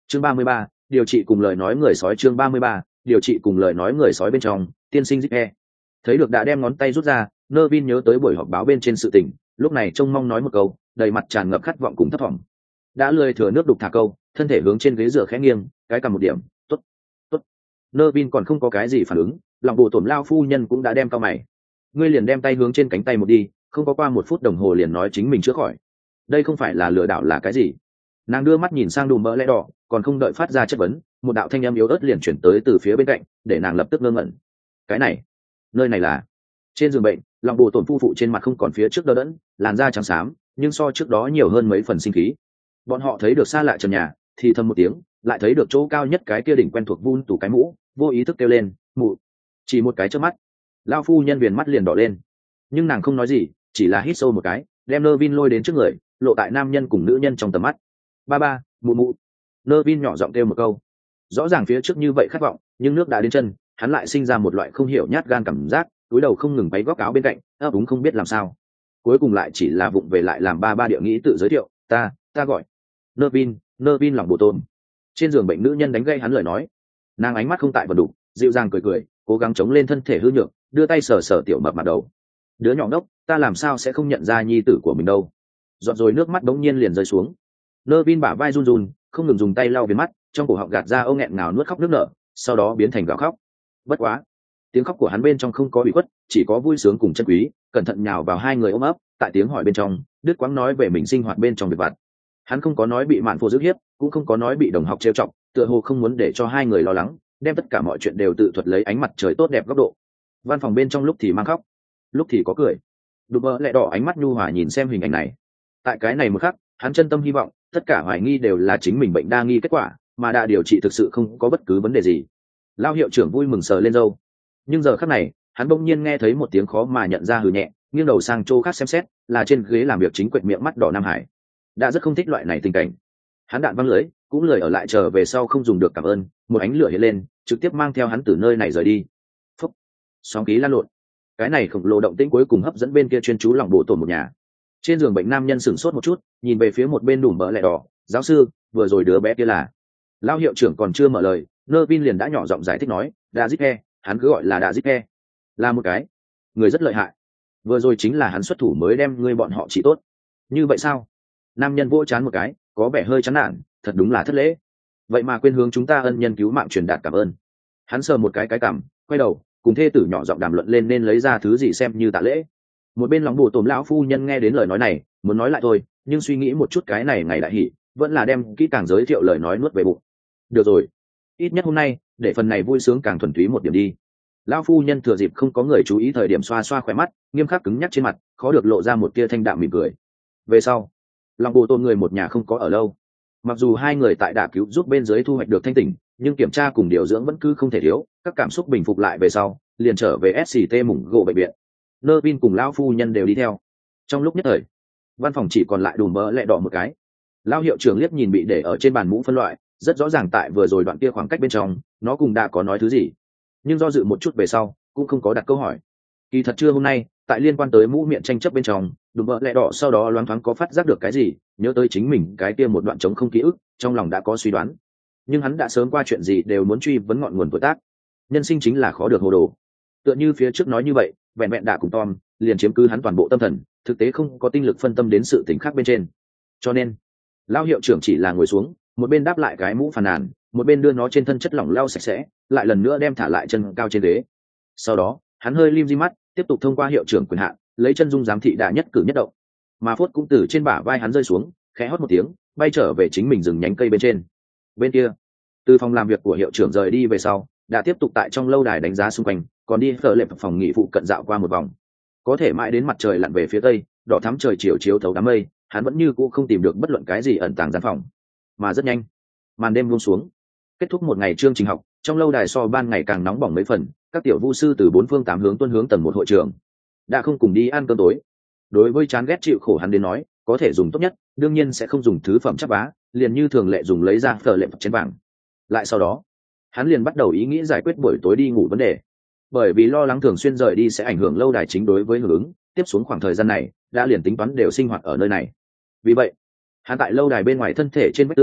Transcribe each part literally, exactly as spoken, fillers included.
chương ba mươi ba, điều trị cùng lời nói người sói. Chương ba mươi ba, điều trị cùng lời nói người sói bên trong. Tiên sinh Zip e thấy được đã đem ngón tay rút ra, Nervin nhớ tới buổi họp báo bên trên sự tình, lúc này trông mong nói một câu, đầy mặt tràn ngập khát vọng cùng thất vọng. Đã lười thừa nước đục thả câu, thân thể hướng trên ghế dựa khẽ nghiêng, cái cầm một điểm, tốt, tốt. Nervin còn không có cái gì phản ứng, lòng bộ tổm lao phu nhân cũng đã đem cao mày. Ngươi liền đem tay hướng trên cánh tay một đi, không có qua một phút đồng hồ liền nói chính mình chữa khỏi. Đây không phải là lừa đảo là cái gì? Nàng đưa mắt nhìn sang Đùm Bỡ Lẽ Đỏ, còn không đợi phát ra chất vấn, một đạo thanh âm yếu ớt liền chuyển tới từ phía bên cạnh, để nàng lập tức ngơ ngẩn. Cái này, nơi này là trên giường bệnh, lòng bộ tổn phu phụ trên mặt không còn phía trước đờ đẫn, làn da trắng xám, nhưng so trước đó nhiều hơn mấy phần sinh khí. Bọn họ thấy được xa lạ trần nhà, thì thầm một tiếng, lại thấy được chỗ cao nhất cái kia đỉnh quen thuộc vun tủ cái mũ, vô ý thức kêu lên, mụ. Chỉ một cái chớp mắt, lao phu nhân viền mắt liền đỏ lên, nhưng nàng không nói gì, chỉ là hít sâu một cái, đem Nervin lôi đến trước người, lộ tại nam nhân cùng nữ nhân trong tầm mắt. Ba ba, mụ mụ. Nervin nhỏ giọng kêu một câu. Rõ ràng phía trước như vậy khát vọng, nhưng nước đã đến chân, hắn lại sinh ra một loại không hiểu nhát gan cảm giác, túi đầu không ngừng váy góc áo bên cạnh, ấp úng không biết làm sao. Cuối cùng lại chỉ là vụng về lại làm ba ba địa nghĩ tự giới thiệu, ta, ta gọi Nervin, Nervin lòng bộ tôm. Trên giường bệnh nữ nhân đánh gây hắn lời nói, nàng ánh mắt không tại vật đủ, dịu dàng cười cười, cố gắng chống lên thân thể hư nhược, đưa tay sờ sờ tiểu mập mặt đầu. Đứa nhỏ ngốc, ta làm sao sẽ không nhận ra nhi tử của mình đâu? Giọt rồi nước mắt bỗng nhiên liền rơi xuống. Nervin bả vai run run, không ngừng dùng tay lau viền mắt, trong cổ họng gạt ra âu nghẹn ngào nuốt khóc nước nở, sau đó biến thành gào khóc. Bất quá, tiếng khóc của hắn bên trong không có bị khuất, chỉ có vui sướng cùng chân quý, cẩn thận nhào vào hai người ôm ấp, tại tiếng hỏi bên trong, đứt quãng nói về mình sinh hoạt bên trong việc vặt. Hắn không có nói bị mạn phô giết hiếp, cũng không có nói bị đồng học trêu chọc, tựa hồ không muốn để cho hai người lo lắng, đem tất cả mọi chuyện đều tự thuật lấy ánh mặt trời tốt đẹp góc độ. Văn phòng bên trong lúc thì mang khóc, lúc thì có cười. Đùm Bỡ Lẽ Đỏ ánh mắt nhu hòa nhìn xem hình ảnh này. Tại cái này một khắc, hắn chân tâm hy vọng tất cả hoài nghi đều là chính mình bệnh đa nghi kết quả, mà đã điều trị thực sự không có bất cứ vấn đề gì. Lao hiệu trưởng vui mừng sờ lên râu, nhưng giờ khắc này hắn bỗng nhiên nghe thấy một tiếng khó mà nhận ra hừ nhẹ, nghiêng đầu sang chỗ khác xem xét, là trên ghế làm việc chính quệt miệng mắt đỏ Nam Hải. Đã rất không thích loại này tình cảnh, hắn đạn văng lưới, cũng lười ở lại chờ về sau không dùng được cảm ơn, một ánh lửa hiện lên, trực tiếp mang theo hắn từ nơi này rời đi. Phúc, sóng khí lan lộn, cái này khổng lồ động tĩnh cuối cùng hấp dẫn bên kia chuyên chú lòng bộ tổn một nhà. Trên giường bệnh nam nhân sửng sốt một chút, nhìn về phía một bên Đùm Bỡ Lẽ Đỏ, giáo sư, vừa rồi đứa bé kia là. Lao hiệu trưởng còn chưa mở lời, Nervin liền đã nhỏ giọng giải thích nói, Đa Zip e, hắn cứ gọi là Đa Zip e, là một cái người rất lợi hại. Vừa rồi chính là hắn xuất thủ mới đem ngươi bọn họ trị tốt. Như vậy sao? Nam nhân vỗ chán một cái, có vẻ hơi chán nản, thật đúng là thất lễ. Vậy mà quên hướng chúng ta ân nhân cứu mạng truyền đạt cảm ơn. Hắn sờ một cái cái cảm, quay đầu, cùng thê tử nhỏ giọng đàm luận lên nên lấy ra thứ gì xem như tạ lễ. Một bên lòng bù tổm lão phu nhân nghe đến lời nói này, muốn nói lại thôi, nhưng suy nghĩ một chút cái này ngày đại hỉ, vẫn là đem kỹ càng giới thiệu lời nói nuốt về bụng. Được rồi, ít nhất hôm nay, để phần này vui sướng càng thuần túy một điểm đi. Lão phu nhân thừa dịp không có người chú ý thời điểm xoa xoa khỏe mắt, nghiêm khắc cứng nhắc trên mặt, khó được lộ ra một tia thanh đạm mỉm cười. Về sau, lòng bù tổm người một nhà không có ở lâu. Mặc dù hai người tại đả cứu giúp bên dưới thu hoạch được thanh tỉnh, nhưng kiểm tra cùng điều dưỡng vẫn cứ không thể thiếu, các cảm xúc bình phục lại về sau, liền trở về ét xê tê mủng gỗ bệnh viện. Nervin cùng lão phu nhân đều đi theo. Trong lúc nhất thời, văn phòng chỉ còn lại Đùm Bỡ Lẽ Đỏ một cái. Lão hiệu trưởng liếc nhìn bị để ở trên bàn mũ phân loại, rất rõ ràng tại vừa rồi đoạn kia khoảng cách bên trong, nó cùng đã có nói thứ gì, nhưng do dự một chút về sau, cũng không có đặt câu hỏi. Kỳ thật trưa hôm nay, tại liên quan tới mũ miệng tranh chấp bên trong, Đùm Bỡ Lẽ Đỏ sau đó loáng thoáng có phát giác được cái gì, nhớ tới chính mình cái kia một đoạn trống không ký ức, trong lòng đã có suy đoán. Nhưng hắn đã sớm qua chuyện gì đều muốn truy vấn ngọn nguồn tuổi tác. Nhân sinh chính là khó được hồ đồ. Tựa như phía trước nói như vậy, vẹn vẹn đả cùng Tom, liền chiếm cứ hắn toàn bộ tâm thần, thực tế không có tinh lực phân tâm đến sự tình khác bên trên. Cho nên, lão hiệu trưởng chỉ là ngồi xuống, một bên đáp lại cái mũ phàn nàn, một bên đưa nó trên thân chất lỏng lau sạch sẽ, lại lần nữa đem thả lại chân cao trên ghế. Sau đó, hắn hơi lim di mắt, tiếp tục thông qua hiệu trưởng quyền hạn, lấy chân dung giám thị đã nhất cử nhất động. Mà phốt cũng từ trên bả vai hắn rơi xuống, khẽ hót một tiếng, bay trở về chính mình rừng nhánh cây bên trên. Bên kia, từ phòng làm việc của hiệu trưởng rời đi về sau, đã tiếp tục tại trong lâu đài đánh giá xung quanh, còn đi phở lệp phòng nghỉ phụ cận dạo qua một vòng. Có thể mãi đến mặt trời lặn về phía tây, đỏ thắm trời chiều chiếu thấu đám mây, hắn vẫn như cũ không tìm được bất luận cái gì ẩn tàng gian phòng. Mà rất nhanh, màn đêm buông xuống, kết thúc một ngày chương trình học, trong lâu đài so ban ngày càng nóng bỏng mấy phần, các tiểu vu sư từ bốn phương tám hướng tuân hướng tầng một hội trường. Đã không cùng đi ăn cơm tối. Đối với chán ghét chịu khổ hắn đến nói, có thể dùng tốt nhất, đương nhiên sẽ không dùng thứ phẩm chắp vá, liền như thường lệ dùng lấy ra phở lệp trên bảng. Lại sau đó, hắn liền bắt đầu ý nghĩ giải quyết buổi tối đi ngủ vấn đề. Bởi vì lo lắng thường xuyên rời đi sẽ ảnh hưởng lâu đài chính đối với hưởng ứng, tiếp xuống khoảng thời gian này, đã liền tính toán đều sinh hoạt ở nơi này. Vì vậy, hắn tại lâu đài bên ngoài thân thể trên vách tường,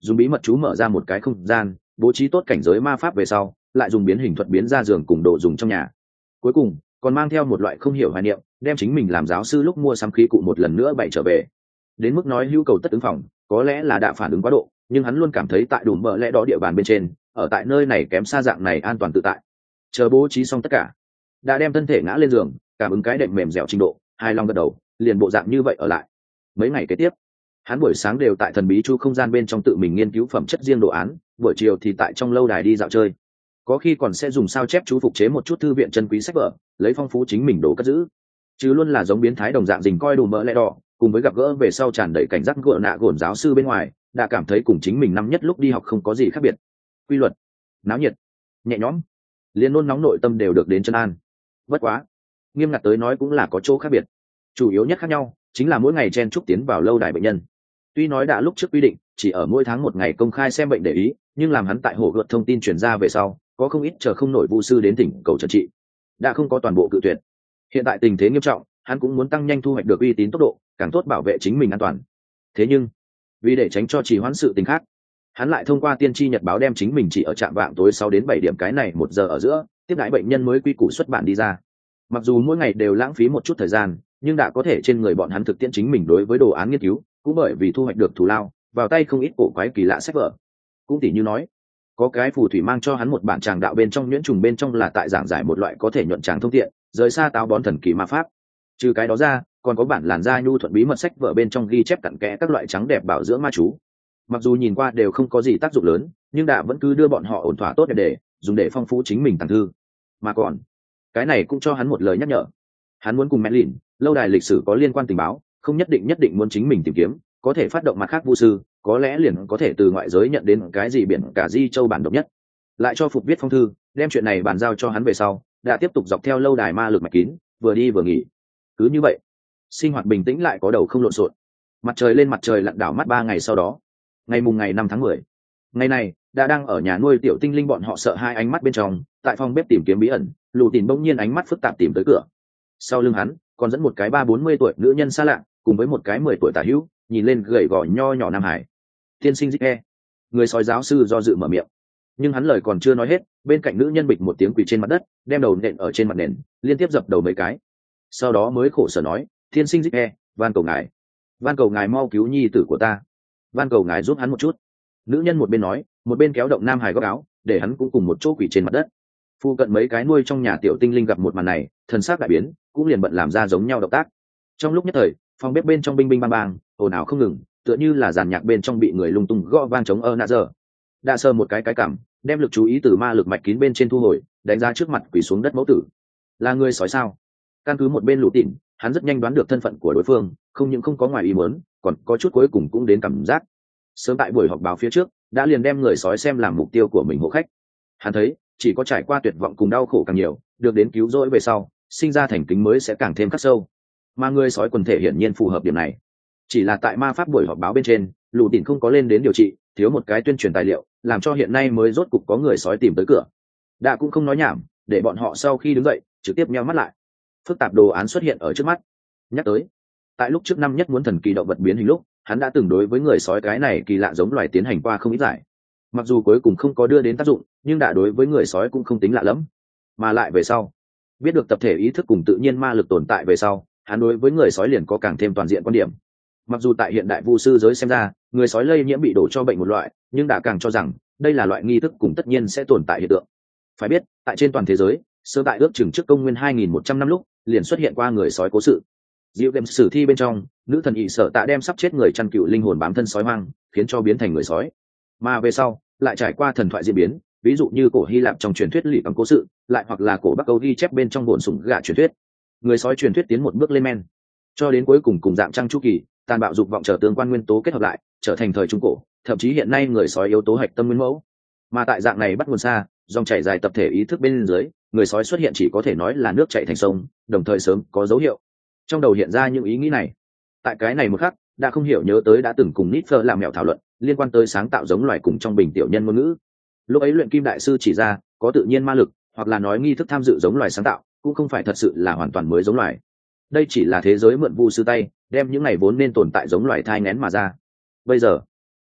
dùng bí mật chú mở ra một cái không gian, bố trí tốt cảnh giới ma pháp về sau, lại dùng biến hình thuật biến ra giường cùng đồ dùng trong nhà. Cuối cùng còn mang theo một loại không hiểu hoài niệm, đem chính mình làm giáo sư lúc mua sắm khí cụ một lần nữa bày trở về. Đến mức nói hữu cầu tất ứng phòng, có lẽ là đã phản ứng quá độ, nhưng hắn luôn cảm thấy tại đủ mỡ lẽ đó địa bàn bên trên, ở tại nơi này kém xa dạng này an toàn tự tại. Chờ bố trí xong tất cả, đã đem thân thể ngã lên giường, cảm ứng cái đệm mềm dẻo trình độ, hai long gật đầu, liền bộ dạng như vậy ở lại. Mấy ngày kế tiếp, hắn buổi sáng đều tại thần bí chu không gian bên trong tự mình nghiên cứu phẩm chất riêng đồ án, buổi chiều thì tại trong lâu đài đi dạo chơi, có khi còn sẽ dùng sao chép chú phục chế một chút thư viện chân quý sách vở, lấy phong phú chính mình đồ cất giữ. Chứ luôn là giống biến thái đồng dạng dình coi đủ mỡ lẽ đỏ, cùng với gặp gỡ về sau tràn đầy cảnh giác gỡ nạ gồn giáo sư bên ngoài, đã cảm thấy cùng chính mình năm nhất lúc đi học không có gì khác biệt. Quy luật, náo nhiệt, nhẹ nhõm, liên nôn nóng nội tâm đều được đến chân an. Bất quá, nghiêm ngặt tới nói cũng là có chỗ khác biệt. Chủ yếu nhất khác nhau chính là mỗi ngày chen chúc tiến vào lâu đài bệnh nhân. Tuy nói đã lúc trước quy định chỉ ở mỗi tháng một ngày công khai xem bệnh để ý, nhưng làm hắn tại hồ gợt thông tin truyền ra về sau, có không ít chờ không nổi vu sư đến tỉnh cầu trần trị, đã không có toàn bộ cự tuyệt. Hiện tại tình thế nghiêm trọng, hắn cũng muốn tăng nhanh thu hoạch được uy tín tốc độ, càng tốt bảo vệ chính mình an toàn. Thế nhưng vì để tránh cho trì hoãn sự tình khác, hắn lại thông qua tiên tri nhật báo đem chính mình chỉ ở trạm vạng tối sáu đến bảy điểm cái này một giờ ở giữa tiếp đãi bệnh nhân mới quy củ xuất bản đi ra. Mặc dù mỗi ngày đều lãng phí một chút thời gian, nhưng đã có thể trên người bọn hắn thực tiễn chính mình đối với đồ án nghiên cứu, cũng bởi vì thu hoạch được thù lao, vào tay không ít cổ quái kỳ lạ sách vở. Cũng tỉ như nói, có cái phù thủy mang cho hắn một bản tràng đạo bên trong nhuyễn trùng bên trong là tại giảng giải một loại có thể nhuận tràng thông tiện, rời xa táo bón thần kỳ ma pháp. Trừ cái đó ra, còn có bản làn da nhu thuận bí mật sách vở bên trong ghi chép cặn kẽ các loại trắng đẹp bảo dưỡng ma chú. Mặc dù nhìn qua đều không có gì tác dụng lớn, nhưng đã vẫn cứ đưa bọn họ ổn thỏa tốt đẹp để dùng để phong phú chính mình tàng thư. Mà còn, cái này cũng cho hắn một lời nhắc nhở. Hắn muốn cùng Merlin, lâu đài lịch sử có liên quan tình báo, không nhất định nhất định muốn chính mình tìm kiếm, có thể phát động mặt khác vu sư, có lẽ liền có thể từ ngoại giới nhận đến cái gì biển cả di châu bản độc nhất. Lại cho Phục viết phong thư, đem chuyện này bàn giao cho hắn về sau, đã tiếp tục dọc theo lâu đài ma lực mạch kín, vừa đi vừa nghỉ. Cứ như vậy, sinh hoạt bình tĩnh lại có đầu không lộn xộn. Mặt trời lên mặt trời lặn đảo mắt ba ngày sau đó, ngày mùng ngày năm tháng mười, ngày này đã đang ở nhà nuôi tiểu tinh linh bọn họ sợ hai ánh mắt bên trong, tại phòng bếp tìm kiếm bí ẩn, Lù Tìn bỗng nhiên ánh mắt phức tạp tìm tới cửa. Sau lưng hắn còn dẫn một cái ba bốn mươi tuổi nữ nhân xa lạ, cùng với một cái mười tuổi tả hữu, nhìn lên gầy gò nho nhỏ nam hải. Tiên sinh Dích E, người sói giáo sư do dự mở miệng, nhưng hắn lời còn chưa nói hết, bên cạnh nữ nhân bịch một tiếng quỳ trên mặt đất, đem đầu nện ở trên mặt nền, liên tiếp dập đầu mấy cái. Sau đó mới khổ sở nói, tiên sinh Dích E, van cầu ngài, van cầu ngài mau cứu nhi tử của ta, van cầu ngài giúp hắn một chút. Nữ nhân một bên nói, một bên kéo động nam hải góc áo, để hắn cũng cùng một chỗ quỳ trên mặt đất. Phu cận mấy cái nuôi trong nhà tiểu tinh linh gặp một màn này, thần sắc đại biến, cũng liền bận làm ra giống nhau động tác. Trong lúc nhất thời, phòng bếp bên trong binh binh bang bang, ồn ào không ngừng, tựa như là dàn nhạc bên trong bị người lung tung gõ vang chống ơ nạ giờ. Đã sờ một cái cái cảm, đem lực chú ý từ ma lực mạch kín bên trên thu hồi, đánh ra trước mặt quỳ xuống đất mẫu tử. Là người sói sao? Căn cứ một bên Lũ Tịnh, hắn rất nhanh đoán được thân phận của đối phương, không những không có ngoài ý muốn, còn có chút cuối cùng cũng đến cảm giác. Sớm tại buổi họp báo phía trước, đã liền đem người sói xem làm mục tiêu của mình hộ khách. Hắn thấy, chỉ có trải qua tuyệt vọng cùng đau khổ càng nhiều, được đến cứu rỗi về sau, sinh ra thành kính mới sẽ càng thêm khắc sâu. Mà người sói quần thể hiển nhiên phù hợp điểm này. Chỉ là tại ma pháp buổi họp báo bên trên, Lũ Tịnh không có lên đến điều trị, thiếu một cái tuyên truyền tài liệu, làm cho hiện nay mới rốt cục có người sói tìm tới cửa. Đã cũng không nói nhảm, để bọn họ sau khi đứng dậy, trực tiếp nheo mắt lại. Phức tạp đồ án xuất hiện ở trước mắt. Nhắc tới, tại lúc trước năm nhất muốn thần kỳ động vật biến hình lúc, hắn đã từng đối với người sói cái này kỳ lạ giống loài tiến hành qua không ít giải. Mặc dù cuối cùng không có đưa đến tác dụng, nhưng đã đối với người sói cũng không tính lạ lắm. Mà lại về sau, biết được tập thể ý thức cùng tự nhiên ma lực tồn tại về sau, hắn đối với người sói liền có càng thêm toàn diện quan điểm. Mặc dù tại hiện đại vu sư giới xem ra, người sói lây nhiễm bị đổ cho bệnh một loại, nhưng đã càng cho rằng đây là loại nghi thức cùng tất nhiên sẽ tồn tại hiện tượng. Phải biết, tại trên toàn thế giới, sơ tại ước chừng trước công nguyên hai nghìn một trăm năm lúc, liền xuất hiện qua người sói cố sự. Diệu đêm sử thi bên trong, nữ thần ỷ sở tạ đem sắp chết người chăn cừu linh hồn bám thân sói hoang, khiến cho biến thành người sói. Mà về sau, lại trải qua thần thoại diễn biến, ví dụ như cổ Hy Lạp trong truyền thuyết lỵ bằng cố sự, lại hoặc là cổ Bắc Âu ghi chép bên trong bổn sủng gạ truyền thuyết. Người sói truyền thuyết tiến một bước lên men, cho đến cuối cùng cùng dạng trăng chu kỳ, tàn bạo dục vọng trở tương quan nguyên tố kết hợp lại, trở thành thời trung cổ, thậm chí hiện nay người sói yếu tố hạch tâm nguyên mẫu. Mà tại dạng này bắt nguồn xa, dòng chảy dài tập thể ý thức bên dưới, người sói xuất hiện chỉ có thể nói là nước chảy thành sông, đồng thời sớm có dấu hiệu. Trong đầu hiện ra những ý nghĩ này. Tại cái này một khắc, đã không hiểu nhớ tới đã từng cùng Nitfer làm mẹo thảo luận, liên quan tới sáng tạo giống loài cùng trong bình tiểu nhân ngôn ngữ. Lúc ấy luyện kim đại sư chỉ ra, có tự nhiên ma lực, hoặc là nói nghi thức tham dự giống loài sáng tạo, cũng không phải thật sự là hoàn toàn mới giống loài. Đây chỉ là thế giới mượn vu sư tay, đem những ngày vốn nên tồn tại giống loài thai nghén mà ra. Bây giờ,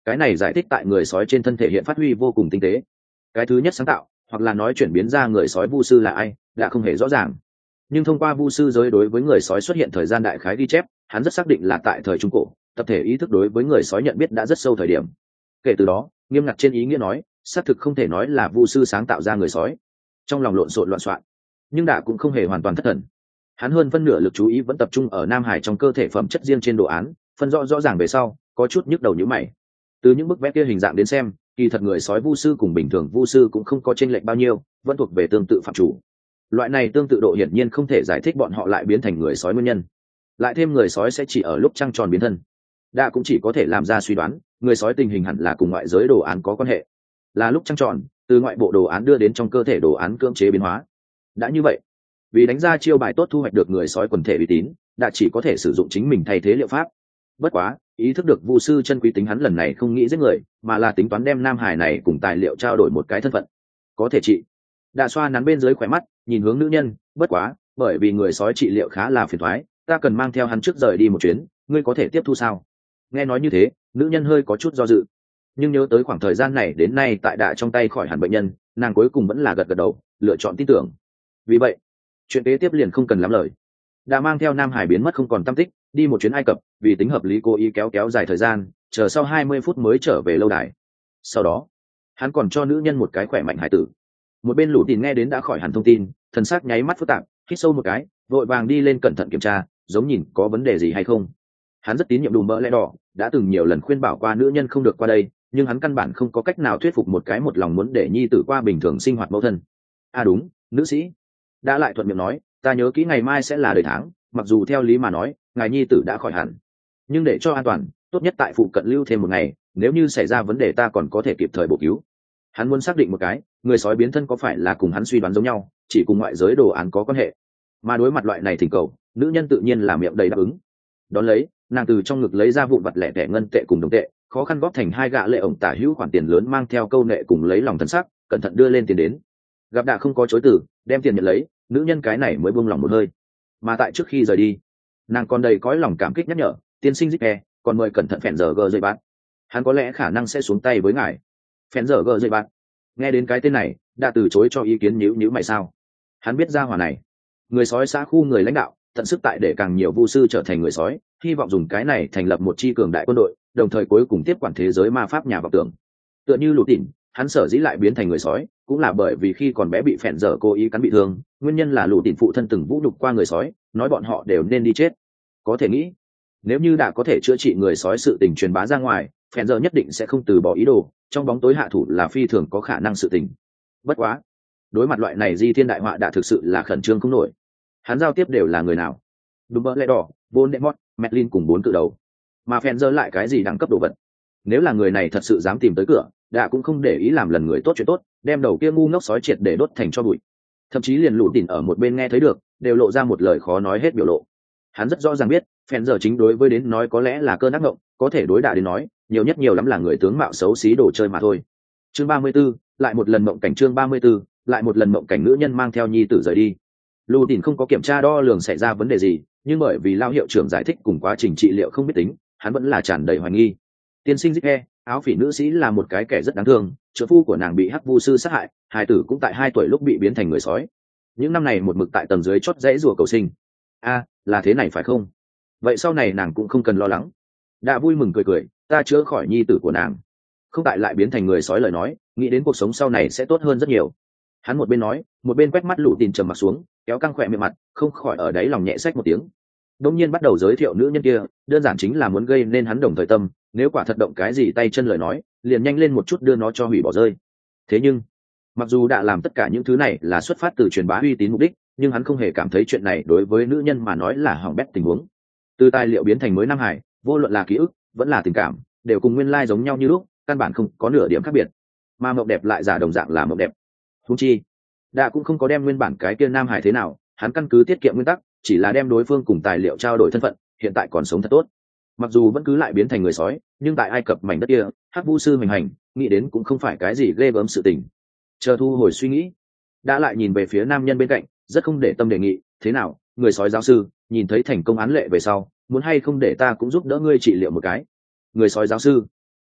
cái này giải thích tại người sói trên thân thể hiện phát huy vô cùng tinh tế. Cái thứ nhất sáng tạo hoặc là nói chuyển biến ra người sói vu sư là ai đã không hề rõ ràng, nhưng thông qua vu sư giới đối với người sói xuất hiện thời gian đại khái ghi chép, hắn rất xác định là tại thời trung cổ, tập thể ý thức đối với người sói nhận biết đã rất sâu thời điểm. Kể từ đó, nghiêm ngặt trên ý nghĩa nói, xác thực không thể nói là vu sư sáng tạo ra người sói. Trong lòng lộn xộn loạn soạn, nhưng đã cũng không hề hoàn toàn thất thần. Hắn hơn phân nửa lực chú ý vẫn tập trung ở Nam Hải trong cơ thể phẩm chất riêng trên đồ án, phân rõ rõ ràng về sau, có chút nhức đầu nhíu mày. Từ những bức vẽ kia hình dạng đến xem, kỳ thật người sói vu sư cùng bình thường vu sư cũng không có chênh lệch bao nhiêu, vẫn thuộc về tương tự phạm chủ. Loại này tương tự độ hiển nhiên không thể giải thích bọn họ lại biến thành người sói nguyên nhân. Lại thêm người sói sẽ chỉ ở lúc trăng tròn biến thân, đã cũng chỉ có thể làm ra suy đoán, người sói tình hình hẳn là cùng ngoại giới đồ án có quan hệ, là lúc trăng tròn từ ngoại bộ đồ án đưa đến trong cơ thể đồ án cưỡng chế biến hóa. Đã như vậy, vì đánh ra chiêu bài tốt thu hoạch được người sói quần thể uy tín, đã chỉ có thể sử dụng chính mình thay thế liệu pháp. Bất quá ý thức được vu sư chân quý tính, hắn lần này không nghĩ giết người, mà là tính toán đem Nam Hải này cùng tài liệu trao đổi một cái thân phận có thể trị. Đã xoa nắn bên dưới khỏe mắt, nhìn hướng nữ nhân, bất quá bởi vì người sói trị liệu khá là phiền thoái, ta cần mang theo hắn trước rời đi một chuyến, ngươi có thể tiếp thu sao? Nghe nói như thế, nữ nhân hơi có chút do dự, nhưng nhớ tới khoảng thời gian này đến nay tại Đạ trong tay khỏi hẳn bệnh nhân, nàng cuối cùng vẫn là gật gật đầu, lựa chọn tin tưởng. Vì vậy chuyện kế tiếp liền không cần lắm lời. Đã mang theo Nam Hải biến mất không còn tăm tích, đi một chuyến Ai Cập, vì tính hợp lý cố ý kéo kéo dài thời gian, chờ sau hai mươi phút mới trở về lâu đài. Sau đó hắn còn cho nữ nhân một cái khỏe mạnh hải tử. Một bên Lũ Tìm nghe đến đã khỏi hẳn thông tin, thần sắc nháy mắt phức tạp, hít sâu một cái, vội vàng đi lên cẩn thận kiểm tra, giống nhìn có vấn đề gì hay không. Hắn rất tín nhiệm Đùm Bỡ Lẽ Đỏ, đã từng nhiều lần khuyên bảo qua nữ nhân không được qua đây, nhưng hắn căn bản không có cách nào thuyết phục một cái một lòng muốn để nhi tử qua bình thường sinh hoạt mẫu thân. À đúng, nữ sĩ. Đã lại thuận miệng nói, ta nhớ kỹ ngày mai sẽ là đời tháng, mặc dù theo lý mà nói ngài nhi tử đã khỏi hẳn, nhưng để cho an toàn, tốt nhất tại phụ cận lưu thêm một ngày, nếu như xảy ra vấn đề ta còn có thể kịp thời bổ cứu. Hắn muốn xác định một cái, người sói biến thân có phải là cùng hắn suy đoán giống nhau, chỉ cùng ngoại giới đồ án có quan hệ. Mà đối mặt loại này thỉnh cầu, nữ nhân tự nhiên là miệng đầy đáp ứng. Đón lấy, nàng từ trong ngực lấy ra vụn vặt lẻ tẻ ngân tệ cùng đồng tệ, khó khăn góp thành hai gạ lệ ổng tả hữu khoản tiền lớn, mang theo câu nệ cùng lấy lòng thân sắc, cẩn thận đưa lên tiền đến. Gặp Đạ không có chối từ, đem tiền nhận lấy, nữ nhân cái này mới buông lòng một hơi. Mà tại trước khi rời đi, nàng còn đầy cõi lòng cảm kích nhắc nhở, tiên sinh Zip, còn mời cẩn thận phèn giờ gờ dây bạn, hắn có lẽ khả năng sẽ xuống tay với ngài. Phèn giờ gờ dây bạn, nghe đến cái tên này, đã từ chối cho ý kiến, nhíu nhíu mày sao? Hắn biết ra hỏa này, người sói xã khu người lãnh đạo, tận sức tại để càng nhiều vu sư trở thành người sói, hy vọng dùng cái này thành lập một chi cường đại quân đội, đồng thời cuối cùng tiếp quản thế giới ma pháp nhà vọng tưởng. Tựa như Lũ Tỉn, hắn sở dĩ lại biến thành người sói, cũng là bởi vì khi còn bé bị phèn dở cố ý cắn bị thương, nguyên nhân là Lũ Tỉn phụ thân từng vũ nhục qua người sói, nói bọn họ đều nên đi chết. Có thể nghĩ, nếu như đã có thể chữa trị người sói sự tình truyền bá ra ngoài, phèn dở nhất định sẽ không từ bỏ ý đồ, trong bóng tối hạ thủ là phi thường có khả năng sự tình. Bất quá, đối mặt loại này di thiên đại họa đã thực sự là khẩn trương không nổi. Hắn giao tiếp đều là người nào? Đùm Bỡ Lẽ Đỏ, Voldemort, Merlin cùng bốn cự đầu. Mà phèn dở lại cái gì đẳng cấp đồ vật? Nếu là người này thật sự dám tìm tới cửa, đã cũng không để ý làm lần người tốt chuyện tốt, đem đầu kia ngu ngốc sói triệt để đốt thành cho bụi. Thậm chí liền Lũ Tỉn ở một bên nghe thấy được, đều lộ ra một lời khó nói hết biểu lộ. Hắn rất rõ ràng biết, phèn giờ chính đối với đến nói có lẽ là cơn ác mộng, có thể đối đả đến nói, nhiều nhất nhiều lắm là người tướng mạo xấu xí đồ chơi mà thôi. Chương ba mươi 34, lại một lần mộng cảnh. Chương ba mươi 34, lại một lần mộng cảnh. Nữ nhân mang theo nhi tử rời đi. Lũ Tỉn không có kiểm tra đo lường xảy ra vấn đề gì, nhưng bởi vì lao hiệu trưởng giải thích cùng quá trình trị liệu không biết tính, hắn vẫn là tràn đầy hoài nghi. Tiên sinh Zip, áo phỉ nữ sĩ là một cái kẻ rất đáng thương, trợ phu của nàng bị hắc vu sư sát hại, hài tử cũng tại hai tuổi lúc bị biến thành người sói. Những năm này một mực tại tầng dưới chót dãy rùa cầu sinh. A, à, là thế này phải không? Vậy sau này nàng cũng không cần lo lắng. Đã vui mừng cười cười, ta chữa khỏi nhi tử của nàng, không tại lại biến thành người sói lời nói, nghĩ đến cuộc sống sau này sẽ tốt hơn rất nhiều. Hắn một bên nói, một bên quét mắt Lũ Tỉn trầm mặt xuống, kéo căng khỏe miệng mặt, không khỏi ở đáy lòng nhẹ xách một tiếng. Đông nhiên bắt đầu giới thiệu nữ nhân kia, đơn giản chính là muốn gây nên hắn đồng thời tâm, nếu quả thật động cái gì tay chân lời nói, liền nhanh lên một chút đưa nó cho hủy bỏ rơi. Thế nhưng, mặc dù đã làm tất cả những thứ này là xuất phát từ truyền bá uy tín mục đích, nhưng hắn không hề cảm thấy chuyện này đối với nữ nhân mà nói là hỏng bét tình huống. Từ tài liệu biến thành mới Nam Hải, vô luận là ký ức, vẫn là tình cảm, đều cùng nguyên lai giống nhau như lúc, căn bản không có nửa điểm khác biệt. Mà mộng đẹp lại giả đồng dạng là mộng đẹp. Huống chi, đã cũng không có đem nguyên bản cái kia Nam Hải thế nào, hắn căn cứ tiết kiệm nguyên tắc, chỉ là đem đối phương cùng tài liệu trao đổi thân phận, hiện tại còn sống thật tốt. Mặc dù vẫn cứ lại biến thành người sói, nhưng tại Ai Cập mảnh đất kia, hắc vu sư hành hành, nghĩ đến cũng không phải cái gì ghê gớm sự tình. Chờ thu hồi suy nghĩ, đã lại nhìn về phía nam nhân bên cạnh, rất không để tâm đề nghị, thế nào, người sói giáo sư, nhìn thấy thành công án lệ về sau, muốn hay không để ta cũng giúp đỡ ngươi trị liệu một cái? Người sói giáo sư,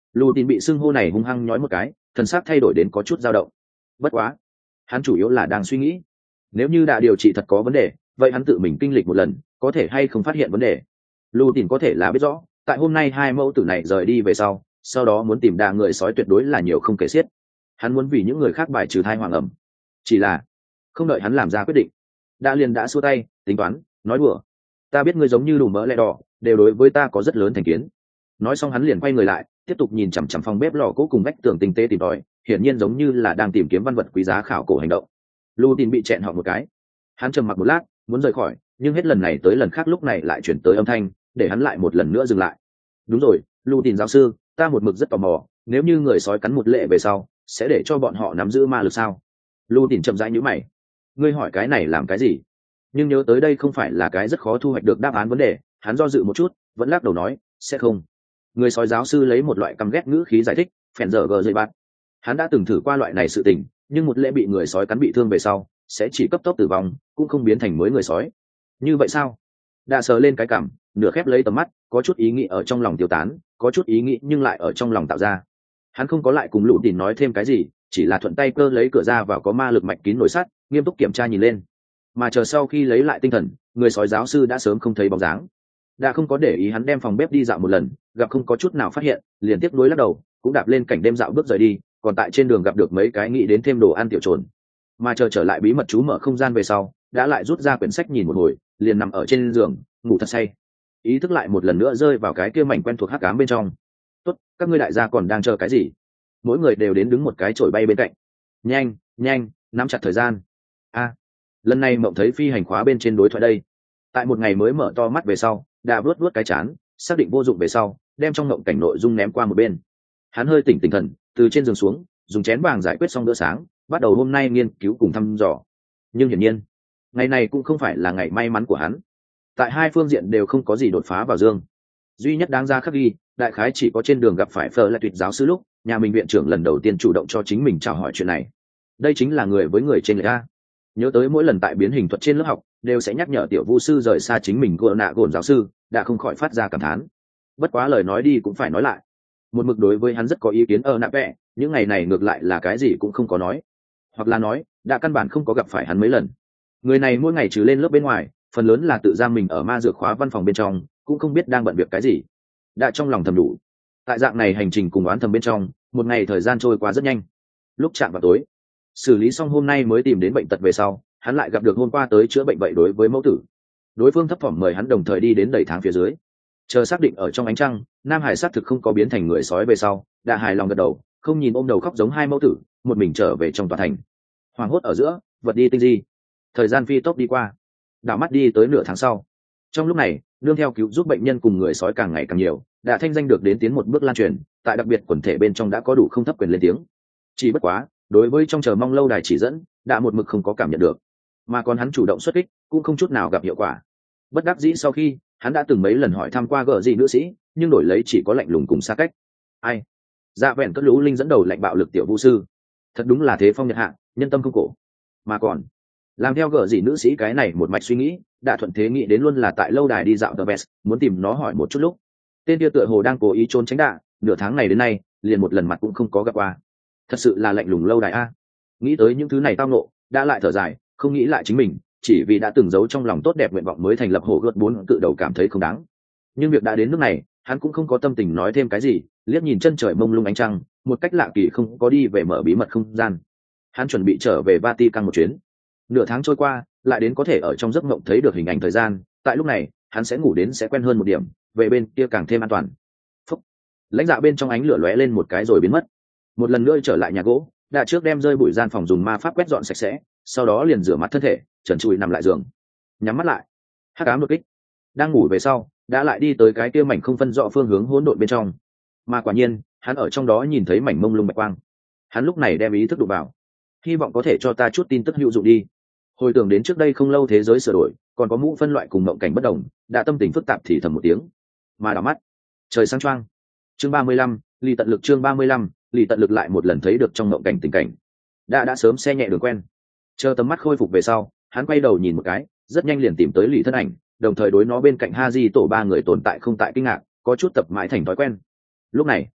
Lù tin bị xưng hô này hung hăng nhói một cái, thần sắc thay đổi đến có chút dao động. Bất quá, hắn chủ yếu là đang suy nghĩ, nếu như đã điều trị thật có vấn đề, vậy hắn tự mình kinh lịch một lần, có thể hay không phát hiện vấn đề. Lù tin có thể là biết rõ, tại hôm nay hai mẫu tử này rời đi về sau, sau đó muốn tìm đa người sói tuyệt đối là nhiều không kể xiết. Hắn muốn vì những người khác bài trừ thai hoàng ẩm. Chỉ là không đợi hắn làm ra quyết định, đã liền đã xua tay, tính toán, nói đùa. Ta biết ngươi giống như đủ mỡ lẽ đỏ, đều đối với ta có rất lớn thành kiến. Nói xong hắn liền quay người lại, tiếp tục nhìn chằm chằm phòng bếp lò cố cùng vách tường tinh tế tìm tòi, hiển nhiên giống như là đang tìm kiếm văn vật quý giá khảo cổ hành động. Lu tin bị chẹn họ một cái, hắn trầm mặc một lát, muốn rời khỏi, nhưng hết lần này tới lần khác lúc này lại chuyển tới âm thanh, để hắn lại một lần nữa dừng lại. Đúng rồi, Lu tin giáo sư, ta một mực rất tò mò, nếu như người sói cắn một lệ về sau, sẽ để cho bọn họ nắm giữ ma lực sao? Lu tin chậm rãi nhíu mày, ngươi hỏi cái này làm cái gì? Nhưng nhớ tới đây không phải là cái rất khó thu hoạch được đáp án vấn đề, hắn do dự một chút, vẫn lắc đầu nói, sẽ không. Người sói giáo sư lấy một loại căm ghét ngữ khí giải thích, phèn dở gờ dây bát. Hắn đã từng thử qua loại này sự tình, nhưng một lễ bị người sói cắn bị thương về sau, sẽ chỉ cấp tốc tử vong, cũng không biến thành mới người sói. Như vậy sao? Đã sờ lên cái cằm, nửa khép lấy tầm mắt, có chút ý nghĩ ở trong lòng tiêu tán, có chút ý nghĩ nhưng lại ở trong lòng tạo ra. Hắn không có lại cùng Lũ Tìn nói thêm cái gì, chỉ là thuận tay cơ lấy cửa ra vào có ma lực mạch kín nổi sắt, nghiêm túc kiểm tra nhìn lên. Mà chờ sau khi lấy lại tinh thần, người sói giáo sư đã sớm không thấy bóng dáng. Đã không có để ý hắn đem phòng bếp đi dạo một lần, gặp không có chút nào phát hiện, liền tiếp nối lắc đầu, cũng đạp lên cảnh đêm dạo bước rời đi, còn tại trên đường gặp được mấy cái nghĩ đến thêm đồ ăn tiểu trồn. Mà chờ trở lại bí mật chú mở không gian về sau, đã lại rút ra quyển sách nhìn một hồi, liền nằm ở trên giường, ngủ thật say. Ý thức lại một lần nữa rơi vào cái kia mảnh quen thuộc hắc ám bên trong. Tốt, các ngươi đại gia còn đang chờ cái gì? Mỗi người đều đến đứng một cái chổi bay bên cạnh. Nhanh, nhanh, nắm chặt thời gian. A, lần này mộng thấy phi hành khóa bên trên đối thoại đây. Tại một ngày mới mở to mắt về sau, đã vớt vớt cái chán, xác định vô dụng về sau, đem trong mộng cảnh nội dung ném qua một bên. Hắn hơi tỉnh tỉnh thần, từ trên giường xuống, dùng chén vàng giải quyết xong bữa sáng, bắt đầu hôm nay nghiên cứu cùng thăm dò. Nhưng hiển nhiên, ngày này cũng không phải là ngày may mắn của hắn. Tại hai phương diện đều không có gì đột phá vào dương. Duy nhất đáng ra khắc ghi, đại khái chỉ có trên đường gặp phải Phở là tuyệt giáo sư lúc, nhà mình viện trưởng lần đầu tiên chủ động cho chính mình chào hỏi chuyện này. Đây chính là người với người trên người a. Nhớ tới mỗi lần tại biến hình thuật trên lớp học, đều sẽ nhắc nhở tiểu vu sư rời xa chính mình gỡ nạ gồn giáo sư, đã không khỏi phát ra cảm thán. Bất quá lời nói đi cũng phải nói lại, một mực đối với hắn rất có ý kiến ở nạ vẽ, những ngày này ngược lại là cái gì cũng không có nói, hoặc là nói đã căn bản không có gặp phải hắn mấy lần. Người này mỗi ngày trừ lên lớp bên ngoài, phần lớn là tự giam mình ở ma dược khóa văn phòng bên trong, cũng không biết đang bận việc cái gì. Đã trong lòng thầm đủ. Tại dạng này hành trình cùng oán thầm bên trong, một ngày thời gian trôi qua rất nhanh. Lúc chạm vào tối, xử lý xong hôm nay mới tìm đến bệnh tật về sau, hắn lại gặp được hôm qua tới chữa bệnh vậy đối với mẫu tử. Đối phương thấp thỏm mời hắn đồng thời đi đến đầy tháng phía dưới, chờ xác định ở trong ánh trăng Nam Hải xác thực không có biến thành người sói về sau, đã hài lòng gật đầu, không nhìn ôm đầu khóc giống hai mẫu tử, một mình trở về trong tòa thành. Hoàng hốt ở giữa, vật đi tinh di, thời gian phi tốc đi qua, đảo mắt đi tới nửa tháng sau. Trong lúc này, nương theo cứu giúp bệnh nhân cùng người sói càng ngày càng nhiều, đã thanh danh được đến tiến một bước lan truyền, tại đặc biệt quần thể bên trong đã có đủ không thấp quyền lên tiếng. Chỉ bất quá, đối với trong chờ mong lâu đài chỉ dẫn, đã một mực không có cảm nhận được, mà còn hắn chủ động xuất kích, cũng không chút nào gặp hiệu quả. Bất đắc dĩ sau khi, hắn đã từng mấy lần hỏi thăm qua gở gì nữ sĩ, nhưng đổi lấy chỉ có lạnh lùng cùng xa cách. Ai? Dạ vẹn cất lũ linh dẫn đầu lạnh bạo lực tiểu vũ sư, thật đúng là thế phong nhật hạ, nhân tâm không cổ. Mà còn làm theo gở gì nữ sĩ cái này một mạch suy nghĩ, đã thuận thế nghĩ đến luôn là tại lâu đài đi dạo The Best, muốn tìm nó hỏi một chút lúc. Tên kia tựa hồ đang cố ý trốn tránh đạ, nửa tháng này đến nay, liền một lần mặt cũng không có gặp qua. Thật sự là lạnh lùng lâu đài a. Nghĩ tới những thứ này tao nộ, đã lại thở dài, không nghĩ lại chính mình, chỉ vì đã từng giấu trong lòng tốt đẹp nguyện vọng mới thành lập hồ gợt bốn tự đầu cảm thấy không đáng. Nhưng việc đã đến nước này, hắn cũng không có tâm tình nói thêm cái gì, liếc nhìn chân trời mông lung ánh trăng, một cách lạ kỳ không có đi về mở bí mật không gian. Hắn chuẩn bị trở về Vatican một chuyến. Nửa tháng trôi qua, lại đến có thể ở trong giấc mộng thấy được hình ảnh thời gian, tại lúc này, hắn sẽ ngủ đến sẽ quen hơn một điểm, về bên kia càng thêm an toàn. Phúc. Lãnh dạ bên trong ánh lửa lóe lên một cái rồi biến mất. Một lần nữa trở lại nhà gỗ, đã trước đem rơi bụi gian phòng dùng ma pháp quét dọn sạch sẽ, sau đó liền rửa mặt thân thể, trần trụi nằm lại giường, nhắm mắt lại. Hắc ám đột kích. Đang ngủ về sau, đã lại đi tới cái kia mảnh không phân rõ phương hướng hỗn độn bên trong, mà quả nhiên, hắn ở trong đó nhìn thấy mảnh mông lung bạch quang. Hắn lúc này đem ý thức đụng vào, hy vọng có thể cho ta chút tin tức hữu dụng đi. Hồi tưởng đến trước đây không lâu thế giới sửa đổi, còn có mũ phân loại cùng mộng cảnh bất đồng, đã tâm tình phức tạp thì thầm một tiếng, mà đảo mắt, trời sáng choang. Chương ba mươi lăm, Lý tận lực chương ba mươi lăm, Lý tận lực lại một lần thấy được trong mộng cảnh tình cảnh. Đã đã sớm xe nhẹ đường quen. Chờ tầm mắt khôi phục về sau, hắn quay đầu nhìn một cái, rất nhanh liền tìm tới Lý thân ảnh, đồng thời đối nó bên cạnh Haji tổ ba người tồn tại không tại kinh ngạc, có chút tập mãi thành thói quen. Lúc này,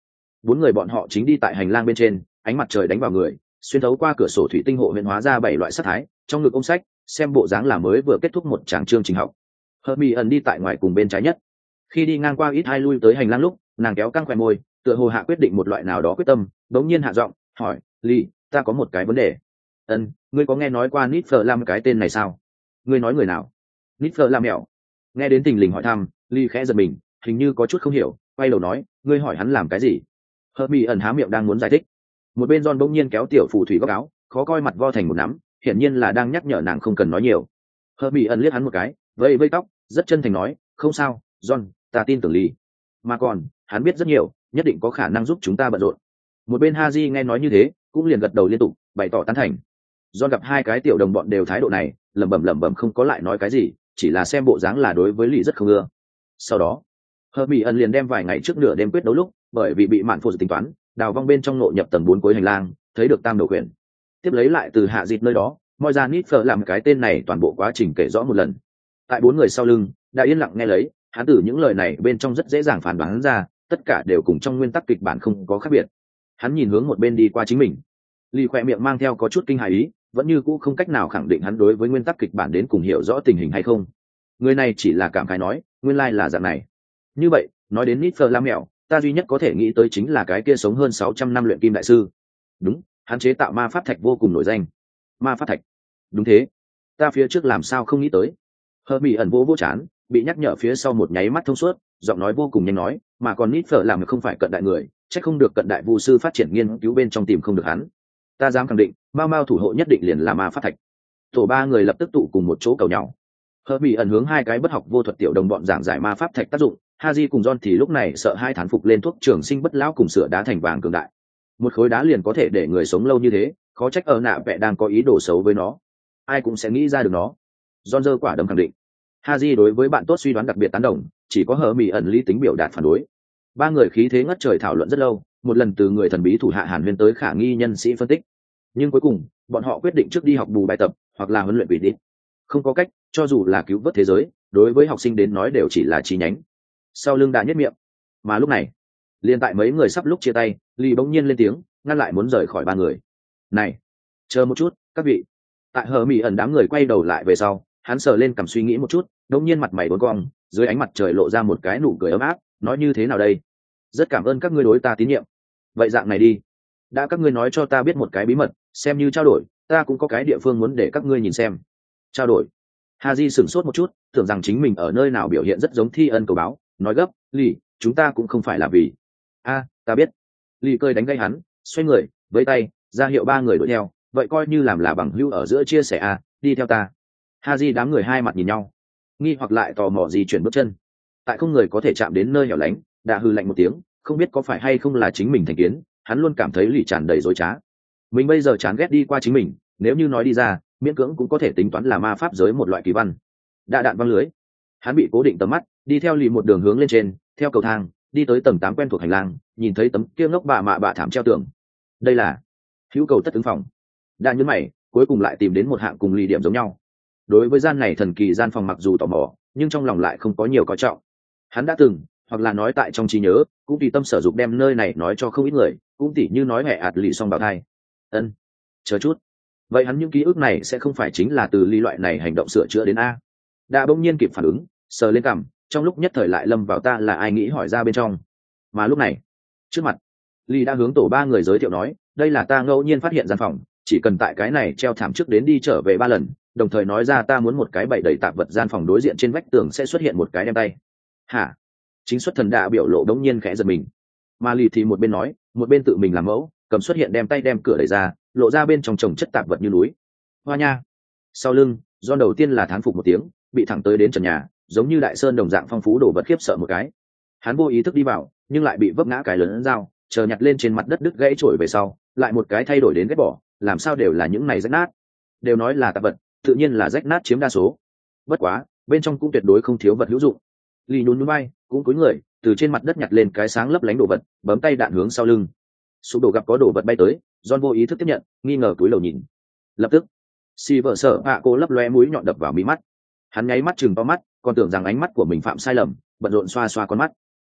Bốn người bọn họ chính đi tại hành lang bên trên, ánh mặt trời đánh vào người, xuyên thấu qua cửa sổ thủy tinh hộ huyện hóa ra bảy loại sắc thái, trong ngực ôm sách, xem bộ dáng là mới vừa kết thúc một tràng chương trình học. Hermione đi tại ngoài cùng bên trái nhất. Khi đi ngang qua ít hai lui tới hành lang lúc, nàng kéo căng khóe môi, tựa hồ hạ quyết định một loại nào đó quyết tâm, đống nhiên hạ giọng, hỏi, "Ly, ta có một cái vấn đề." "Ân, ngươi có nghe nói qua Niffer Lam cái tên này sao?" "Ngươi nói người nào?" "Niffer Lam mèo." Nghe đến tình lình hỏi thăm, Ly khẽ giật mình, hình như có chút không hiểu, quay đầu nói, "Ngươi hỏi hắn làm cái gì?" Hermione há miệng đang muốn giải thích, một bên John bỗng nhiên kéo tiểu phù thủy góc áo, khó coi mặt vo thành một nắm, hiển nhiên là đang nhắc nhở nàng không cần nói nhiều. Hermione liếc hắn một cái, vây vây tóc, rất chân thành nói, "Không sao, John, ta tin tưởng Ly. Mà còn, hắn biết rất nhiều, nhất định có khả năng giúp chúng ta bận rộn." Một bên Haji nghe nói như thế, cũng liền gật đầu liên tục, bày tỏ tán thành. John gặp hai cái tiểu đồng bọn đều thái độ này, lẩm bẩm lẩm bẩm không có lại nói cái gì, chỉ là xem bộ dáng là đối với Ly rất không ưa. Sau đó, Hermione liền đem vài ngày trước nửa đêm quyết đấu lúc, bởi vì bị mạn phô tính toán, đào vong bên trong nội nhập tầng bốn cuối hành lang, thấy được tam đầu quyển. Tiếp lấy lại từ hạ dịt nơi đó, moi ra Niffer làm cái tên này toàn bộ quá trình kể rõ một lần. Tại bốn người sau lưng, đã yên lặng nghe lấy, hắn từ những lời này bên trong rất dễ dàng phán đoán ra, tất cả đều cùng trong nguyên tắc kịch bản không có khác biệt. Hắn nhìn hướng một bên đi qua chính mình, Ly khỏe miệng mang theo có chút kinh hài ý, vẫn như cũ không cách nào khẳng định hắn đối với nguyên tắc kịch bản đến cùng hiểu rõ tình hình hay không. Người này chỉ là cảm khái nói, nguyên lai là dạng này. Như vậy, nói đến Niffer Lam mèo, ta duy nhất có thể nghĩ tới chính là cái kia sống hơn sáu trăm năm luyện kim đại sư. Đúng, hắn chế tạo ma pháp thạch vô cùng nổi danh. Ma pháp thạch? Đúng thế, ta phía trước làm sao không nghĩ tới. Hermione ẩn vô vô chán, bị nhắc nhở phía sau một nháy mắt thông suốt, giọng nói vô cùng nhanh nói, mà còn Niffer làm không phải cận đại người, chắc không được cận đại vu sư phát triển nghiên cứu bên trong tìm không được hắn. Ta dám khẳng định, Mao Mao thủ hộ nhất định liền là ma pháp thạch. Tổ ba người lập tức tụ cùng một chỗ cầu nhau. Hermione ẩn hướng hai cái bất học vô thuật tiểu đồng bọn giảng giải ma pháp thạch tác dụng, Haji cùng John thì lúc này sợ hai thán phục lên thuốc trường sinh bất lão cùng sửa đá thành vàng cường đại. Một khối đá liền có thể để người sống lâu như thế, khó trách ở nạ vẽ đang có ý đồ xấu với nó. Ai cũng sẽ nghĩ ra được nó. John giơ quả đấm khẳng định. Haji đối với bạn tốt suy đoán đặc biệt tán đồng, chỉ có Hermione ẩn lý tính biểu đạt phản đối. Ba người khí thế ngất trời thảo luận rất lâu, một lần từ người thần bí thủ hạ Hàn Huyên tới khả nghi nhân sĩ phân tích. Nhưng cuối cùng, bọn họ quyết định trước đi học bù bài tập, hoặc là huấn luyện quỷ đi. Không có cách, cho dù là cứu vớt thế giới, đối với học sinh đến nói đều chỉ là chi nhánh. Sau lưng đã nhất miệng. Mà lúc này, liền tại mấy người sắp lúc chia tay, Ly bỗng nhiên lên tiếng, ngăn lại muốn rời khỏi ba người. "Này, chờ một chút, các vị." Tại Hermione ẩn đám người quay đầu lại về sau, hắn sờ lên cằm suy nghĩ một chút, đột nhiên mặt mày uốn cong, dưới ánh mặt trời lộ ra một cái nụ cười ấm áp, nói như thế nào đây? "Rất cảm ơn các ngươi đối ta tín nhiệm. Vậy dạng này đi, đã các ngươi nói cho ta biết một cái bí mật, xem như trao đổi, ta cũng có cái địa phương muốn để các ngươi nhìn xem." "Trao đổi?" Haji sửng sốt một chút, tưởng rằng chính mình ở nơi nào biểu hiện rất giống thi ân cầu báo, nói gấp, "Lì, chúng ta cũng không phải là vì." "A, ta biết." Lì cười đánh gây hắn, xoay người, với tay, ra hiệu ba người đuổi theo, "Vậy coi như làm là bằng hữu ở giữa chia sẻ a, đi theo ta." Haji đám người hai mặt nhìn nhau, nghi hoặc lại tò mò gì chuyển bước chân. Tại không người có thể chạm đến nơi hẻo lánh, đã hừ lạnh một tiếng, không biết có phải hay không là chính mình thành kiến, hắn luôn cảm thấy Lì tràn đầy dối trá. Mình bây giờ chán ghét đi qua chính mình, nếu như nói đi ra, miễn cưỡng cũng có thể tính toán là ma pháp giới một loại kỳ văn. Đã đạn văng lưới, hắn bị cố định tầm mắt, đi theo Lì một đường hướng lên trên, theo cầu thang đi tới tầng tám quen thuộc hành lang, nhìn thấy tấm kia ngốc bà mạ bạ thảm treo tường. Đây là hữu cầu tất ứng phòng. Đã nhấn mày, cuối cùng lại tìm đến một hạng cùng Lì điểm giống nhau. Đối với gian này thần kỳ gian phòng mặc dù tò mò, nhưng trong lòng lại không có nhiều coi trọng. Hắn đã từng, hoặc là nói tại trong trí nhớ, cũng tùy tâm sở dục đem nơi này nói cho không ít người, cũng tỉ như nói hẹ ạt Lì xong bào thai. Ân, chờ chút, vậy hắn những ký ức này sẽ không phải chính là từ Lì loại này hành động sửa chữa đến a? Đã bỗng nhiên kịp phản ứng, sờ lên cằm, trong lúc nhất thời lại lâm vào ta là ai nghĩ hỏi ra bên trong. Mà lúc này, trước mặt, Lì đã hướng tổ ba người giới thiệu nói, đây là ta ngẫu nhiên phát hiện gian phòng, chỉ cần tại cái này treo thảm trước đến đi trở về ba lần, đồng thời nói ra ta muốn một cái bậy đầy tạp vật, gian phòng đối diện trên vách tường sẽ xuất hiện một cái đem tay. Hả? Chính xuất thần đã biểu lộ đống nhiên khẽ giật mình. Mà Lì thì một bên nói, một bên tự mình làm mẫu, cầm xuất hiện đem tay đem cửa đẩy ra, lộ ra bên trong chồng chất tạp vật như núi. Hoa nha. Sau lưng, do đầu tiên là thán phục một tiếng, bị thẳng tới đến trần nhà, giống như đại sơn đồng dạng phong phú đồ vật khiếp sợ một cái. Hắn vô ý thức đi vào, nhưng lại bị vấp ngã cái lớn dao, chờ nhặt lên trên mặt đất đứt gãy trổi về sau, lại một cái thay đổi đến ghét bỏ, làm sao đều là những này rách nát. Đều nói là tạp vật, tự nhiên là rách nát chiếm đa số. Bất quá, bên trong cũng tuyệt đối không thiếu vật hữu dụng. Lì nhún nhún vai, cũng cúi người, từ trên mặt đất nhặt lên cái sáng lấp lánh đồ vật, bấm tay đạn hướng sau lưng. Sụp đổ gặp có đồ vật bay tới, John vô ý thức tiếp nhận, nghi ngờ cúi đầu nhìn. Lập tức, Si vợ sợ ạ cô lấp lóe mũi nhọn đập vào mí mắt. Hắn nháy mắt chừng to mắt, còn tưởng rằng ánh mắt của mình phạm sai lầm, bận rộn xoa xoa con mắt.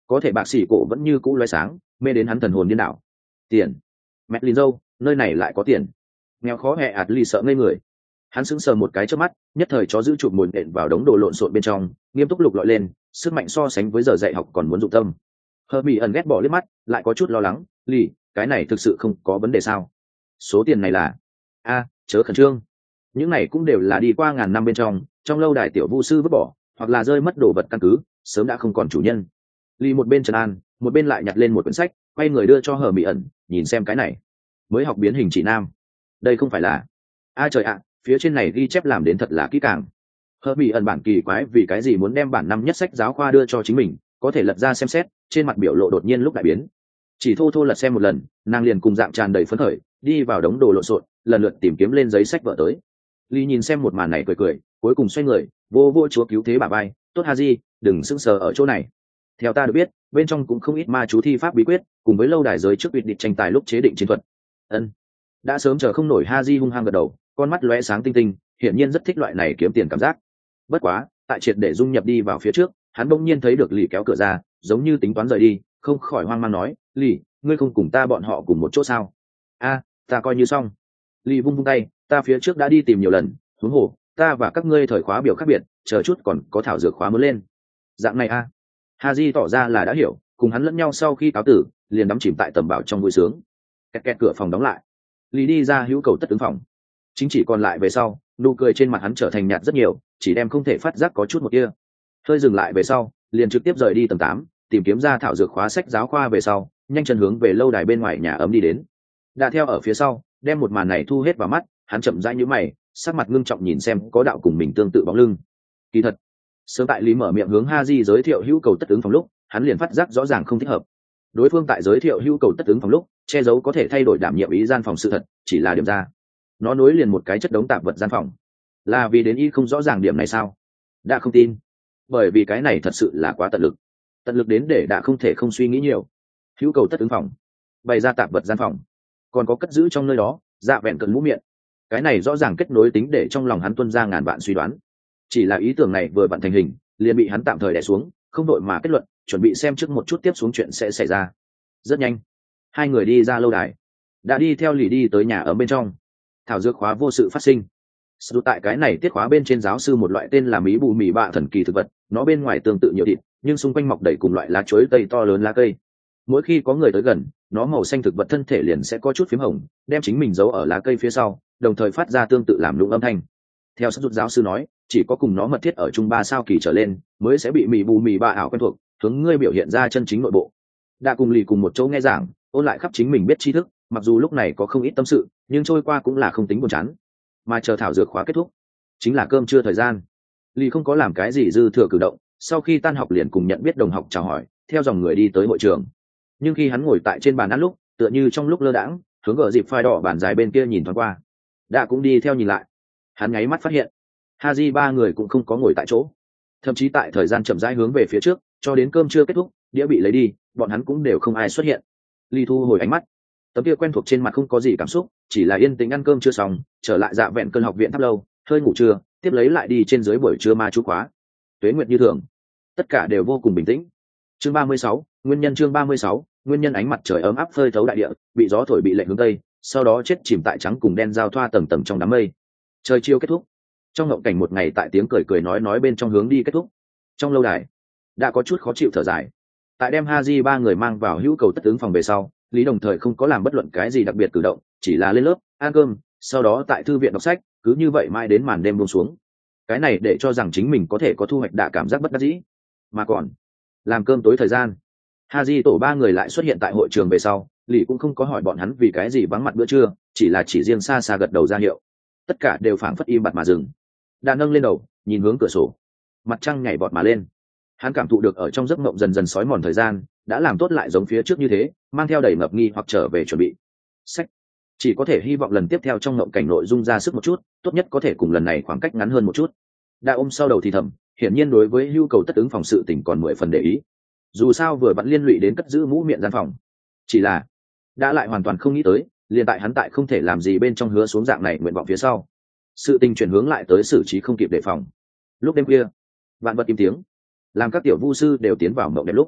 có thể bạc xỉ cổ vẫn như cũ loé sáng, mê đến hắn thần hồn điên đảo. Tiền, mẹ lìn dâu, nơi này lại có tiền. Nghèo khó hẹ ạt lì sợ ngây người. Hắn sững sờ một cái trước mắt, nhất thời chó giữ chụp mồi nện vào đống đồ lộn xộn bên trong, nghiêm túc lục lọi lên, sức mạnh so sánh với giờ dạy học còn muốn dụng tâm. Hờ bị ẩn ghét bỏ liếc mắt, lại có chút lo lắng, lì, cái này thực sự không có vấn đề sao? Số tiền này là a chớ khẩn trương, những này cũng đều là đi qua ngàn năm bên trong trong lâu đài tiểu vu sư vứt bỏ hoặc là rơi mất đồ vật căn cứ, sớm đã không còn chủ nhân. Lì một bên trấn an, một bên lại nhặt lên một quyển sách, quay người đưa cho Hờ Mỹ ẩn, nhìn xem cái này mới học biến hình chỉ nam, đây không phải là a trời ạ, phía trên này ghi chép làm đến thật là kỹ càng. Hờ Mỹ ẩn bản kỳ quái vì cái gì muốn đem bản năm nhất sách giáo khoa đưa cho chính mình, có thể lật ra xem xét, trên mặt biểu lộ đột nhiên lúc đại biến. Chỉ thô thô lật xem một lần, nàng liền cùng dạng tràn đầy phấn khởi đi vào đống đồ lộn xộn, lần lượt tìm kiếm lên giấy sách vợ tới. Ly nhìn xem một màn này cười cười, cuối cùng xoay người vô vô chúa cứu thế bà bay, tốt Haji, đừng sững sờ ở chỗ này. Theo ta được biết, bên trong cũng không ít ma chú thi pháp bí quyết, cùng với lâu đài giới trước uyệt địch tranh tài lúc chế định chiến thuật. Ân, đã sớm chờ không nổi. Haji hung hăng gật đầu, con mắt lóe sáng tinh tinh, hiển nhiên rất thích loại này kiếm tiền cảm giác. Bất quá, tại triệt để dung nhập đi vào phía trước, hắn bỗng nhiên thấy được Lì kéo cửa ra, giống như tính toán rời đi, không khỏi hoang mang nói, Lì, ngươi không cùng ta bọn họ cùng một chỗ sao? A, ta coi như xong. Lì vung vung tay, ta phía trước đã đi tìm nhiều lần, huống hồ ta và các ngươi thời khóa biểu khác biệt, chờ chút còn có thảo dược khóa mới lên. Dạng này a. Haji tỏ ra là đã hiểu, cùng hắn lẫn nhau sau khi cáo tử, liền đắm chìm tại tầm bảo trong vui sướng. Kẹt kẹt cửa phòng đóng lại. Lì đi ra hữu cầu tất ứng phòng. Chính chỉ còn lại về sau, nụ cười trên mặt hắn trở thành nhạt rất nhiều, chỉ đem không thể phát giác có chút một kia. Hơi dừng lại về sau, liền trực tiếp rời đi tầng tám, tìm kiếm ra thảo dược khóa sách giáo khoa về sau, nhanh chân hướng về lâu đài bên ngoài nhà ấm đi đến. Đã theo ở phía sau, đem một màn này thu hết vào mắt, hắn chậm rãi nhíu mày, sắc mặt ngưng trọng nhìn xem có đạo cùng mình tương tự bóng lưng. Kỳ thật, sớm tại Lý mở miệng hướng Haji giới thiệu hữu cầu tất ứng phòng lúc, hắn liền phát giác rõ ràng không thích hợp. Đối phương tại giới thiệu hữu cầu tất ứng phòng lúc, che giấu có thể thay đổi đảm nhiệm ý gian phòng sự thật, chỉ là điểm ra. Nó nối liền một cái chất đống tạp vật gian phòng. Là vì đến y không rõ ràng điểm này sao? Đã không tin. Bởi vì cái này thật sự là quá tận lực. Tận lực đến để đã không thể không suy nghĩ nhiều. Hữu cầu tất ứng phòng, bày ra tạp vật gian phòng, còn có cất giữ trong nơi đó dạ vẹn cận mũ miệng. Cái này rõ ràng kết nối tính để trong lòng hắn tuân ra ngàn vạn suy đoán. Chỉ là ý tưởng này vừa vặn thành hình, liền bị hắn tạm thời đè xuống, không đội mà kết luận, chuẩn bị xem trước một chút tiếp xuống chuyện sẽ xảy ra. Rất nhanh, hai người đi ra lâu đài, đã đi theo Lì đi tới nhà ở bên trong. Thảo dược khóa vô sự phát sinh. Dù tại cái này tiết khóa bên trên giáo sư một loại tên là mí bù mì bạ thần kỳ thực vật, nó bên ngoài tương tự nhiều thịt, nhưng xung quanh mọc đầy cùng loại lá chuối tây to lớn lá cây. Mỗi khi có người tới gần, nó màu xanh thực vật thân thể liền sẽ có chút phím hồng, đem chính mình giấu ở lá cây phía sau, đồng thời phát ra tương tự làm lụng âm thanh. Theo sắp rút giáo sư nói, chỉ có cùng nó mật thiết ở chung ba sao kỳ trở lên, mới sẽ bị mì bù mì bạ ảo quen thuộc, hướng ngươi biểu hiện ra chân chính nội bộ. Đã cùng Lì cùng một chỗ nghe giảng, ôn lại khắp chính mình biết tri thức, mặc dù lúc này có không ít tâm sự, nhưng trôi qua cũng là không tính buồn chán. Mà chờ thảo dược khóa kết thúc, chính là cơm trưa thời gian. Lì không có làm cái gì dư thừa cử động, sau khi tan học liền cùng nhận biết đồng học chào hỏi, theo dòng người đi tới hội trường. Nhưng khi hắn ngồi tại trên bàn ăn lúc, tựa như trong lúc lơ đãng, hướng ở dịp phai đỏ bàn dài bên kia nhìn thoáng qua. Đã cũng đi theo nhìn lại. Hắn nháy mắt phát hiện, Haji ba người cũng không có ngồi tại chỗ. Thậm chí tại thời gian chậm rãi hướng về phía trước, cho đến cơm trưa kết thúc, đĩa bị lấy đi, bọn hắn cũng đều không ai xuất hiện. Ly thu hồi ánh mắt, tấm kia quen thuộc trên mặt không có gì cảm xúc, chỉ là yên tĩnh ăn cơm chưa xong, trở lại dạ vẹn cơn học viện thắp lâu, hơi ngủ trưa, tiếp lấy lại đi trên dưới buổi trưa ma chú khóa. Tuế nguyệt như thường, tất cả đều vô cùng bình tĩnh. Chương ba mươi sáu, nguyên nhân chương ba mươi sáu, nguyên nhân ánh mặt trời ấm áp phơi thấu đại địa, bị gió thổi bị lệch hướng tây, sau đó chết chìm tại trắng cùng đen giao thoa tầng tầng trong đám mây. Trời chiều kết thúc. Trong ngộng cảnh một ngày tại tiếng cười cười nói nói bên trong hướng đi kết thúc. Trong lâu đài, đã có chút khó chịu thở dài. Tại đem Haji ba người mang vào hữu cầu tất ứng phòng về sau, Lý đồng thời không có làm bất luận cái gì đặc biệt cử động, chỉ là lên lớp, ăn cơm, sau đó tại thư viện đọc sách, cứ như vậy mãi đến màn đêm buông xuống. Cái này để cho rằng chính mình có thể có thu hoạch đạ cảm giác bất đắc dĩ. Mà còn, làm cơm tối thời gian, Haji tổ ba người lại xuất hiện tại hội trường về sau, Lý cũng không có hỏi bọn hắn vì cái gì vắng mặt bữa trưa, chỉ là chỉ riêng xa xa gật đầu ra hiệu. Tất cả đều phảng phất im bặt mà dừng. Đã nâng lên đầu, nhìn hướng cửa sổ, mặt trăng nhảy vọt mà lên. Hắn cảm thụ được ở trong giấc mộng dần dần sói mòn thời gian, đã làm tốt lại giống phía trước như thế, mang theo đầy ngập nghi hoặc trở về chuẩn bị. Sách, chỉ có thể hy vọng lần tiếp theo trong mộng cảnh nội dung ra sức một chút, tốt nhất có thể cùng lần này khoảng cách ngắn hơn một chút. Đã ôm sau đầu thì thầm, hiển nhiên đối với nhu cầu tất ứng phòng sự tình còn mười phần để ý. Dù sao vừa vẫn liên lụy đến cất giữ mũ miệng gian phòng, chỉ là đã lại hoàn toàn không nghĩ tới, liền tại hắn tại không thể làm gì bên trong hứa xuống dạng này nguyện vọng phía sau, sự tình chuyển hướng lại tới xử trí không kịp đề phòng. Lúc đêm khuya, vạn vật im tiếng, làm các tiểu vu sư đều tiến vào mộng đẹp lúc,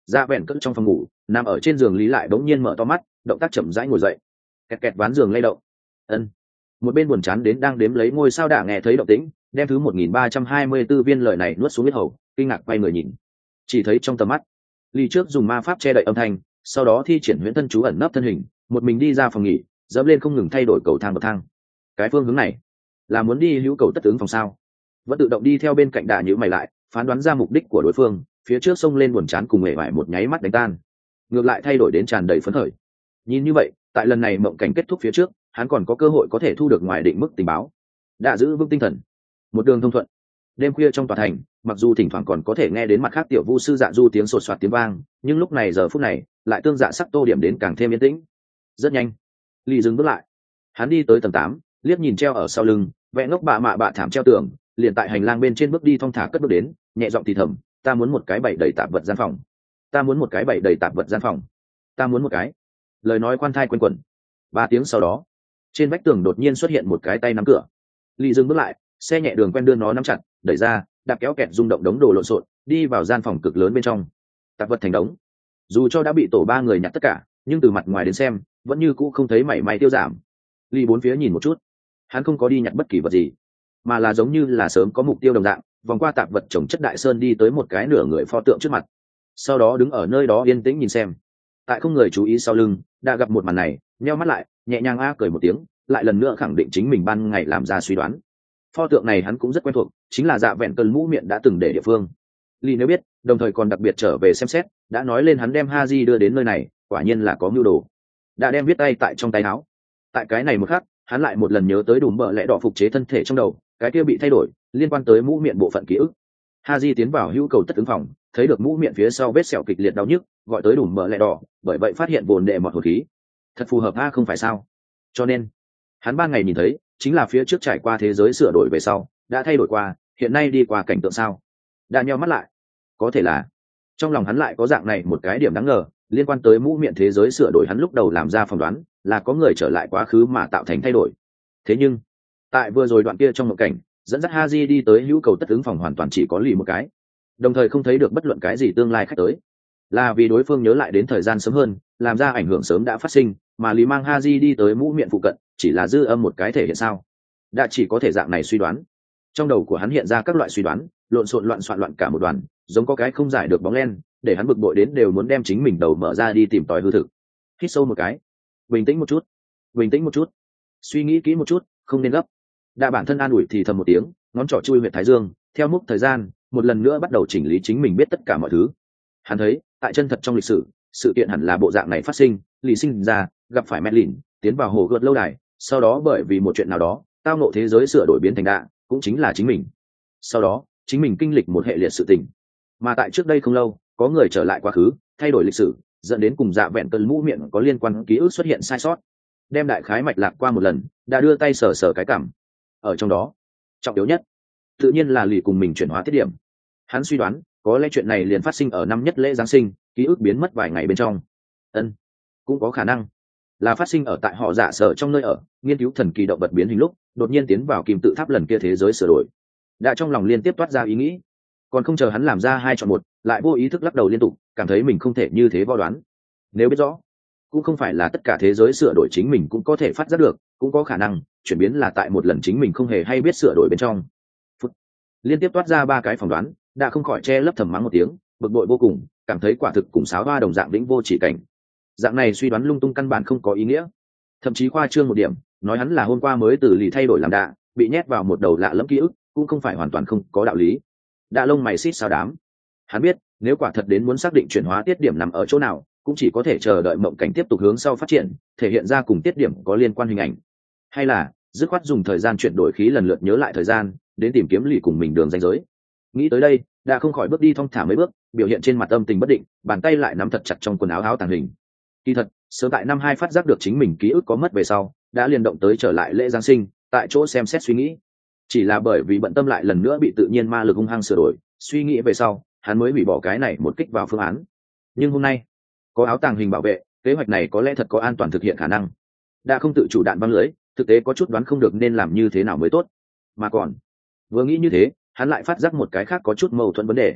Dạ vẹn cất trong phòng ngủ, nằm ở trên giường lý lại bỗng nhiên mở to mắt, động tác chậm rãi ngồi dậy, kẹt kẹt ván giường lay động. Ân. Một bên buồn chán đến đang đếm lấy ngôi sao đã nghe thấy động tĩnh, đem thứ một nghìn ba trăm hai mươi 1.324 viên lời này nuốt xuống huyết hầu, kinh ngạc quay người nhìn. Chỉ thấy trong tầm mắt, Lý trước dùng ma pháp che đậy âm thanh, sau đó thi triển huyễn thân chú ẩn nấp thân hình, một mình đi ra phòng nghỉ, dẫm lên không ngừng thay đổi cầu thang bậc thang. Cái phương hướng này, là muốn đi hữu cầu tất ứng phòng sao? Vẫn tự động đi theo bên cạnh Đạ nhíu mày lại, phán đoán ra mục đích của đối phương, phía trước xông lên buồn chán cùng mệt mỏi một nháy mắt đánh tan, ngược lại thay đổi đến tràn đầy phấn khởi. Nhìn như vậy, tại lần này mộng cảnh kết thúc phía trước, hắn còn có cơ hội có thể thu được ngoài định mức tình báo. Đã giữ vững tinh thần, một đường thông thuận. Đêm khuya trong tòa thành, mặc dù thỉnh thoảng còn có thể nghe đến mặt khác tiểu vu sư dạ du tiếng sột soạt tiếng vang, nhưng lúc này giờ phút này lại tương dạ sắc tô điểm đến càng thêm yên tĩnh. Rất nhanh, Lý dừng bước lại, hắn đi tới tầng tám, liếc nhìn treo ở sau lưng vẽ ngốc bạ mạ bạ thảm treo tường, liền tại hành lang bên trên bước đi thong thả cất bước đến, nhẹ giọng thì thầm, ta muốn một cái bậy đầy tạp vật gian phòng, ta muốn một cái bậy đầy tạp vật gian phòng, ta muốn một cái. Lời nói khoan thai quanh quẩn. Ba tiếng sau đó, trên vách tường đột nhiên xuất hiện một cái tay nắm cửa. Lý dừng bước lại, xe nhẹ đường quen đưa nó nắm chặt, đẩy ra, đạp kéo kẹt rung động đống đồ lộn xộn, đi vào gian phòng cực lớn bên trong. Tạp vật thành đống. Dù cho đã bị tổ ba người nhặt tất cả, nhưng từ mặt ngoài đến xem, vẫn như cũ không thấy mảy may tiêu giảm. Lý bốn phía nhìn một chút, hắn không có đi nhặt bất kỳ vật gì, mà là giống như là sớm có mục tiêu đồng dạng, vòng qua tạp vật trồng chất đại sơn đi tới một cái nửa người pho tượng trước mặt, sau đó đứng ở nơi đó yên tĩnh nhìn xem. Tại không người chú ý sau lưng, đã gặp một màn này, nheo mắt lại, nhẹ nhàng a cười một tiếng, lại lần nữa khẳng định chính mình ban ngày làm ra suy đoán. Pho tượng này hắn cũng rất quen thuộc, chính là Dạ Vẹn Cơn mũ miệng đã từng để địa phương. Lý nếu biết, đồng thời còn đặc biệt trở về xem xét, đã nói lên hắn đem Haji đưa đến nơi này, quả nhiên là có mưu đồ. Đã đem viết tay tại trong tay áo. Tại cái này một khắc, hắn lại một lần nhớ tới đùm bợ lẽ đỏ phục chế thân thể trong đầu, cái kia bị thay đổi, liên quan tới mũ miệng bộ phận ký ức. Haji tiến vào hữu cầu tất ứng phòng, thấy được mũ miệng phía sau vết sẹo kịch liệt đau nhức, gọi tới đùm bợ lẽ đỏ, bởi vậy phát hiện vồn đệ mọt hồn khí. Thật phù hợp a không phải sao? Cho nên, hắn ban ngày nhìn thấy, chính là phía trước trải qua thế giới sửa đổi về sau, đã thay đổi qua, hiện nay đi qua cảnh tượng sao? Đã nheo mắt lại, có thể là trong lòng hắn lại có dạng này một cái điểm đáng ngờ, liên quan tới mũ miệng thế giới sửa đổi, hắn lúc đầu làm ra phỏng đoán là có người trở lại quá khứ mà tạo thành thay đổi. Thế nhưng, tại vừa rồi đoạn kia trong một cảnh, dẫn dắt Haji đi tới hữu cầu tất ứng phòng hoàn toàn chỉ có Lý một cái, đồng thời không thấy được bất luận cái gì tương lai khách tới, là vì đối phương nhớ lại đến thời gian sớm hơn, làm ra ảnh hưởng sớm đã phát sinh, mà Lý mang Haji đi tới mũ miệng phụ cận chỉ là dư âm một cái thể hiện sao? Đã chỉ có thể dạng này suy đoán. Trong đầu của hắn hiện ra các loại suy đoán, lộn xộn loạn soạn loạn cả một đoàn, giống có cái không giải được bóng len, để hắn bực bội đến đều muốn đem chính mình đầu mở ra đi tìm tòi hư thực. Hít sâu một cái, bình tĩnh một chút, bình tĩnh một chút, suy nghĩ kỹ một chút, không nên gấp. Đã bản thân an ủi thì thầm một tiếng, ngón trỏ chui huyệt thái dương, theo mốc thời gian, một lần nữa bắt đầu chỉnh lý chính mình biết tất cả mọi thứ. Hắn thấy, tại chân thật trong lịch sử, sự kiện hẳn là bộ dạng này phát sinh, Lý sinh ra, gặp phải Medlin, tiến vào hồ gợt lâu đài, sau đó bởi vì một chuyện nào đó, tao ngộ thế giới sửa đổi biến thành đạ, cũng chính là chính mình. Sau đó, chính mình kinh lịch một hệ liệt sự tình. Mà tại trước đây không lâu, có người trở lại quá khứ, thay đổi lịch sử, dẫn đến cùng Dạ Vẹn Cơn mũ miệng có liên quan ký ức xuất hiện sai sót. Đem đại khái mạch lạc qua một lần, đã đưa tay sờ sờ cái cảm. Ở trong đó, trọng yếu nhất, tự nhiên là Lý cùng mình chuyển hóa tiết điểm. Hắn suy đoán, có lẽ chuyện này liền phát sinh ở năm nhất lễ Giáng sinh, ký ức biến mất vài ngày bên trong. Ân, cũng có khả năng là phát sinh ở tại họ Dạ Sở trong nơi ở, nghiên cứu thần kỳ động vật biến hình lúc, đột nhiên tiến vào kim tự tháp lần kia thế giới sửa đổi. Đã trong lòng liên tiếp toát ra ý nghĩ, còn không chờ hắn làm ra hai chọn một, lại vô ý thức lắc đầu liên tục, cảm thấy mình không thể như thế vo đoán. Nếu biết rõ, cũng không phải là tất cả thế giới sửa đổi chính mình cũng có thể phát giác được, cũng có khả năng chuyển biến là tại một lần chính mình không hề hay biết sửa đổi bên trong. Phút. Liên tiếp toát ra ba cái phỏng đoán, đã không khỏi che lấp thầm mắng một tiếng, bực bội vô cùng, cảm thấy quả thực cùng sáo hoa đồng dạng vĩnh vô chỉ cảnh. Dạng này suy đoán lung tung căn bản không có ý nghĩa, thậm chí khoa trương một điểm, nói hắn là hôm qua mới từ Lý thay đổi làm đạ, bị nhét vào một đầu lạ lẫm ký ức, cũng không phải hoàn toàn không có đạo lý. Đạ lông mày xít sao đám. Hắn biết, nếu quả thật đến muốn xác định chuyển hóa tiết điểm nằm ở chỗ nào, cũng chỉ có thể chờ đợi mộng cảnh tiếp tục hướng sau phát triển, thể hiện ra cùng tiết điểm có liên quan hình ảnh, hay là dứt khoát dùng thời gian chuyển đổi khí lần lượt nhớ lại thời gian, đến tìm kiếm Lý cùng mình đường ranh giới. Nghĩ tới đây, đã không khỏi bước đi thong thả mấy bước, biểu hiện trên mặt âm tình bất định, bàn tay lại nắm thật chặt trong quần áo áo tàng hình. Kỳ thật, sớm tại năm hai phát giác được chính mình ký ức có mất về sau, đã liên động tới trở lại lễ Giáng sinh, tại chỗ xem xét suy nghĩ. Chỉ là bởi vì bận tâm lại lần nữa bị tự nhiên ma lực hung hăng sửa đổi, suy nghĩ về sau, hắn mới hủy bỏ cái này một kích vào phương án. Nhưng hôm nay, có áo tàng hình bảo vệ, kế hoạch này có lẽ thật có an toàn thực hiện khả năng. Đã không tự chủ đạn băng lưới, thực tế có chút đoán không được nên làm như thế nào mới tốt. Mà còn, vừa nghĩ như thế, hắn lại phát giác một cái khác có chút mâu thuẫn vấn đề.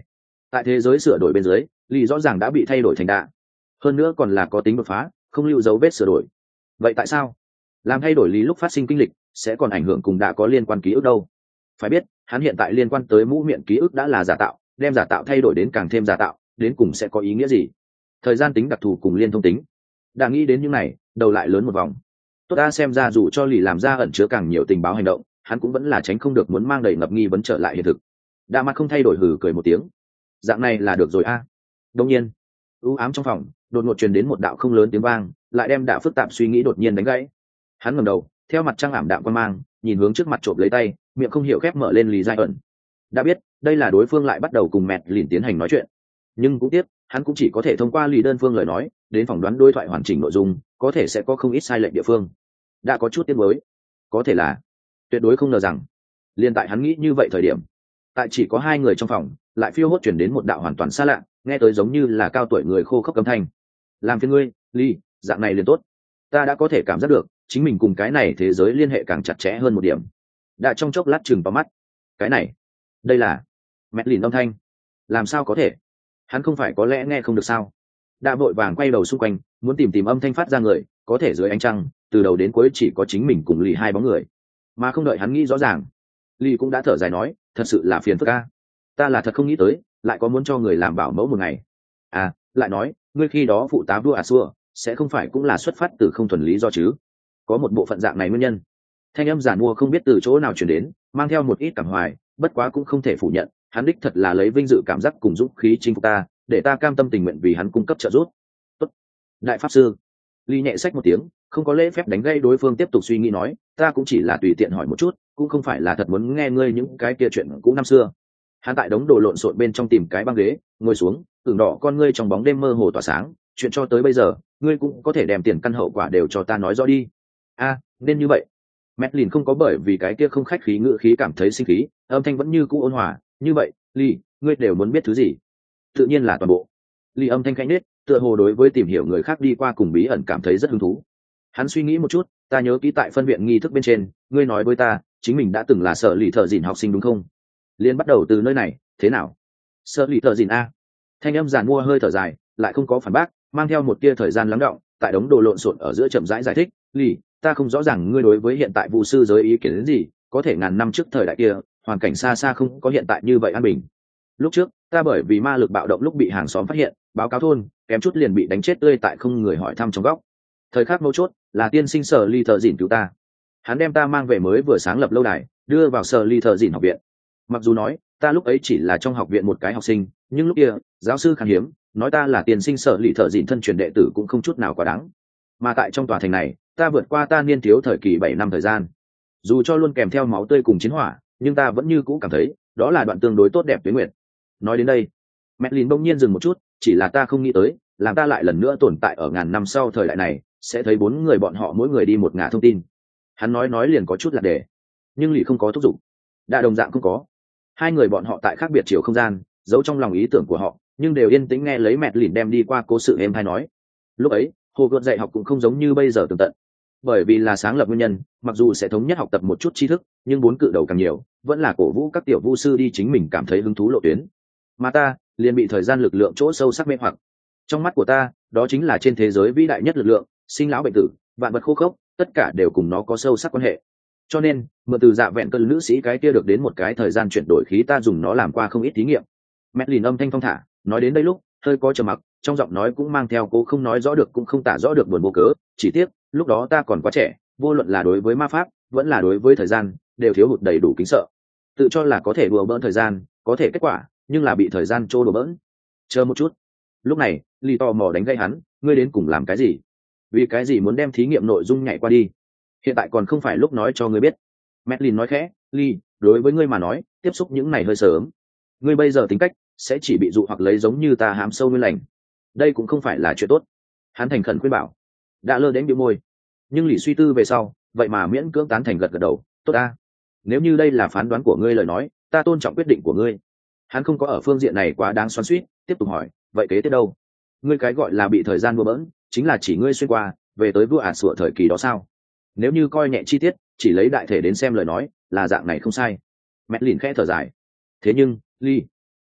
Tại thế giới sửa đổi bên dưới, lì rõ ràng đã bị thay đổi thành đạ, hơn nữa còn là có tính đột phá, không lưu dấu vết sửa đổi. Vậy tại sao làm thay đổi lý lúc phát sinh kinh lịch sẽ còn ảnh hưởng cùng đã có liên quan ký ức đâu? Phải biết hắn hiện tại liên quan tới mũ miệng ký ức đã là giả tạo, đem giả tạo thay đổi đến càng thêm giả tạo, đến cùng sẽ có ý nghĩa gì? Thời gian tính đặc thù cùng liên thông tính, đã nghĩ đến những này, đầu lại lớn một vòng. Tốt ta xem ra dù cho lì làm ra ẩn chứa càng nhiều tình báo hành động, hắn cũng vẫn là tránh không được muốn mang đầy ngập nghi vấn trở lại hiện thực. Đã mặt không thay đổi hừ cười một tiếng, dạng này là được rồi a. À. Đông nhiên u ám trong phòng đột ngột truyền đến một đạo không lớn tiếng vang, lại đem đạo phức tạp suy nghĩ đột nhiên đánh gãy. Hắn ngẩng đầu theo mặt trăng ảm đạm quan mang, nhìn hướng trước mặt trộm lấy tay, miệng không hiểu khép mở lên. Lý Giai ẩn đã biết đây là đối phương lại bắt đầu cùng mẹt lìn tiến hành nói chuyện, nhưng cũng tiếc hắn cũng chỉ có thể thông qua lì đơn phương lời nói đến phỏng đoán đối thoại hoàn chỉnh nội dung, có thể sẽ có không ít sai lệch địa phương. Đã có chút tiếc mới, có thể là tuyệt đối không ngờ rằng liên tại hắn nghĩ như vậy thời điểm, tại chỉ có hai người trong phòng lại phiêu hốt chuyển đến một đạo hoàn toàn xa lạ, nghe tới giống như là cao tuổi người khô khốc cấm thanh. Làm phiền ngươi Ly, dạng này liền tốt, ta đã có thể cảm giác được chính mình cùng cái này thế giới liên hệ càng chặt chẽ hơn một điểm. Đã trong chốc lát chừng vào mắt, cái này đây là mẹ lìn âm thanh, làm sao có thể, hắn không phải có lẽ nghe không được sao? Đã vội vàng quay đầu xung quanh muốn tìm tìm âm thanh phát ra người, có thể dưới ánh trăng từ đầu đến cuối chỉ có chính mình cùng Ly hai bóng người, mà không đợi hắn nghĩ rõ ràng, Ly cũng đã thở dài nói, thật sự là phiền phức ca, ta là thật không nghĩ tới lại có muốn cho người làm bảo mẫu một ngày. À lại nói ngươi khi đó phụ tá vua à xua sẽ không phải cũng là xuất phát từ không thuần lý do chứ? Có một bộ phận dạng này nguyên nhân. Thanh âm giản mua không biết từ chỗ nào chuyển đến, mang theo một ít cảm hoài, bất quá cũng không thể phủ nhận, hắn đích thật là lấy vinh dự cảm giác cùng dũng khí chinh phục ta, để ta cam tâm tình nguyện vì hắn cung cấp trợ giúp. Tốt, đại pháp sư. Ly nhẹ sách một tiếng, không có lễ phép đánh gây đối phương tiếp tục suy nghĩ nói, ta cũng chỉ là tùy tiện hỏi một chút, cũng không phải là thật muốn nghe ngươi những cái kia chuyện cũ năm xưa. Hắn tại đống đồ lộn xộn bên trong tìm cái băng ghế ngồi xuống, tưởng đỏ con ngươi trong bóng đêm mơ hồ tỏa sáng, chuyện cho tới bây giờ ngươi cũng có thể đem tiền căn hậu quả đều cho ta nói rõ đi. A à, nên như vậy. Madeline không có bởi vì cái kia không khách khí ngữ khí cảm thấy sinh khí, âm thanh vẫn như cũ ôn hòa. Như vậy Ly, ngươi đều muốn biết thứ gì? Tự nhiên là toàn bộ. Ly âm thanh khẽ nết, tựa hồ đối với tìm hiểu người khác đi qua cùng bí ẩn cảm thấy rất hứng thú. Hắn suy nghĩ một chút, ta nhớ kỹ tại phân viện nghi thức bên trên ngươi nói với ta chính mình đã từng là sở lì thợ dìn học sinh đúng không? Liên bắt đầu từ nơi này thế nào? Sở lì thợ dìn a. Thanh âm giản mua hơi thở dài, lại không có phản bác, mang theo một tia thời gian lắng đọng, tại đống đồ lộn xộn ở giữa chậm rãi giải, giải thích. Lì, ta không rõ ràng ngươi đối với hiện tại vu sư giới ý kiến đến gì, có thể ngàn năm trước thời đại kia hoàn cảnh xa xa không có hiện tại như vậy an bình. Lúc trước ta bởi vì ma lực bạo động lúc bị hàng xóm phát hiện báo cáo thôn, kém chút liền bị đánh chết tươi tại không người hỏi thăm trong góc. Thời khắc mấu chốt là tiên sinh sở ly thợ dìn cứu ta, hắn đem ta mang về mới vừa sáng lập lâu đài, đưa vào sở ly thợ dìn học viện. Mặc dù nói ta lúc ấy chỉ là trong học viện một cái học sinh, nhưng lúc kia giáo sư khan hiếm, nói ta là tiên sinh sở ly thợ dìn thân truyền đệ tử cũng không chút nào quá đáng. Mà tại trong tòa thành này ta vượt qua ta niên thiếu thời kỳ bảy năm thời gian, dù cho luôn kèm theo máu tươi cùng chiến hỏa, nhưng ta vẫn như cũ cảm thấy đó là đoạn tương đối tốt đẹp tuyến nguyện. Nói đến đây Madeline bỗng nhiên dừng một chút, chỉ là ta không nghĩ tới làm ta lại lần nữa tồn tại ở ngàn năm sau thời đại này, sẽ thấy bốn người bọn họ mỗi người đi một ngả thông tin. Hắn nói nói liền có chút lạc đề, nhưng lì không có thúc giục, đã đồng dạng không có. Hai người bọn họ tại khác biệt chiều không gian, giấu trong lòng ý tưởng của họ, nhưng đều yên tĩnh nghe lấy mẹ lìn đem đi qua cố sự êm hay nói. Lúc ấy hồ gợt dạy học cũng không giống như bây giờ tường tận, bởi vì là sáng lập nguyên nhân, mặc dù sẽ thống nhất học tập một chút tri thức, nhưng bốn cự đầu càng nhiều vẫn là cổ vũ các tiểu vu sư đi chính mình cảm thấy hứng thú lộ tuyến. Mà ta liền bị thời gian lực lượng chỗ sâu sắc mê hoặc. Trong mắt của ta đó chính là trên thế giới vĩ đại nhất lực lượng, sinh lão bệnh tử, vạn vật khô khốc, tất cả đều cùng nó có sâu sắc quan hệ. Cho nên mượn từ dạ vẹn cơn nữ sĩ cái kia được đến một cái thời gian chuyển đổi khí, ta dùng nó làm qua không ít thí nghiệm. Madeline âm thanh phong thả nói đến đây lúc hơi có trầm mặc, trong giọng nói cũng mang theo cô không nói rõ được cũng không tả rõ được buồn vô cớ. Chỉ tiếc lúc đó ta còn quá trẻ, vô luận là đối với ma pháp vẫn là đối với thời gian đều thiếu hụt đầy đủ kính sợ, tự cho là có thể đùa bỡn thời gian, có thể kết quả nhưng là bị thời gian trô đùa bỡn. Chờ một chút. Lúc này Ly tò mò đánh gây hắn, ngươi đến cùng làm cái gì? Vì cái gì muốn đem thí nghiệm nội dung nhảy qua đi? Hiện tại còn không phải lúc nói cho ngươi biết. Madeline nói khẽ, Ly, đối với ngươi mà nói tiếp xúc những này hơi sớm. Ngươi bây giờ tính cách sẽ chỉ bị dụ hoặc lấy giống như ta hám sâu nguyên lành, đây cũng không phải là chuyện tốt. Hắn thành khẩn khuyên bảo. Đã lơ đến bĩu môi, nhưng Lì suy tư về sau vậy mà miễn cưỡng tán thành gật gật đầu. Tốt ta, nếu như đây là phán đoán của ngươi lời nói, ta tôn trọng quyết định của ngươi. Hắn không có ở phương diện này quá đáng xoắn xuýt, tiếp tục hỏi, vậy kế tiếp đâu? Ngươi cái gọi là bị thời gian mua bỡn chính là chỉ ngươi xuyên qua về tới vua ả sủa thời kỳ đó sao? Nếu như coi nhẹ chi tiết, chỉ lấy đại thể đến xem lời nói, là dạng này không sai. Madeline khẽ thở dài. Thế nhưng Ly,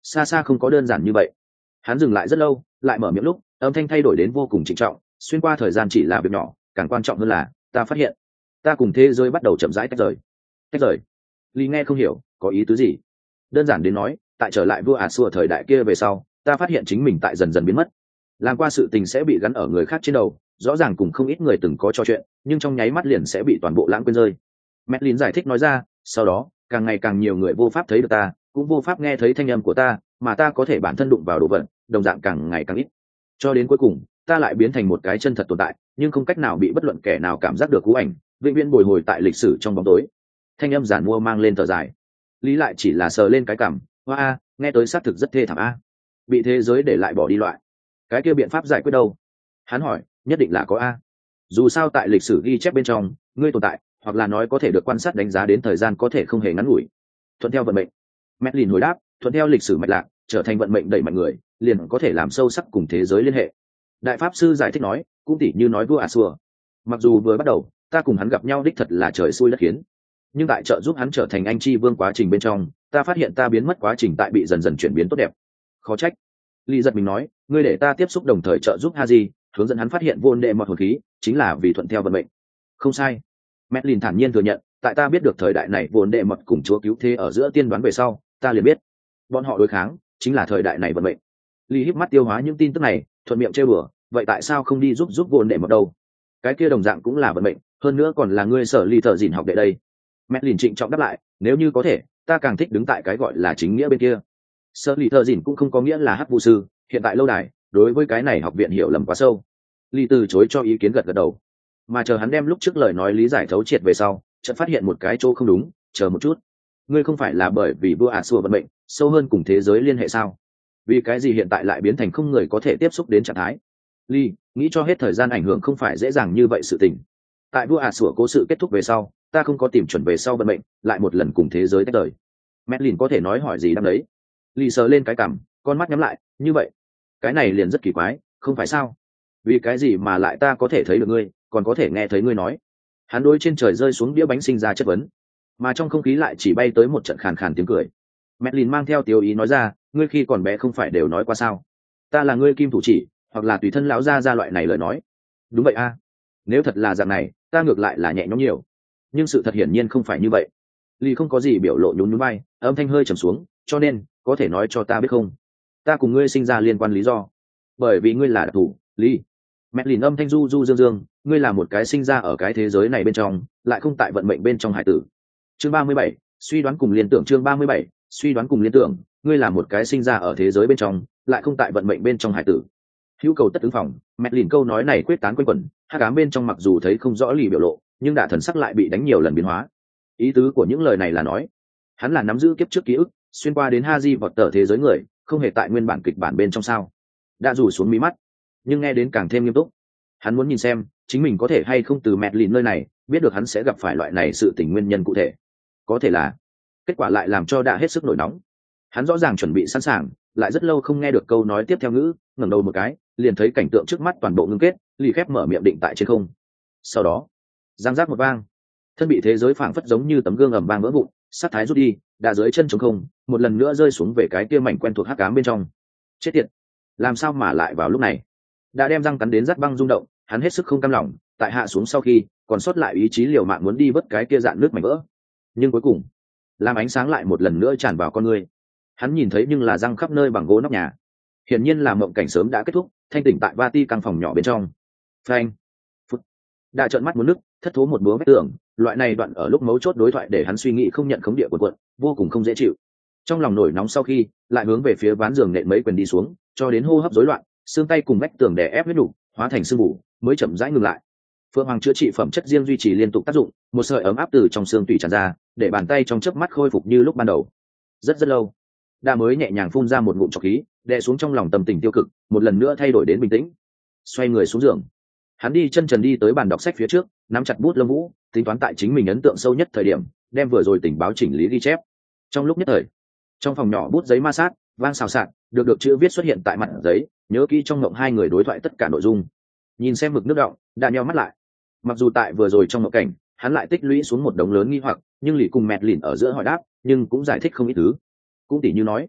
xa xa không có đơn giản như vậy. Hắn dừng lại rất lâu, lại mở miệng lúc âm thanh thay đổi đến vô cùng trịnh trọng, xuyên qua thời gian chỉ là việc nhỏ, càng quan trọng hơn là ta phát hiện ta cùng thế giới bắt đầu chậm rãi tách rời. Tách rời? Lý nghe không hiểu có ý tứ gì. Đơn giản đến nói, tại trở lại vua ả xua thời đại kia về sau, ta phát hiện chính mình tại dần dần biến mất. Làm qua sự tình sẽ bị gắn ở người khác trên đầu, rõ ràng cùng không ít người từng có trò chuyện, nhưng trong nháy mắt liền sẽ bị toàn bộ lãng quên rơi. Madeline giải thích nói ra, sau đó càng ngày càng nhiều người vô pháp thấy được ta, cũng vô pháp nghe thấy thanh âm của ta, mà ta có thể bản thân đụng vào đồ vật, đồng dạng càng ngày càng ít. Cho đến cuối cùng, ta lại biến thành một cái chân thật tồn tại, nhưng không cách nào bị bất luận kẻ nào cảm giác được cú ảnh, vĩnh viễn bồi hồi tại lịch sử trong bóng tối. Thanh âm giản mua mang lên thở dài. Lý lại chỉ là sờ lên cái cằm, hoa a, nghe tới xác thực rất thê thảm a. Bị thế giới để lại bỏ đi loại. Cái kia biện pháp giải quyết đâu? Hắn hỏi, nhất định là có a. Dù sao tại lịch sử ghi chép bên trong, ngươi tồn tại, hoặc là nói có thể được quan sát đánh giá đến thời gian có thể không hề ngắn ngủi. Thuận theo vận mệnh. Madeline hồi đáp, thuận theo lịch sử mạch lạc, trở thành vận mệnh đẩy mạnh người, liền có thể làm sâu sắc cùng thế giới liên hệ. Đại pháp sư giải thích nói, cũng tỉ như nói vua ả xua. Mặc dù vừa bắt đầu, ta cùng hắn gặp nhau đích thật là trời xui đất khiến, nhưng tại trợ giúp hắn trở thành anh chi vương quá trình bên trong, ta phát hiện ta biến mất quá trình tại bị dần dần chuyển biến tốt đẹp. Khó trách. Lý giật mình nói, ngươi để ta tiếp xúc đồng thời trợ giúp Haji, hướng dẫn hắn phát hiện vô đệ mọt hồn khí, chính là vì thuận theo vận mệnh. Không sai. Madeline thản nhiên thừa nhận, tại ta biết được thời đại này vô đệ mọt cùng chúa cứu thế ở giữa tiên đoán về sau, ta liền biết bọn họ đối kháng chính là thời đại này vận mệnh. Lý híp mắt tiêu hóa những tin tức này, thuận miệng trêu bừa, vậy tại sao không đi giúp giúp vô đệ mọt đâu? Cái kia đồng dạng cũng là vận mệnh, hơn nữa còn là ngươi sở ly thợ dìn học đệ đây. Madeline trịnh trọng đáp lại, nếu như có thể, ta càng thích đứng tại cái gọi là chính nghĩa bên kia. Sở ly thợ dìn cũng không có nghĩa là hắc vu sư, hiện tại lâu đài đối với cái này học viện hiểu lầm quá sâu. Lý từ chối cho ý kiến gật gật đầu, mà chờ hắn đem lúc trước lời nói lý giải thấu triệt về sau, chợt phát hiện một cái chỗ không đúng. Chờ một chút, ngươi không phải là bởi vì vua ả xua vận mệnh sâu hơn cùng thế giới liên hệ sao? Vì cái gì hiện tại lại biến thành không người có thể tiếp xúc đến trạng thái? Ly nghĩ cho hết thời gian ảnh hưởng không phải dễ dàng như vậy sự tình. Tại vua ả xua cố sự kết thúc về sau, ta không có tìm chuẩn về sau vận mệnh, lại một lần cùng thế giới tách rời. Madeline có thể nói hỏi gì đáp đấy. Ly sờ lên cái cằm, con mắt nhắm lại, như vậy cái này liền rất kỳ quái, không phải sao? Vì cái gì mà lại ta có thể thấy được ngươi, còn có thể nghe thấy ngươi nói? Hắn đối trên trời rơi xuống đĩa bánh sinh ra chất vấn, mà trong không khí lại chỉ bay tới một trận khàn khàn tiếng cười. Madeline mang theo tiêu ý nói ra, ngươi khi còn bé không phải đều nói qua sao? Ta là ngươi kim thủ chỉ, hoặc là tùy thân lão gia ra loại này lời nói. Đúng vậy a. Nếu thật là dạng này, ta ngược lại là nhẹ nhõm nhiều. Nhưng sự thật hiển nhiên không phải như vậy. Ly không có gì biểu lộ, nhún nhún vai, âm thanh hơi trầm xuống, cho nên có thể nói cho ta biết không? Ta cùng ngươi sinh ra liên quan lý do? Bởi vì ngươi là đặc thù, Ly. Madeline âm thanh du du dương dương, ngươi là một cái sinh ra ở cái thế giới này bên trong, lại không tại vận mệnh bên trong hải tử. Chương ba mươi bảy, suy đoán cùng liên tưởng. Chương ba mươi bảy, suy đoán cùng liên tưởng, ngươi là một cái sinh ra ở thế giới bên trong, lại không tại vận mệnh bên trong hải tử. Hữu cầu tất ứng phòng, Madeline câu nói này quyết tán quanh quẩn, hắc ám bên trong mặc dù thấy không rõ lì biểu lộ, nhưng đả thần sắc lại bị đánh nhiều lần biến hóa. Ý tứ của những lời này là nói, hắn là nắm giữ kiếp trước ký ức, xuyên qua đến Haji vọt tở thế giới người, không hề tại nguyên bản kịch bản bên trong sao? Đã rủ xuống mí mắt, nhưng nghe đến càng thêm nghiêm túc. Hắn muốn nhìn xem chính mình có thể hay không từ Madeline nơi này biết được hắn sẽ gặp phải loại này sự tình nguyên nhân cụ thể. Có thể là kết quả lại làm cho đã hết sức nổi nóng. Hắn rõ ràng chuẩn bị sẵn sàng, lại rất lâu không nghe được câu nói tiếp theo ngữ, ngẩng đầu một cái, liền thấy cảnh tượng trước mắt toàn bộ ngưng kết, lì khép mở miệng định tại trên không. Sau đó, giang giác một vang, thân bị thế giới phảng phất giống như tấm gương ầm vang vỡ vụn, sát thái rút đi, đã dưới chân trống không, một lần nữa rơi xuống về cái kia mảnh quen thuộc hắc ám bên trong. Chết tiệt, làm sao mà lại vào lúc này? Đã đem răng cắn đến rát băng rung động, hắn hết sức không cam lòng, tại hạ xuống sau khi còn sót lại ý chí liều mạng muốn đi vớt cái kia dạn nước mảnh vỡ, nhưng cuối cùng làm ánh sáng lại một lần nữa tràn vào con người. Hắn nhìn thấy nhưng là răng khắp nơi bằng gỗ nóc nhà, hiển nhiên là mộng cảnh sớm đã kết thúc, thanh tỉnh tại Vati căn phòng nhỏ bên trong. Phanh, phút, đã trợn mắt muốn nức, thất thố một búa vách tường, loại này đoạn ở lúc mấu chốt đối thoại để hắn suy nghĩ không nhận khống địa của quận, vô cùng không dễ chịu. Trong lòng nổi nóng sau khi lại hướng về phía ván giường nện mấy quyền đi xuống, cho đến hô hấp rối loạn, xương tay cùng vách tường đè ép huyết đủ, hóa thành sương mù, mới chậm rãi ngừng lại. Phượng Hoàng chữa trị phẩm chất riêng duy trì liên tục tác dụng, một sợi ấm áp từ trong xương tủy tràn ra, để bàn tay trong chớp mắt khôi phục như lúc ban đầu. Rất rất lâu, đã mới nhẹ nhàng phun ra một ngụm trọc khí, đè xuống trong lòng tâm tình tiêu cực, một lần nữa thay đổi đến bình tĩnh. Xoay người xuống giường, hắn đi chân trần đi tới bàn đọc sách phía trước, nắm chặt bút lông vũ, tính toán tại chính mình ấn tượng sâu nhất thời điểm, đem vừa rồi tình báo chỉnh lý ghi chép. Trong lúc nhất thời, trong phòng nhỏ bút giấy ma sát, vang xào xạc, được được chữ viết xuất hiện tại mặt giấy, nhớ kỹ trong mộng hai người đối thoại tất cả nội dung. Nhìn xem mực nước đọng, đã nheo mắt lại. Mặc dù tại vừa rồi trong mộng cảnh, hắn lại tích lũy xuống một đống lớn nghi hoặc, nhưng lì cùng mẹt lìn ở giữa hỏi đáp, nhưng cũng giải thích không ít thứ. Cũng tỉ như nói,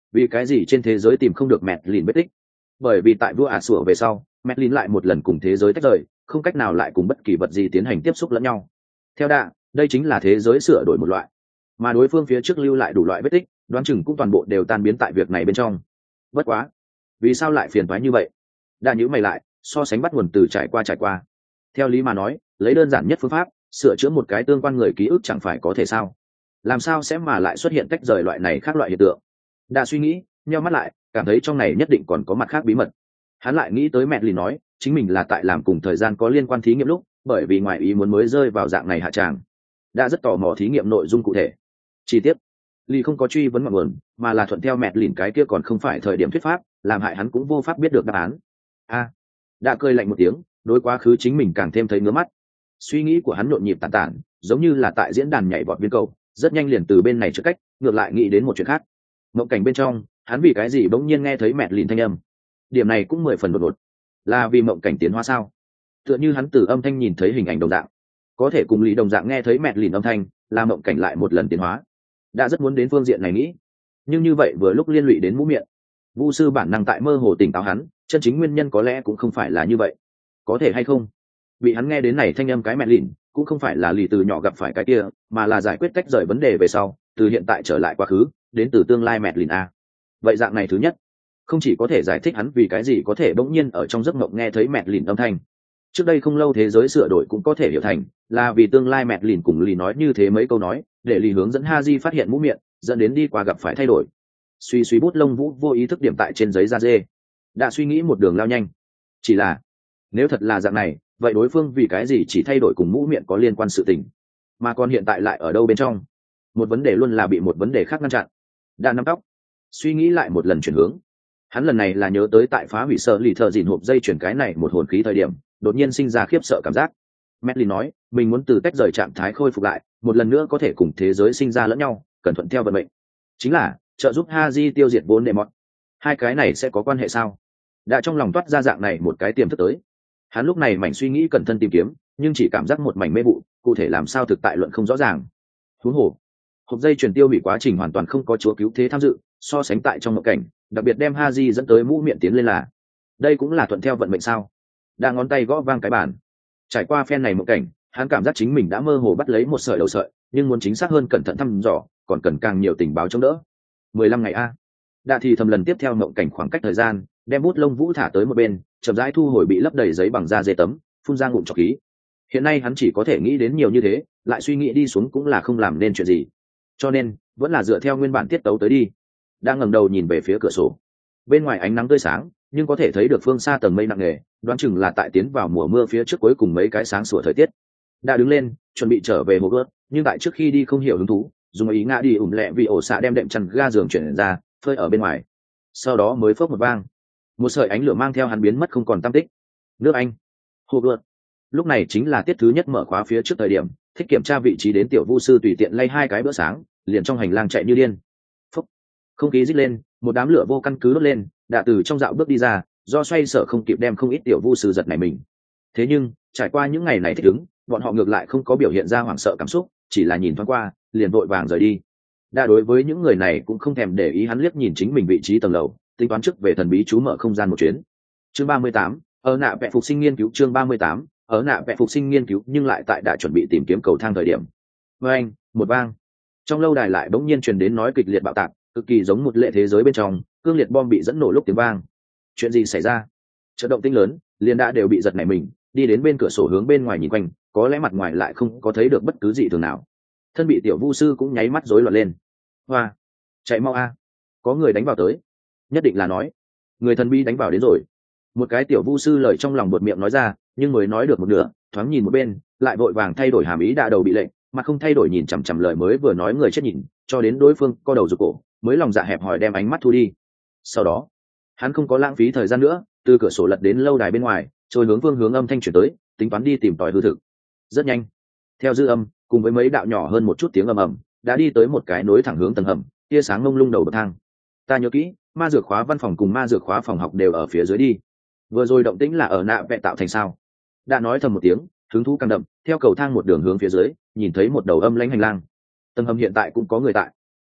vì cái gì trên thế giới tìm không được mẹt lìn vết tích? Bởi vì tại vua ả sủa về sau, mẹt lìn lại một lần cùng thế giới tách rời, không cách nào lại cùng bất kỳ vật gì tiến hành tiếp xúc lẫn nhau. Theo đạ, đây chính là thế giới sửa đổi một loại, mà đối phương phía trước lưu lại đủ loại vết tích, đoán chừng cũng toàn bộ đều tan biến tại việc này bên trong. Bất quá, vì sao lại phiền toái như vậy? Đạ nhíu mày lại, so sánh bắt nguồn từ trải qua trải qua. Theo lý mà nói, lấy đơn giản nhất phương pháp, sửa chữa một cái tương quan người ký ức chẳng phải có thể sao? Làm sao sẽ mà lại xuất hiện tách rời loại này khác loại hiện tượng? Đạ suy nghĩ, nheo mắt lại, cảm thấy trong này nhất định còn có mặt khác bí mật. Hắn lại nghĩ tới mẹ lì nói, chính mình là tại làm cùng thời gian có liên quan thí nghiệm lúc, bởi vì ngoài ý muốn mới rơi vào dạng này hạ tràng. Đã rất tò mò thí nghiệm nội dung cụ thể. Chi tiết, Ly không có truy vấn ngọn nguồn, mà là thuận theo mẹ lìn cái kia còn không phải thời điểm thuyết pháp, làm hại hắn cũng vô pháp biết được đáp án. A, à, đã cười lạnh một tiếng, đối quá khứ chính mình càng thêm thấy ngứa mắt. Suy nghĩ của hắn nhộn nhịp tản tản, giống như là tại diễn đàn nhảy vọt viên cầu, rất nhanh liền từ bên này trước cách, ngược lại nghĩ đến một chuyện khác. Mộng cảnh bên trong, hắn vì cái gì bỗng nhiên nghe thấy mẹ lìn thanh âm? Điểm này cũng mười phần đột ngột. Là vì mộng cảnh tiến hóa sao? Tựa như hắn từ âm thanh nhìn thấy hình ảnh đồng dạng, có thể cùng lý đồng dạng nghe thấy mẹ lìn âm thanh, là mộng cảnh lại một lần tiến hóa. Đã rất muốn đến phương diện này nghĩ, nhưng như vậy vừa lúc liên lụy đến mũ miệng. Vu sư bản năng tại mơ hồ tỉnh táo hắn, chân chính nguyên nhân có lẽ cũng không phải là như vậy. Có thể hay không? Bị hắn nghe đến này thanh âm cái mẹ lìn, cũng không phải là lì từ nhỏ gặp phải cái kia, mà là giải quyết tách rời vấn đề về sau, từ hiện tại trở lại quá khứ, đến từ tương lai mẹ lìn a. Vậy dạng này thứ nhất, không chỉ có thể giải thích hắn vì cái gì có thể bỗng nhiên ở trong giấc mộng nghe thấy mẹ lìn âm thanh. Trước đây không lâu thế giới sửa đổi cũng có thể hiểu thành là vì tương lai mẹ lìn cùng lì nói như thế mấy câu nói, để lì hướng dẫn Haji phát hiện mũ miệng, dẫn đến đi qua gặp phải thay đổi. Suy suy bút lông vũ vô ý thức điểm tại trên giấy da dê. Đã suy nghĩ một đường lao nhanh. Chỉ là, nếu thật là dạng này, vậy đối phương vì cái gì chỉ thay đổi cùng mũ miệng có liên quan sự tình, mà còn hiện tại lại ở đâu bên trong? Một vấn đề luôn là bị một vấn đề khác ngăn chặn. Đã nắm tóc, suy nghĩ lại một lần chuyển hướng. Hắn lần này là nhớ tới tại phá hủy sợ lì thợ dìn hộp dây chuyển cái này một hồn khí thời điểm, đột nhiên sinh ra khiếp sợ cảm giác. Medley nói, mình muốn từ tách rời trạng thái khôi phục lại, một lần nữa có thể cùng thế giới sinh ra lẫn nhau, cần thuận theo vận mệnh. Chính là trợ giúp Haji tiêu diệt vốn đệ mọt. Hai cái này sẽ có quan hệ sao? Đã trong lòng toát ra dạng này một cái tiềm thức tới. Hắn lúc này mảnh suy nghĩ cẩn thận tìm kiếm, nhưng chỉ cảm giác một mảnh mê vụ, cụ thể làm sao thực tại luận không rõ ràng. Huống hồ, hộp dây chuyển tiêu hủy quá trình hoàn toàn không có chúa cứu thế tham dự, so sánh tại trong mộng cảnh, đặc biệt đem Haji dẫn tới mũ miệng tiến lên là, đây cũng là thuận theo vận mệnh sao? Đang ngón tay gõ vang cái bàn. Trải qua phen này mộng cảnh, hắn cảm giác chính mình đã mơ hồ bắt lấy một sợi đầu sợi, nhưng muốn chính xác hơn cẩn thận thăm dò, còn cần càng nhiều tình báo chống đỡ. mười lăm ngày a. Đã thì thầm lần tiếp theo mộng cảnh khoảng cách thời gian, đem bút lông vũ thả tới một bên, chậm rãi thu hồi bị lấp đầy giấy bằng da dê tấm, phun ra ngụm trọc khí. Hiện nay hắn chỉ có thể nghĩ đến nhiều như thế, lại suy nghĩ đi xuống cũng là không làm nên chuyện gì. Cho nên, vẫn là dựa theo nguyên bản tiết tấu tới đi. Đang ngẩng đầu nhìn về phía cửa sổ. Bên ngoài ánh nắng tươi sáng, nhưng có thể thấy được phương xa tầng mây nặng nề, đoán chừng là tại tiến vào mùa mưa phía trước cuối cùng mấy cái sáng sủa thời tiết. Đã đứng lên, chuẩn bị trở về hồ gớt, nhưng tại trước khi đi không hiểu hứng thú, dùng ý ngã đi ủm lẹ vì ổ xạ đem đệm chăn ga giường chuyển ra, phơi ở bên ngoài. Sau đó mới phớp một vang, một sợi ánh lửa mang theo hắn biến mất không còn tăm tích. Nước Anh, hồ gớt. Lúc này chính là tiết thứ nhất mở khóa phía trước thời điểm, thích kiểm tra vị trí đến tiểu vu sư tùy tiện lay hai cái bữa sáng, liền trong hành lang chạy như điên. Phúc. Không khí rít lên, một đám lửa vô căn cứ đốt lên, đã từ trong dạo bước đi ra, do xoay sở không kịp đem không ít tiểu vu sư giật này mình. Thế nhưng trải qua những ngày này thích ứng, bọn họ ngược lại không có biểu hiện ra hoảng sợ cảm xúc, chỉ là nhìn thoáng qua liền vội vàng rời đi. Đã đối với những người này cũng không thèm để ý, hắn liếc nhìn chính mình vị trí tầng lầu, tính toán trước về thần bí chú mở không gian một chuyến. Chương ba mươi tám, ở nạ vẽ phục sinh nghiên cứu. Chương ba mươi tám, ở nạ vẽ phục sinh nghiên cứu. Nhưng lại tại đã chuẩn bị tìm kiếm cầu thang thời điểm, với anh một vang trong lâu đài lại bỗng nhiên truyền đến nói kịch liệt bạo tạc, cực kỳ giống một lệ thế giới bên trong cương liệt bom bị dẫn nổ lúc tiếng vang. Chuyện gì xảy ra? Chợt động tĩnh lớn, liền đã đều bị giật nảy mình, đi đến bên cửa sổ hướng bên ngoài nhìn quanh, có lẽ mặt ngoài lại không có thấy được bất cứ gì thường nào. Thân bị tiểu vu sư cũng nháy mắt rối loạn lên. Hoa, chạy mau a, có người đánh vào tới. Nhất định là nói, người thần bí đánh vào đến rồi. Một cái tiểu vu sư lời trong lòng buột miệng nói ra, nhưng mới nói được một nửa, thoáng nhìn một bên, lại vội vàng thay đổi hàm ý, đã đầu bị lệnh, mà không thay đổi nhìn chằm chằm lời mới vừa nói người chết nhìn, cho đến đối phương co đầu rụt cổ, mới lòng dạ hẹp hòi đem ánh mắt thu đi. Sau đó, hắn không có lãng phí thời gian nữa, từ cửa sổ lật đến lâu đài bên ngoài, trôi hướng phương hướng âm thanh chuyển tới, tính toán đi tìm tòi hư thực. Rất nhanh, theo dư âm, cùng với mấy đạo nhỏ hơn một chút tiếng ầm ầm, đã đi tới một cái nối thẳng hướng tầng hầm, tia sáng ngông lung đầu bậc thang. Ta nhớ kỹ, ma dược khóa văn phòng cùng ma dược khóa phòng học đều ở phía dưới đi. Vừa rồi động tĩnh là ở nạ vẽ tạo thành sao? Đã nói thầm một tiếng, hứng thú càng đậm, theo cầu thang một đường hướng phía dưới, nhìn thấy một đầu âm lãnh hành lang. Tầng hầm hiện tại cũng có người tại.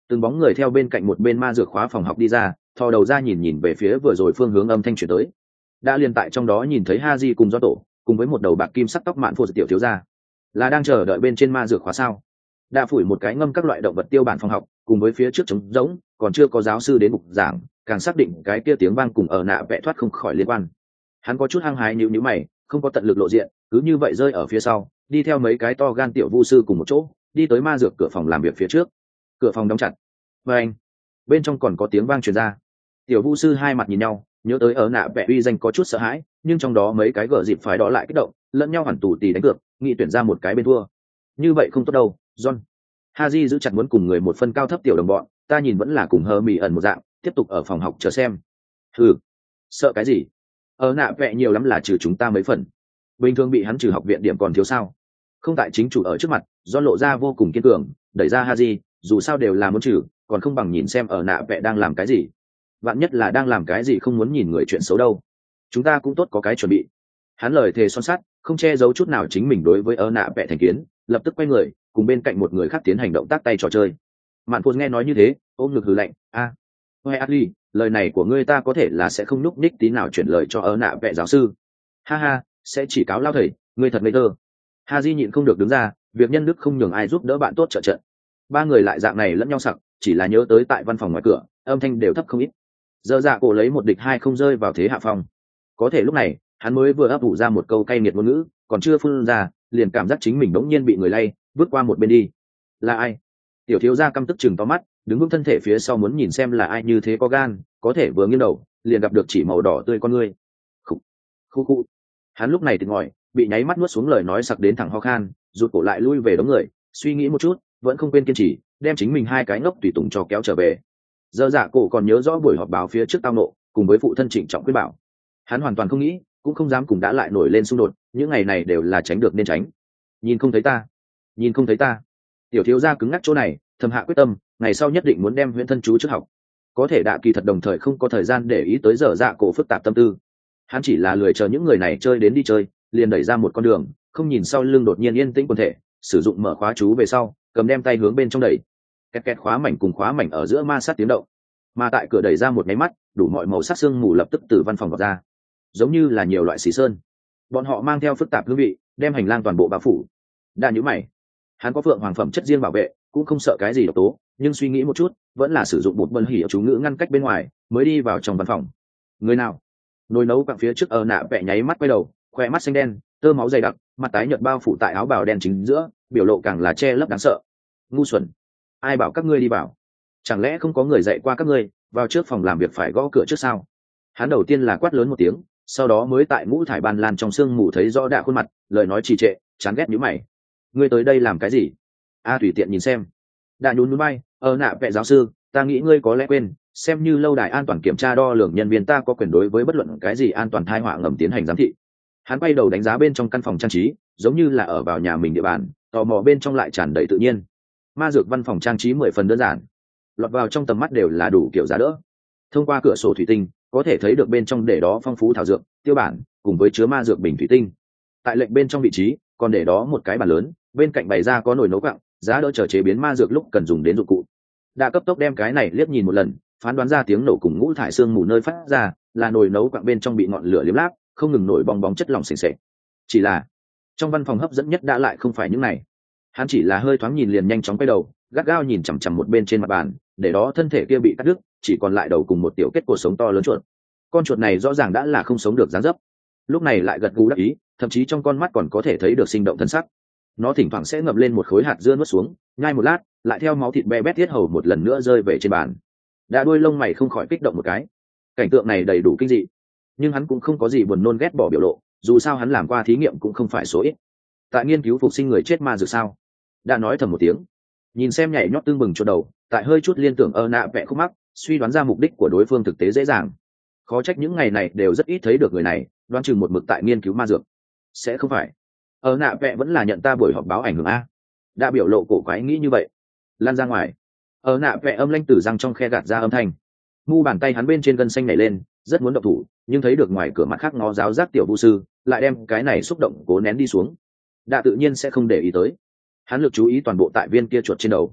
từng bóng người theo bên cạnh một bên ma dược khóa phòng học đi ra, thò đầu ra nhìn nhìn về phía vừa rồi phương hướng âm thanh chuyển tới. Đã liền tại trong đó nhìn thấy Haji cùng do tổ cùng với một đầu bạc kim sắc tóc mạn phô tiểu thiếu gia, là đang chờ đợi bên trên ma dược khóa sao. Đã phủi một cái ngâm các loại động vật tiêu bản phòng học cùng với phía trước trống rỗng còn chưa có giáo sư đến mục giảng, càng xác định cái kia tiếng vang cùng ở nạ vẽ thoát không khỏi liên quan. Hắn có chút hăng hái nhíu nhíu mày, không có tận lực lộ diện, cứ như vậy rơi ở phía sau, đi theo mấy cái to gan tiểu vu sư cùng một chỗ đi tới ma dược cửa phòng làm việc phía trước. Cửa phòng đóng chặt, và anh bên trong còn có tiếng vang truyền ra. Tiểu vu sư hai mặt nhìn nhau, nhớ tới ở nạ vẽ uy danh có chút sợ hãi, nhưng trong đó mấy cái gở dịp phải đó lại kích động lẫn nhau hẳn tù tì đánh cược, nghĩ tuyển ra một cái bên thua. Như vậy không tốt đâu, John. Haji giữ chặt muốn cùng người một phân cao thấp tiểu đồng bọn, ta nhìn vẫn là cùng hơ mì ẩn một dạng, tiếp tục ở phòng học chờ xem. Ừ, sợ cái gì? Ở nạ vẽ nhiều lắm là trừ chúng ta mấy phần. Bình thường bị hắn trừ học viện điểm còn thiếu sao? Không tại chính chủ ở trước mặt, John lộ ra vô cùng kiên cường, đẩy ra Haji, dù sao đều là muốn trừ, còn không bằng nhìn xem ở nạ vẽ đang làm cái gì. Vạn nhất là đang làm cái gì không muốn nhìn người chuyện xấu đâu. Chúng ta cũng tốt có cái chuẩn bị. Hắn lời thề son sắt, không che giấu chút nào chính mình đối với ở nạ vẽ thành kiến, lập tức quay người cùng bên cạnh một người khác tiến hành động tác tay trò chơi. Mạn Phồn nghe nói như thế, ôm ngực hừ lạnh, a, Hoe Adly, lời này của ngươi ta có thể là sẽ không núp ních tí nào chuyển lời cho ở nạ vẽ giáo sư. Ha ha, sẽ chỉ cáo lao thầy, ngươi thật ngây thơ. Haji nhịn không được đứng ra, việc nhân đức không nhường ai giúp đỡ bạn tốt trợ trận. Ba người lại dạng này lẫn nhau sặc, chỉ là nhớ tới tại văn phòng ngoài cửa, âm thanh đều thấp không ít. Giờ dạ cổ lấy một địch hai không rơi vào thế hạ phong. Có thể lúc này, hắn mới vừa ấp ủ ra một câu cay nghiệt ngôn ngữ, còn chưa phun ra, liền cảm giác chính mình đống nhiên bị người lay, vứt qua một bên đi. Là ai? Tiểu thiếu gia căm tức chừng to mắt, đứng vững thân thể phía sau muốn nhìn xem là ai như thế có gan, có thể vừa nghiêng đầu, liền gặp được chỉ màu đỏ tươi con ngươi. Khụ, khu khu. Hắn lúc này thì ngồi, bị nháy mắt nuốt xuống lời nói sặc đến thẳng ho khan, rụt cổ lại lui về đống người, suy nghĩ một chút, vẫn không quên kiên trì, đem chính mình hai cái ngốc tùy tùng cho kéo trở về. Giờ dạ cổ còn nhớ rõ buổi họp báo phía trước tao nộ, cùng với phụ thân Trịnh Trọng khuyên bảo. Hắn hoàn toàn không nghĩ, cũng không dám cùng đã lại nổi lên xung đột, những ngày này đều là tránh được nên tránh. Nhìn không thấy ta, nhìn không thấy ta. Tiểu thiếu gia cứng ngắc chỗ này, thầm hạ quyết tâm, ngày sau nhất định muốn đem huyễn thân chú trước học. Có thể Đạ Kỳ thật đồng thời không có thời gian để ý tới giờ dạ cổ phức tạp tâm tư. Hắn chỉ là lười chờ những người này chơi đến đi chơi, liền đẩy ra một con đường, không nhìn sau lưng đột nhiên yên tĩnh quần thể, sử dụng mở khóa chú về sau, cầm đem tay hướng bên trong đẩy. Két két khóa mảnh cùng khóa mảnh ở giữa ma sát tiếng động. Mà tại cửa đẩy ra một máy mắt, đủ mọi màu sắc xương mù lập tức từ văn phòng vọt ra, giống như là nhiều loại xì sơn. Bọn họ mang theo phức tạp hương vị, đem hành lang toàn bộ bao phủ. Đa nhíu mày, hắn có phượng hoàng phẩm chất riêng bảo vệ, cũng không sợ cái gì độc tố, nhưng suy nghĩ một chút, vẫn là sử dụng một bân hỉ chú ngữ ngăn cách bên ngoài, mới đi vào trong văn phòng. Người nào? Nồi nấu cặn phía trước ở nạ vẽ nháy mắt quay đầu, khoe mắt xanh đen, tơ máu dày đặc, mặt tái nhợt bao phủ tại áo bào đen chính giữa, biểu lộ càng là che lấp đáng sợ. Ngu xuẩn, ai bảo các ngươi đi vào? Chẳng lẽ không có người dạy qua các ngươi, vào trước phòng làm việc phải gõ cửa trước sao? Hắn đầu tiên là quát lớn một tiếng, sau đó mới tại ngũ thải ban lan trong sương mù thấy rõ Đạ khuôn mặt, lời nói trì trệ, chán ghét nhíu mày. Ngươi tới đây làm cái gì? A tùy tiện nhìn xem. Đạ nhún nhún bay, ờ nạ vẽ giáo sư, ta nghĩ ngươi có lẽ quên, xem như lâu đài an toàn kiểm tra đo lường nhân viên ta có quyền đối với bất luận cái gì an toàn thai họa ngầm tiến hành giám thị. Hắn quay đầu đánh giá bên trong căn phòng trang trí, giống như là ở vào nhà mình địa bàn, tò mò bên trong lại tràn đầy tự nhiên. Ma dược văn phòng trang trí mười phần đơn giản, lọt vào trong tầm mắt đều là đủ kiểu giá đỡ. Thông qua cửa sổ thủy tinh, có thể thấy được bên trong để đó phong phú thảo dược, tiêu bản, cùng với chứa ma dược bình thủy tinh. Tại lệnh bên trong vị trí, còn để đó một cái bàn lớn, bên cạnh bày ra có nồi nấu quặng, giá đỡ chờ chế biến ma dược lúc cần dùng đến dụng cụ. Đã cấp tốc đem cái này liếc nhìn một lần, phán đoán ra tiếng nổ cùng ngũ thải xương mù nơi phát ra, là nồi nấu quặng bên trong bị ngọn lửa liếm láp, không ngừng nổi bong bóng chất lỏng sền sệt. Chỉ là, trong văn phòng hấp dẫn nhất đã lại không phải những này. Hắn chỉ là hơi thoáng nhìn liền nhanh chóng quay đầu, gắt gao nhìn chằm chằm một bên trên mặt bàn, để đó thân thể kia bị cắt đứt, chỉ còn lại đầu cùng một tiểu kết cột sống to lớn chuột. Con chuột này rõ ràng đã là không sống được dáng dấp. Lúc này lại gật gù đắc ý, thậm chí trong con mắt còn có thể thấy được sinh động thân sắc. Nó thỉnh thoảng sẽ ngậm lên một khối hạt dưa nuốt xuống, nhai một lát, lại theo máu thịt be bét thiết hầu một lần nữa rơi về trên bàn. Đã đuôi lông mày không khỏi kích động một cái. Cảnh tượng này đầy đủ kinh dị, nhưng hắn cũng không có gì buồn nôn ghét bỏ biểu lộ, dù sao hắn làm qua thí nghiệm cũng không phải số ít. Tại nghiên cứu phục sinh người chết ma dược sao? Đã nói thầm một tiếng, nhìn xem nhảy nhót tương bừng chỗ đầu, tại hơi chút liên tưởng ơ nạ vẽ khúc mắc, suy đoán ra mục đích của đối phương thực tế dễ dàng. Khó trách những ngày này đều rất ít thấy được người này, đoán chừng một mực tại nghiên cứu ma dược. Sẽ không phải ơ nạ vẽ vẫn là nhận ta buổi họp báo ảnh hưởng a? Đã biểu lộ cổ quái nghĩ như vậy, lan ra ngoài. Ơ nạ vẽ âm lanh từ răng trong khe gạt ra âm thanh, mu bàn tay hắn bên trên gân xanh nảy lên, rất muốn động thủ, nhưng thấy được ngoài cửa mặt khác ngó giáo giác tiểu vu sư, lại đem cái này xúc động cố nén đi xuống. Đã tự nhiên sẽ không để ý tới. Hắn lực chú ý toàn bộ tại viên kia chuột trên đầu.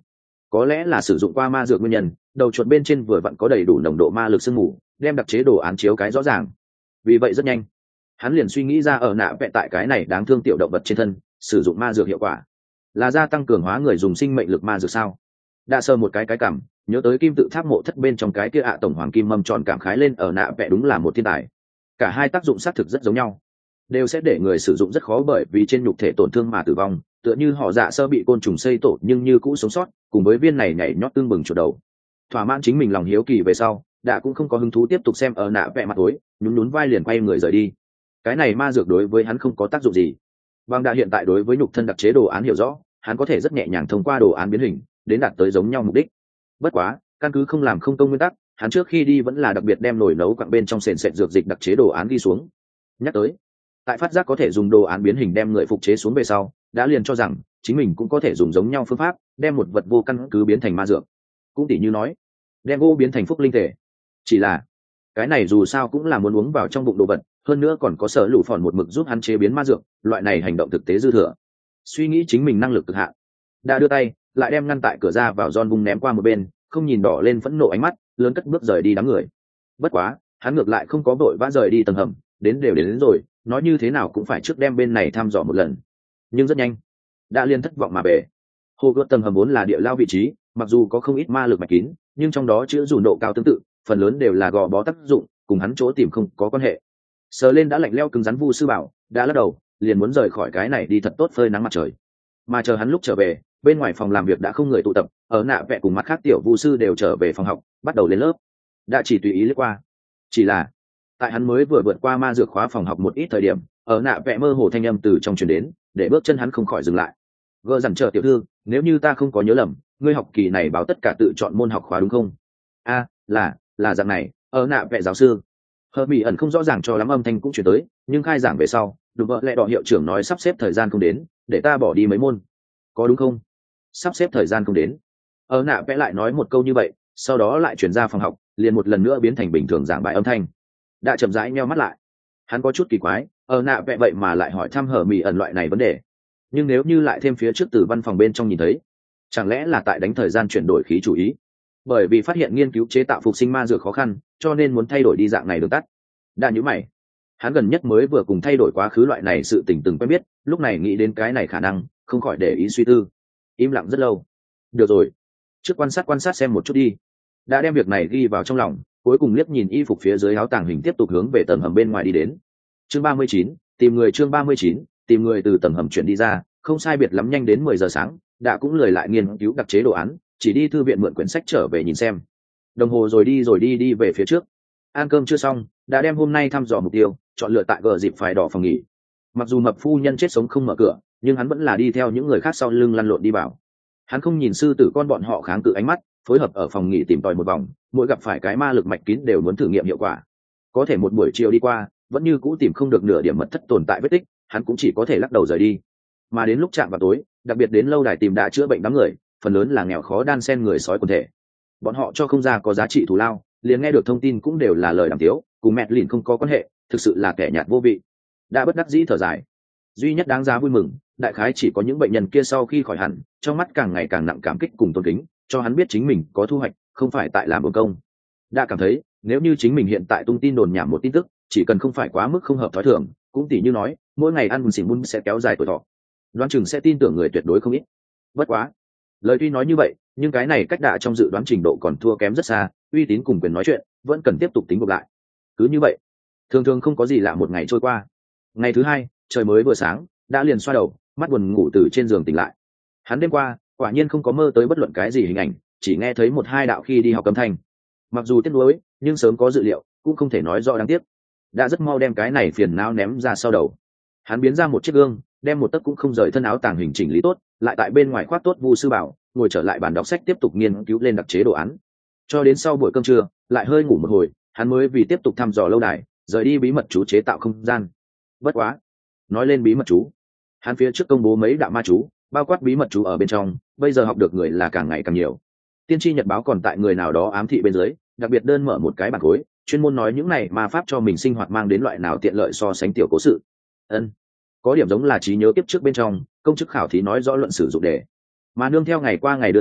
Có lẽ là sử dụng qua ma dược nguyên nhân, đầu chuột bên trên vừa vặn có đầy đủ nồng độ ma lực sương mù, đem đặc chế đồ án chiếu cái rõ ràng. Vì vậy rất nhanh hắn liền suy nghĩ ra ở nạ vẽ tại cái này đáng thương tiểu động vật trên thân sử dụng ma dược hiệu quả là gia tăng cường hóa người dùng sinh mệnh lực ma dược sao. Đã sờ một cái cái cảm, nhớ tới kim tự tháp mộ thất bên trong cái kia ạ tổng hoàng kim mâm tròn, cảm khái lên ở nạ vẽ đúng là một thiên tài. Cả hai tác dụng xác thực rất giống nhau, đều sẽ để người sử dụng rất khó bởi vì trên nhục thể tổn thương mà tử vong, tựa như họ dạ sơ bị côn trùng xây tổ nhưng như cũ sống sót, cùng với viên này nhảy nhót tương bừng chuột đầu. Thỏa mãn chính mình lòng hiếu kỳ về sau, đã cũng không có hứng thú tiếp tục xem ở nạ vẽ mặt tối, nhún nhún vai liền quay người rời đi. Cái này ma dược đối với hắn không có tác dụng gì. Bằng đã hiện tại đối với nhục thân đặc chế đồ án hiểu rõ, hắn có thể rất nhẹ nhàng thông qua đồ án biến hình đến đạt tới giống nhau mục đích. Bất quá căn cứ không làm không công nguyên tắc, hắn trước khi đi vẫn là đặc biệt đem nồi nấu quặng bên trong sền sệt dược dịch đặc chế đồ án đi xuống. Nhắc tới, tại phát giác có thể dùng đồ án biến hình đem người phục chế xuống về sau, đã liền cho rằng chính mình cũng có thể dùng giống nhau phương pháp đem một vật vô căn cứ biến thành ma dược. Cũng tỉ như nói đem gỗ biến thành phúc linh thể. Chỉ là cái này dù sao cũng là muốn uống vào trong bụng đồ vật, hơn nữa còn có sở lũ phòn một mực giúp hắn chế biến ma dược, loại này hành động thực tế dư thừa. Suy nghĩ chính mình năng lực cực hạn, đã đưa tay lại đem ngăn tại cửa ra vào John bung ném qua một bên, không nhìn đỏ lên phẫn nộ ánh mắt, lớn cất bước rời đi đám người. Bất quá hắn ngược lại không có vội vã rời đi tầng hầm, đến đều đến, đến rồi, nói như thế nào cũng phải trước đem bên này thăm dò một lần. Nhưng rất nhanh đã liên thất vọng mà về. Hồ gợt tầng hầm vốn là địa lao vị trí, mặc dù có không ít ma lực mạch kín, nhưng trong đó chứa dù độ cao tương tự, phần lớn đều là gò bó tác dụng, cùng hắn chỗ tìm không có quan hệ. Sờ lên đã lạnh leo cứng rắn vu sư bảo, đã lắc đầu liền muốn rời khỏi cái này đi thật tốt phơi nắng mặt trời. Mà chờ hắn lúc trở về, bên ngoài phòng làm việc đã không người tụ tập, ở nạ vẽ cùng mặt khác tiểu vu sư đều trở về phòng học, bắt đầu lên lớp. Đã chỉ tùy ý lướt qua, chỉ là tại hắn mới vừa vượt qua ma dược khóa phòng học một ít thời điểm, ở nạ vẽ mơ hồ thanh âm từ trong truyền đến, để bước chân hắn không khỏi dừng lại. Gỡ dằn chờ tiểu thư, nếu như ta không có nhớ lầm, ngươi học kỳ này báo tất cả tự chọn môn học khóa đúng không? A, là là dạng này. Ở nạ vẽ giáo sư. Hờ Mỹ ẩn không rõ ràng cho lắm, âm thanh cũng chuyển tới, nhưng khai giảng về sau, đúng vợ lẽ đỏ hiệu trưởng nói sắp xếp thời gian không đến, để ta bỏ đi mấy môn. Có đúng không? Sắp xếp thời gian không đến. Ở nạ vẽ lại nói một câu như vậy, sau đó lại chuyển ra phòng học, liền một lần nữa biến thành bình thường giảng bài âm thanh. Đã chậm rãi nheo mắt lại, hắn có chút kỳ quái, ở nạ vẽ vậy mà lại hỏi thăm Hờ Mỹ ẩn loại này vấn đề. Nhưng nếu như lại thêm phía trước từ văn phòng bên trong nhìn thấy, chẳng lẽ là tại đánh thời gian chuyển đổi khí chủ ý? Bởi vì phát hiện nghiên cứu chế tạo phục sinh ma dược khó khăn, cho nên muốn thay đổi đi dạng này được tắt. Đã nhíu mày, hắn gần nhất mới vừa cùng thay đổi quá khứ loại này sự tình từng quen biết, lúc này nghĩ đến cái này khả năng, không khỏi để ý suy tư. Im lặng rất lâu. Được rồi, trước quan sát quan sát xem một chút đi. Đã đem việc này ghi vào trong lòng, cuối cùng liếc nhìn y phục phía dưới áo tàng hình, tiếp tục hướng về tầng hầm bên ngoài đi đến. Chương ba mươi chín, tìm người. Chương ba mươi chín, tìm người. Từ tầng hầm chuyển đi ra, không sai biệt lắm nhanh đến mười giờ sáng, đã cũng lười lại nghiên cứu đặc chế đồ án, chỉ đi thư viện mượn quyển sách trở về nhìn xem. Đồng hồ rồi đi rồi đi đi về phía trước. Ăn cơm chưa xong, đã đem hôm nay thăm dò mục tiêu, chọn lựa tại gờ dịp phải đỏ phòng nghỉ. Mặc dù mập phu nhân chết sống không mở cửa, nhưng hắn vẫn là đi theo những người khác sau lưng lăn lộn đi vào. Hắn không nhìn sư tử con bọn họ kháng cự ánh mắt, phối hợp ở phòng nghỉ tìm tòi một vòng, mỗi gặp phải cái ma lực mạch kín đều muốn thử nghiệm hiệu quả. Có thể một buổi chiều đi qua, vẫn như cũ tìm không được nửa điểm mật thất tồn tại vết tích, hắn cũng chỉ có thể lắc đầu rời đi. Mà đến lúc chạm vào tối, đặc biệt đến lâu đài tìm đã chữa bệnh đám người, phần lớn là nghèo khó đan sen người sói quần thể. Bọn họ cho không ra có giá trị thù lao, liền nghe được thông tin cũng đều là lời đàm tiếu, cùng mẹ lìn không có quan hệ, thực sự là kẻ nhạt vô vị. Đã bất đắc dĩ thở dài. Duy nhất đáng giá vui mừng, đại khái chỉ có những bệnh nhân kia sau khi khỏi hẳn, trong mắt càng ngày càng nặng cảm kích cùng tôn kính, cho hắn biết chính mình có thu hoạch, không phải tại làm bổn công. Đã cảm thấy, nếu như chính mình hiện tại tung tin đồn nhảm một tin tức, chỉ cần không phải quá mức không hợp thói thường, cũng tỉ như nói, mỗi ngày ăn bún xỉn bún sẽ kéo dài tuổi thọ, đoán chừng sẽ tin tưởng người tuyệt đối không ít. Bất quá, lời tuy nói như vậy, nhưng cái này cách đạ trong dự đoán trình độ còn thua kém rất xa, uy tín cùng quyền nói chuyện vẫn cần tiếp tục tính ngược lại. Cứ như vậy, thường thường không có gì lạ một ngày trôi qua. Ngày thứ hai, trời mới vừa sáng, đã liền xoa đầu, mắt buồn ngủ từ trên giường tỉnh lại. Hắn đêm qua quả nhiên không có mơ tới bất luận cái gì hình ảnh, chỉ nghe thấy một hai đạo khi đi học âm thanh. Mặc dù tiếc nuối, nhưng sớm có dự liệu, cũng không thể nói rõ đáng tiếc. Đã rất mau đem cái này phiền não ném ra sau đầu. Hắn biến ra một chiếc gương, đem một tấc cũng không rời thân áo tàng hình chỉnh lý tốt, lại tại bên ngoài khoác tốt vu sư bảo, ngồi trở lại bàn đọc sách tiếp tục nghiên cứu lên đặc chế đồ án. Cho đến sau buổi cơm trưa, lại hơi ngủ một hồi, hắn mới vì tiếp tục thăm dò lâu đài, rời đi bí mật chú chế tạo không gian. Bất quá, nói lên bí mật chú, hắn phía trước công bố mấy đạo ma chú, bao quát bí mật chú ở bên trong, bây giờ học được người là càng ngày càng nhiều. Tiên tri nhật báo còn tại người nào đó ám thị bên dưới, đặc biệt đơn mở một cái bản khối, chuyên môn nói những này ma pháp cho mình sinh hoạt mang đến loại nào tiện lợi so sánh tiểu cố sự. Ân, có điểm giống là trí nhớ kiếp trước bên trong công chức khảo thí nói rõ luận sử dụng đề. Mà nương theo ngày qua ngày đưa tin,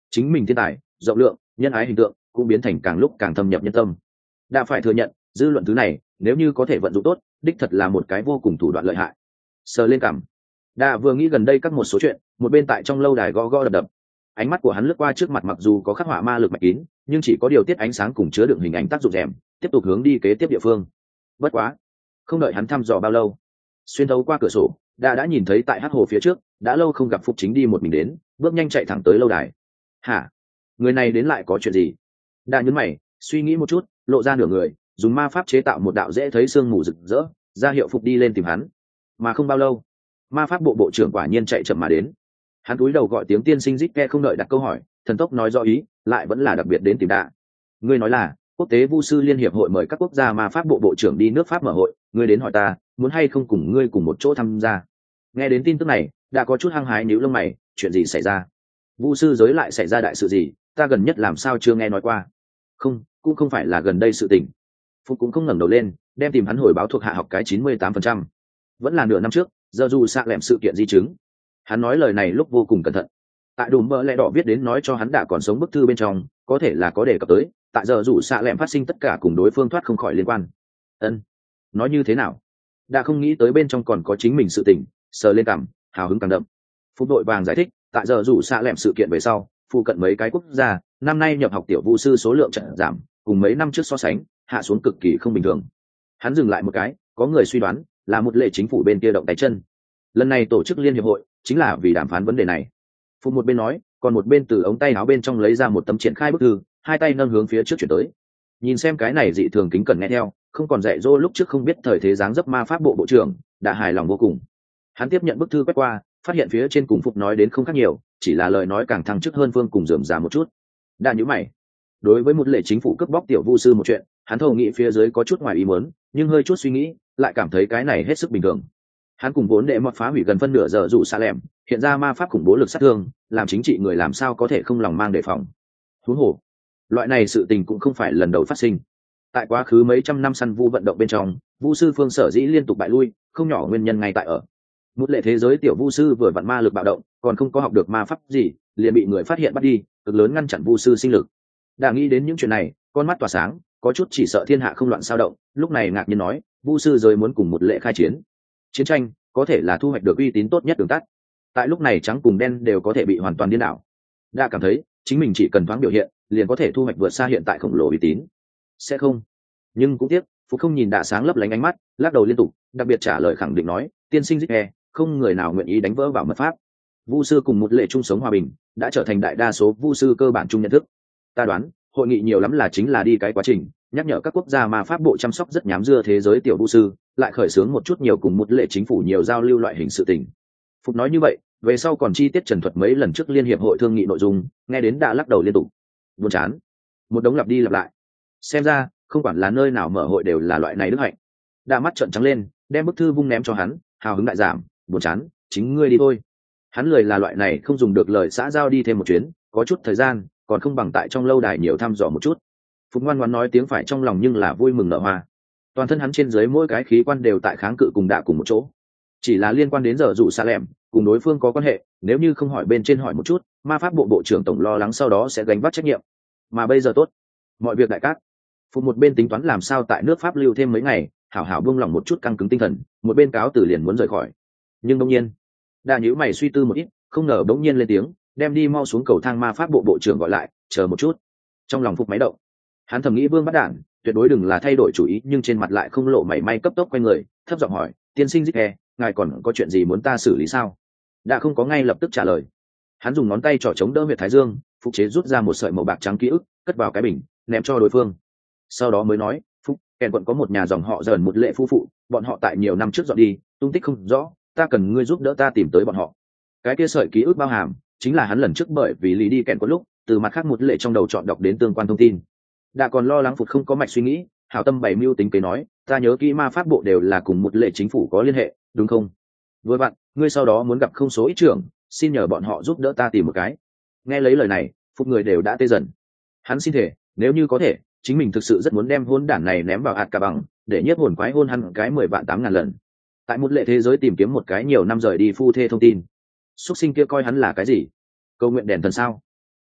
chính mình thiên tài rộng lượng nhân ái hình tượng cũng biến thành càng lúc càng thâm nhập nhân tâm. Đã phải thừa nhận dư luận thứ này nếu như có thể vận dụng tốt đích thật là một cái vô cùng thủ đoạn lợi hại. Sờ lên cảm, đã vừa nghĩ gần đây các một số chuyện, một bên tại trong lâu đài gõ gõ đập đập. Ánh mắt của hắn lướt qua trước mặt mặc dù có khắc họa ma lực mạch kín nhưng chỉ có điều tiết ánh sáng cùng chứa đựng hình ảnh tác dụng rèm, tiếp tục hướng đi kế tiếp địa phương. Bất quá không đợi hắn thăm dò bao lâu, xuyên thấu qua cửa sổ đã đã nhìn thấy tại hát hồ phía trước đã lâu không gặp Phục Chính đi một mình đến, bước nhanh chạy thẳng tới lâu đài. Hả? Người này đến lại có chuyện gì? Đã nhấn mày suy nghĩ một chút, lộ ra nửa người, dùng ma pháp chế tạo một đạo dễ thấy sương mù rực rỡ, ra hiệu Phục đi lên tìm hắn. Mà không bao lâu, ma pháp bộ bộ trưởng quả nhiên chạy chậm mà đến. Hắn cúi đầu gọi tiếng tiên sinh rít ke, không đợi đặt câu hỏi, thần tốc nói rõ ý, lại vẫn là đặc biệt đến tìm Đạ. Ngươi nói là quốc tế vu sư liên hiệp hội mời các quốc gia ma pháp bộ bộ trưởng đi nước Pháp mở hội, ngươi đến hỏi ta muốn hay không cùng ngươi cùng một chỗ tham gia. Nghe đến tin tức này, đã có chút hăng hái nhíu lông mày, chuyện gì xảy ra? Vu sư giới lại xảy ra đại sự gì? Ta gần nhất làm sao chưa nghe nói qua? Không, cũng không phải là gần đây sự tình. Phúc cũng không ngẩng đầu lên, đem tìm hắn hồi báo thuộc hạ học cái chín mươi tám phần trăm. Vẫn là nửa năm trước, giờ dù xạ lẻm sự kiện di chứng. Hắn nói lời này lúc vô cùng cẩn thận. Tại đùm bơ lẽ đỏ viết đến nói cho hắn đã còn sống bức thư bên trong, có thể là có đề cập tới, tại giờ dù xạ lẻm phát sinh tất cả cùng đối phương thoát không khỏi liên quan. Ân, nói như thế nào? Đã không nghĩ tới bên trong còn có chính mình sự tình, sờ lên cằm, hào hứng càng đậm. Phúc đội vàng giải thích, tại giờ dù xạ lẻm sự kiện về sau, phụ cận mấy cái quốc gia năm nay nhập học tiểu vu sư số lượng trận giảm, cùng mấy năm trước so sánh hạ xuống cực kỳ không bình thường. Hắn dừng lại một cái, có người suy đoán là một lệ chính phủ bên kia động tay chân. Lần này tổ chức liên hiệp hội chính là vì đàm phán vấn đề này. Phụ một bên nói, còn một bên từ ống tay áo bên trong lấy ra một tấm triển khai bức thư, hai tay nâng hướng phía trước chuyển tới. Nhìn xem cái này dị thường kính cẩn nghe theo, không còn dạy dỗ lúc trước không biết thời thế dáng dấp ma pháp bộ bộ trưởng, đã hài lòng vô cùng. Hắn tiếp nhận bức thư quét qua, phát hiện phía trên cùng Phục nói đến không khác nhiều, chỉ là lời nói càng thăng chức hơn phương cùng rườm rà một chút. Đã nhíu mày. Đối với một lệ chính phủ cướp bóc tiểu vu sư một chuyện, hắn thầu nghĩ phía dưới có chút ngoài ý muốn, nhưng hơi chút suy nghĩ, lại cảm thấy cái này hết sức bình thường. Hắn cùng vốn đệ mọt phá hủy gần phân nửa giờ dù xa lẻm, hiện ra ma pháp khủng bố lực sát thương, làm chính trị người làm sao có thể không lòng mang đề phòng. Huống hồ, loại này sự tình cũng không phải lần đầu phát sinh. Tại quá khứ mấy trăm năm săn vu vận động bên trong, vu sư phương sở dĩ liên tục bại lui, không nhỏ nguyên nhân ngay tại ở một lệ thế giới tiểu vu sư vừa vặn ma lực bạo động, còn không có học được ma pháp gì, liền bị người phát hiện bắt đi, cực lớn ngăn chặn vu sư sinh lực. Đã nghĩ đến những chuyện này, con mắt tỏa sáng, có chút chỉ sợ thiên hạ không loạn sao động, lúc này ngạc nhiên nói, vu sư giới muốn cùng một lệ khai chiến. Chiến tranh có thể là thu hoạch được uy tín tốt nhất đường tắt. Tại lúc này trắng cùng đen đều có thể bị hoàn toàn điên đảo. Đã cảm thấy chính mình chỉ cần thoáng biểu hiện, liền có thể thu hoạch vượt xa hiện tại khổng lồ uy tín. Sẽ không, nhưng cũng tiếc, Phúc không nhìn Đạ sáng lấp lánh ánh mắt, lắc đầu liên tục, đặc biệt trả lời khẳng định nói, tiên sinh Zip e, không người nào nguyện ý đánh vỡ vào mật pháp. Vu sư cùng một lệ chung sống hòa bình đã trở thành đại đa số vu sư cơ bản chung nhận thức. Ta đoán hội nghị nhiều lắm là chính là đi cái quá trình nhắc nhở các quốc gia mà pháp bộ chăm sóc rất nhám dưa thế giới tiểu vu sư, lại khởi xướng một chút nhiều cùng một lệ chính phủ nhiều giao lưu loại hình sự tình. Phục nói như vậy, về sau còn chi tiết trần thuật mấy lần trước liên hiệp hội thương nghị nội dung, nghe đến đã lắc đầu liên tục, buồn chán, một đống lặp đi lặp lại. Xem ra không quản là nơi nào mở hội đều là loại này đức hạnh. Đã mắt trợn trắng lên, đem bức thư vung ném cho hắn, hào hứng đại giảm, buồn chán, chính ngươi đi thôi. Hắn lười là loại này không dùng được lời xã giao đi thêm một chuyến, có chút thời gian còn không bằng tại trong lâu đài nhiều thăm dò một chút. Phục ngoan ngoãn nói tiếng phải trong lòng nhưng là vui mừng nở hoa. Toàn thân hắn trên dưới mỗi cái khí quan đều tại kháng cự cùng Đạ cùng một chỗ. Chỉ là liên quan đến giờ dụ xa lẻm cùng đối phương có quan hệ, nếu như không hỏi bên trên hỏi một chút, ma pháp bộ bộ trưởng tổng lo lắng sau đó sẽ gánh vác trách nhiệm. Mà bây giờ tốt, mọi việc đại cát. Phục một bên tính toán làm sao tại nước Pháp lưu thêm mấy ngày, hảo hảo buông lỏng một chút căng cứng tinh thần, một bên cáo từ liền muốn rời khỏi. Nhưng đương nhiên, Đạ nhíu mày suy tư một ít, không ngờ bỗng nhiên lên tiếng, đem đi mau xuống cầu thang ma pháp bộ bộ trưởng gọi lại, chờ một chút. Trong lòng Phục máy động, hắn thầm nghĩ Vương Bắt Đản tuyệt đối đừng là thay đổi chủ ý, nhưng trên mặt lại không lộ mảy may, cấp tốc quay người, thấp giọng hỏi, tiên sinh Dích e, ngài còn có chuyện gì muốn ta xử lý sao? Đã không có ngay lập tức trả lời. Hắn dùng ngón tay trỏ chống đỡ huyệt thái dương, Phục chế rút ra một sợi màu bạc trắng ký ức, cất vào cái bình, ném cho đối phương. Sau đó mới nói, Phúc, kèn quận có một nhà dòng họ dần một lệ phu phụ, bọn họ tại nhiều năm trước dọn đi, tung tích không rõ, ta cần ngươi giúp đỡ ta tìm tới bọn họ. Cái kia sợi ký ức bao hàm chính là hắn lần trước bởi vì lý đi kèn quận lúc từ mặt khác một lệ trong đầu chọn đọc đến tương quan thông tin. Đã còn lo lắng Phục không có mạch suy nghĩ, hảo tâm bày mưu tính kế nói, ta nhớ kỹ ma pháp bộ đều là cùng một lệ chính phủ có liên hệ, đúng không? Với bạn, ngươi sau đó muốn gặp không số ít trưởng, xin nhờ bọn họ giúp đỡ ta tìm một cái. Nghe lấy lời này, Phục người đều đã tê dần. Hắn xin thể, nếu như có thể, chính mình thực sự rất muốn đem hôn đản này ném vào hạt cả bằng, để nhiếp hồn quái hôn hắn cái mười vạn tám ngàn lần. Tại một lệ thế giới tìm kiếm một cái nhiều năm rời đi phu thê thông tin. Xuất sinh kia coi hắn là cái gì? Câu nguyện đèn thần sao?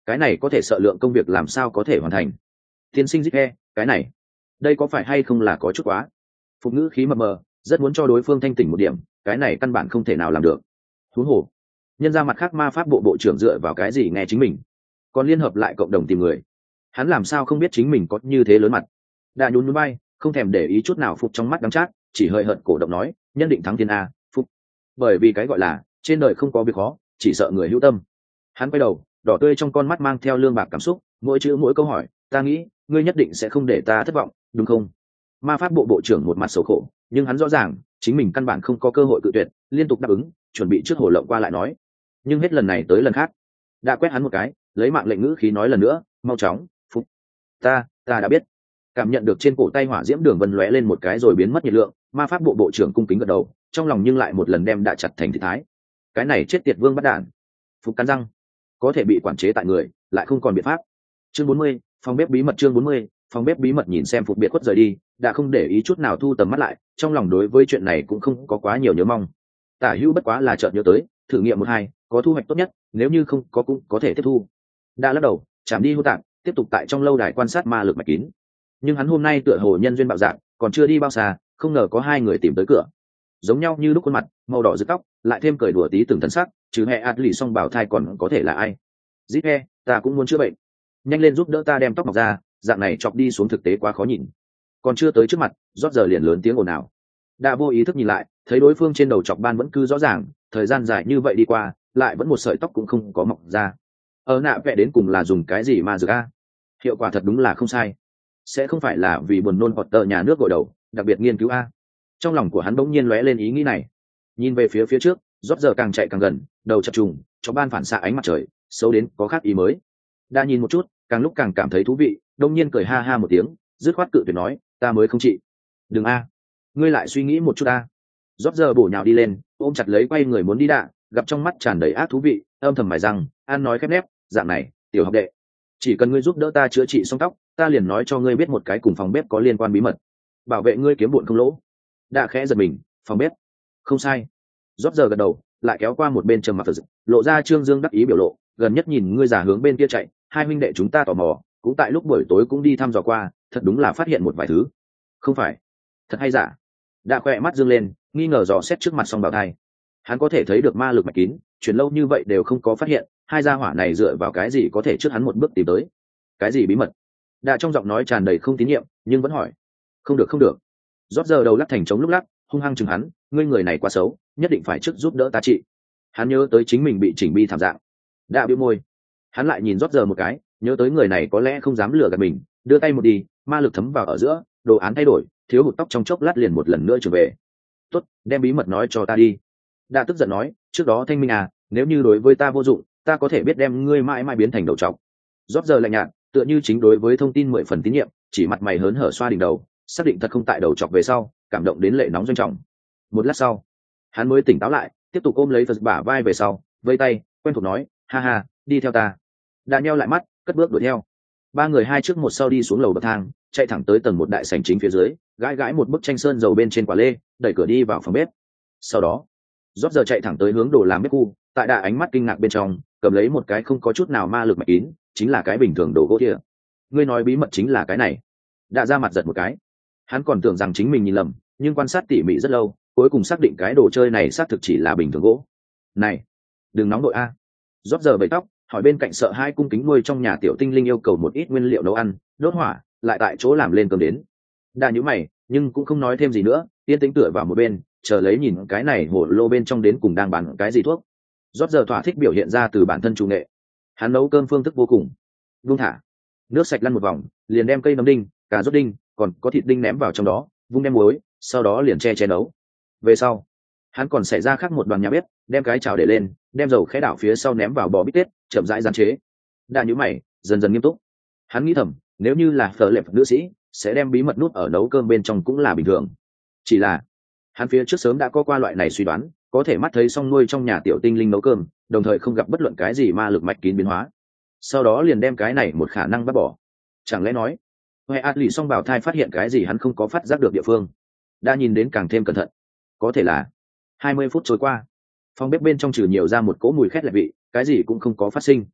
cái này có thể sợ lượng công việc làm sao có thể hoàn thành. Tiên sinh Zipe, cái này đây có phải hay không là có chút quá. Phục ngữ khí mờ mờ, rất muốn cho đối phương thanh tỉnh một điểm, cái này căn bản không thể nào làm được. Huống hồ nhân ra mặt khác ma pháp bộ bộ trưởng dựa vào cái gì nghe chính mình, còn liên hợp lại cộng đồng tìm người, hắn làm sao không biết chính mình có như thế lớn mặt. Đã nhún núi bay, không thèm để ý chút nào Phục trong mắt đắng chát, chỉ hơi hận cổ động nói, nhân định thắng thiên a, Phục. Bởi vì cái gọi là trên đời không có việc khó, chỉ sợ người hữu tâm. Hắn quay đầu, đỏ tươi trong con mắt mang theo lương bạc cảm xúc, mỗi chữ mỗi câu hỏi, ta nghĩ ngươi nhất định sẽ không để ta thất vọng, đúng không? Ma pháp bộ bộ trưởng một mặt xấu khổ, nhưng hắn rõ ràng chính mình căn bản không có cơ hội cự tuyệt, liên tục đáp ứng, chuẩn bị trước hồ lộng qua lại nói. Nhưng hết lần này tới lần khác, đã quét hắn một cái, lấy mạng lệnh ngữ khí nói lần nữa, mau chóng, Phục. Ta, ta đã biết. Cảm nhận được trên cổ tay hỏa diễm đường vân lóe lên một cái rồi biến mất nhiệt lượng, ma pháp bộ bộ trưởng cung kính gật đầu, trong lòng nhưng lại một lần đem đã chặt thành thị thái. Cái này chết tiệt vương bắt đản. Phục cắn răng, có thể bị quản chế tại người, lại không còn biện pháp. Chương bốn mươi, phòng bếp bí mật. Chương bốn mươi, phòng bếp bí mật. Nhìn xem Phục biệt khuất rời đi, đã không để ý chút nào thu tầm mắt lại, trong lòng đối với chuyện này cũng không có quá nhiều nhớ mong. Tả hữu bất quá là chợt nhớ tới, thử nghiệm một hai, có thu hoạch tốt nhất, nếu như không có cũng có thể tiếp thu. Đã lắc đầu, chạm đi hô tạm, tiếp tục tại trong lâu đài quan sát ma lực mạch kín. Nhưng hắn hôm nay tựa hồ nhân duyên bạo dạng, còn chưa đi bao xa, không ngờ có hai người tìm tới cửa. Giống nhau như lúc khuôn mặt, màu đỏ rực tóc, lại thêm cười đùa tí từng thân sắc, chứ hệ ạt lì song bảo thai còn có thể là ai? Zipe, ta cũng muốn chữa bệnh, nhanh lên giúp đỡ ta đem tóc mọc ra, dạng này chọc đi xuống thực tế quá khó nhìn. Còn chưa tới trước mặt, rót giờ liền lớn tiếng ồn ào. Đã vô ý thức nhìn lại, thấy đối phương trên đầu chọc ban vẫn cứ rõ ràng, thời gian dài như vậy đi qua, lại vẫn một sợi tóc cũng không có mọc ra. Ở nạ vẽ đến cùng là dùng cái gì mà dược a? Hiệu quả thật đúng là không sai. Sẽ không phải là vì buồn nôn hoặc tờ nhà nước gội đầu, đặc biệt nghiên cứu a? Trong lòng của hắn bỗng nhiên lóe lên ý nghĩ này. Nhìn về phía phía trước, rót giờ càng chạy càng gần, đầu chập trùng, cho ban phản xạ ánh mặt trời, xấu đến có khác ý mới. Đã nhìn một chút, càng lúc càng cảm thấy thú vị, đông nhiên cười ha ha một tiếng, dứt khoát cự tuyệt nói, ta mới không trị. Đừng a, ngươi lại suy nghĩ một chút a. Rót giờ bổ nhào đi lên, ôm chặt lấy quay người muốn đi đạ, gặp trong mắt tràn đầy ác thú vị, âm thầm mài răng, an nói khép nép, dạng này, tiểu học đệ, chỉ cần ngươi giúp đỡ ta chữa trị xong tóc, ta liền nói cho ngươi biết một cái cùng phòng bếp có liên quan bí mật, bảo vệ ngươi kiếm bụn không lỗ. Đạ khẽ giật mình, phòng bếp, không sai. Rót giờ gật đầu, lại kéo qua một bên trầm mặc, lộ ra trương dương đắc ý biểu lộ, gần nhất nhìn ngươi giả hướng bên kia chạy, hai huynh đệ chúng ta tò mò, cũng tại lúc buổi tối cũng đi thăm dò qua, thật đúng là phát hiện một vài thứ. Không phải, thật hay giả? Đã khỏe mắt dương lên, nghi ngờ dò xét trước mặt song bảo thai. Hắn có thể thấy được ma lực mạch kín, chuyển lâu như vậy đều không có phát hiện, hai gia hỏa này dựa vào cái gì có thể trước hắn một bước tìm tới? Cái gì bí mật? Đã trong giọng nói tràn đầy không tín nhiệm, nhưng vẫn hỏi. Không được không được. Rót giờ đầu lắc thành trống lúc lắc, hung hăng chừng hắn, ngươi người này quá xấu, nhất định phải trước giúp đỡ ta trị. Hắn nhớ tới chính mình bị chỉnh bi thảm dạng. Đã bĩu môi. Hắn lại nhìn rót giờ một cái, nhớ tới người này có lẽ không dám lừa gạt mình, đưa tay một đi, ma lực thấm vào ở giữa, đồ án thay đổi, thiếu hụt tóc trong chốc lát liền một lần nữa trở về. Tốt, đem bí mật nói cho ta đi. Đã tức giận nói, trước đó thanh minh à, nếu như đối với ta vô dụng, ta có thể biết đem ngươi mãi mãi biến thành đầu trọc. Rót giờ lạnh nhạt, tựa như chính đối với thông tin mười phần tín nhiệm, chỉ mặt mày hớn hở xoa đỉnh đầu, xác định thật không tại đầu trọc về sau, cảm động đến lệ nóng doanh trọng. Một lát sau, hắn mới tỉnh táo lại, tiếp tục ôm lấy Phật bả vai về sau, vây tay, quen thuộc nói, ha ha, đi theo ta. Đã nheo lại mắt, cất bước đuổi theo. Ba người hai trước một sau đi xuống lầu bậc thang, chạy thẳng tới tầng một đại sảnh chính phía dưới, gãi gãi một bức tranh sơn dầu bên trên quả lê, đẩy cửa đi vào phòng bếp. Sau đó, rót giờ chạy thẳng tới hướng đồ làm bếp khu, tại đà ánh mắt kinh ngạc bên trong, cầm lấy một cái không có chút nào ma lực mạch kín, chính là cái bình thường đồ gỗ kia. Ngươi nói bí mật chính là cái này? Đã ra mặt giật một cái. Hắn còn tưởng rằng chính mình nhìn lầm, nhưng quan sát tỉ mỉ rất lâu, cuối cùng xác định cái đồ chơi này xác thực chỉ là bình thường gỗ. Này, đừng nóng đội a. Rót giờ bẩy tóc, hỏi bên cạnh sợ hai cung kính nuôi trong nhà tiểu tinh linh yêu cầu một ít nguyên liệu nấu ăn, đốt hỏa, lại tại chỗ làm lên cơm đến. Đã nhíu mày, nhưng cũng không nói thêm gì nữa, yên tĩnh tựa vào một bên, chờ lấy nhìn cái này hồ lô bên trong đến cùng đang bán cái gì thuốc. Rót giờ thỏa thích biểu hiện ra từ bản thân chủ nghệ. Hắn nấu cơm phương thức vô cùng vung thả, nước sạch lăn một vòng, liền đem cây nấm đinh, cà rốt đinh, còn có thịt đinh ném vào trong đó, vung đem muối, sau đó liền che che nấu. Về sau, hắn còn xảy ra khác một đoàn nhà bếp, đem cái chảo để lên, đem dầu khẽ đảo phía sau ném vào bò bít tết, chậm rãi rán chế. Đã nhíu mày, dần dần nghiêm túc. Hắn nghĩ thầm, nếu như là phở lệp nữ sĩ, sẽ đem bí mật nút ở nấu cơm bên trong cũng là bình thường. Chỉ là, hắn phía trước sớm đã có qua loại này suy đoán, có thể mắt thấy xong nuôi trong nhà tiểu tinh linh nấu cơm, đồng thời không gặp bất luận cái gì ma lực mạch kín biến hóa. Sau đó liền đem cái này một khả năng bắt bỏ. Chẳng lẽ nói, Hoè ạt lì song bảo thai phát hiện cái gì hắn không có phát giác được địa phương. Đã nhìn đến càng thêm cẩn thận. Có thể là hai mươi phút trôi qua, phòng bếp bên trong trừ nhiều ra một cỗ mùi khét lẹt vị, cái gì cũng không có phát sinh.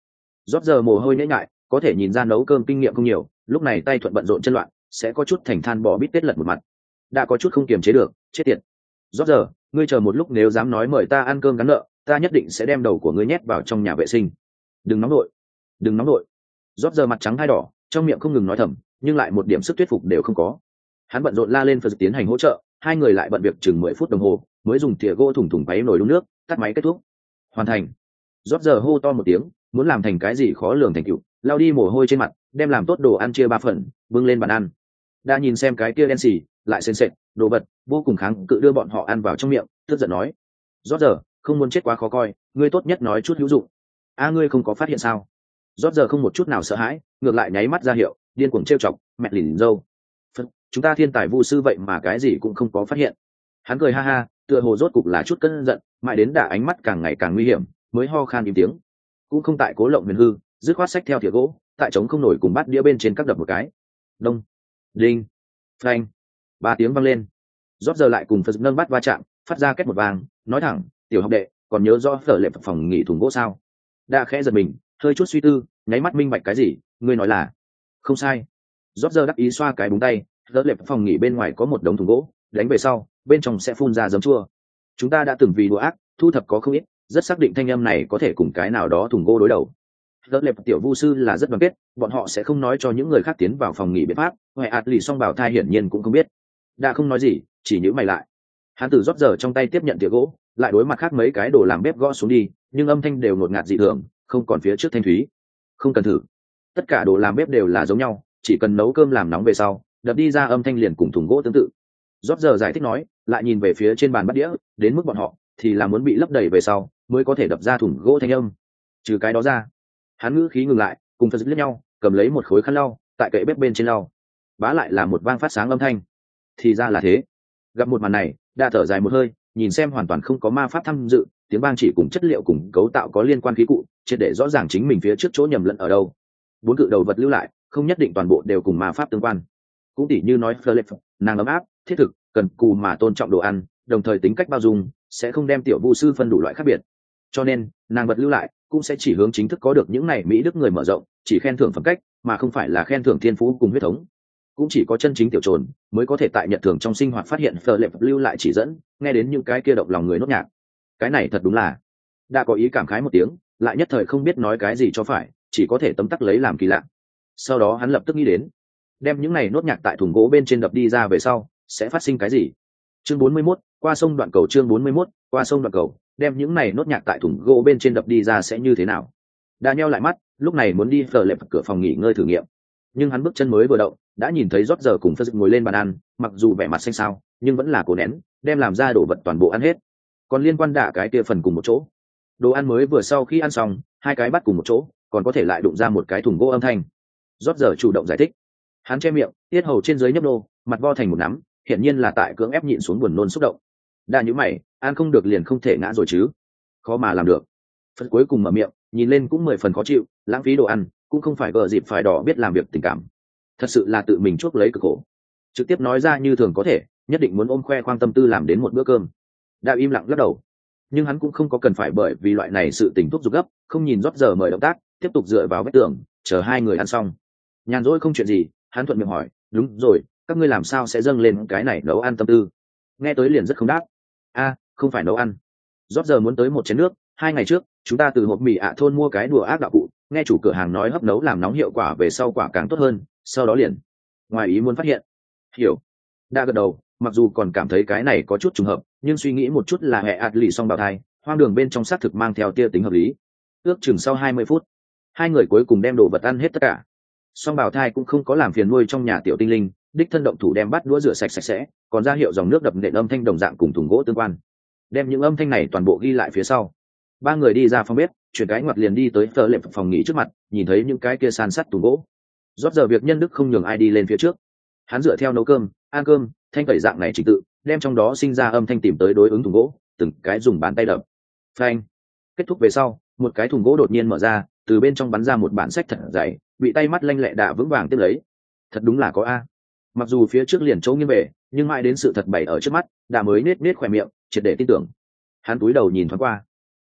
rót giờ mồ hôi nhễ nhại, có thể nhìn ra nấu cơm kinh nghiệm không nhiều, lúc này tay thuận bận rộn chân loạn, sẽ có chút thành than bò bít tết lật một mặt. Đã có chút không kiềm chế được, chết tiệt. Rót giờ, ngươi chờ một lúc, nếu dám nói mời ta ăn cơm gắn nợ, ta nhất định sẽ đem đầu của ngươi nhét vào trong nhà vệ sinh. Đừng nóng nội, đừng nóng nội. Rót giờ mặt trắng hai đỏ, trong miệng không ngừng nói thầm, nhưng lại một điểm sức thuyết phục đều không có. Hắn bận rộn la lên Phật tiến hành hỗ trợ, hai người lại bận việc chừng mười phút đồng hồ, mới dùng thìa gỗ thủng thủng quấy nồi đun nước, tắt máy kết thúc. Hoàn thành. Rót giờ hô to một tiếng, muốn làm thành cái gì khó lường thành tựu, lao đi mồ hôi trên mặt, đem làm tốt đồ ăn chia ba phần, bưng lên bàn ăn. Đã nhìn xem cái kia đen xì, lại sền sệt, đồ vật vô cùng kháng cự đưa bọn họ ăn vào trong miệng, tức giận nói: rót giờ, không muốn chết quá khó coi, ngươi tốt nhất nói chút hữu dụng. A ngươi không có phát hiện sao? Rót giờ không một chút nào sợ hãi, ngược lại nháy mắt ra hiệu, điên cuồng trêu chọc, mẹ lìn dâu. Chúng ta thiên tài vu sư vậy mà cái gì cũng không có phát hiện. Hắn cười ha ha, tựa hồ rốt cục là chút cơn giận, mãi đến đả ánh mắt càng ngày càng nguy hiểm, mới ho khan im tiếng. Cũng không tại cố lộng huyền hư, dứt khoát xách theo thìa gỗ, tại trống không nổi cùng bát đĩa bên trên các đập một cái. Đông, đinh, phanh, ba tiếng vang lên. Rót giờ lại cùng Phật nâng bát va chạm, phát ra kết một vàng, nói thẳng: tiểu học đệ, còn nhớ rõ phở lệ phòng nghỉ thùng gỗ sao? Đã khẽ giật mình, hơi chút suy tư, nháy mắt minh bạch cái gì, ngươi nói là không sai. Rót giờ đắc ý xoa cái búng tay, phở lệ phòng nghỉ bên ngoài có một đống thùng gỗ, đánh về sau, bên trong sẽ phun ra giấm chua. Chúng ta đã từng vì đùa ác, thu thập có không ít, rất xác định thanh âm này có thể cùng cái nào đó thùng gỗ đối đầu. Phở lệ tiểu vu sư là rất đoàn kết, bọn họ sẽ không nói cho những người khác tiến vào phòng nghỉ biện pháp. Hoài ạt lì song bảo thai hiển nhiên cũng không biết. Đã không nói gì, chỉ nhíu mày lại. Hắn từ rót giờ trong tay tiếp nhận thìa gỗ, lại đối mặt khác mấy cái đồ làm bếp gõ xuống đi, nhưng âm thanh đều ngột ngạt dị thường, không còn phía trước thanh thúy. Không cần thử, tất cả đồ làm bếp đều là giống nhau, chỉ cần nấu cơm làm nóng về sau, đập đi ra âm thanh liền cùng thùng gỗ tương tự. Rót giờ giải thích nói, lại nhìn về phía trên bàn bát đĩa, đến mức bọn họ thì là muốn bị lấp đầy về sau mới có thể đập ra thùng gỗ thanh âm. Trừ cái đó ra, hắn ngữ khí ngừng lại, cùng Phật liếc nhau, cầm lấy một khối khăn lau, tại kệ bếp bên trên lau. Bá lại là một vang phát sáng âm thanh. Thì ra là thế. Gặp một màn này, đã thở dài một hơi, nhìn xem hoàn toàn không có ma pháp tham dự, tiếng vang chỉ cùng chất liệu cùng cấu tạo có liên quan khí cụ, triệt để rõ ràng chính mình phía trước chỗ nhầm lẫn ở đâu. Bốn cự đầu vật lưu lại, không nhất định toàn bộ đều cùng ma pháp tương quan. Cũng tỉ như nói Fleur, nàng ấm áp, thiết thực, cần cù mà tôn trọng đồ ăn, đồng thời tính cách bao dung, sẽ không đem tiểu vu sư phân đủ loại khác biệt. Cho nên, nàng vật lưu lại cũng sẽ chỉ hướng chính thức có được những này mỹ đức người mở rộng, chỉ khen thưởng phẩm cách, mà không phải là khen thưởng thiên phú cùng huyết thống. Cũng chỉ có chân chính tiểu trồn mới có thể tại nhận thưởng trong sinh hoạt phát hiện Fleur lưu lại chỉ dẫn, nghe đến những cái kia động lòng người nốt nhạc. Cái này thật đúng là, đã có ý cảm khái một tiếng, lại nhất thời không biết nói cái gì cho phải, chỉ có thể tấm tắc lấy làm kỳ lạ. Sau đó hắn lập tức nghĩ đến, đem những này nốt nhạc tại thùng gỗ bên trên đập đi ra về sau sẽ phát sinh cái gì. Chương bốn mươi mốt, qua sông đoạn cầu. Chương bốn mươi mốt, qua sông đoạn cầu, đem những này nốt nhạc tại thùng gỗ bên trên đập đi ra sẽ như thế nào. Đã nheo lại mắt, lúc này muốn đi Fleur cửa phòng nghỉ ngơi thử nghiệm, nhưng hắn bước chân mới vừa động, đã nhìn thấy rót giờ cùng Phật ngồi lên bàn ăn, mặc dù vẻ mặt xanh xao, nhưng vẫn là cố nén, đem làm ra đồ vật toàn bộ ăn hết. Còn liên quan đả cái kia phần cùng một chỗ, đồ ăn mới vừa sau khi ăn xong, hai cái bắt cùng một chỗ, còn có thể lại đụng ra một cái thùng gỗ âm thanh. Rót giờ chủ động giải thích, hắn che miệng, tiết hầu trên dưới nhấp nô, mặt vo thành một nắm, hiển nhiên là tại cưỡng ép nhịn xuống buồn nôn xúc động. Đa nhíu mày, ăn không được liền không thể ngã rồi chứ? Khó mà làm được. Phật cuối cùng mở miệng, nhìn lên cũng mười phần khó chịu, lãng phí đồ ăn, cũng không phải gờ dịp phải đỏ biết làm việc tình cảm, thật sự là tự mình chuốc lấy cực khổ. Trực tiếp nói ra như thường có thể, nhất định muốn ôm khoe khoang tâm tư làm đến một bữa cơm. Đạo im lặng lắc đầu, nhưng hắn cũng không có cần phải bởi vì loại này sự tình thúc giục gấp, không nhìn rót giờ mời động tác, tiếp tục dựa vào vách tường, chờ hai người ăn xong. Nhàn rỗi không chuyện gì, hắn thuận miệng hỏi, đúng rồi, các ngươi làm sao sẽ dâng lên cái này nấu ăn tâm tư? Nghe tới liền rất không đáp. A, không phải nấu ăn. Rót giờ muốn tới một chén nước, hai ngày trước, chúng ta từ hộp mì ạ thôn mua cái đùa ác đạo cụ, nghe chủ cửa hàng nói hấp nấu làm nóng hiệu quả về sau quả càng tốt hơn, sau đó liền ngoài ý muốn phát hiện. Hiểu. Đã gật đầu, mặc dù còn cảm thấy cái này có chút trùng hợp, nhưng suy nghĩ một chút là hệ ạt lì xong bào thai, hoang đường bên trong xác thực mang theo tia tính hợp lý. Ước chừng sau hai mươi phút, hai người cuối cùng đem đồ vật ăn hết tất cả. Song bào thai cũng không có làm phiền nuôi trong nhà tiểu tinh linh, đích thân động thủ đem bát đũa rửa sạch sạch sẽ, còn ra hiệu dòng nước đập nện âm thanh đồng dạng cùng thùng gỗ tương quan. Đem những âm thanh này toàn bộ ghi lại phía sau. Ba người đi ra phòng bếp, chuyển cái ngoặt liền đi tới Fleur lệp phòng nghỉ trước mặt, nhìn thấy những cái kia san sắt thùng gỗ. Rót giờ việc nhân đức không nhường ai đi lên phía trước. Hắn dựa theo nấu cơm, ăn cơm, thanh tẩy dạng này trình tự, đem trong đó sinh ra âm thanh tìm tới đối ứng thùng gỗ, từng cái dùng bàn tay đập. Phanh. Kết thúc về sau, một cái thùng gỗ đột nhiên mở ra, từ bên trong bắn ra một bản sách thật dày, bị tay mắt lanh lẹ đạ vững vàng tiếp lấy. Thật đúng là có a. Mặc dù phía trước liền chỗ nghiêng về, nhưng mãi đến sự thật bày ở trước mắt, đạ mới nết nết khỏe miệng, triệt để tin tưởng. Hắn cúi đầu nhìn thoáng qua,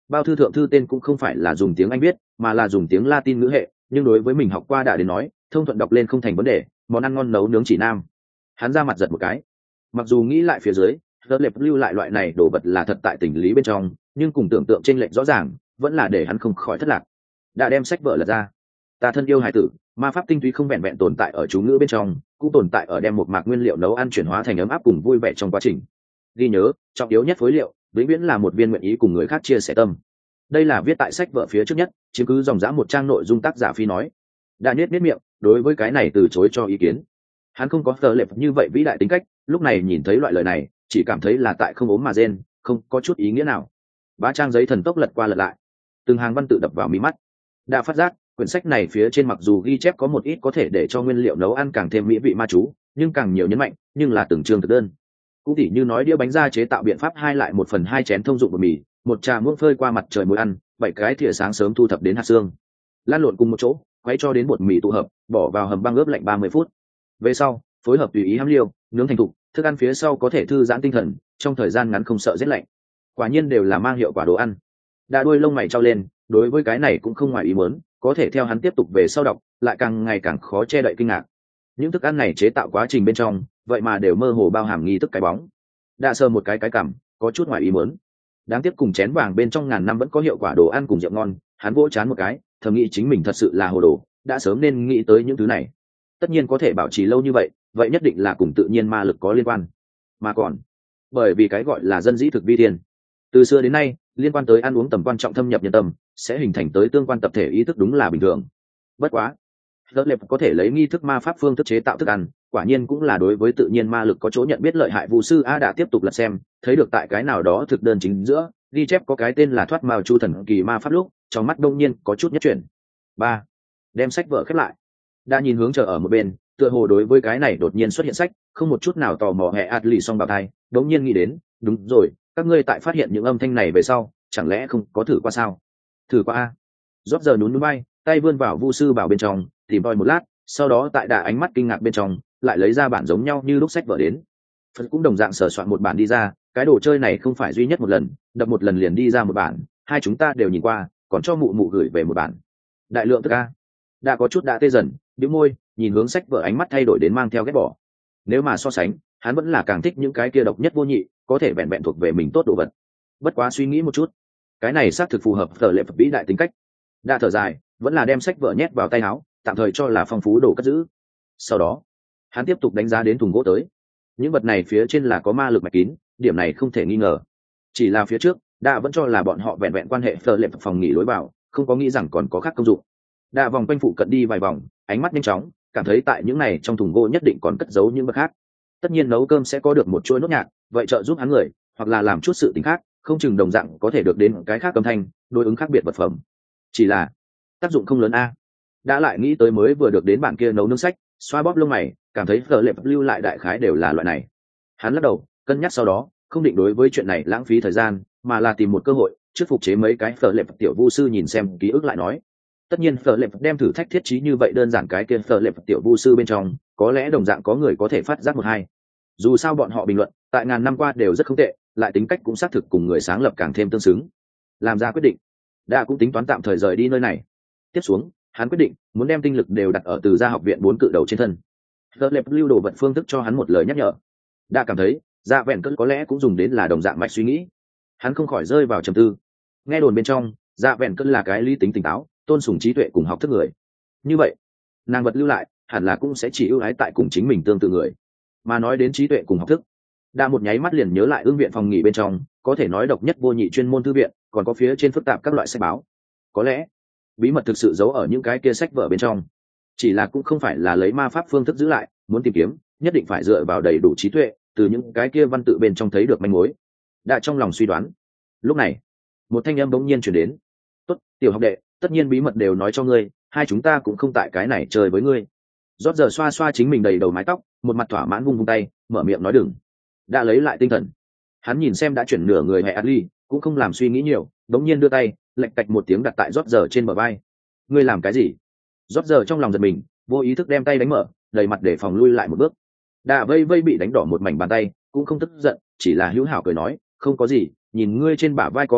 bao thư thượng thư tên cũng không phải là dùng tiếng Anh viết mà là dùng tiếng Latin ngữ hệ, nhưng đối với mình học qua đã đến nói thông thuận đọc lên không thành vấn đề. Món ăn ngon nấu nướng chỉ nam. Hắn ra mặt giật một cái. Mặc dù nghĩ lại phía dưới The Lệp lưu lại loại này đồ vật là thật tại tình lý bên trong, nhưng cùng tưởng tượng trên lệnh rõ ràng vẫn là để hắn không khỏi thất lạc. Đã đem sách vở lật ra. Ta thân yêu hài tử, ma pháp tinh túy không vẹn vẹn tồn tại ở chú ngữ bên trong, cũng tồn tại ở đem một mạc nguyên liệu nấu ăn chuyển hóa thành ấm áp cùng vui vẻ trong quá trình. Ghi nhớ, trọng yếu nhất phối liệu vĩnh viễn là một viên nguyện ý cùng người khác chia sẻ tâm. Đây là viết tại sách vở phía trước nhất, chiếm cứ dòng dã một trang nội dung tác giả phi nói. Đã nhếch nhếch miệng, đối với cái này từ chối cho ý kiến. Hắn không có The Lệp như vậy vĩ đại tính cách, lúc này nhìn thấy loại lời này chỉ cảm thấy là tại không ốm mà rên, không có chút ý nghĩa nào. Ba trang giấy thần tốc lật qua lật lại, từng hàng văn tự đập vào mí mắt. Đã phát giác quyển sách này phía trên mặc dù ghi chép có một ít có thể để cho nguyên liệu nấu ăn càng thêm mỹ vị ma chú, nhưng càng nhiều nhấn mạnh nhưng là từng chương thực đơn. Cũng tỉ như nói đĩa bánh da chế tạo biện pháp hai lại một phần hai chén thông dụng bột mì, một trà muỗng phơi qua mặt trời muối ăn, bảy cái thìa sáng sớm thu thập đến hạt xương, lan lộn cùng một chỗ, quay cho đến bột mì tụ hợp, bỏ vào hầm băng ướp lạnh ba mươi phút. Về sau phối hợp tùy ý hâm liêu, nướng thành thục, thức ăn phía sau có thể thư giãn tinh thần, trong thời gian ngắn không sợ rét lạnh. Quả nhiên đều là mang hiệu quả đồ ăn. Đã đuôi lông mày trao lên, đối với cái này cũng không ngoài ý muốn, có thể theo hắn tiếp tục về sau đọc, lại càng ngày càng khó che đậy kinh ngạc. Những thức ăn này chế tạo quá trình bên trong, vậy mà đều mơ hồ bao hàm nghi thức cái bóng. Đã sờ một cái cái cảm, có chút ngoài ý muốn. Đáng tiếc cùng chén vàng bên trong ngàn năm vẫn có hiệu quả đồ ăn cùng rượu ngon, hắn vỗ chán một cái, thầm nghĩ chính mình thật sự là hồ đồ, đã sớm nên nghĩ tới những thứ này. Tất nhiên có thể bảo trì lâu như vậy, vậy nhất định là cùng tự nhiên ma lực có liên quan. Mà còn, bởi vì cái gọi là dân dĩ thực vi thiên, từ xưa đến nay liên quan tới ăn uống tầm quan trọng thâm nhập nhân tâm, sẽ hình thành tới tương quan tập thể ý thức đúng là bình thường. Bất quá The Lệp có thể lấy nghi thức ma pháp phương thức chế tạo thức ăn, quả nhiên cũng là đối với tự nhiên ma lực có chỗ nhận biết lợi hại. Vu sư A đã tiếp tục lật xem, thấy được tại cái nào đó thực đơn chính giữa ghi chép có cái tên là thoát mao chu thần kỳ ma pháp lúc, trong mắt đông nhiên có chút nhất chuyển. Ba, đem sách vở khép lại. Đã nhìn hướng chờ ở một bên, tựa hồ đối với cái này đột nhiên xuất hiện sách không một chút nào tò mò. Hệ Atli song bảo thai đống nhiên nghĩ đến, đúng rồi, các ngươi tại phát hiện những âm thanh này về sau chẳng lẽ không có thử qua sao? Thử qua a. Rót giờ nhún nhún bay, tay vươn vào vu sư bảo bên trong tìm tòi một lát, sau đó tại đà ánh mắt kinh ngạc bên trong lại lấy ra bản giống nhau như lúc sách vở đến. Phật cũng đồng dạng sửa soạn một bản đi ra. Cái đồ chơi này không phải duy nhất một lần, đập một lần liền đi ra một bản, hai chúng ta đều nhìn qua, còn cho mụ mụ gửi về một bản. Đại lượng thức a. Đã có chút đã tê dần, bĩu môi nhìn hướng sách vở, ánh mắt thay đổi đến mang theo ghét bỏ. Nếu mà so sánh, hắn vẫn là càng thích những cái kia độc nhất vô nhị, có thể vẹn vẹn thuộc về mình tốt đồ vật. Bất quá suy nghĩ một chút, cái này xác thực phù hợp The Lệp vĩ đại tính cách. Đã thở dài, vẫn là đem sách vở nhét vào tay áo, tạm thời cho là phong phú đồ cất giữ. Sau đó hắn tiếp tục đánh giá đến thùng gỗ tới. Những vật này phía trên là có ma lực mạch kín, điểm này không thể nghi ngờ. Chỉ là phía trước Đã vẫn cho là bọn họ vẹn vẹn quan hệ The Lệp phòng nghỉ lối vào, không có nghĩ rằng còn có khác công dụng. Đã vòng quanh phụ cận đi vài vòng, ánh mắt nhanh chóng cảm thấy tại những này trong thùng gỗ nhất định còn cất giấu những vật khác. Tất nhiên nấu cơm sẽ có được một chuỗi nốt nhạc, vậy trợ giúp hắn người, hoặc là làm chút sự tình khác, không chừng đồng dạng có thể được đến cái khác âm thanh, đối ứng khác biệt vật phẩm. Chỉ là tác dụng không lớn a. Đã lại nghĩ tới mới vừa được đến bản kia nấu nướng sách, xoa bóp lông mày, cảm thấy The Lệp lưu lại đại khái đều là loại này. Hắn lắc đầu, cân nhắc sau đó, không định đối với chuyện này lãng phí thời gian, mà là tìm một cơ hội trước phục chế mấy cái The Lệp tiểu vu sư nhìn xem ký ức lại nói. Tất nhiên The Lệp đem thử thách thiết trí như vậy đơn giản, cái kia The Lệp tiểu vu sư bên trong có lẽ đồng dạng có người có thể phát giác một hai. Dù sao bọn họ bình luận tại ngàn năm qua đều rất không tệ, lại tính cách cũng xác thực cùng người sáng lập càng thêm tương xứng. Làm ra quyết định, Đã cũng tính toán tạm thời rời đi nơi này. Tiếp xuống hắn quyết định muốn đem tinh lực đều đặt ở Từ Gia học viện bốn cự đầu trên thân. The Lệp lưu đồ vật phương thức cho hắn một lời nhắc nhở. Đã cảm thấy Dạ Vẹn Cơn có lẽ cũng dùng đến là đồng dạng mạch suy nghĩ. Hắn không khỏi rơi vào trầm tư. Nghe đồn bên trong Dạ Vẹn Cơn là cái lý tính tỉnh táo, tôn sùng trí tuệ cùng học thức người. Như vậy nàng vật lưu lại hẳn là cũng sẽ chỉ ưu ái tại cùng chính mình tương tự người. Mà nói đến trí tuệ cùng học thức, Đã một nháy mắt liền nhớ lại ương viện phòng nghỉ bên trong có thể nói độc nhất vô nhị chuyên môn thư viện, còn có phía trên phức tạp các loại sách báo. Có lẽ bí mật thực sự giấu ở những cái kia sách vở bên trong, chỉ là cũng không phải là lấy ma pháp phương thức giữ lại, muốn tìm kiếm nhất định phải dựa vào đầy đủ trí tuệ, từ những cái kia văn tự bên trong thấy được manh mối. Đã trong lòng suy đoán. Lúc này một thanh âm bỗng nhiên chuyển đến. Tốt, tiểu học đệ, tất nhiên bí mật đều nói cho ngươi, hai chúng ta cũng không tại cái này chơi với ngươi. Rót giờ xoa xoa chính mình đầy đầu mái tóc, một mặt thỏa mãn vung vung tay, mở miệng nói đừng. Đã lấy lại tinh thần, hắn nhìn xem đã chuyển nửa người Hệ Adli, cũng không làm suy nghĩ nhiều, đống nhiên đưa tay lạch tạch một tiếng đặt tại rót giờ trên bờ vai. Ngươi làm cái gì? Rót giờ trong lòng giật mình, vô ý thức đem tay đánh mở, đầy mặt để phòng lui lại một bước. Đã vây vây bị đánh đỏ một mảnh bàn tay, cũng không tức giận, chỉ là hữu hảo cười nói, không có gì, nhìn ngươi trên bả vai có cọng tóc,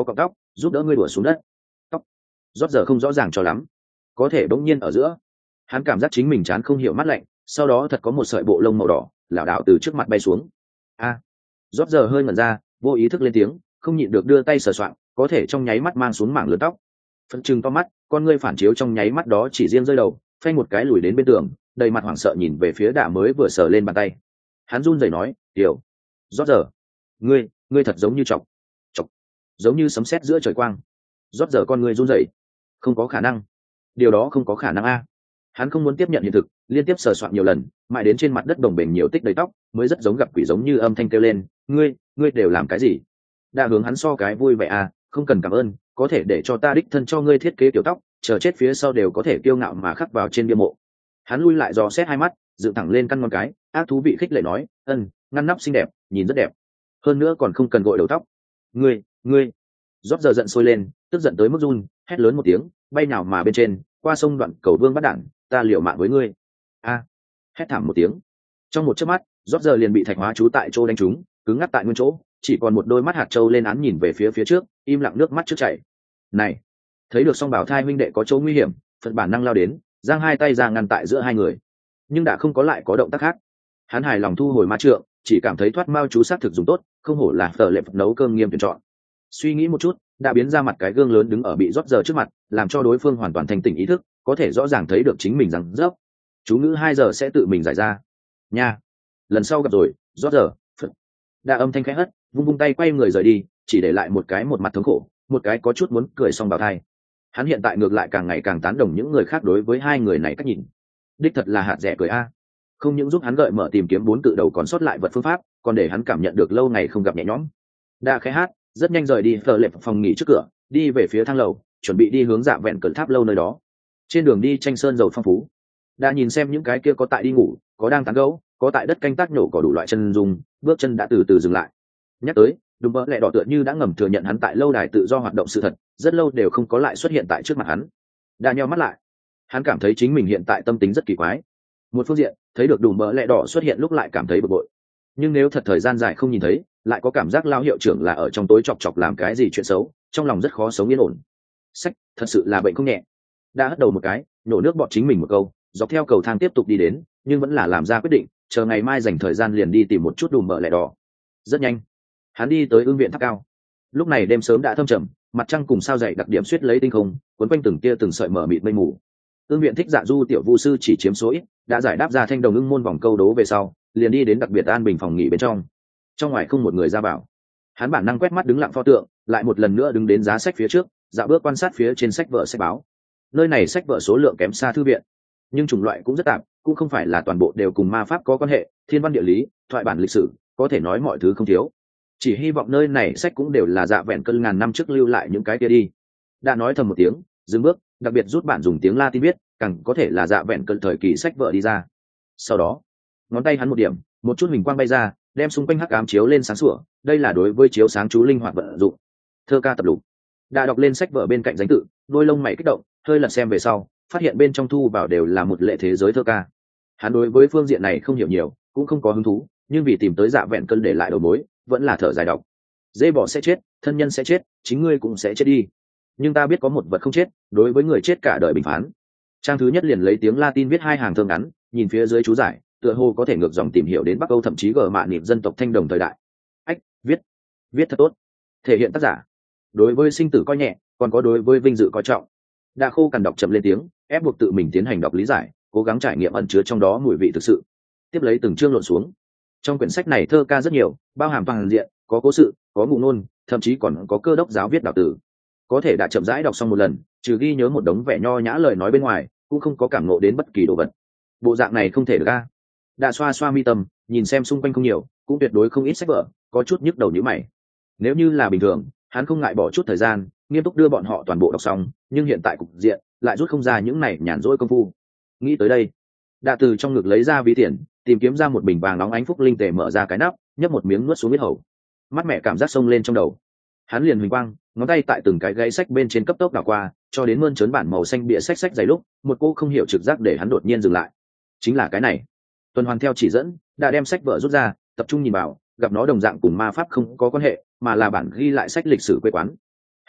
giúp đỡ ngươi đùa xuống đất. Tóc rót giờ không rõ ràng cho lắm, có thể bỗng nhiên ở giữa hắn cảm giác chính mình chán không hiểu mát lạnh, sau đó thật có một sợi bộ lông màu đỏ lảo đảo từ trước mặt bay xuống. A à, rót giờ hơi ngẩn ra, vô ý thức lên tiếng, không nhịn được đưa tay sờ soạng, có thể trong nháy mắt mang xuống mảng lớn tóc. Phân trừng to mắt, con ngươi phản chiếu trong nháy mắt đó chỉ riêng rơi đầu, phanh một cái lùi đến bên tường, đầy mặt hoảng sợ nhìn về phía Đạ mới vừa sờ lên bàn tay. Hắn run rẩy nói, "Tiểu, rót giờ, ngươi, ngươi thật giống như chọc, chọc, giống như sấm sét giữa trời quang." Rót giờ con ngươi run rẩy, "Không có khả năng, điều đó không có khả năng a." Hắn không muốn tiếp nhận hiện thực, liên tiếp sờ soạn nhiều lần, mãi đến trên mặt đất đồng bềnh nhiều tích đầy tóc, mới rất giống gặp quỷ giống như âm thanh kêu lên, "Ngươi, ngươi đều làm cái gì?" Đã hướng hắn so cái vui vẻ à, "Không cần cảm ơn, có thể để cho ta đích thân cho ngươi thiết kế kiểu tóc, chờ chết phía sau đều có thể kiêu ngạo mà khắc vào trên bia mộ." Hắn lui lại dò xét hai mắt, dựng thẳng lên căn ngón cái, ác thú vị khích lệ nói, "Ân, ngăn nắp xinh đẹp, nhìn rất đẹp, hơn nữa còn không cần gội đầu tóc." "Ngươi, ngươi!" Rót giờ giận sôi lên, tức giận tới mức run, hét lớn một tiếng, bay nào mà bên trên, qua sông đoạn cầu vương bắt đảng, "Ta liều mạng với ngươi." A! Hét thảm một tiếng. Trong một chớp mắt, rót giờ liền bị thạch hóa chú tại chỗ đánh trúng, cứng ngắc tại nguyên chỗ, chỉ còn một đôi mắt hạt châu lên án nhìn về phía phía trước, im lặng nước mắt trước chảy. "Này!" Thấy được song bảo thai huynh đệ có chỗ nguy hiểm, Phật bản năng lao đến, giang hai tay ra ngăn tại giữa hai người, nhưng đã không có lại có động tác khác. Hắn hài lòng thu hồi ma trượng, chỉ cảm thấy thoát mao chú sát thực dùng tốt, không hổ là tờ lệ Phật nấu cơm nghiêm tuyển chọn. Suy nghĩ một chút, đã biến ra mặt cái gương lớn đứng ở bị rót giờ trước mặt, làm cho đối phương hoàn toàn thanh tỉnh ý thức, có thể rõ ràng thấy được chính mình rằng dốc. Chú ngữ hai giờ sẽ tự mình giải ra. Nha, lần sau gặp rồi, rót giờ. Phật. Đã âm thanh khẽ hất, vung vung tay quay người rời đi, chỉ để lại một cái một mặt thống khổ, một cái có chút muốn cười xong bảo thai. Hắn hiện tại ngược lại càng ngày càng tán đồng những người khác đối với hai người này cách nhìn. Đích thật là hạt rẻ cười a. Không những giúp hắn gợi mở tìm kiếm bốn cự đầu còn sót lại vật phương pháp, còn để hắn cảm nhận được lâu ngày không gặp nhẹ nhõm. Đã khẽ hát, rất nhanh rời đi phờ lệp phòng nghỉ trước cửa, đi về phía thang lầu, chuẩn bị đi hướng dạ vẹn cẩn tháp lâu nơi đó. Trên đường đi tranh sơn dầu phong phú, đã nhìn xem những cái kia có tại đi ngủ, có đang tán gẫu, có tại đất canh tác nhổ cỏ đủ loại chân dung, bước chân đã từ từ dừng lại. Nhắc tới, đúng bỡ lẹ đỏ tựa như đã ngầm thừa nhận hắn tại lâu đài tự do hoạt động sự thật, rất lâu đều không có lại xuất hiện tại trước mặt hắn. Đã nheo mắt lại, hắn cảm thấy chính mình hiện tại tâm tính rất kỳ quái. Một phương diện, thấy được đùm bỡ lẹ đỏ xuất hiện lúc lại cảm thấy bực bội, nhưng nếu thật thời gian dài không nhìn thấy, lại có cảm giác lao hiệu trưởng là ở trong tối chọc chọc làm cái gì chuyện xấu, trong lòng rất khó sống yên ổn. Sách, thật sự là bệnh không nhẹ. Đã hất đầu một cái, nổ nước bọt chính mình một câu, dọc theo cầu thang tiếp tục đi đến, nhưng vẫn là làm ra quyết định, chờ ngày mai dành thời gian liền đi tìm một chút đùm bỡ lẹ đỏ. Rất nhanh, hắn đi tới ương viện tháp cao. Lúc này đêm sớm đã thâm trầm, mặt trăng cùng sao dày đặc điểm suýt lấy tinh không, cuốn quanh từng tia từng sợi mở mịt mây mù. Ương viện thích dạ du tiểu vu sư chỉ chiếm số ít, đã giải đáp ra thanh đồng ưng môn vòng câu đố về sau, liền đi đến đặc biệt an bình phòng nghỉ bên trong. Trong ngoài không một người ra vào, hắn bản năng quét mắt đứng lặng pho tượng, lại một lần nữa đứng đến giá sách phía trước, dạo bước quan sát phía trên sách vở sách báo. Nơi này sách vở số lượng kém xa thư viện, nhưng chủng loại cũng rất tạp, cũng không phải là toàn bộ đều cùng ma pháp có quan hệ, thiên văn địa lý, thoại bản lịch sử, có thể nói mọi thứ không thiếu. Chỉ hy vọng nơi này sách cũng đều là dạ vẹn cơn ngàn năm trước lưu lại những cái kia đi. Đã nói thầm một tiếng, dừng bước, đặc biệt rút bản dùng tiếng Latin viết, càng có thể là dạ vẹn cơn thời kỳ sách vở đi ra. Sau đó, ngón tay hắn một điểm, một chút hình quang bay ra, đem xung quanh hắc ám chiếu lên sáng sủa. Đây là đối với chiếu sáng chú linh hoạt vận dụng. Thơ ca tập lục. Đã đọc lên sách vở bên cạnh danh tự, đôi lông mày kích động, hơi lật xem về sau, phát hiện bên trong thu vào đều là một lệ thế giới thơ ca. Hắn đối với phương diện này không hiểu nhiều, cũng không có hứng thú, nhưng vì tìm tới dạ vẹn cơn để lại đầu mối, vẫn là thở dài đọc. Dê bò sẽ chết, thân nhân sẽ chết, chính ngươi cũng sẽ chết đi. Nhưng ta biết có một vật không chết, đối với người chết cả đời bình phán. Trang thứ nhất liền lấy tiếng Latin viết hai hàng thơ ngắn, nhìn phía dưới chú giải, tựa hồ có thể ngược dòng tìm hiểu đến Bắc Âu thậm chí gờ mạ niệm dân tộc thanh đồng thời đại. Ách, viết, viết thật tốt. Thể hiện tác giả đối với sinh tử coi nhẹ, còn có đối với vinh dự coi trọng. Đã khô cằn đọc chậm lên tiếng, ép buộc tự mình tiến hành đọc lý giải, cố gắng trải nghiệm ẩn chứa trong đó mùi vị thực sự. Tiếp lấy từng chương lộn xuống. Trong quyển sách này thơ ca rất nhiều, bao hàm toàn diện, có cố sự, có ngụ ngôn, thậm chí còn có cơ đốc giáo viết đạo tử. Có thể đã chậm rãi đọc xong một lần, trừ ghi nhớ một đống vẻ nho nhã lời nói bên ngoài, cũng không có cảm ngộ đến bất kỳ đồ vật. Bộ dạng này không thể được a. Đã xoa xoa mi tâm, nhìn xem xung quanh không nhiều, cũng tuyệt đối không ít sách vở, có chút nhức đầu nhíu mày. Nếu như là bình thường, hắn không ngại bỏ chút thời gian, nghiêm túc đưa bọn họ toàn bộ đọc xong, nhưng hiện tại cục diện lại rút không ra những này nhàn rỗi công phu. Nghĩ tới đây, đã từ trong ngực lấy ra ví tiền, tìm kiếm ra một bình vàng nóng ánh phúc linh tề, mở ra cái nắp, nhấp một miếng nuốt xuống huyết hầu. Mắt mẹ cảm giác sông lên trong đầu. Hắn liền huỳnh quang, ngón tay tại từng cái gáy sách bên trên cấp tốc đảo qua, cho đến mơn trớn bản màu xanh bìa sách sách dày lúc, một cô không hiểu trực giác để hắn đột nhiên dừng lại. Chính là cái này. Tuần hoàn theo chỉ dẫn, đã đem sách vở rút ra, tập trung nhìn vào, gặp nó đồng dạng cùng ma pháp không có quan hệ, mà là bản ghi lại sách lịch sử quê quán.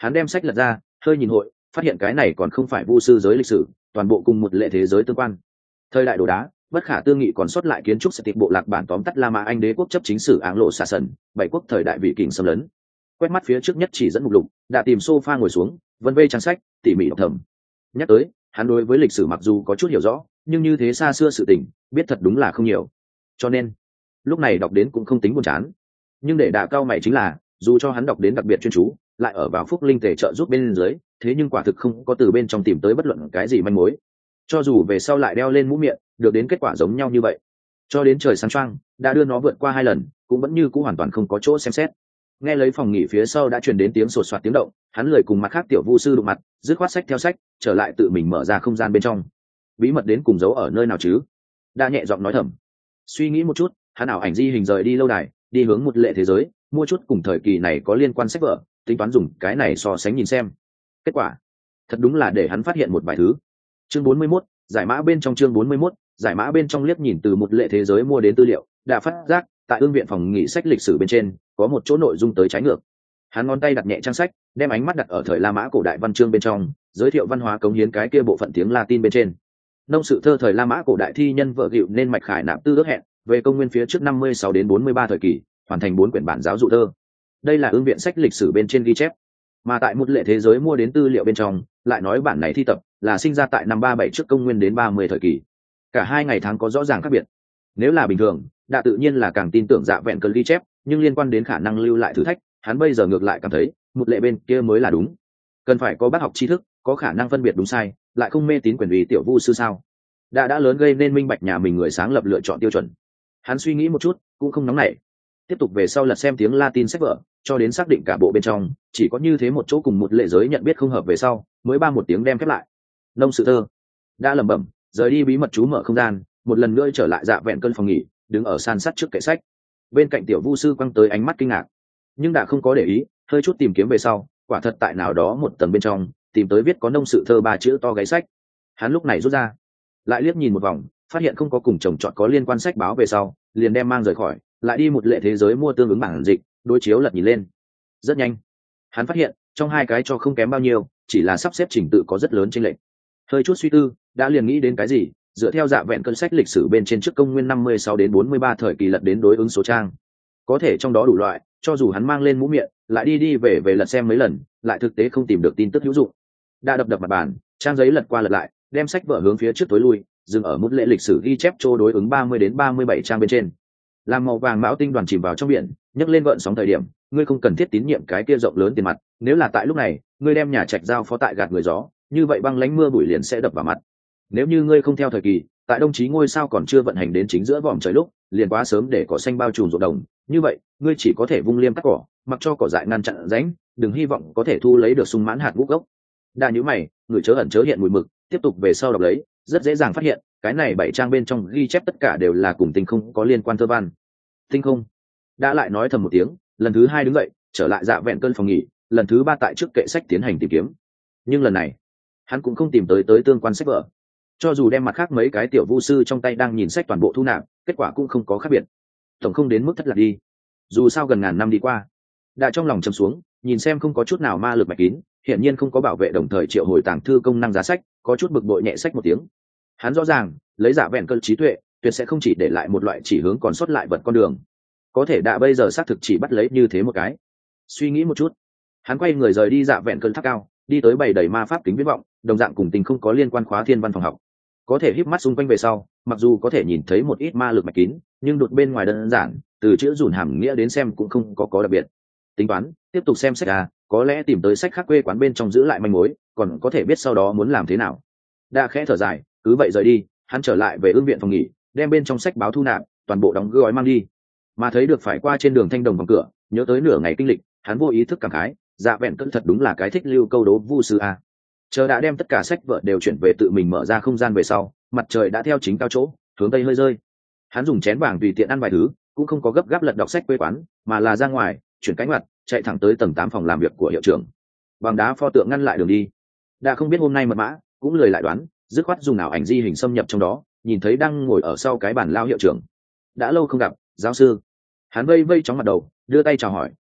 Hắn đem sách lật ra, hơi nhìn hội, phát hiện cái này còn không phải vu sư giới lịch sử, toàn bộ cùng một lệ thế giới tương quan. Thời đại đồ đá, bất khả tư nghị còn sót lại kiến trúc sẽ tiệp bộ lạc bản tóm tắt La Mã Anh đế quốc chấp chính sử áng lộ xà sần, bảy quốc thời đại vị kình xâm lấn. Quét mắt phía trước nhất chỉ dẫn mục lục, đã tìm sofa ngồi xuống, vân vê trang sách, tỉ mỉ đọc thầm. Nhắc tới, hắn đối với lịch sử mặc dù có chút hiểu rõ, nhưng như thế xa xưa sự tình, biết thật đúng là không nhiều. Cho nên, lúc này đọc đến cũng không tính buồn chán. Nhưng để đả cao mày chính là, dù cho hắn đọc đến đặc biệt chuyên chú, lại ở vào phúc linh tề trợ giúp bên dưới, thế nhưng quả thực không có từ bên trong tìm tới bất luận cái gì manh mối. Cho dù về sau lại đeo lên mũ miệng, được đến kết quả giống nhau như vậy. Cho đến trời sáng choang, đã đưa nó vượt qua hai lần, cũng vẫn như cũ hoàn toàn không có chỗ xem xét. Nghe lấy phòng nghỉ phía sau đã truyền đến tiếng sột soạt tiếng động, hắn lười cùng mặt khác tiểu vu sư đụng mặt, dứt khoát sách theo sách, trở lại tự mình mở ra không gian bên trong. Bí mật đến cùng giấu ở nơi nào chứ? Đã nhẹ giọng nói thầm. Suy nghĩ một chút, hắn ảo ảnh di hình rời đi lâu đài, đi hướng một lệ thế giới, mua chút cùng thời kỳ này có liên quan sách vở, tính toán dùng cái này so sánh nhìn xem. Kết quả, thật đúng là để hắn phát hiện một vài thứ. Chương bốn mươi mốt, giải mã bên trong chương bốn mươi mốt, giải mã bên trong liếc nhìn từ một lệ thế giới mua đến tư liệu, đã phát giác, tại ương viện phòng nghỉ sách lịch sử bên trên, có một chỗ nội dung tới trái ngược. Hắn ngón tay đặt nhẹ trang sách, đem ánh mắt đặt ở thời La Mã cổ đại văn chương bên trong, giới thiệu văn hóa cống hiến cái kia bộ phận tiếng Latin bên trên. Nông sự thơ thời La Mã cổ đại thi nhân vợ gịu nên mạch khải nạp tư ước hẹn, về công nguyên phía trước năm mươi sáu đến bốn mươi ba thời kỳ, hoàn thành bốn quyển bản giáo dụ thơ. Đây là ương viện sách lịch sử bên trên ghi chép. Mà tại một lệ thế giới mua đến tư liệu bên trong, lại nói bản này thi tập là sinh ra tại năm ba bảy trước công nguyên đến ba mươi thời kỳ. Cả hai ngày tháng có rõ ràng khác biệt. Nếu là bình thường, đã tự nhiên là càng tin tưởng dạ vẹn cơn ghi chép, nhưng liên quan đến khả năng lưu lại thử thách, hắn bây giờ ngược lại cảm thấy một lệ bên kia mới là đúng. Cần phải có bác học tri thức, có khả năng phân biệt đúng sai, lại không mê tín quyền uy tiểu vu sư sao? Đã đã lớn gây nên minh bạch nhà mình người sáng lập lựa chọn tiêu chuẩn. Hắn suy nghĩ một chút, cũng không nóng nảy. Tiếp tục về sau lật xem tiếng Latin sách vở, cho đến xác định cả bộ bên trong chỉ có như thế một chỗ cùng một lệ giới nhận biết không hợp về sau, mới ba một tiếng đem khép lại. Nông sự thơ đã lẩm bẩm, rời đi bí mật chú mở không gian, một lần nữa trở lại dạ vẹn cơn phòng nghỉ, đứng ở san sắt trước kệ sách. Bên cạnh tiểu vu sư quăng tới ánh mắt kinh ngạc, nhưng đã không có để ý, hơi chút tìm kiếm về sau, quả thật tại nào đó một tầng bên trong tìm tới viết có nông sự thơ ba chữ to gáy sách. Hắn lúc này rút ra, lại liếc nhìn một vòng, phát hiện không có cùng chồng chọn có liên quan sách báo về sau, liền đem mang rời khỏi, lại đi một lệ thế giới mua tương ứng bản dịch, đối chiếu lật nhìn lên. Rất nhanh, hắn phát hiện trong hai cái cho không kém bao nhiêu, chỉ là sắp xếp trình tự có rất lớn chênh lệch. Hơi chút suy tư, đã liền nghĩ đến cái gì, dựa theo dạ vẹn cơn sách lịch sử bên trên trước công nguyên năm mươi sáu đến bốn mươi ba thời kỳ lật đến đối ứng số trang. Có thể trong đó đủ loại, cho dù hắn mang lên mũ miệng, lại đi đi về về lật xem mấy lần, lại thực tế không tìm được tin tức hữu dụng. Đã đập đập mặt bàn, trang giấy lật qua lật lại, đem sách vở hướng phía trước tối lui, dừng ở một lệ lịch sử ghi chép chỗ đối ứng ba mươi đến ba mươi bảy trang bên trên. Làm màu vàng mão tinh đoàn chìm vào trong biển, nhấc lên gợn sóng thời điểm, ngươi không cần thiết tín nhiệm cái kia rộng lớn tiền mặt, nếu là tại lúc này, ngươi đem nhà trạch giao phó tại gạt người gió, như vậy băng lánh mưa bụi liền sẽ đập vào mặt. Nếu như ngươi không theo thời kỳ, tại đồng chí ngôi sao còn chưa vận hành đến chính giữa vòm trời lúc, liền quá sớm để cỏ xanh bao trùm ruộng đồng, như vậy, ngươi chỉ có thể vung liêm cắt cỏ, mặc cho cỏ dại ngăn chặn rãnh, đừng hy vọng có thể thu lấy được sung mãn hạt ngũ gốc. Đa nhíu mày, người chớ ẩn chớ hiện mùi mực, tiếp tục về sau đọc lấy, rất dễ dàng phát hiện, cái này bảy trang bên trong ghi chép tất cả đều là cùng tinh không có liên quan thơ văn. Tinh không. Đã lại nói thầm một tiếng, lần thứ hai đứng dậy, trở lại dạ vẹn cơn phòng nghỉ, lần thứ ba tại trước kệ sách tiến hành tìm kiếm. Nhưng lần này, hắn cũng không tìm tới tới tương quan sách vở. Cho dù đem mặt khác mấy cái tiểu vu sư trong tay đang nhìn sách toàn bộ thu nạp, kết quả cũng không có khác biệt. Tổng không đến mức thất lạc đi. Dù sao gần ngàn năm đi qua, đã trong lòng châm xuống, nhìn xem không có chút nào ma lực mạch kín, hiển nhiên không có bảo vệ đồng thời triệu hồi tàng thư công năng giá sách, có chút bực bội nhẹ sách một tiếng. Hắn rõ ràng, lấy dạ vẹn cơn trí tuệ, tuyệt sẽ không chỉ để lại một loại chỉ hướng còn sót lại vật con đường. Có thể đã bây giờ xác thực chỉ bắt lấy như thế một cái. Suy nghĩ một chút, hắn quay người rời đi dạ vẹn cơn tháp cao, đi tới bầy đầy ma pháp kính viễn vọng, đồng dạng cùng tình không có liên quan khóa thiên văn phòng học. Có thể híp mắt xung quanh về sau, mặc dù có thể nhìn thấy một ít ma lực mạch kín, nhưng đột bên ngoài đơn giản, từ chữ dùn hàm nghĩa đến xem cũng không có có đặc biệt. Tính toán, tiếp tục xem sách à, có lẽ tìm tới sách khác quê quán bên trong giữ lại manh mối, còn có thể biết sau đó muốn làm thế nào. Đã khẽ thở dài, cứ vậy rời đi, hắn trở lại về ương viện phòng nghỉ, đem bên trong sách báo thu nạp, toàn bộ đóng gói mang đi. Mà thấy được phải qua trên đường thanh đồng vòng cửa, nhớ tới nửa ngày kinh lịch, hắn vô ý thức cảm khái, dạ vẹn cơn thật đúng là cái thích lưu câu đố vu sư a. Chờ đã đem tất cả sách vở đều chuyển về tự mình mở ra không gian về sau, mặt trời đã theo chính cao chỗ, hướng tây hơi rơi. Hắn dùng chén vàng tùy tiện ăn vài thứ, cũng không có gấp gáp lật đọc sách quê quán, mà là ra ngoài, chuyển cánh mặt, chạy thẳng tới tầng tám phòng làm việc của hiệu trưởng. Bằng đá pho tượng ngăn lại đường đi. Đã không biết hôm nay mật mã, cũng lười lại đoán, dứt khoát dùng ảo ảnh di hình xâm nhập trong đó, nhìn thấy đang ngồi ở sau cái bàn lao hiệu trưởng. Đã lâu không gặp, giáo sư. Hắn vây vây chóng mặt đầu, đưa tay chào hỏi,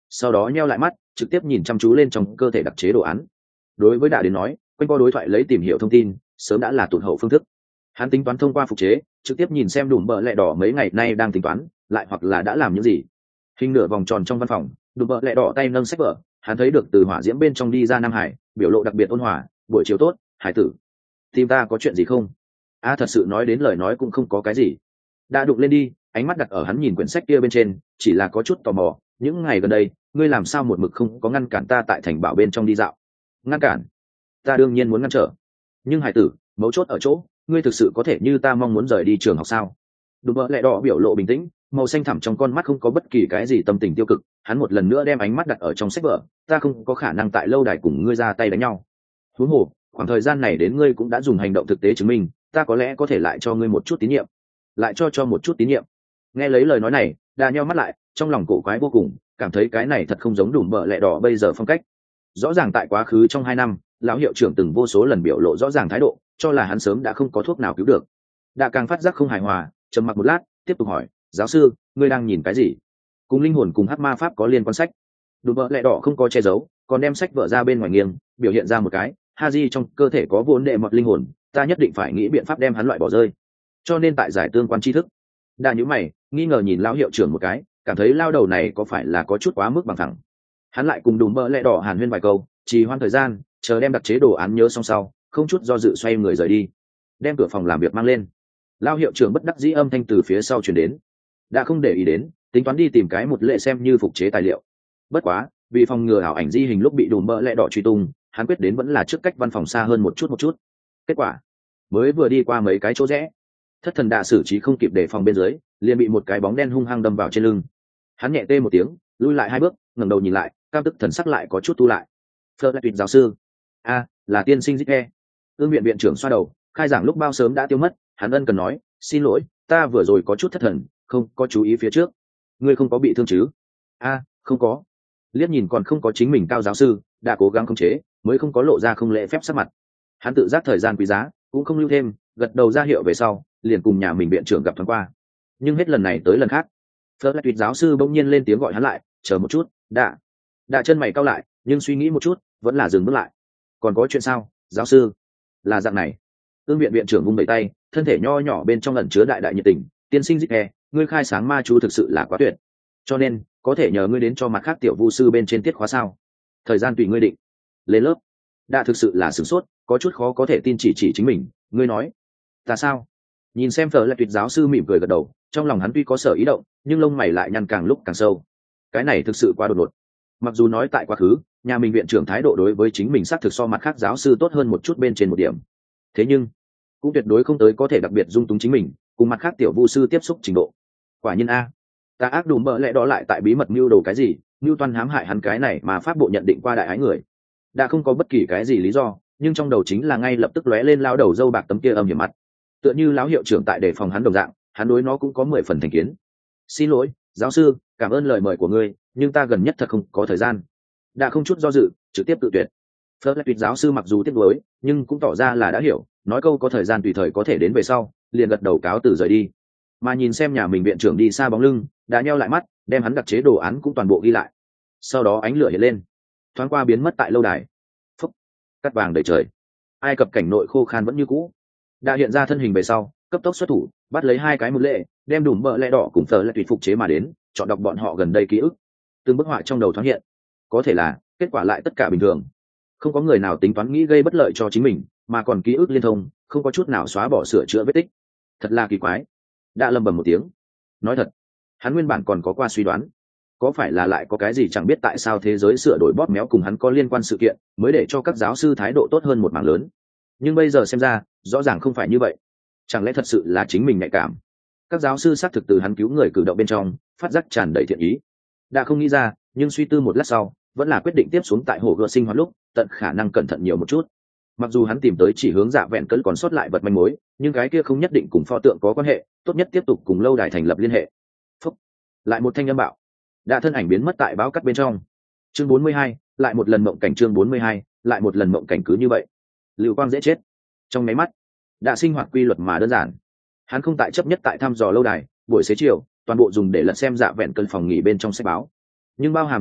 sau đó nheo lại mắt trực tiếp nhìn chăm chú lên trong cơ thể đặc chế đồ án. Đối với Đạ đến nói, quanh co đối thoại lấy tìm hiểu thông tin sớm đã là tụt hậu phương thức. Hắn tính toán thông qua phục chế trực tiếp nhìn xem đùm bợ lẹ đỏ mấy ngày nay đang tính toán lại hoặc là đã làm những gì. Hình nửa vòng tròn trong văn phòng, đùm bợ lẹ đỏ tay nâng sách vở, hắn thấy được từ hỏa diễm bên trong đi ra Nam Hải, biểu lộ đặc biệt ôn hòa. Buổi chiều tốt, Hải tử. Tìm ta có chuyện gì không? A à, thật sự nói đến lời nói cũng không có cái gì. Đã đụng lên đi, ánh mắt đặt ở hắn nhìn quyển sách kia bên trên, chỉ là có chút tò mò. Những ngày gần đây, ngươi làm sao một mực không có ngăn cản ta tại thành bảo bên trong đi dạo? Ngăn cản? Ta đương nhiên muốn ngăn trở. Nhưng Hải tử, mấu chốt ở chỗ, ngươi thực sự có thể như ta mong muốn rời đi trường học sao? Đùm bợ lẹ đỏ biểu lộ bình tĩnh, màu xanh thẳm trong con mắt không có bất kỳ cái gì tâm tình tiêu cực. Hắn một lần nữa đem ánh mắt đặt ở trong sách vở. Ta không có khả năng tại lâu đài cùng ngươi ra tay đánh nhau. Huống hồ, khoảng thời gian này đến ngươi cũng đã dùng hành động thực tế chứng minh, ta có lẽ có thể lại cho ngươi một chút tín nhiệm. Lại cho cho một chút tín nhiệm. Nghe lấy lời nói này, Đa nheo mắt lại, trong lòng cổ quái vô cùng, cảm thấy cái này thật không giống đùm bợ lẹ đỏ bây giờ phong cách. Rõ ràng tại quá khứ trong hai năm, lão hiệu trưởng từng vô số lần biểu lộ rõ ràng thái độ, cho là hắn sớm đã không có thuốc nào cứu được. Đa càng phát giác không hài hòa, trầm mặc một lát, tiếp tục hỏi, giáo sư, ngươi đang nhìn cái gì? Cùng linh hồn cùng hắc ma pháp có liên quan sách. Đùm bợ lẹ đỏ không có che giấu, còn đem sách vở ra bên ngoài nghiêng, biểu hiện ra một cái Haji trong cơ thể có vốn đệ mọt linh hồn, ta nhất định phải nghĩ biện pháp đem hắn loại bỏ rơi. Cho nên tại giải tương quan tri thức. Đa nhíu mày, nghi ngờ nhìn lão hiệu trưởng một cái, cảm thấy lao đầu này có phải là có chút quá mức bằng thẳng. Hắn lại cùng đùm bợ lẹ đỏ hàn huyên vài câu, trì hoãn thời gian, chờ đem đặc chế đồ án nhớ xong sau, không chút do dự xoay người rời đi, đem cửa phòng làm việc mang lên. Lão hiệu trưởng bất đắc dĩ âm thanh từ phía sau truyền đến. Đã không để ý đến, tính toán đi tìm cái một lệ xem như phục chế tài liệu. Bất quá, vì phòng ngừa ảo ảnh di hình lúc bị đùm bợ lẹ đỏ truy tung, hắn quyết đến vẫn là trước cách văn phòng xa hơn một chút một chút. Kết quả, mới vừa đi qua mấy cái chỗ rẽ, thất thần đạ xử trí không kịp để phòng bên dưới, liền bị một cái bóng đen hung hăng đâm vào trên lưng. Hắn nhẹ tê một tiếng, lui lại hai bước, ngẩng đầu nhìn lại, cam tức thần sắc lại có chút tu lại. Phơ lại tuyệt giáo sư, a là tiên sinh Zike. Ương viện viện trưởng xoa đầu, khai giảng lúc bao sớm đã tiêu mất, hắn ân cần nói, xin lỗi, ta vừa rồi có chút thất thần, không có chú ý phía trước. Ngươi không có bị thương chứ? A, không có. Liếc nhìn còn không có chính mình cao giáo sư, đã cố gắng khống chế, mới không có lộ ra không lễ phép sắc mặt. Hắn tự giác thời gian quý giá, cũng không lưu thêm, gật đầu ra hiệu về sau, liền cùng nhà mình viện trưởng gặp thoáng qua. Nhưng hết lần này tới lần khác, Phơ lại tuyệt giáo sư bỗng nhiên lên tiếng gọi hắn lại, chờ một chút, đã. Đã chân mày cau lại, nhưng suy nghĩ một chút, vẫn là dừng bước lại. Còn có chuyện sao, giáo sư? Là dạng này. Ương viện viện trưởng vung bẩy tay, thân thể nho nhỏ bên trong ẩn chứa đại đại nhiệt tình, tiên sinh Zike, ngươi khai sáng ma chú thực sự là quá tuyệt. Cho nên, có thể nhờ ngươi đến cho mặt khác tiểu vu sư bên trên tiết khóa sao? Thời gian tùy ngươi định. Lên lớp. Đã thực sự là sửng sốt, có chút khó có thể tin chỉ chỉ chính mình, ngươi nói. Ta sao? Nhìn xem Phở lại tuyệt giáo sư mỉm cười gật đầu, trong lòng hắn tuy có sở ý động, nhưng lông mày lại nhăn càng lúc càng sâu. Cái này thực sự quá đột ngột. Mặc dù nói tại quá khứ, nhà mình viện trưởng thái độ đối với chính mình xác thực so mặt khác giáo sư tốt hơn một chút bên trên một điểm. Thế nhưng, cũng tuyệt đối không tới có thể đặc biệt dung túng chính mình, cùng mặt khác tiểu vu sư tiếp xúc trình độ. Quả nhiên a, ta ác đùm bợ lẽ đó lại tại bí mật mưu đồ cái gì, mưu toan hãm hại hắn cái này mà pháp bộ nhận định qua đại ái người. Đã không có bất kỳ cái gì lý do, nhưng trong đầu chính là ngay lập tức lóe lên lao đầu dâu bạc tấm kia âm hiểm mặt. Tựa như lão hiệu trưởng tại đề phòng hắn đồng dạng, hắn đối nó cũng có mười phần thành kiến. Xin lỗi, giáo sư, cảm ơn lời mời của ngươi, nhưng ta gần nhất thật không có thời gian. Đã không chút do dự, trực tiếp tự tuyệt. Phớt lại tuyệt giáo sư mặc dù tiếc nuối, nhưng cũng tỏ ra là đã hiểu, nói câu có thời gian tùy thời có thể đến về sau, liền gật đầu cáo từ rời đi. Mà nhìn xem nhà mình viện trưởng đi xa bóng lưng, đã nheo lại mắt, đem hắn đặc chế đồ án cũng toàn bộ ghi lại. Sau đó ánh lửa hiện lên, thoáng qua biến mất tại lâu đài. Phúc, cắt vàng đầy trời. Ai cập cảnh nội khô khan vẫn như cũ. Đã hiện ra thân hình về sau, cấp tốc xuất thủ, bắt lấy hai cái một lệ, đem đùm bợ lẽ đỏ cùng Phở lại tuyệt phục chế mà đến, chọn đọc bọn họ gần đây ký ức. Từng bức họa trong đầu thoáng hiện, có thể là kết quả lại tất cả bình thường. Không có người nào tính toán nghĩ gây bất lợi cho chính mình, mà còn ký ức liên thông, không có chút nào xóa bỏ sửa chữa vết tích. Thật là kỳ quái. Đã lầm bầm một tiếng. Nói thật, hắn nguyên bản còn có qua suy đoán, có phải là lại có cái gì chẳng biết tại sao thế giới sửa đổi bóp méo cùng hắn có liên quan sự kiện, mới để cho các giáo sư thái độ tốt hơn một mảng lớn. Nhưng bây giờ xem ra, rõ ràng không phải như vậy. Chẳng lẽ thật sự là chính mình nhạy cảm? Các giáo sư xác thực từ hắn cứu người cử động bên trong, phát giác tràn đầy thiện ý. Đã không nghĩ ra, nhưng suy tư một lát sau, vẫn là quyết định tiếp xuống tại hồ gợt sinh hoạt lúc, tận khả năng cẩn thận nhiều một chút. Mặc dù hắn tìm tới chỉ hướng dạ vẹn cỡ còn sót lại vật manh mối, nhưng cái kia không nhất định cùng pho tượng có quan hệ, tốt nhất tiếp tục cùng lâu đài thành lập liên hệ. Phúc. Lại một thanh âm bạo. Đã thân ảnh biến mất tại báo cắt bên trong. Chương bốn mươi hai, lại một lần mộng cảnh chương bốn mươi hai, lại một lần mộng cảnh cứ như vậy. Lưu Quang dễ chết. Trong máy mắt, đã sinh hoạt quy luật mà đơn giản. Hắn không tại chấp nhất tại thăm dò lâu đài, buổi xế chiều, toàn bộ dùng để lật xem dạ vẹn cơn phòng nghỉ bên trong sách báo. Nhưng bao hàm ngàn vạn,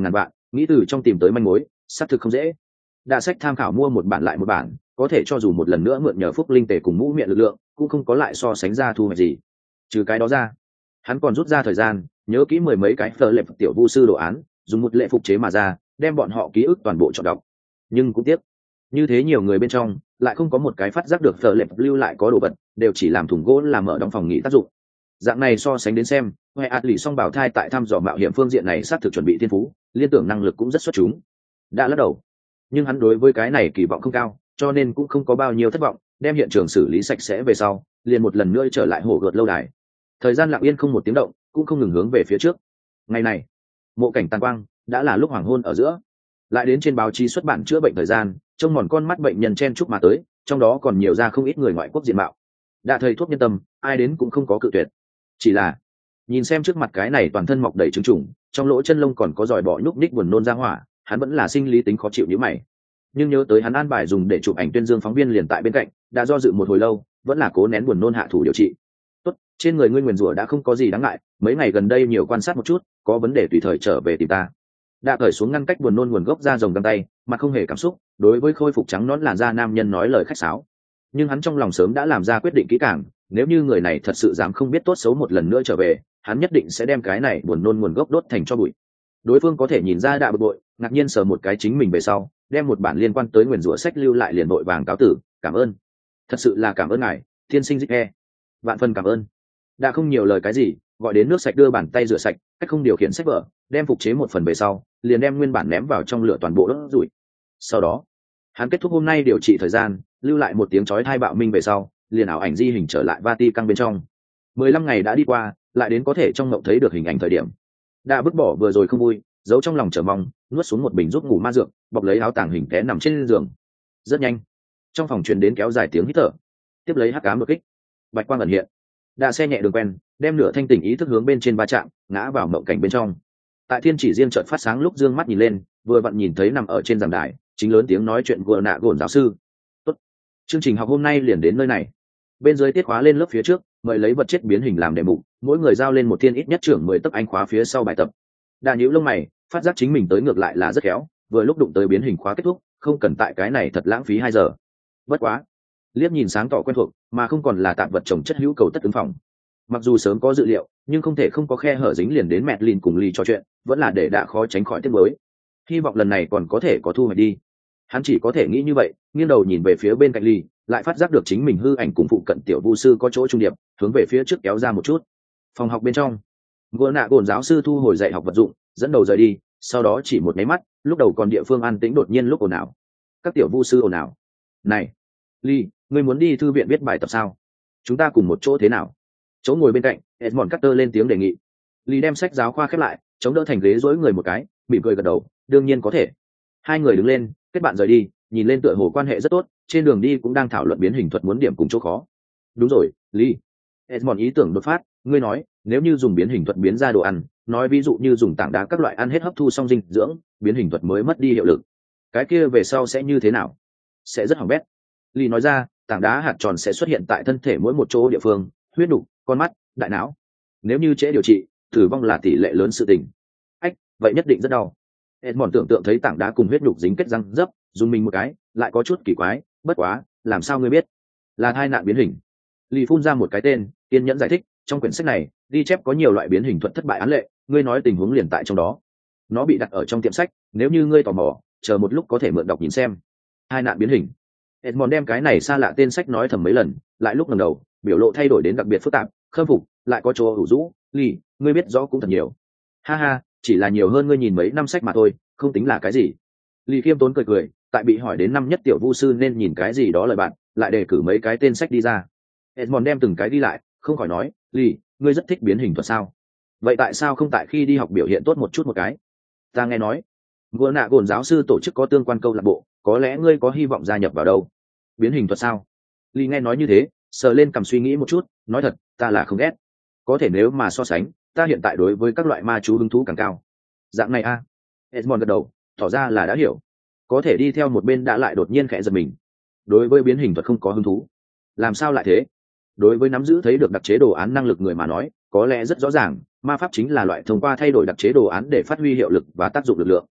nghĩ từ trong tìm tới manh mối xác thực không dễ. Đa sách tham khảo mua một bản lại một bản, có thể cho dù một lần nữa mượn nhờ phúc linh tể cùng mũ miệng lực lượng cũng không có lại so sánh ra thu hoạch gì. Trừ cái đó ra, hắn còn rút ra thời gian nhớ kỹ mười mấy cái phở lệ tiểu vu sư đồ án, dùng một lệ phục chế mà ra, đem bọn họ ký ức toàn bộ chọn đọc. Nhưng cũng tiếc, như thế nhiều người bên trong lại không có một cái phát giác được phở lệ lưu lại có đồ vật, đều chỉ làm thùng gỗ làm mở đóng phòng nghỉ tác dụng. Dạng này so sánh đến xem, Hoè ạt lì song bảo thai tại thăm dò mạo hiểm phương diện này xác thực chuẩn bị thiên phú, liên tưởng năng lực cũng rất xuất chúng. Đã lắc đầu, nhưng hắn đối với cái này kỳ vọng không cao, cho nên cũng không có bao nhiêu thất vọng, đem hiện trường xử lý sạch sẽ về sau, liền một lần nữa trở lại hồ gợt lâu đài. Thời gian lặng yên không một tiếng động, cũng không ngừng hướng về phía trước. Ngày này, mộ cảnh tàn quang, đã là lúc hoàng hôn ở giữa. Lại đến trên báo chí xuất bản chữa bệnh thời gian, trông mòn con mắt bệnh nhân chen chúc mà tới, trong đó còn nhiều ra không ít người ngoại quốc diện mạo. Đã thầy thuốc nhân tâm, ai đến cũng không có cự tuyệt. Chỉ là nhìn xem trước mặt cái này toàn thân mọc đầy trứng trùng, trong lỗ chân lông còn có giòi bọ nhúc nhích buồn nôn ra hỏa, hắn vẫn là sinh lý tính khó chịu như mày. Nhưng nhớ tới hắn an bài dùng để chụp ảnh tuyên dương phóng viên liền tại bên cạnh, đã do dự một hồi lâu, vẫn là cố nén buồn nôn hạ thủ điều trị. Tốt, trên người ngươi nguyền rủa đã không có gì đáng ngại, mấy ngày gần đây nhiều quan sát một chút, có vấn đề tùy thời trở về tìm ta. Đã cởi xuống ngăn cách buồn nôn nguồn gốc ra rồng găng tay, mặt không hề cảm xúc, đối với khôi phục trắng nõn làn da nam nhân nói lời khách sáo. Nhưng hắn trong lòng sớm đã làm ra quyết định kỹ càng, nếu như người này thật sự dám không biết tốt xấu một lần nữa trở về, hắn nhất định sẽ đem cái này buồn nôn nguồn gốc đốt thành cho bụi. Đối phương có thể nhìn ra đã bực bội, ngạc nhiên sờ một cái chính mình về sau, đem một bản liên quan tới nguyền rủa sách lưu lại liền vội vàng cáo tử, cảm ơn, thật sự là cảm ơn ngài, tiên sinh Dịch E, vạn phần cảm ơn. Đã không nhiều lời cái gì, gọi đến nước sạch đưa bàn tay rửa sạch, cách không điều khiển sách vở, đem phục chế một phần về sau, liền đem nguyên bản ném vào trong lửa toàn bộ đốt rủi. Sau đó, hắn kết thúc hôm nay điều trị thời gian, lưu lại một tiếng chói tai bạo minh về sau, liền ảo ảnh di hình trở lại Vatican bên trong. mười lăm ngày đã đi qua, lại đến có thể trong mộng thấy được hình ảnh thời điểm. Đã vứt bỏ vừa rồi không vui, giấu trong lòng chờ mong, nuốt xuống một bình giúp ngủ ma dược, bọc lấy áo tàng hình té nằm trên giường. Rất nhanh, trong phòng truyền đến kéo dài tiếng hít thở. Tiếp lấy hắc ám đột kích, bạch quang ẩn hiện. Đã xe nhẹ đường quen, đem nửa thanh tỉnh ý thức hướng bên trên va chạm, ngã vào mộng cảnh bên trong. Tại thiên chỉ riêng chợt phát sáng lúc dương mắt nhìn lên, vừa vặn nhìn thấy nằm ở trên giảng đài, chính lớn tiếng nói chuyện vừa nạ gồn giáo sư. Tốt, chương trình học hôm nay liền đến nơi này. Bên dưới tiết khóa lên lớp phía trước, mời lấy vật chất biến hình làm đề mục, mỗi người giao lên một thiên ít nhất trưởng mười tấc anh khóa phía sau bài tập. Đa nhíu lông mày, phát giác chính mình tới ngược lại là rất khéo, vừa lúc đụng tới biến hình khóa kết thúc, không cần tại cái này thật lãng phí hai giờ. Bất quá, liếc nhìn sáng tỏ quen thuộc, mà không còn là tạm vật trồng chất hữu cầu tất ứng phòng. Mặc dù sớm có dự liệu, nhưng không thể không có khe hở dính liền đến mẹ Lin cùng Ly trò chuyện, vẫn là để đã khó tránh khỏi tiếc mới. Hy vọng lần này còn có thể có thu hoạch đi. Hắn chỉ có thể nghĩ như vậy, nghiêng đầu nhìn về phía bên cạnh Ly, lại phát giác được chính mình hư ảnh cùng phụ cận tiểu vu sư có chỗ trung điệp, hướng về phía trước kéo ra một chút. Phòng học bên trong, Gỗ nạ gồn giáo sư thu hồi dạy học vật dụng, dẫn đầu rời đi, sau đó chỉ một máy mắt, lúc đầu còn địa phương an tĩnh đột nhiên lúc ồn ào. Các tiểu vu sư ồn ào. Này, Ly, ngươi muốn đi thư viện viết bài tập sao? Chúng ta cùng một chỗ thế nào? Chỗ ngồi bên cạnh, Edmond Carter lên tiếng đề nghị. Ly đem sách giáo khoa khép lại, chống đỡ thành ghế dối người một cái, mỉm cười gật đầu, đương nhiên có thể. Hai người đứng lên, kết bạn rời đi, nhìn lên tựa hồ quan hệ rất tốt, trên đường đi cũng đang thảo luận biến hình thuật muốn điểm cùng chỗ khó. Đúng rồi, Ly. Edmond ý tưởng đột phát, ngươi nói, nếu như dùng biến hình thuật biến ra đồ ăn, nói ví dụ như dùng tảng đá các loại ăn hết hấp thu xong dinh dưỡng, biến hình thuật mới mất đi hiệu lực. Cái kia về sau sẽ như thế nào? Sẽ rất hỏng bét. Ly nói ra, tảng đá hạt tròn sẽ xuất hiện tại thân thể mỗi một chỗ địa phương, huyết đục, con mắt, đại não. Nếu như trễ điều trị, tử vong là tỷ lệ lớn sự tình. Ách, vậy nhất định rất đau. Edmond tưởng tượng thấy tảng đá cùng huyết nhục dính kết răng dấp, dùng mình một cái, lại có chút kỳ quái, bất quá, làm sao ngươi biết? Là hai nạn biến hình. Ly phun ra một cái tên, kiên nhẫn giải thích, trong quyển sách này, ghi chép có nhiều loại biến hình thuật thất bại án lệ, ngươi nói tình huống liền tại trong đó. Nó bị đặt ở trong tiệm sách, nếu như ngươi tò mò, chờ một lúc có thể mượn đọc nhìn xem. Hai nạn biến hình. Edmond đem cái này xa lạ tên sách nói thầm mấy lần, lại lúc lần đầu, biểu lộ thay đổi đến đặc biệt phức tạp, khâm phục, lại có chỗ ủ rũ. Ly, ngươi biết rõ cũng thật nhiều. Ha ha, chỉ là nhiều hơn ngươi nhìn mấy năm sách mà thôi, không tính là cái gì. Ly khiêm tốn cười cười, tại bị hỏi đến năm nhất tiểu vu sư nên nhìn cái gì đó lời bạn, lại đề cử mấy cái tên sách đi ra. Edmond đem từng cái đi lại, không khỏi nói, Ly, ngươi rất thích biến hình thuật sao? Vậy tại sao không tại khi đi học biểu hiện tốt một chút một cái? Ta nghe nói, vừa nạ gồn giáo sư tổ chức có tương quan câu lạc bộ, có lẽ ngươi có hy vọng gia nhập vào đâu? Biến hình thuật sao? Ly nghe nói như thế, sờ lên cầm suy nghĩ một chút, nói thật, ta là không ghét. Có thể nếu mà so sánh, ta hiện tại đối với các loại ma chú hứng thú càng cao. Dạng này a? À? Edmond gật đầu, tỏ ra là đã hiểu. Có thể đi theo một bên đã lại đột nhiên khẽ giật mình. Đối với biến hình thuật không có hứng thú. Làm sao lại thế? Đối với nắm giữ thấy được đặc chế đồ án năng lực người mà nói, có lẽ rất rõ ràng, ma pháp chính là loại thông qua thay đổi đặc chế đồ án để phát huy hiệu lực và tác dụng lực lượng.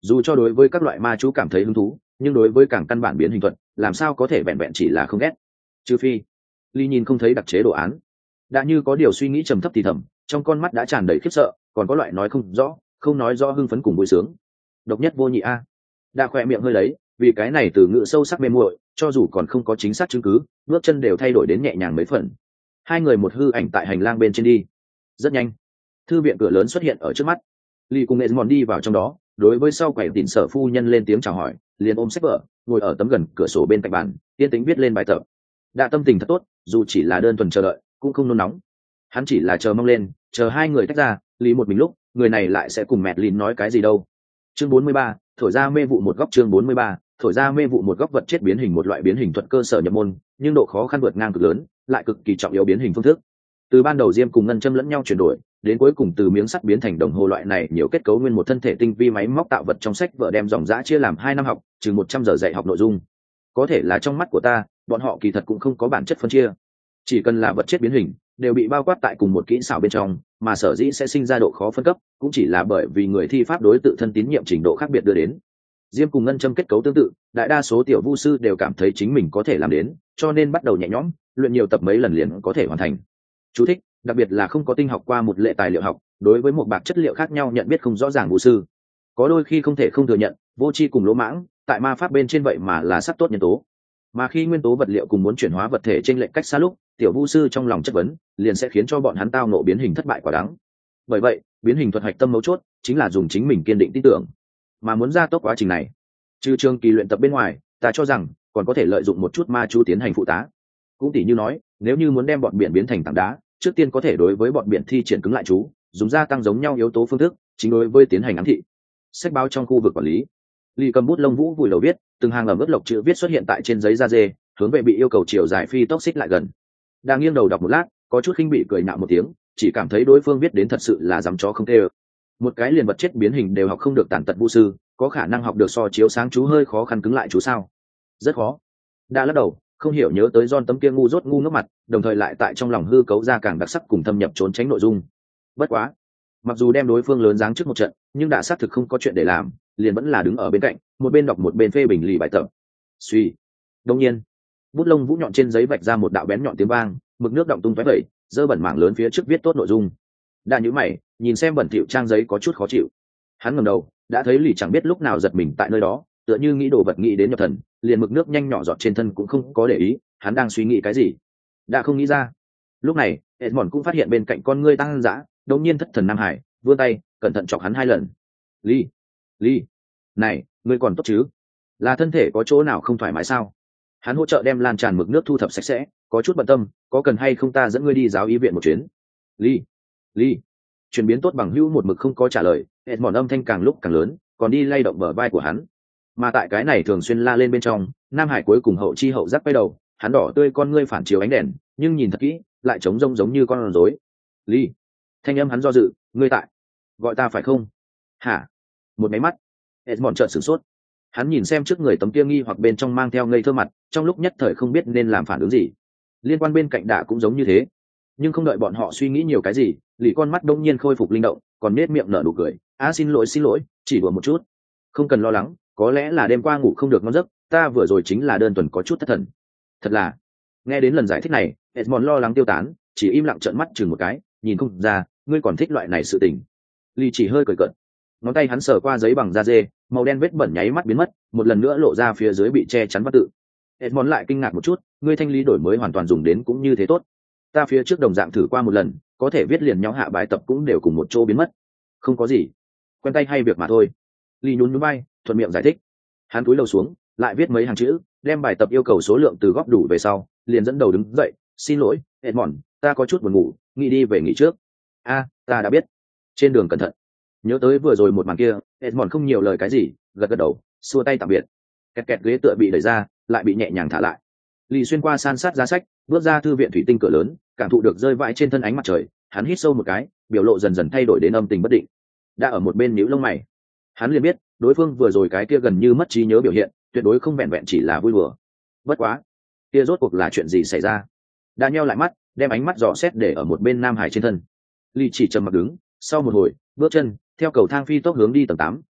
dù cho đối với các loại ma chú cảm thấy hứng thú, nhưng đối với càng căn bản biến hình thuật làm sao có thể vẹn vẹn chỉ là không ghét. Trừ phi ly nhìn không thấy đặc chế đồ án. Đã như có điều suy nghĩ trầm thấp thì thầm, trong con mắt đã tràn đầy khiếp sợ, còn có loại nói không rõ không nói rõ hưng phấn cùng vui sướng. Độc nhất vô nhị a. Đã khỏe miệng hơi lấy, vì cái này từ ngữ sâu sắc mê muội, cho dù còn không có chính xác chứng cứ, bước chân đều thay đổi đến nhẹ nhàng mấy phần. Hai người một hư ảnh tại hành lang bên trên đi. Rất nhanh, thư viện cửa lớn xuất hiện ở trước mắt. Ly cùng Esmond đi vào trong đó, đối với sau quầy tỉnh sở phu nhân lên tiếng chào hỏi, liền ôm sách vở, ngồi ở tấm gần cửa sổ bên cạnh bàn, yên tĩnh viết lên bài tập. Đã tâm tình thật tốt, dù chỉ là đơn thuần chờ đợi, cũng không nôn nóng. Hắn chỉ là chờ mong lên, chờ hai người tách ra, Lý một mình lúc, người này lại sẽ cùng mẹ Lin nói cái gì đâu. Chương bốn mươi ba, thổi ra mê vụ một góc. Chương bốn mươi ba, thổi ra mê vụ một góc. Vật chết biến hình, một loại biến hình thuật cơ sở nhập môn, nhưng độ khó khăn vượt ngang cực lớn, lại cực kỳ trọng yếu biến hình phương thức. Từ ban đầu diêm cùng ngân châm lẫn nhau chuyển đổi, đến cuối cùng từ miếng sắt biến thành đồng hồ, loại này nhiều kết cấu nguyên một thân thể tinh vi máy móc tạo vật trong sách vở đem dòng dã chia làm hai năm học, chừng một trăm giờ dạy học nội dung. Có thể là trong mắt của ta, bọn họ kỳ thật cũng không có bản chất phân chia, chỉ cần là vật chết biến hình đều bị bao quát tại cùng một kỹ xảo bên trong, mà sở dĩ sẽ sinh ra độ khó phân cấp cũng chỉ là bởi vì người thi pháp đối tự thân tín nhiệm trình độ khác biệt đưa đến. Diêm cùng ngân châm kết cấu tương tự, đại đa số tiểu vu sư đều cảm thấy chính mình có thể làm đến, cho nên bắt đầu nhẹ nhõm, luyện nhiều tập mấy lần liền có thể hoàn thành. Chú thích: đặc biệt là không có tinh học qua một lệ tài liệu học, đối với một bạc chất liệu khác nhau nhận biết không rõ ràng vu sư, có đôi khi không thể không thừa nhận, vô tri cùng lỗ mãng tại ma pháp bên trên vậy mà là sắc tốt nhân tố. Mà khi nguyên tố vật liệu cùng muốn chuyển hóa vật thể trên lệnh cách xa lúc, tiểu vu sư trong lòng chất vấn liền sẽ khiến cho bọn hắn tao nộ biến hình thất bại quả đắng. Bởi vậy biến hình thuật hạch tâm mấu chốt chính là dùng chính mình kiên định tin tưởng. Mà muốn gia tốc quá trình này, trừ trường kỳ luyện tập bên ngoài, ta cho rằng còn có thể lợi dụng một chút ma chú tiến hành phụ tá. Cũng tỉ như nói, nếu như muốn đem bọn biển biến thành tảng đá, trước tiên có thể đối với bọn biển thi triển cứng lại chú, dùng gia tăng giống nhau yếu tố phương thức, chính đối với tiến hành ám thị. Sách báo trong khu vực quản lý, Ly cầm bút lông vũ vùi đầu viết, từng hàng ẩm ướt lộc chữ viết xuất hiện tại trên giấy da dê, hướng về bị yêu cầu chiều dài phi tốc xích lại gần. Đang nghiêng đầu đọc một lát, có chút khinh bị cười nhạo một tiếng, chỉ cảm thấy đối phương viết đến thật sự là dám chó không tê. Một cái liền vật chết biến hình đều học không được tàn tật vu sư, có khả năng học được so chiếu sáng chú hơi khó khăn cứng lại chú sao? Rất khó. Đã lắc đầu, không hiểu nhớ tới John tấm kia ngu dốt ngu ngốc mặt, đồng thời lại tại trong lòng hư cấu ra càng đặc sắc cùng thâm nhập trốn tránh nội dung. Bất quá, mặc dù đem đối phương lớn dáng trước một trận, nhưng đã xác thực không có chuyện để làm, liền vẫn là đứng ở bên cạnh, một bên đọc một bên phê bình lì bài tập. Suy. Đương nhiên, bút lông vũ nhọn trên giấy vạch ra một đạo bén nhọn tiếng vang, mực nước động tung tóe vẩy, dơ bẩn mảng lớn phía trước viết tốt nội dung. Đã nhíu mày, nhìn xem bẩn thỉu trang giấy có chút khó chịu. Hắn ngẩng đầu, đã thấy lì chẳng biết lúc nào giật mình tại nơi đó, tựa như nghĩ đồ vật nghĩ đến nhập thần, liền mực nước nhanh nhỏ giọt trên thân cũng không có để ý, hắn đang suy nghĩ cái gì. Đã không nghĩ ra. Lúc này, Edmond cũng phát hiện bên cạnh con ngươi tăng dã, đột nhiên thất thần Nam Hải, vươn tay, cẩn thận chọc hắn hai lần. Ly, Ly, này, ngươi còn tốt chứ? Là thân thể có chỗ nào không thoải mái sao? Hắn hỗ trợ đem lan tràn mực nước thu thập sạch sẽ, có chút bận tâm, có cần hay không ta dẫn ngươi đi giáo y viện một chuyến? Ly, Ly, chuyển biến tốt bằng hữu một mực không có trả lời, Edmond âm thanh càng lúc càng lớn, còn đi lay động bờ vai của hắn. Mà tại cái này thường xuyên la lên bên trong, Nam Hải cuối cùng hậu chi hậu giác quay đầu, hắn đỏ tươi con ngươi phản chiếu ánh đèn, nhưng nhìn thật kỹ, lại trống rông giống như con rối. Ly, thanh âm hắn do dự, ngươi tại, gọi ta phải không? Hả? Một máy mắt, Edmond chợt sửng sốt. Hắn nhìn xem trước người tấm kia nghi hoặc bên trong mang theo ngây thơ mặt, trong lúc nhất thời không biết nên làm phản ứng gì. Liên quan bên cạnh Đạ cũng giống như thế, nhưng không đợi bọn họ suy nghĩ nhiều cái gì, lì con mắt đông nhiên khôi phục linh động, còn nết miệng nở nụ cười. À xin lỗi xin lỗi, chỉ đùa một chút, không cần lo lắng, có lẽ là đêm qua ngủ không được ngon giấc, ta vừa rồi chính là đơn thuần có chút thất thần. Thật là. Nghe đến lần giải thích này, Edmond lo lắng tiêu tán, chỉ im lặng trợn mắt chừng một cái, nhìn không ra, ngươi còn thích loại này sự tình. Lì chỉ hơi cười cợt, ngón tay hắn sờ qua giấy bằng da dê, màu đen vết bẩn nháy mắt biến mất, một lần nữa lộ ra phía dưới bị che chắn văn tự. Edmond lại kinh ngạc một chút, ngươi thanh lý đổi mới hoàn toàn dùng đến cũng như thế tốt. Ta phía trước đồng dạng thử qua một lần, có thể viết liền nhau hạ bài tập cũng đều cùng một chỗ biến mất. Không có gì, quen tay hay việc mà thôi. Lý nhún nhún vai, thuận miệng giải thích. Hắn cúi đầu xuống, lại viết mấy hàng chữ, đem bài tập yêu cầu số lượng từ góp đủ về sau, liền dẫn đầu đứng dậy. Xin lỗi, Edmond, ta có chút buồn ngủ, nghĩ đi về nghỉ trước. A, ta đã biết. Trên đường cẩn thận. Nhớ tới vừa rồi một màn kia, Edmond không nhiều lời cái gì, gật gật đầu, xua tay tạm biệt. Kẹt kẹt ghế tựa bị đẩy ra, lại bị nhẹ nhàng thả lại. Lý xuyên qua san sát giá sách, bước ra thư viện thủy tinh cửa lớn, cảm thụ được rơi vãi trên thân ánh mặt trời, hắn hít sâu một cái, biểu lộ dần dần thay đổi đến âm tình bất định. Đã ở một bên nhíu lông mày, hắn liền biết, đối phương vừa rồi cái kia gần như mất trí nhớ biểu hiện, tuyệt đối không vẹn vẹn chỉ là vui đùa. Bất quá, kia rốt cuộc là chuyện gì xảy ra? Đã nheo lại mắt, đem ánh mắt dò xét để ở một bên Nam Hải trên thân. Lý chỉ trầm mặc đứng, sau một hồi, bước chân theo cầu thang phi tốc hướng đi tầng tám,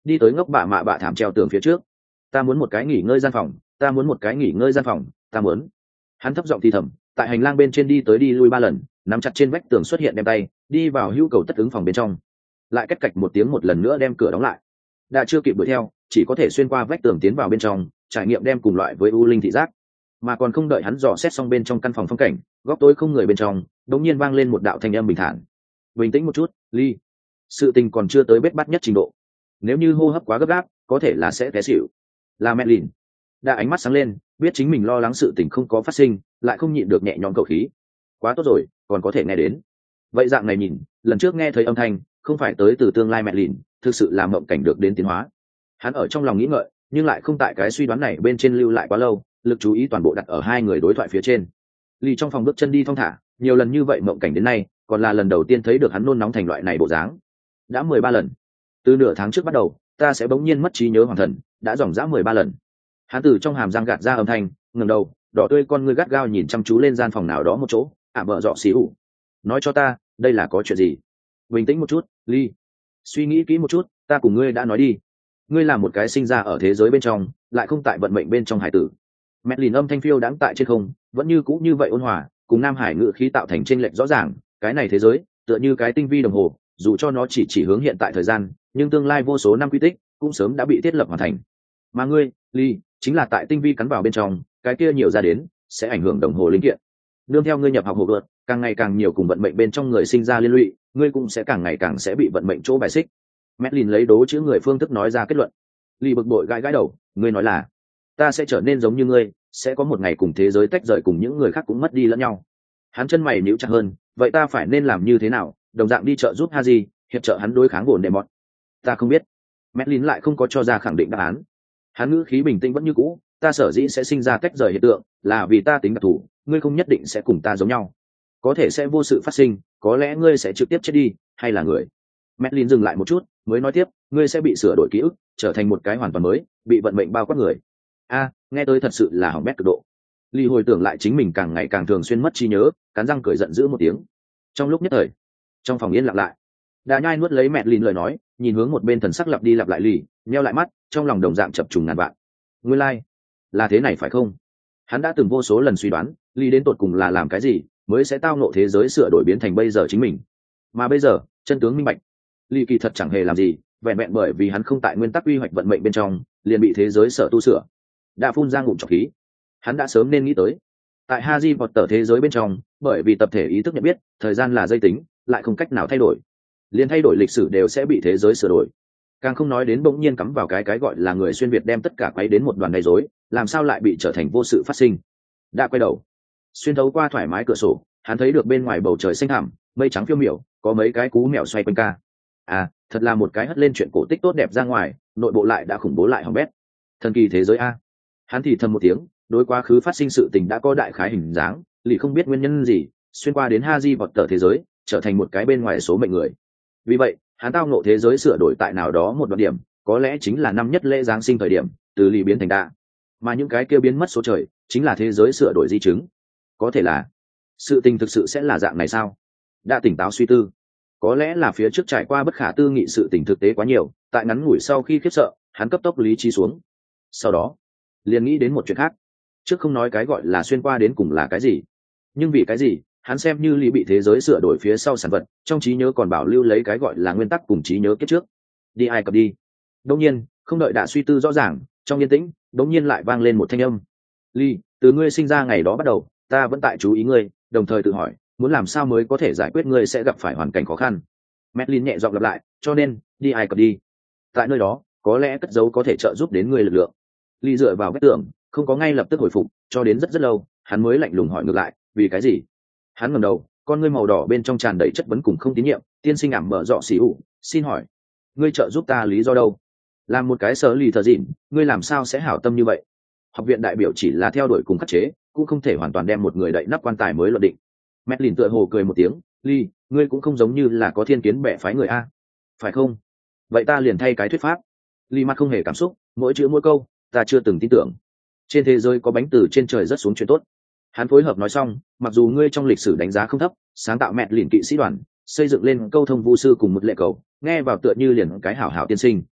đi tới ngốc bạ mạ bạ thảm treo tường phía trước. Ta muốn một cái nghỉ ngơi gian phòng, ta muốn một cái nghỉ ngơi gian phòng, ta muốn. Hắn thấp giọng thì thầm, tại hành lang bên trên đi tới đi lui ba lần, nắm chặt trên vách tường xuất hiện đem tay, đi vào hữu cầu tất ứng phòng bên trong, lại cách cạch một tiếng một lần nữa đem cửa đóng lại. Đã chưa kịp đuổi theo, chỉ có thể xuyên qua vách tường tiến vào bên trong, trải nghiệm đem cùng loại với u linh thị giác. Mà còn không đợi hắn dò xét xong bên trong căn phòng phong cảnh, góc tối không người bên trong, đột nhiên vang lên một đạo thanh âm bình thản. Bình tĩnh một chút, Ly. Sự tình còn chưa tới bết bát nhất trình độ. Nếu như hô hấp quá gấp gáp, có thể là sẽ té xỉu. Là Madeline. Đã ánh mắt sáng lên, biết chính mình lo lắng sự tình không có phát sinh, lại không nhịn được nhẹ nhõm cầu khí. Quá tốt rồi, còn có thể nghe đến. Vậy dạng này nhìn, lần trước nghe thấy âm thanh, không phải tới từ tương lai Madeline, thực sự là mộng cảnh được đến tiến hóa. Hắn ở trong lòng nghĩ ngợi, nhưng lại không tại cái suy đoán này bên trên lưu lại quá lâu, lực chú ý toàn bộ đặt ở hai người đối thoại phía trên. Ly trong phòng bước chân đi thong thả, nhiều lần như vậy mộng cảnh đến nay, còn là lần đầu tiên thấy được hắn nôn nóng thành loại này bộ dáng. Đã mười ba lần. Từ nửa tháng trước bắt đầu, ta sẽ bỗng nhiên mất trí nhớ hoàng thần, đã dòng dã mười ba lần. Hắn từ trong hàm răng gạt ra âm thanh, ngẩng đầu, đỏ tươi con ngươi gắt gao nhìn chăm chú lên gian phòng nào đó một chỗ, ảm bợ dọ xì ủ. Nói cho ta, đây là có chuyện gì? Bình tĩnh một chút, Ly. Suy nghĩ kỹ một chút, ta cùng ngươi đã nói đi. Ngươi là một cái sinh ra ở thế giới bên trong, lại không tại vận mệnh bên trong hải tử. Madeline âm thanh phiêu đáng tại trên không, vẫn như cũ như vậy ôn hòa, cùng Nam Hải ngữ khí tạo thành chênh lệch rõ ràng, cái này thế giới, tựa như cái tinh vi đồng hồ, dù cho nó chỉ chỉ hướng hiện tại thời gian, nhưng tương lai vô số năm quy tích cũng sớm đã bị thiết lập hoàn thành. Mà ngươi, Ly, chính là tại tinh vi cắn vào bên trong, cái kia nhiều ra đến, sẽ ảnh hưởng đồng hồ linh kiện. Nương theo ngươi nhập học hồ gợt, càng ngày càng nhiều cùng vận mệnh bên trong người sinh ra liên lụy, ngươi cũng sẽ càng ngày càng sẽ bị vận mệnh chỗ bài xích. Madeline lấy đố chữ người phương thức nói ra kết luận. Ly bực bội gãi gãi đầu, ngươi nói là ta sẽ trở nên giống như ngươi, sẽ có một ngày cùng thế giới tách rời, cùng những người khác cũng mất đi lẫn nhau. Hắn chân mày nhíu chặt hơn, vậy ta phải nên làm như thế nào? Đồng dạng đi chợ giúp Haji, hiệp trợ hắn đối kháng gồn đệ mọt. Ta không biết. Madeline lại không có cho ra khẳng định đáp án. Hắn ngữ khí bình tĩnh vẫn như cũ, ta sở dĩ sẽ sinh ra tách rời hiện tượng, là vì ta tính đặc thù, ngươi không nhất định sẽ cùng ta giống nhau. Có thể sẽ vô sự phát sinh, có lẽ ngươi sẽ trực tiếp chết đi, hay là người. Madeline dừng lại một chút, mới nói tiếp, ngươi sẽ bị sửa đổi ký ức, trở thành một cái hoàn toàn mới, bị vận mệnh bao quát người. A, nghe tới thật sự là hỏng bét cực độ. Ly hồi tưởng lại chính mình càng ngày càng thường xuyên mất trí nhớ, cắn răng cười giận dữ một tiếng. Trong lúc nhất thời, trong phòng yên lặng lại. Đà Nhai nuốt lấy mẹ Lìn lời nói, nhìn hướng một bên thần sắc lặp đi lặp lại Lì, nheo lại mắt, trong lòng đồng dạng chập trùng ngàn vạn. Nguyên lai, like. Là thế này phải không? Hắn đã từng vô số lần suy đoán, Lì đến tột cùng là làm cái gì, mới sẽ tao ngộ thế giới sửa đổi biến thành bây giờ chính mình. Mà bây giờ, chân tướng minh bạch. Lì kỳ thật chẳng hề làm gì, vẹn vẹn bởi vì hắn không tại nguyên tắc quy hoạch vận mệnh bên trong, liền bị thế giới sở tu sửa. Đã phun ra ngụm trọc khí. Hắn đã sớm nên nghĩ tới. Tại Harry Potter thế giới bên trong, bởi vì tập thể ý thức nhận biết, thời gian là dây tính, lại không cách nào thay đổi. Liên thay đổi lịch sử đều sẽ bị thế giới sửa đổi. Càng không nói đến bỗng nhiên cắm vào cái cái gọi là người xuyên việt đem tất cả quấy đến một đoàn đầy rối, làm sao lại bị trở thành vô sự phát sinh. Đã quay đầu, xuyên thấu qua thoải mái cửa sổ, hắn thấy được bên ngoài bầu trời xanh thẳm, mây trắng phiêu miểu, có mấy cái cú mèo xoay quanh ca. À, thật là một cái hất lên chuyện cổ tích tốt đẹp ra ngoài, nội bộ lại đã khủng bố lại hỏng bét. Thần kỳ thế giới a. Hắn thì thầm một tiếng, đối quá khứ phát sinh sự tình đã có đại khái hình dáng, Lì không biết nguyên nhân gì, xuyên qua đến Haji vọt tờ thế giới, trở thành một cái bên ngoài số mệnh người. Vì vậy, hắn tao ngộ thế giới sửa đổi tại nào đó một đoạn điểm, có lẽ chính là năm nhất lễ giáng sinh thời điểm, từ Lì biến thành Đa. Mà những cái kia biến mất số trời, chính là thế giới sửa đổi di chứng. Có thể là, sự tình thực sự sẽ là dạng này sao? Đã tỉnh táo suy tư. Có lẽ là phía trước trải qua bất khả tư nghị sự tình thực tế quá nhiều, tại ngắn ngủi sau khi khiếp sợ, hắn cấp tốc lý trí xuống. Sau đó, liền nghĩ đến một chuyện khác. Trước không nói cái gọi là xuyên qua đến cùng là cái gì, nhưng vì cái gì hắn xem như Lý bị thế giới sửa đổi phía sau sản vật, trong trí nhớ còn bảo lưu lấy cái gọi là nguyên tắc cùng trí nhớ kết trước. Đi ai cập đi. Đông nhiên, không đợi đã suy tư rõ ràng, trong yên tĩnh đống nhiên lại vang lên một thanh âm. Lý, từ ngươi sinh ra ngày đó bắt đầu, ta vẫn tại chú ý ngươi, đồng thời tự hỏi muốn làm sao mới có thể giải quyết ngươi sẽ gặp phải hoàn cảnh khó khăn. Madeline nhẹ giọng lặp lại, cho nên đi ai cập đi. Tại nơi đó có lẽ cất giấu có thể trợ giúp đến ngươi lực lượng. Lý dựa vào vách tường, không có ngay lập tức hồi phục, cho đến rất rất lâu, hắn mới lạnh lùng hỏi ngược lại, vì cái gì? Hắn ngẩng đầu, con ngươi màu đỏ bên trong tràn đầy chất vấn cùng không tín nhiệm, tiên sinh ảm mở dọ xỉ ủ, xin hỏi, ngươi trợ giúp ta lý do đâu? Làm một cái sở lì thờ dịn, ngươi làm sao sẽ hảo tâm như vậy? Học viện đại biểu chỉ là theo đuổi cùng khắc chế, cũng không thể hoàn toàn đem một người đậy nắp quan tài mới luận định. Madeline tựa hồ cười một tiếng, Ly, ngươi cũng không giống như là có thiên kiến bẻ phái người a, phải không? Vậy ta liền thay cái thuyết pháp. Ly mặt không hề cảm xúc, mỗi chữ mỗi câu, ta chưa từng tin tưởng. Trên thế giới có bánh từ trên trời rớt xuống chuyện tốt. Hắn phối hợp nói xong, mặc dù ngươi trong lịch sử đánh giá không thấp, sáng tạo mẹ liền kỵ sĩ đoàn, xây dựng lên câu thông vu sư cùng một lệ cầu, nghe vào tựa như liền cái hảo hảo tiên sinh.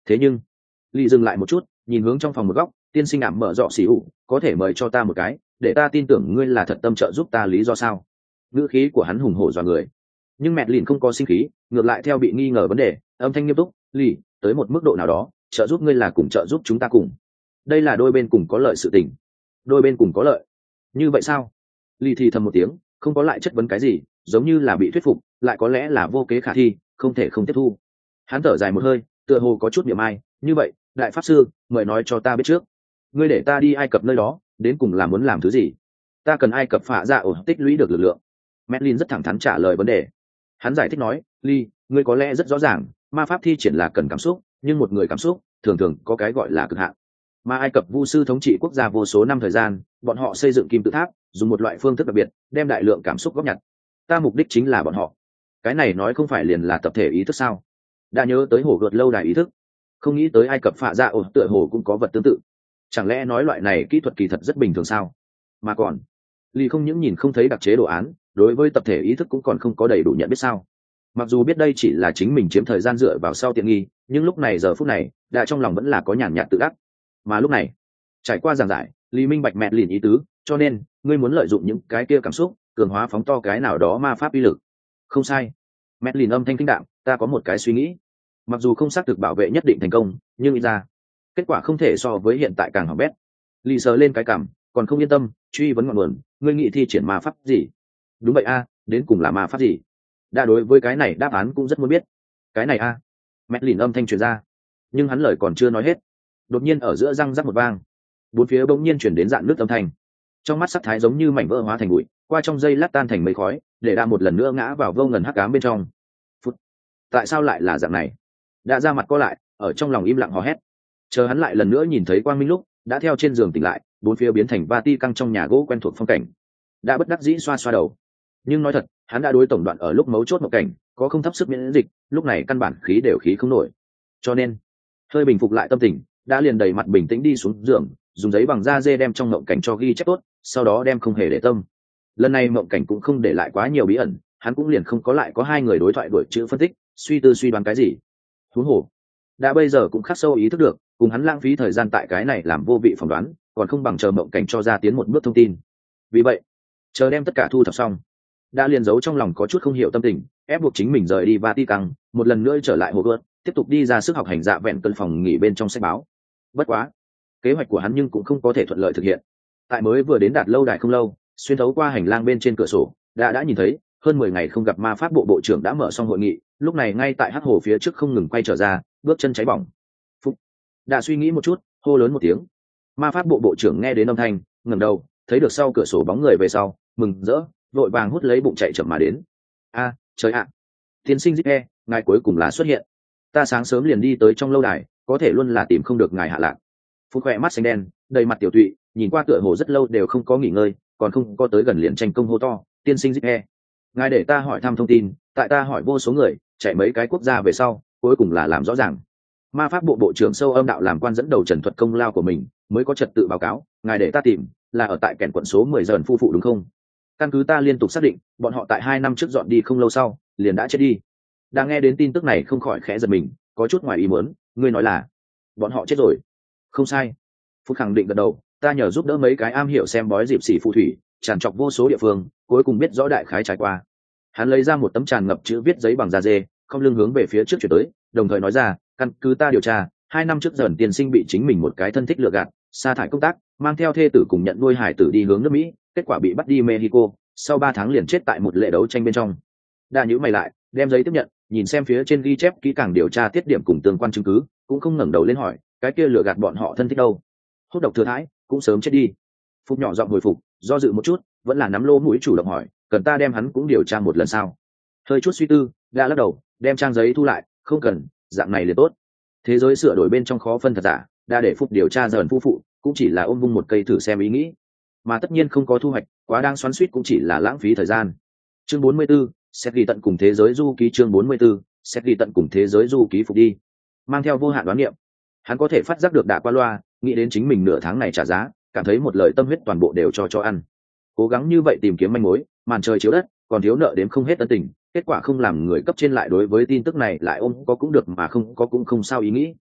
Thế nhưng Lý dừng lại một chút, nhìn hướng trong phòng một góc, tiên sinh ảm mở dọ xỉ ủ, có thể mời cho ta một cái, để ta tin tưởng ngươi là thật tâm trợ giúp ta, lý do sao? Ngữ khí của hắn hùng hổ dọa người. Nhưng mẹ lìn không có sinh khí, ngược lại theo bị nghi ngờ vấn đề, âm thanh nghiêm túc, Lý, tới một mức độ nào đó, trợ giúp ngươi là cùng trợ giúp chúng ta cùng. Đây là đôi bên cùng có lợi sự tình. Đôi bên cùng có lợi. Như vậy sao? Lý thì thầm một tiếng, không có lại chất vấn cái gì, giống như là bị thuyết phục, lại có lẽ là vô kế khả thi, không thể không tiếp thu. Hắn thở dài một hơi, tựa hồ có chút niệm ai, như vậy, đại pháp sư, mời nói cho ta biết trước, ngươi để ta đi Ai Cập nơi đó, đến cùng là muốn làm thứ gì? Ta cần Ai Cập phạ dạ ổn tích lũy được lực lượng. Medlin rất thẳng thắn trả lời vấn đề. Hắn giải thích nói, Lee, ngươi có lẽ rất rõ ràng, ma pháp thi triển là cần cảm xúc, nhưng một người cảm xúc thường thường có cái gọi là cực hạn. Mà Ai Cập vu sư thống trị quốc gia vô số năm thời gian, bọn họ xây dựng kim tự tháp, dùng một loại phương thức đặc biệt, đem đại lượng cảm xúc góp nhặt. Ta mục đích chính là bọn họ. Cái này nói không phải liền là tập thể ý thức sao? Đã nhớ tới hổ gợt lâu đài ý thức, không nghĩ tới Ai Cập phạ dạ ổn tựa hồ cũng có vật tương tự. Chẳng lẽ nói loại này kỹ thuật kỳ thật rất bình thường sao? Mà còn, Lee không những nhìn không thấy đặc chế đồ án, đối với tập thể ý thức cũng còn không có đầy đủ nhận biết sao? Mặc dù biết đây chỉ là chính mình chiếm thời gian dựa vào sau tiện nghi, nhưng lúc này giờ phút này, đã trong lòng vẫn là có nhàn nhạt tự ác. Mà lúc này, trải qua giảng giải, Lý minh bạch mẹ lìn ý tứ, cho nên ngươi muốn lợi dụng những cái kia cảm xúc, cường hóa phóng to cái nào đó ma pháp uy lực. Không sai. Mẹ lìn âm thanh kinh đạm, ta có một cái suy nghĩ. Mặc dù không xác thực bảo vệ nhất định thành công, nhưng ít ra kết quả không thể so với hiện tại càng hỏng bét. Lý sờ lên cái cảm, còn không yên tâm, truy vấn ngọn nguồn, ngươi nghĩ thi triển ma pháp gì? Đúng vậy a, đến cùng là ma pháp gì? Đã đối với cái này đáp án cũng rất muốn biết. Cái này a. À. Mẹ lìn âm thanh truyền ra, nhưng hắn lời còn chưa nói hết, đột nhiên ở giữa răng rắc một vang, bốn phía bỗng nhiên chuyển đến dạn nước âm thanh, trong mắt sắc thái giống như mảnh vỡ hóa thành bụi, qua trong giây lát tan thành mây khói, để đã một lần nữa ngã vào vô ngần hắc ám bên trong. Phút. Tại sao lại là dạng này? Đã ra mặt co lại, ở trong lòng im lặng hò hét. Chờ hắn lại lần nữa nhìn thấy quang minh lúc, đã theo trên giường tỉnh lại, bốn phía biến thành va ti căng trong nhà gỗ quen thuộc phong cảnh. Đã bất đắc dĩ xoa xoa đầu, nhưng nói thật, hắn đã đối tổng đoạn ở lúc mấu chốt một cảnh, có không thấp sức miễn dịch, lúc này căn bản khí đều khí không nổi. Cho nên, hơi bình phục lại tâm tình, đã liền đầy mặt bình tĩnh đi xuống giường, dùng giấy bằng da dê đem trong mộng cảnh cho ghi chép tốt, sau đó đem không hề để tâm. Lần này mộng cảnh cũng không để lại quá nhiều bí ẩn, hắn cũng liền không có lại có hai người đối thoại đổi chữ phân tích, suy tư suy đoán cái gì. Huống hồ, đã bây giờ cũng khắc sâu ý thức được, cùng hắn lãng phí thời gian tại cái này làm vô vị phỏng đoán, còn không bằng chờ mộng cảnh cho ra tiến một bước thông tin. Vì vậy, chờ đem tất cả thu thập xong, đã liền giấu trong lòng có chút không hiểu tâm tình, ép buộc chính mình rời đi Vatican, một lần nữa trở lại hồ gươm, tiếp tục đi ra sức học hành dạ vẹn cân phòng nghỉ bên trong sách báo. Bất quá, kế hoạch của hắn nhưng cũng không có thể thuận lợi thực hiện. Tại mới vừa đến đạt lâu đài không lâu, xuyên thấu qua hành lang bên trên cửa sổ, đã đã nhìn thấy hơn mười ngày không gặp ma pháp bộ bộ trưởng đã mở xong hội nghị, lúc này ngay tại hắc hồ phía trước không ngừng quay trở ra, bước chân cháy bỏng. Phúc. Đã suy nghĩ một chút, hô lớn một tiếng. Ma pháp bộ bộ trưởng nghe đến âm thanh, ngẩng đầu, thấy được sau cửa sổ bóng người về sau, mừng rỡ, vội vàng hút lấy bụng chạy chậm mà đến. A, trời ạ! Tiên sinh Zipe, ngài cuối cùng là xuất hiện. Ta sáng sớm liền đi tới trong lâu đài, có thể luôn là tìm không được ngài hạ lạc. Phúc khỏe mắt xanh đen, đầy mặt tiểu tụy, nhìn qua tựa hồ rất lâu đều không có nghỉ ngơi, còn không có tới gần liền tranh công hô to, tiên sinh Zipe. Ngài để ta hỏi thăm thông tin, tại ta hỏi vô số người, chạy mấy cái quốc gia về sau, cuối cùng là làm rõ ràng. Ma pháp bộ bộ trưởng sâu âm đạo làm quan dẫn đầu trần thuật công lao của mình, mới có trật tự báo cáo, ngài để ta tìm, là ở tại kèn quận số mười dần phu phụ đúng không? Căn cứ ta liên tục xác định, bọn họ tại hai năm trước dọn đi không lâu sau, liền đã chết đi. Đang nghe đến tin tức này không khỏi khẽ giật mình, có chút ngoài ý muốn, ngươi nói là bọn họ chết rồi? Không sai. Phúc khẳng định gật đầu, ta nhờ giúp đỡ mấy cái am hiểu xem bói dịp xỉ phù thủy, tràn trọc vô số địa phương, cuối cùng biết rõ đại khái trải qua. Hắn lấy ra một tấm tràn ngập chữ viết giấy bằng da dê, không lưng hướng về phía trước chuyển tới, đồng thời nói ra, căn cứ ta điều tra, hai năm trước dần tiên sinh bị chính mình một cái thân thích lừa gạt, sa thải công tác, mang theo thê tử cùng nhận nuôi hải tử đi hướng nước Mỹ, kết quả bị bắt đi Mexico, sau ba tháng liền chết tại một lệ đấu tranh bên trong. Đa nhữ mày lại, đem giấy tiếp nhận, nhìn xem phía trên ghi chép kỹ càng điều tra tiết điểm cùng tương quan chứng cứ, cũng không ngẩng đầu lên hỏi, cái kia lừa gạt bọn họ thân thích đâu? Hốt độc thừa thãi, cũng sớm chết đi. Phúc nhỏ giọng hồi phục, do dự một chút, vẫn là nắm lô mũi chủ động hỏi, cần ta đem hắn cũng điều tra một lần sao? Hơi chút suy tư, đã lắc đầu, đem trang giấy thu lại, không cần, dạng này liền tốt. Thế giới sửa đổi bên trong khó phân thật giả, đã để Phúc điều tra dần phu phụ, cũng chỉ là ôm vung một cây thử xem ý nghĩ, mà tất nhiên không có thu hoạch, quá đang xoắn xuýt cũng chỉ là lãng phí thời gian. Chương bốn mươi 44, xét ghi tận cùng thế giới du ký chương bốn mươi 44, xét ghi tận cùng thế giới du ký phục đi. Mang theo vô hạn đoán niệm, hắn có thể phát giác được đã qua loa, nghĩ đến chính mình nửa tháng này trả giá, cảm thấy một lời tâm huyết toàn bộ đều cho cho ăn. Cố gắng như vậy tìm kiếm manh mối, màn trời chiếu đất, còn thiếu nợ đến không hết ân tình, kết quả không làm người cấp trên lại đối với tin tức này lại ôm có cũng được mà không có cũng không sao ý nghĩ.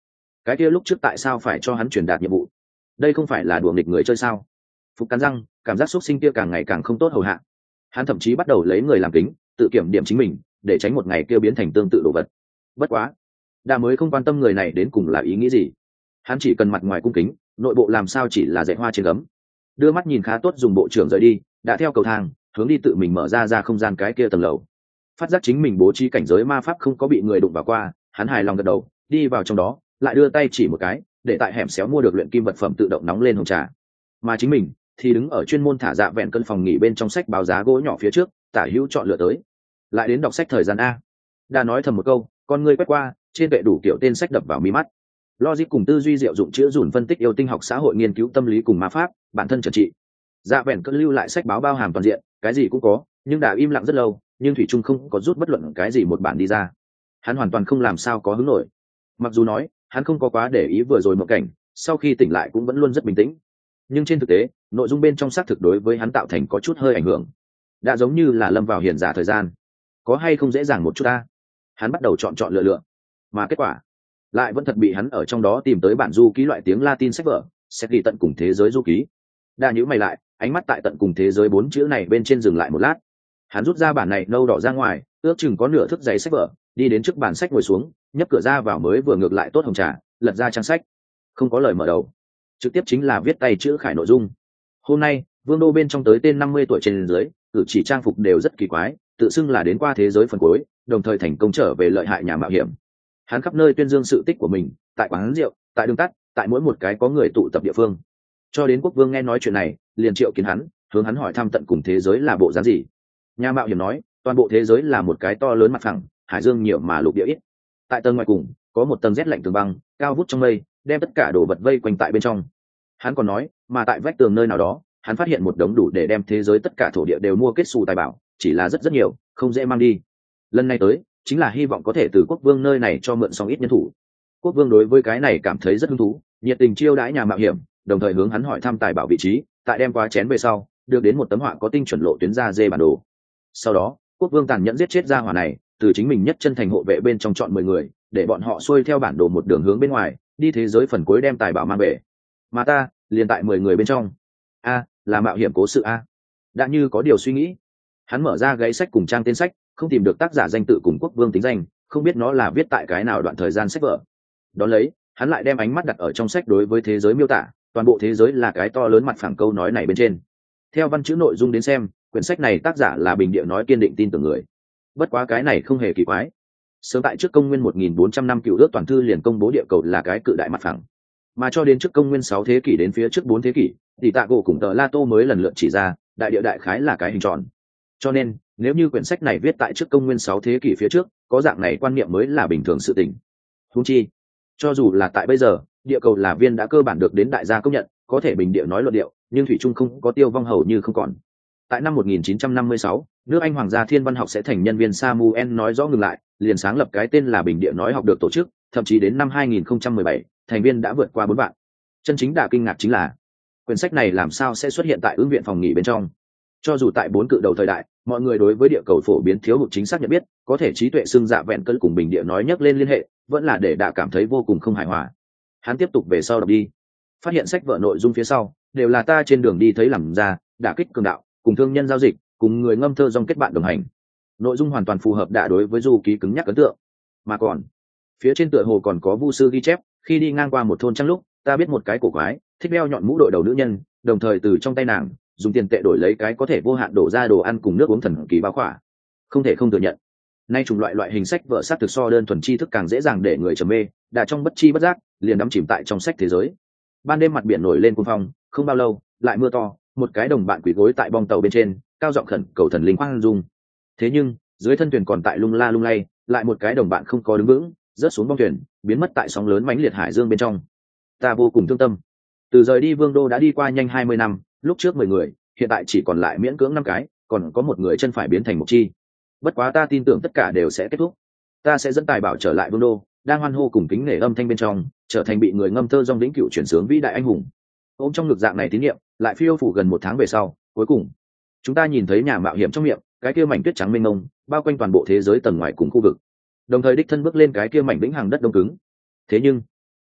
cái kia lúc trước tại sao phải cho hắn truyền đạt nhiệm vụ? Đây không phải là đùa nghịch người chơi sao? Phục cắn răng, cảm giác xúc sinh kia càng ngày càng không tốt hầu hạ. Hắn thậm chí bắt đầu lấy người làm kính, tự kiểm điểm chính mình, để tránh một ngày kia biến thành tương tự đồ vật. Bất quá, đã mới không quan tâm người này đến cùng là ý nghĩ gì. Hắn chỉ cần mặt ngoài cung kính, nội bộ làm sao chỉ là dạy hoa trên gấm. Đưa mắt nhìn khá tốt dùng bộ trưởng rời đi, đã theo cầu thang hướng đi tự mình mở ra ra không gian cái kia tầng lầu. Phát giác chính mình bố trí cảnh giới ma pháp không có bị người đụng vào qua, hắn hài lòng gật đầu, đi vào trong đó, lại đưa tay chỉ một cái, để tại hẻm xéo mua được luyện kim vật phẩm tự động nóng lên hồng trà. Mà chính mình thì đứng ở chuyên môn thả dạ vẹn cân phòng nghỉ bên trong sách báo giá gỗ nhỏ phía trước, tả hữu chọn lựa tới. Lại đến đọc sách thời gian a. Đã nói thầm một câu, con ngươi quét qua, trên kệ đủ kiểu tên sách đập vào mi mắt. Logic cùng tư duy diệu dụng chữa dùn phân tích yêu tinh học xã hội nghiên cứu tâm lý cùng ma pháp, bản thân trần trị. Dạ vẹn cân lưu lại sách báo bao hàm toàn diện, cái gì cũng có, nhưng đã im lặng rất lâu, nhưng thủy trung không có rút bất luận cái gì một bản đi ra. Hắn hoàn toàn không làm sao có hứng nổi. Mặc dù nói hắn không có quá để ý vừa rồi mộng cảnh, sau khi tỉnh lại cũng vẫn luôn rất bình tĩnh, nhưng trên thực tế nội dung bên trong xác thực đối với hắn tạo thành có chút hơi ảnh hưởng, đã giống như là lâm vào hiền giả thời gian. Có hay không dễ dàng một chút ta? Hắn bắt đầu chọn chọn lựa lựa, mà kết quả lại vẫn thật bị hắn ở trong đó tìm tới bản du ký loại tiếng Latin sách vở, xét ghi tận cùng thế giới du ký. Đã nhíu mày lại, ánh mắt tại tận cùng thế giới bốn chữ này bên trên dừng lại một lát. Hắn rút ra bản này nâu đỏ ra ngoài, ước chừng có nửa thước giấy sách vở, đi đến trước bàn sách ngồi xuống, nhấp cửa ra vào mới vừa ngược lại tốt hồng trà, lật ra trang sách, không có lời mở đầu, trực tiếp chính là viết tay chữ khải nội dung. Hôm nay vương đô bên trong tới tên năm mươi tuổi trên dưới, cử chỉ trang phục đều rất kỳ quái, tự xưng là đến qua thế giới phần cuối, đồng thời thành công trở về lợi hại nhà mạo hiểm. Hắn khắp nơi tuyên dương sự tích của mình, tại quán rượu, tại đường tắt, tại mỗi một cái có người tụ tập địa phương. Cho đến quốc vương nghe nói chuyện này, liền triệu kiến hắn, hướng hắn hỏi thăm tận cùng thế giới là bộ dáng gì. Nhà mạo hiểm nói, toàn bộ thế giới là một cái to lớn mặt phẳng, hải dương nhiều mà lục địa ít. Tại tầng ngoài cùng có một tầng rét lạnh tường băng, cao vút trong mây, đem tất cả đồ vật vây quanh tại bên trong. Hắn còn nói, mà tại vách tường nơi nào đó, hắn phát hiện một đống đủ để đem thế giới tất cả thổ địa đều mua kết xù tài bảo, chỉ là rất rất nhiều, không dễ mang đi. Lần này tới, chính là hy vọng có thể từ quốc vương nơi này cho mượn xong ít nhân thủ. Quốc vương đối với cái này cảm thấy rất hứng thú, nhiệt tình chiêu đãi nhà mạo hiểm, đồng thời hướng hắn hỏi thăm tài bảo vị trí. Tại đem qua chén về sau, được đến một tấm họa có tinh chuẩn lộ tuyến ra dê bản đồ. Sau đó quốc vương tàn nhẫn giết chết gia hỏa này, từ chính mình nhất chân thành hộ vệ bên trong chọn mười người, để bọn họ xuôi theo bản đồ một đường hướng bên ngoài, đi thế giới phần cuối đem tài bảo mang về. Mà ta liền tại mười người bên trong. A, là mạo hiểm cố sự a. Đã như có điều suy nghĩ, hắn mở ra gáy sách cùng trang tên sách, không tìm được tác giả danh tự cùng quốc vương tính danh, không biết nó là viết tại cái nào đoạn thời gian sách vở. Đón lấy hắn lại đem ánh mắt đặt ở trong sách đối với thế giới miêu tả, toàn bộ thế giới là cái to lớn mặt phẳng câu nói này bên trên. Theo văn chữ nội dung đến xem, quyển sách này tác giả là Bình Địa nói kiên định tin tưởng người. Bất quá cái này không hề kỳ quái. Sớm tại trước công nguyên một nghìn bốn trăm năm cựu ước toàn thư liền công bố địa cầu là cái cự đại mặt phẳng. Mà cho đến trước công nguyên sáu thế kỷ đến phía trước bốn thế kỷ, thì Tạ Gỗ cùng tờ La Tô mới lần lượt chỉ ra, đại địa đại khái là cái hình tròn. Cho nên, nếu như quyển sách này viết tại trước công nguyên sáu thế kỷ phía trước, có dạng này quan niệm mới là bình thường sự tình. Huống chi, cho dù là tại bây giờ, địa cầu là viên đã cơ bản được đến đại gia công nhận, có thể Bình Địa nói luận điệu, nhưng thủy chung không có tiêu vong hầu như không còn. Tại năm một nghìn chín trăm năm mươi sáu, nước Anh Hoàng gia Thiên văn học sẽ thành nhân viên Samuel nói rõ ngừng lại, liền sáng lập cái tên là Bình Địa nói học được tổ chức, thậm chí đến năm hai nghìn không trăm mười bảy, thành viên đã vượt qua bốn vạn. Chân chính đả kinh ngạc chính là, quyển sách này làm sao sẽ xuất hiện tại ứng viện phòng nghỉ bên trong. Cho dù tại bốn cự đầu thời đại, mọi người đối với địa cầu phổ biến thiếu hụt chính xác nhận biết, có thể trí tuệ xưng dạ vẹn cân cùng Bình Địa nói nhắc lên liên hệ, vẫn là để đã cảm thấy vô cùng không hài hòa. Hắn tiếp tục về sau đọc đi, phát hiện sách vở nội dung phía sau đều là ta trên đường đi thấy làm ra, đả kích cường đạo, cùng thương nhân giao dịch, cùng người ngâm thơ dòng kết bạn đồng hành. Nội dung hoàn toàn phù hợp đã đối với du ký cứng nhắc ấn tượng. Mà còn phía trên tựa hồ còn có vu sư ghi chép, khi đi ngang qua một thôn trăng lúc, ta biết một cái cổ quái thích đeo nhọn mũ đội đầu nữ nhân, đồng thời từ trong tay nàng dùng tiền tệ đổi lấy cái có thể vô hạn đổ ra đồ ăn cùng nước uống thần kỳ bao khỏa. Không thể không thừa nhận, nay chủng loại loại hình sách vở sát thực so đơn thuần tri thức càng dễ dàng để người trầm mê, đã trong bất chi bất giác liền đắm chìm tại trong sách thế giới. Ban đêm mặt biển nổi lên cuồng phong, không bao lâu lại mưa to, một cái đồng bạn quỳ gối tại bong tàu bên trên, cao giọng khẩn cầu thần linh khoan dung. Thế nhưng dưới thân thuyền còn tại lung la lung lay, lại một cái đồng bạn không có đứng vững, rớt xuống bong thuyền, biến mất tại sóng lớn mãnh liệt hải dương bên trong. Ta vô cùng thương tâm. Từ rời đi vương đô đã đi qua nhanh hai mươi năm, lúc trước mười người, hiện tại chỉ còn lại miễn cưỡng năm cái, còn có một người chân phải biến thành một chi. Bất quá ta tin tưởng tất cả đều sẽ kết thúc. Ta sẽ dẫn tài bảo trở lại vương đô, đang hoan hô cùng kính nể âm thanh bên trong, trở thành bị người ngâm thơ dòng lĩnh cựu chuyển sướng vĩ đại anh hùng. Ôm trong ngực dạng này tín nhiệm, lại phiêu phủ gần một tháng về sau, cuối cùng chúng ta nhìn thấy nhà mạo hiểm trong miệng cái kia mảnh tuyết trắng mênh mông, bao quanh toàn bộ thế giới tầng ngoài cùng khu vực, đồng thời đích thân bước lên cái kia mảnh vĩnh hằng đất đông cứng. Thế nhưng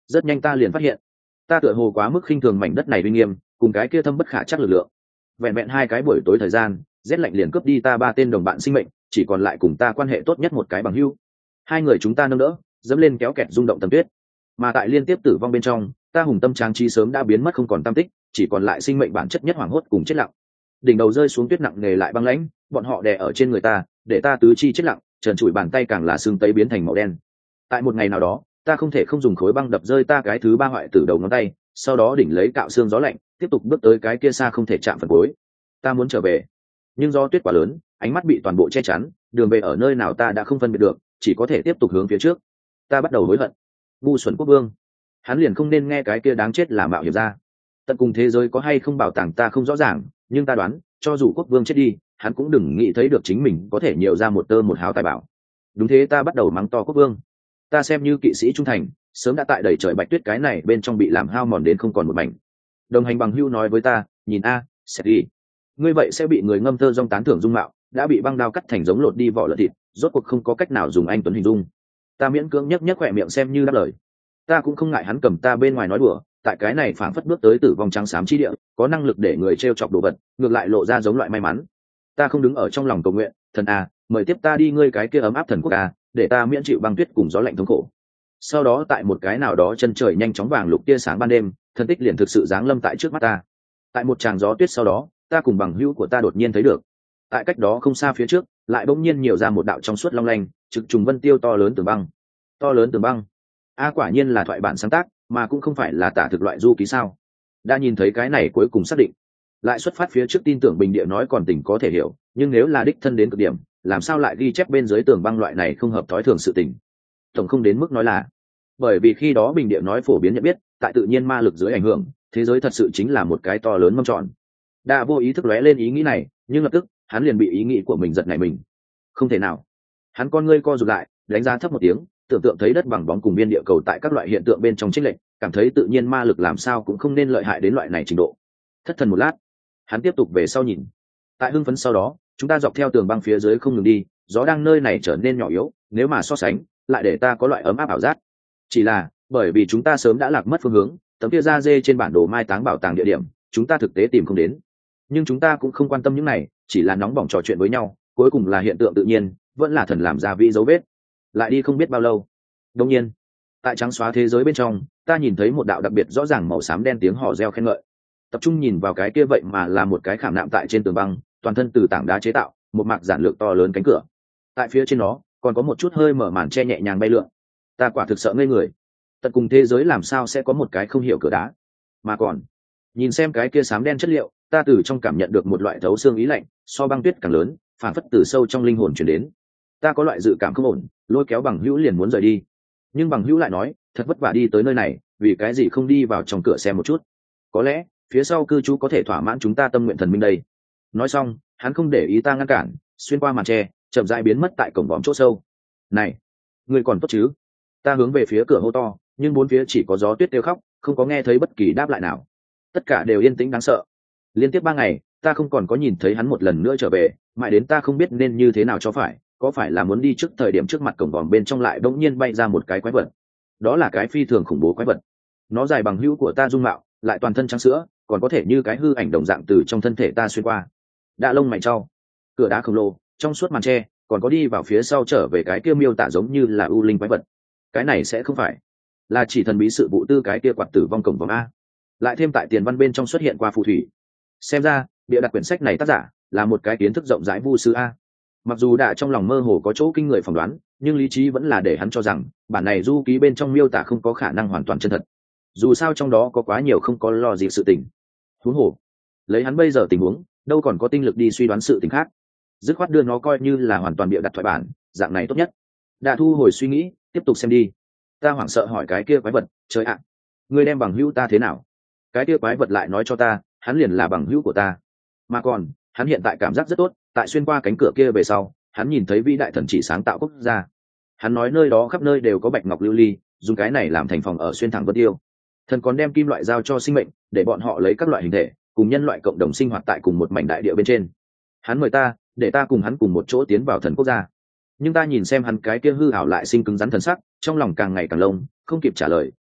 Rất nhanh ta liền phát hiện ta tựa hồ quá mức khinh thường mảnh đất này uy nghiêm cùng cái kia thâm bất khả chắc lực lượng. Vẹn vẹn hai cái buổi tối thời gian, rét lạnh liền cướp đi ta ba tên đồng bạn sinh mệnh, chỉ còn lại cùng ta quan hệ tốt nhất một cái bằng hữu. Hai người chúng ta nâng đỡ, dẫm lên kéo kẹt rung động tầm tuyết. Mà tại liên tiếp tử vong bên trong, ta hùng tâm trang trí sớm đã biến mất không còn tăm tích, chỉ còn lại sinh mệnh bản chất nhất hoảng hốt cùng chết lặng. Đỉnh đầu rơi xuống tuyết nặng nề lại băng lãnh, bọn họ đè ở trên người ta, để ta tứ chi chết lặng, trần trụi bàn tay càng là xương tấy biến thành màu đen. Tại một ngày nào đó, ta không thể không dùng khối băng đập rơi ta cái thứ ba hoại tử đầu ngón tay, sau đó đỉnh lấy cạo xương gió lạnh, tiếp tục bước tới cái kia xa không thể chạm phần cuối. Ta muốn trở về, nhưng do tuyết quá lớn, ánh mắt bị toàn bộ che chắn, đường về ở nơi nào ta đã không phân biệt được, chỉ có thể tiếp tục hướng phía trước. Ta bắt đầu hối hận. Ngu xuẩn quốc vương, hắn liền không nên nghe cái kia đáng chết là mạo hiểm ra. Tận cùng thế giới có hay không bảo tàng ta không rõ ràng, nhưng ta đoán, cho dù quốc vương chết đi, hắn cũng đừng nghĩ thấy được chính mình có thể nhiều ra một tơ một hào tài bảo. Đúng thế, ta bắt đầu mắng to quốc vương. Ta xem như kỵ sĩ trung thành, sớm đã tại đầy trời bạch tuyết cái này bên trong bị làm hao mòn đến không còn một mảnh. Đồng hành bằng hưu nói với ta, nhìn a, sẽ đi. Ngươi vậy sẽ bị người ngâm thơ dong tán thưởng dung mạo, đã bị băng đao cắt thành giống lột đi vỏ lợn thịt, rốt cuộc không có cách nào dùng anh tuấn hình dung. Ta miễn cưỡng nhấc nhấc khỏe miệng xem như đáp lời. Ta cũng không ngại hắn cầm ta bên ngoài nói đùa, tại cái này phảng phất bước tới tử vong trắng xám chi địa, có năng lực để người trêu chọc đồ vật, ngược lại lộ ra giống loại may mắn. Ta không đứng ở trong lòng cầu nguyện, thần a, mời tiếp ta đi ngươi cái kia ấm áp thần quốc a, để ta miễn chịu băng tuyết cùng gió lạnh thống khổ. Sau đó tại một cái nào đó chân trời nhanh chóng vàng lục tia sáng ban đêm, thần tích liền thực sự giáng lâm tại trước mắt ta. Tại một tràng gió tuyết sau đó, ta cùng bằng hữu của ta đột nhiên thấy được, tại cách đó không xa phía trước, lại bỗng nhiên nhiều ra một đạo trong suốt long lanh, trực trùng vân tiêu to lớn tường băng. To lớn tường băng. A quả nhiên là thoại bản sáng tác, mà cũng không phải là tả thực loại du ký sao? Đã nhìn thấy cái này cuối cùng xác định. Lại xuất phát phía trước tin tưởng Bình Địa nói còn tình có thể hiểu, nhưng nếu là đích thân đến cực điểm, làm sao lại ghi chép bên dưới tường băng loại này không hợp thói thường sự tình. Tổng không đến mức nói là, bởi vì khi đó Bình Địa nói phổ biến nhận biết, tại tự nhiên ma lực dưới ảnh hưởng, thế giới thật sự chính là một cái to lớn mâm tròn. Đã vô ý thức lóe lên ý nghĩ này, nhưng lập tức hắn liền bị ý nghĩ của mình giật nảy mình. Không thể nào. Hắn con ngươi co rụt lại, đánh giá thấp một tiếng, tưởng tượng thấy đất bằng bóng cùng biên địa cầu tại các loại hiện tượng bên trong chênh lệch, cảm thấy tự nhiên ma lực làm sao cũng không nên lợi hại đến loại này trình độ. Thất thần một lát, hắn tiếp tục về sau nhìn. Tại hưng phấn sau đó, chúng ta dọc theo tường băng phía dưới không ngừng đi, gió đang nơi này trở nên nhỏ yếu, nếu mà so sánh, lại để ta có loại ấm áp ảo giác. Chỉ là, bởi vì chúng ta sớm đã lạc mất phương hướng, tấm kia da dê trên bản đồ mai táng bảo tàng địa điểm, chúng ta thực tế tìm không đến. Nhưng chúng ta cũng không quan tâm những này, chỉ là nóng bỏng trò chuyện với nhau, cuối cùng là hiện tượng tự nhiên, vẫn là thần làm ra vị dấu vết. Lại đi không biết bao lâu, đương nhiên, tại trắng xóa thế giới bên trong, ta nhìn thấy một đạo đặc biệt rõ ràng màu xám đen tiếng hò reo khen ngợi. Tập trung nhìn vào cái kia vậy mà là một cái khảm nạm tại trên tường băng, toàn thân từ tảng đá chế tạo, một mạc giản lược to lớn cánh cửa. Tại phía trên nó, còn có một chút hơi mở màn che nhẹ nhàng bay lượn. Ta quả thực sợ ngây người. Tận cùng thế giới làm sao sẽ có một cái không hiểu cửa đá? Mà còn, nhìn xem cái kia xám đen chất liệu, ta từ trong cảm nhận được một loại thấu xương ý lạnh, so băng tuyết càng lớn, phản phất từ sâu trong linh hồn truyền đến. Ta có loại dự cảm không ổn, lôi kéo bằng hữu liền muốn rời đi. Nhưng bằng hữu lại nói, thật vất vả đi tới nơi này, vì cái gì không đi vào trong cửa xem một chút? Có lẽ, phía sau cư trú có thể thỏa mãn chúng ta tâm nguyện thần minh đây. Nói xong, hắn không để ý ta ngăn cản, xuyên qua màn tre, chậm rãi biến mất tại cổng vòm chỗ sâu. Này, ngươi còn tốt chứ? Ta hướng về phía cửa hô to, nhưng bốn phía chỉ có gió tuyết kêu khóc, không có nghe thấy bất kỳ đáp lại nào. Tất cả đều yên tĩnh đáng sợ. Liên tiếp ba ngày, ta không còn có nhìn thấy hắn một lần nữa trở về, mãi đến ta không biết nên như thế nào cho phải, có phải là muốn đi trước thời điểm trước mặt cổng vòm bên trong lại bỗng nhiên bay ra một cái quái vật. Đó là cái phi thường khủng bố quái vật. Nó dài bằng hữu của ta dung mạo, lại toàn thân trắng sữa, còn có thể như cái hư ảnh đồng dạng từ trong thân thể ta xuyên qua. Đã lông mày trao, cửa đá khổng lồ, trong suốt màn tre, còn có đi vào phía sau trở về cái kia miêu tả giống như là u linh quái vật. Cái này sẽ không phải là chỉ thần bí sự vụ tư cái kia quạt tử vong cổng vòm a? Lại thêm tại tiền văn bên trong xuất hiện qua phù thủy. Xem ra, bịa đặt quyển sách này tác giả là một cái kiến thức rộng rãi vu sư a. Mặc dù đã trong lòng mơ hồ có chỗ kinh người phỏng đoán, nhưng lý trí vẫn là để hắn cho rằng bản này du ký bên trong miêu tả không có khả năng hoàn toàn chân thật. Dù sao trong đó có quá nhiều không có lo gì sự tình. Huống hồ, lấy hắn bây giờ tình huống, đâu còn có tinh lực đi suy đoán sự tình khác. Dứt khoát đưa nó coi như là hoàn toàn bịa đặt thoại bản, dạng này tốt nhất. Đã thu hồi suy nghĩ, tiếp tục xem đi. Ta hoảng sợ hỏi cái kia quái vật, trời ạ, ngươi đem bằng hữu ta thế nào? Cái kia quái vật lại nói cho ta, hắn liền là bằng hữu của ta. Mà còn, hắn hiện tại cảm giác rất tốt, tại xuyên qua cánh cửa kia về sau, hắn nhìn thấy vĩ đại thần chỉ sáng tạo quốc gia. Hắn nói nơi đó khắp nơi đều có bạch ngọc lưu ly, dùng cái này làm thành phòng ở xuyên thẳng vân tiêu. Thần còn đem kim loại giao cho sinh mệnh, để bọn họ lấy các loại hình thể, cùng nhân loại cộng đồng sinh hoạt tại cùng một mảnh đại địa bên trên. Hắn mời ta, để ta cùng hắn cùng một chỗ tiến vào thần quốc gia. Nhưng ta nhìn xem hắn cái kia hư ảo lại sinh cứng rắn thần sắc, trong lòng càng ngày càng lông, không kịp trả lời,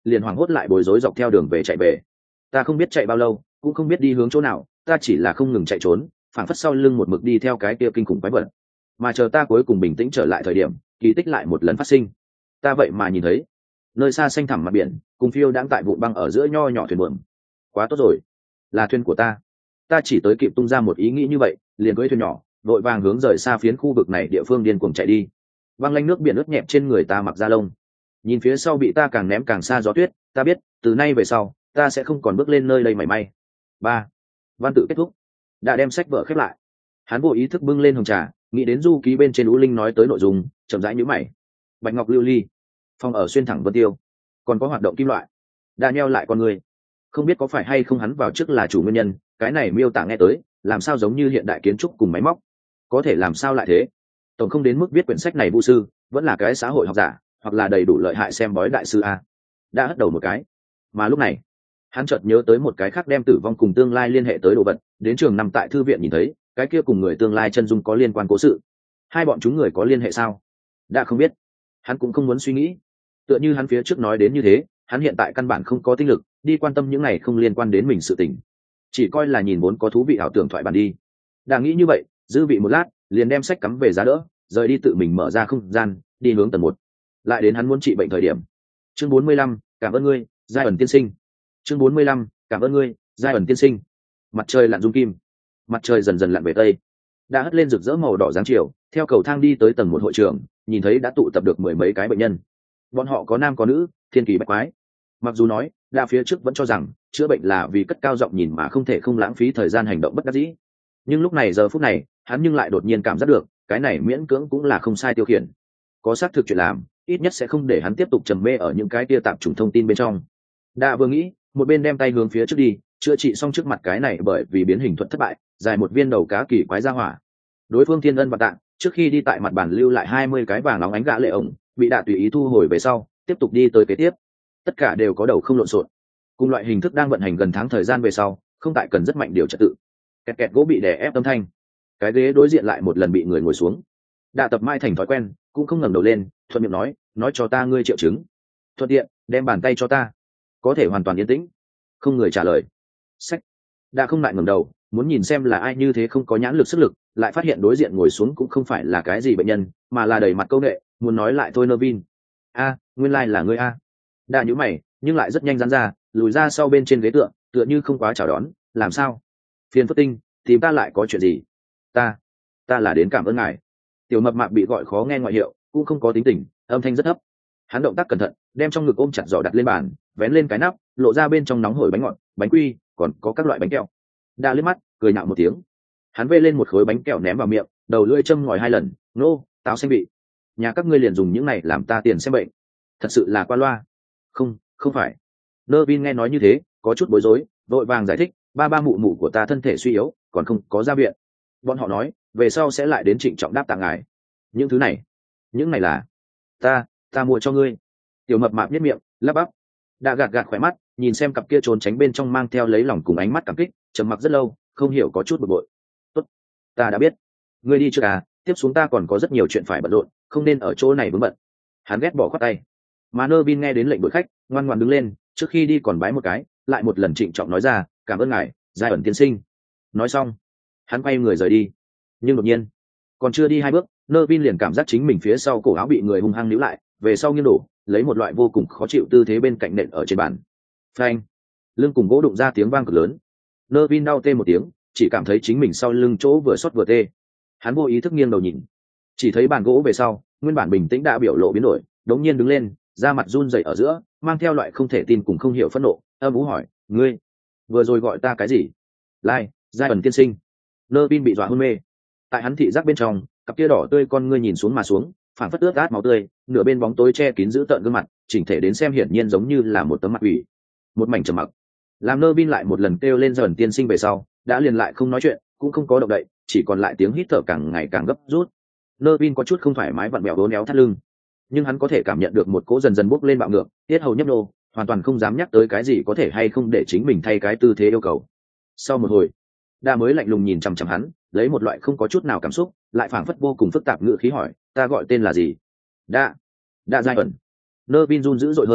liền hoảng hốt lại bối rối dọc theo đường về chạy về. Ta không biết chạy bao lâu, cũng không biết đi hướng chỗ nào, ta chỉ là không ngừng chạy trốn, phảng phất sau lưng một mực đi theo cái kia kinh khủng quái vật. Mà chờ ta cuối cùng bình tĩnh trở lại thời điểm, kỳ tích lại một lần phát sinh. Ta vậy mà nhìn thấy nơi xa xanh thẳm mặt biển, cùng phiêu đang tại vụn băng ở giữa nho nhỏ thuyền buồm. Quá tốt rồi, là thuyền của ta. Ta chỉ tới kịp tung ra một ý nghĩ như vậy, liền cưỡi thuyền nhỏ, vội vàng hướng rời xa phiến khu vực này địa phương điên cuồng chạy đi. Băng lanh nước biển ướt nhẹp trên người ta mặc da lông, nhìn phía sau bị ta càng ném càng xa gió tuyết, ta biết từ nay về sau ta sẽ không còn bước lên nơi đây mảy may. Ba, văn tự kết thúc. Đã đem sách vở khép lại, hắn vô ý thức bưng lên hồng trà, nghĩ đến du ký bên trên ú linh nói tới nội dung, chậm rãi nhíu mày. Bạch ngọc lưu ly, phòng ở xuyên thẳng vân tiêu, còn có hoạt động kim loại. Đã nheo lại con người, không biết có phải hay không hắn vào trước là chủ nguyên nhân, cái này miêu tả nghe tới làm sao giống như hiện đại kiến trúc cùng máy móc, có thể làm sao lại thế? Tổng không đến mức viết quyển sách này vu sư, vẫn là cái xã hội học giả, hoặc là đầy đủ lợi hại xem bói đại sư a. Đã hất đầu một cái, mà lúc này hắn chợt nhớ tới một cái khác đem tử vong cùng tương lai liên hệ tới đồ vật, đến trường nằm tại thư viện nhìn thấy cái kia cùng người tương lai chân dung có liên quan cố sự. Hai bọn chúng người có liên hệ sao? Đã không biết, hắn cũng không muốn suy nghĩ. Tựa như hắn phía trước nói đến như thế, hắn hiện tại căn bản không có tinh lực đi quan tâm những này không liên quan đến mình sự tình, chỉ coi là nhìn vốn có thú vị ảo tưởng thoại bản đi. Đang nghĩ như vậy, dư vị một lát, liền đem sách cắm về giá đỡ, rời đi tự mình mở ra không gian, đi hướng tầng một. Lại đến hắn muốn trị bệnh thời điểm. Chương bốn mươi lăm, cảm ơn ngươi, giai ẩn tiên sinh. Chương bốn mươi lăm, cảm ơn ngươi, giai ẩn tiên sinh. Mặt trời lặn dung kim, mặt trời dần dần lặn về tây, đã hất lên rực rỡ màu đỏ dáng chiều, theo cầu thang đi tới tầng một hội trường, nhìn thấy đã tụ tập được mười mấy cái bệnh nhân. Bọn họ có nam có nữ, thiên kỳ bách quái. Mặc dù nói đã phía trước vẫn cho rằng chữa bệnh là vì cất cao giọng nhìn mà không thể không lãng phí thời gian hành động bất đắc dĩ, nhưng lúc này giờ phút này hắn nhưng lại đột nhiên cảm giác được cái này miễn cưỡng cũng là không sai tiêu khiển, có xác thực chuyện làm, ít nhất sẽ không để hắn tiếp tục trầm mê ở những cái tia tạp chủng thông tin bên trong. Đã vừa nghĩ, một bên đem tay hướng phía trước đi chữa trị xong trước mặt cái này bởi vì biến hình thuật thất bại dài một viên đầu cá kỳ quái ra hỏa. Đối phương thiên ân và tạng trước khi đi tại mặt bàn lưu lại hai mươi cái vàng óng ánh gã lệ ổng, bị Đạ tùy ý thu hồi về sau tiếp tục đi tới kế tiếp. Tất cả đều có đầu không lộn xộn, cùng loại hình thức đang vận hành gần tháng thời gian về sau, không tại cần rất mạnh điều trật tự. Kẹt kẹt gỗ bị đè ép âm thanh, cái ghế đối diện lại một lần bị người ngồi xuống. Đạ tập mai thành thói quen, cũng không ngẩng đầu lên, thuận miệng nói, nói cho ta ngươi triệu chứng, thuận tiện đem bàn tay cho ta. Có thể hoàn toàn yên tĩnh. Không người trả lời. Sách. Đạ không lại ngẩng đầu, muốn nhìn xem là ai như thế không có nhãn lực sức lực, lại phát hiện đối diện ngồi xuống cũng không phải là cái gì bệnh nhân, mà là đầy mặt câu nệ, muốn nói lại thôi. Nervin. A, nguyên lai like là ngươi a. Đạ nhíu mày, nhưng lại rất nhanh giãn ra, lùi ra sau bên trên ghế tựa, tựa như không quá chào đón. Làm sao? Phiền phức tinh, tìm ta lại có chuyện gì? Ta, ta là đến cảm ơn ngài. Tiểu mập mạp bị gọi khó nghe ngoại hiệu, cũng không có tính tình, âm thanh rất thấp. Hắn động tác cẩn thận, đem trong ngực ôm chặt giỏ đặt lên bàn, vén lên cái nắp, lộ ra bên trong nóng hổi bánh ngọt, bánh quy, còn có các loại bánh kẹo. Đa liếc mắt, cười nhạo một tiếng. Hắn vê lên một khối bánh kẹo ném vào miệng, đầu lưỡi châm ngòi hai lần. Nô, táo xanh bị. Nhà các ngươi liền dùng những này làm ta tiền xem bệnh, thật sự là qua loa. Không, không phải. Nervin nghe nói như thế, có chút bối rối, vội vàng giải thích, ba ba mụ mụ của ta thân thể suy yếu, còn không có ra viện. Bọn họ nói, về sau sẽ lại đến trịnh trọng đáp tạ ngài. Những thứ này, những này là ta, ta mua cho ngươi. Tiểu mập mạp nhất miệng, lắp bắp. Đã gạt gạt khỏe mắt, nhìn xem cặp kia trốn tránh bên trong mang theo lấy lòng cùng ánh mắt cảm kích, trầm mặc rất lâu, không hiểu có chút bực bội. Tốt, ta đã biết. Ngươi đi trước à, tiếp xuống ta còn có rất nhiều chuyện phải bận rộn, không nên ở chỗ này vướng bận. Hắn ghét bỏ khoát tay. Mà Nervin nghe đến lệnh đuổi khách, ngoan ngoãn đứng lên, trước khi đi còn bái một cái, lại một lần trịnh trọng nói ra, cảm ơn ngài, giai ẩn tiên sinh. Nói xong, hắn quay người rời đi. Nhưng đột nhiên, còn chưa đi hai bước, Nervin liền cảm giác chính mình phía sau cổ áo bị người hung hăng níu lại, về sau nghiêng đổ, lấy một loại vô cùng khó chịu tư thế bên cạnh nện ở trên bàn. Phanh, lưng cùng gỗ đụng ra tiếng vang cực lớn. Nervin đau tê một tiếng, chỉ cảm thấy chính mình sau lưng chỗ vừa xót vừa tê. Hắn vô ý thức nghiêng đầu nhìn, chỉ thấy bàn gỗ về sau, nguyên bản bình tĩnh đã biểu lộ biến đổi, đống nhiên đứng lên, da mặt run rẩy ở giữa, mang theo loại không thể tin cùng không hiểu phẫn nộ, âm ú hỏi, ngươi vừa rồi gọi ta cái gì? Lai, giai ẩn tiên sinh. Nervin bị dọa hôn mê. Tại hắn thị giác bên trong, cặp kia đỏ tươi con ngươi nhìn xuống mà xuống, phản phất ướt át máu tươi, nửa bên bóng tối che kín giữ tợn gương mặt, chỉnh thể đến xem hiển nhiên giống như là một tấm mặt ủy. Một mảnh trầm mặc. Làm Nervin lại một lần kêu lên giai ẩn tiên sinh về sau, đã liền lại không nói chuyện, cũng không có động đậy, chỉ còn lại tiếng hít thở càng ngày càng gấp rút. Nervin có chút không thoải mái vặn bẹo đốn éo thắt lưng, nhưng hắn có thể cảm nhận được một cỗ dần dần bốc lên bạo ngược, tiết hầu nhấp nô, hoàn toàn không dám nhắc tới cái gì có thể hay không để chính mình thay cái tư thế yêu cầu. Sau một hồi, Đa mới lạnh lùng nhìn chằm chằm hắn, lấy một loại không có chút nào cảm xúc, lại phảng phất vô cùng phức tạp ngữ khí hỏi, ta gọi tên là gì? Đa, Đa giai ẩn. Nervin run dữ dội hơn,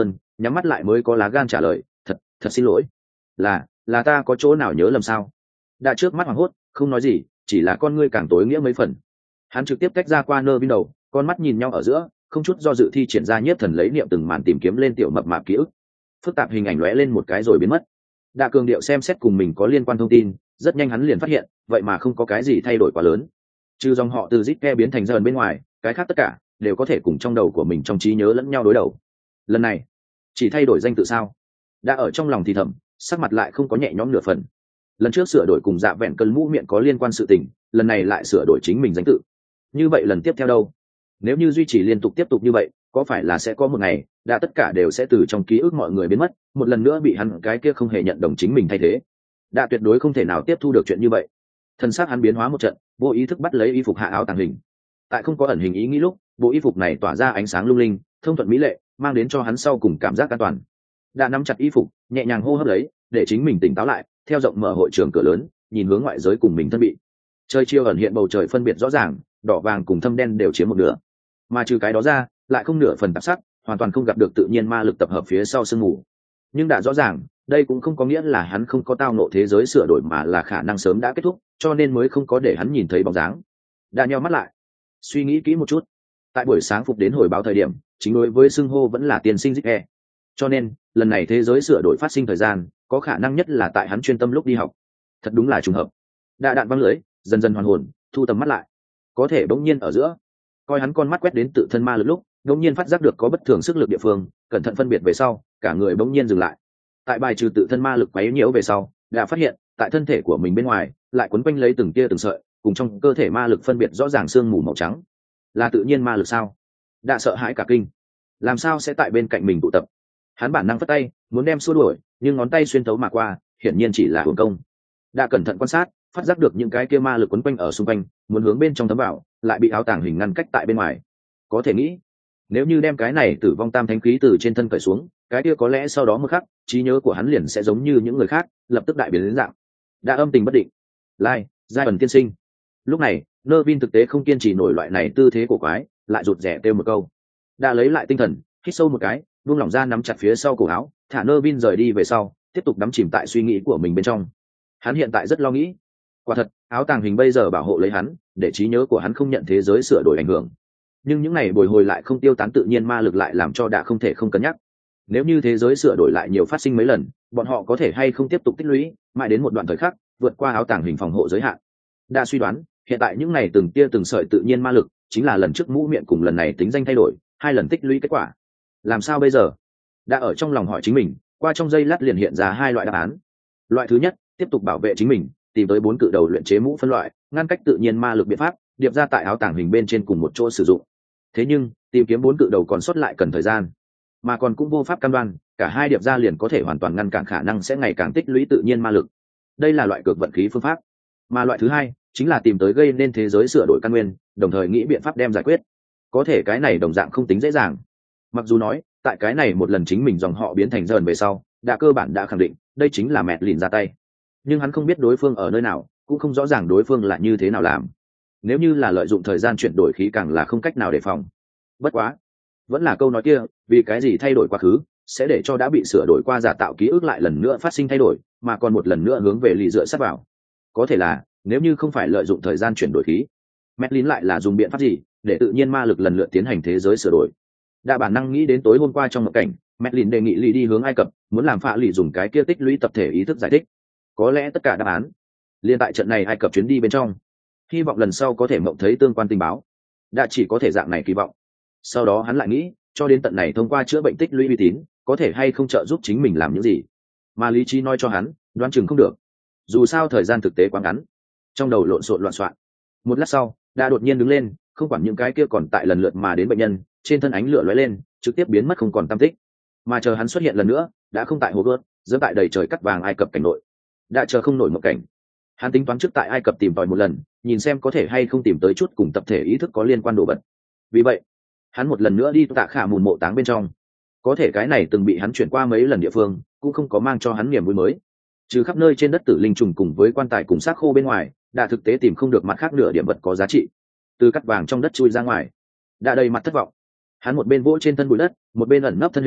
nhắm mắt lại mới có lá gan trả lời, thật thật xin lỗi. là là ta có chỗ nào nhớ lầm sao? Đã trước mắt hoảng hốt không nói gì, chỉ là con ngươi càng tối nghĩa mấy phần. Hắn trực tiếp tách ra qua nơ bên đầu, con mắt nhìn nhau ở giữa, không chút do dự thi triển ra nhiếp thần lấy niệm từng màn tìm kiếm lên tiểu mập mạp ký ức. Phức tạp hình ảnh lóe lên một cái rồi biến mất. Đạ cường điệu xem xét cùng mình có liên quan thông tin, rất nhanh hắn liền phát hiện, vậy mà không có cái gì thay đổi quá lớn. Trừ dòng họ từ Zitke biến thành dần bên ngoài, cái khác tất cả đều có thể cùng trong đầu của mình trong trí nhớ lẫn nhau đối đầu. Lần này, chỉ thay đổi danh tự sao? Đã ở trong lòng thì thầm, sắc mặt lại không có nhẹ nhõm nửa phần. Lần trước sửa đổi cùng dạ vẹn cơn mũ miệng có liên quan sự tình, lần này lại sửa đổi chính mình danh tự. Như vậy lần tiếp theo đâu? Nếu như duy trì liên tục tiếp tục như vậy, có phải là sẽ có một ngày đã tất cả đều sẽ từ trong ký ức mọi người biến mất, một lần nữa bị hắn cái kia không hề nhận đồng chính mình thay thế? Đã tuyệt đối không thể nào tiếp thu được chuyện như vậy. Thân xác hắn biến hóa một trận, vô ý thức bắt lấy y phục hạ áo tàng hình. Tại không có ẩn hình ý nghĩ lúc, bộ y phục này tỏa ra ánh sáng lung linh, thông thuận mỹ lệ, mang đến cho hắn sau cùng cảm giác an toàn. Đã nắm chặt y phục, nhẹ nhàng hô hấp lấy, để chính mình tỉnh táo lại, theo rộng mở hội trường cửa lớn, nhìn hướng ngoại giới cùng mình thân bị. Trời chiều ẩn hiện bầu trời phân biệt rõ ràng, đỏ vàng cùng thâm đen đều chiếm một nửa, mà trừ cái đó ra, lại không nửa phần tạp sắc, hoàn toàn không gặp được tự nhiên ma lực tập hợp phía sau sương mù. Nhưng đã rõ ràng, đây cũng không có nghĩa là hắn không có tao nộ thế giới sửa đổi, mà là khả năng sớm đã kết thúc, cho nên mới không có để hắn nhìn thấy bóng dáng. Đã nheo mắt lại, suy nghĩ kỹ một chút. Tại buổi sáng phục đến hồi báo thời điểm, chính đối với xưng hô vẫn là tiên sinh Zike. Cho nên, lần này thế giới sửa đổi phát sinh thời gian, có khả năng nhất là tại hắn chuyên tâm lúc đi học. Thật đúng là trùng hợp. Đã đạn văng lưới, dần dần hoàn hồn, thu tầm mắt lại. Có thể bỗng nhiên ở giữa, coi hắn con mắt quét đến tự thân ma lực lúc, bỗng nhiên phát giác được có bất thường sức lực địa phương, cẩn thận phân biệt về sau, cả người bỗng nhiên dừng lại. Tại bài trừ tự thân ma lực quấy nhiễu về sau, đã phát hiện, tại thân thể của mình bên ngoài, lại quấn quanh lấy từng tia từng sợi, cùng trong cơ thể ma lực phân biệt rõ ràng sương mù màu trắng. Là tự nhiên ma lực sao? Đã sợ hãi cả kinh. Làm sao sẽ tại bên cạnh mình tụ tập? Hắn bản năng phất tay, muốn đem xua đuổi, nhưng ngón tay xuyên thấu mà qua, hiển nhiên chỉ là hưởng công. Đã cẩn thận quan sát, phát giác được những cái kia ma lực quấn quanh ở xung quanh, muốn hướng bên trong thấm vào, lại bị áo tàng hình ngăn cách tại bên ngoài. Có thể nghĩ, nếu như đem cái này tử vong tam thánh khí từ trên thân cởi xuống, cái kia có lẽ sau đó một khắc, trí nhớ của hắn liền sẽ giống như những người khác, lập tức đại biến đến dạng. Đã âm tình bất định. Lai, giai ẩn tiên sinh. Lúc này, Nervin thực tế không kiên trì nổi loại này tư thế của quái, lại rụt rè kêu một câu. Đã lấy lại tinh thần, hít sâu một cái, buông lỏng ra nắm chặt phía sau cổ áo, thả Nervin rời đi về sau, tiếp tục đắm chìm tại suy nghĩ của mình bên trong. Hắn hiện tại rất lo nghĩ. Quả thật, áo tàng hình bây giờ bảo hộ lấy hắn, để trí nhớ của hắn không nhận thế giới sửa đổi ảnh hưởng. Nhưng những này bồi hồi lại không tiêu tán tự nhiên ma lực lại làm cho Đã không thể không cân nhắc. Nếu như thế giới sửa đổi lại nhiều phát sinh mấy lần, bọn họ có thể hay không tiếp tục tích lũy, mãi đến một đoạn thời khắc, vượt qua áo tàng hình phòng hộ giới hạn. Đã suy đoán, hiện tại những này từng tia từng sợi tự nhiên ma lực, chính là lần trước mũ miệng cùng lần này tính danh thay đổi, hai lần tích lũy kết quả. Làm sao bây giờ? Đã ở trong lòng hỏi chính mình, qua trong giây lát liền hiện ra hai loại đáp án. Loại thứ nhất, tiếp tục bảo vệ chính mình, tìm tới bốn cự đầu luyện chế mũ phân loại, ngăn cách tự nhiên ma lực biện pháp, điệp ra tại áo tàng hình bên trên cùng một chỗ sử dụng. Thế nhưng, tìm kiếm bốn cự đầu còn sót lại cần thời gian, mà còn cũng vô pháp cam đoan, cả hai điệp ra liền có thể hoàn toàn ngăn cản khả năng sẽ ngày càng tích lũy tự nhiên ma lực. Đây là loại cược vận khí phương pháp. Mà loại thứ hai, chính là tìm tới gây nên thế giới sửa đổi căn nguyên, đồng thời nghĩ biện pháp đem giải quyết. Có thể cái này đồng dạng không tính dễ dàng. Mặc dù nói, tại cái này một lần chính mình dòng họ biến thành dần về sau, đã cơ bản đã khẳng định, đây chính là mẹ lìn ra tay. Nhưng hắn không biết đối phương ở nơi nào, cũng không rõ ràng đối phương là như thế nào làm. Nếu như là lợi dụng thời gian chuyển đổi khí càng là không cách nào đề phòng. Bất quá, vẫn là câu nói kia, vì cái gì thay đổi quá khứ, sẽ để cho đã bị sửa đổi qua giả tạo ký ức lại lần nữa phát sinh thay đổi, mà còn một lần nữa hướng về lì dựa sát vào. Có thể là, nếu như không phải lợi dụng thời gian chuyển đổi khí, Medlin lại là dùng biện pháp gì để tự nhiên ma lực lần lượt tiến hành thế giới sửa đổi. Đã bản năng nghĩ đến tối hôm qua trong một cảnh, Medlin đề nghị lì đi hướng Ai Cập, muốn làm Phạ lì dùng cái kia tích lũy tập thể ý thức giải thích. Có lẽ tất cả đáp án liên tại trận này Ai Cập chuyến đi bên trong. Hy vọng lần sau có thể mộng thấy tương quan tình báo. Đã chỉ có thể dạng này kỳ vọng. Sau đó hắn lại nghĩ, cho đến tận này thông qua chữa bệnh tích lũy uy tín, có thể hay không trợ giúp chính mình làm những gì. Mà lý trí nói cho hắn, đoán chừng không được. Dù sao thời gian thực tế quá ngắn. Trong đầu lộn xộn loạn xộn. Một lát sau, đã đột nhiên đứng lên, không quản những cái kia còn tại lần lượt mà đến bệnh nhân, trên thân ánh lửa lóe lên, trực tiếp biến mất không còn tăm tích. Mà chờ hắn xuất hiện lần nữa, đã không tại hồ gươm, dẫm tại đầy trời cắt vàng Ai Cập cảnh nội. Đã chờ không nổi một cảnh. Hắn tính toán trước tại Ai Cập tìm tòi một lần, nhìn xem có thể hay không tìm tới chút cùng tập thể ý thức có liên quan đồ vật. Vì vậy, hắn một lần nữa đi Tạ Khả Mùn mộ táng bên trong. Có thể cái này từng bị hắn chuyển qua mấy lần địa phương, cũng không có mang cho hắn niềm vui mới. Trừ khắp nơi trên đất tử linh trùng cùng với quan tài cùng xác khô bên ngoài, đã thực tế tìm không được mặt khác nửa điểm vật có giá trị. Từ cắt vàng trong đất chui ra ngoài, đã đầy mặt thất vọng. Hắn một bên vỗ trên thân bụi đất, một bên ẩn nấp thân hình,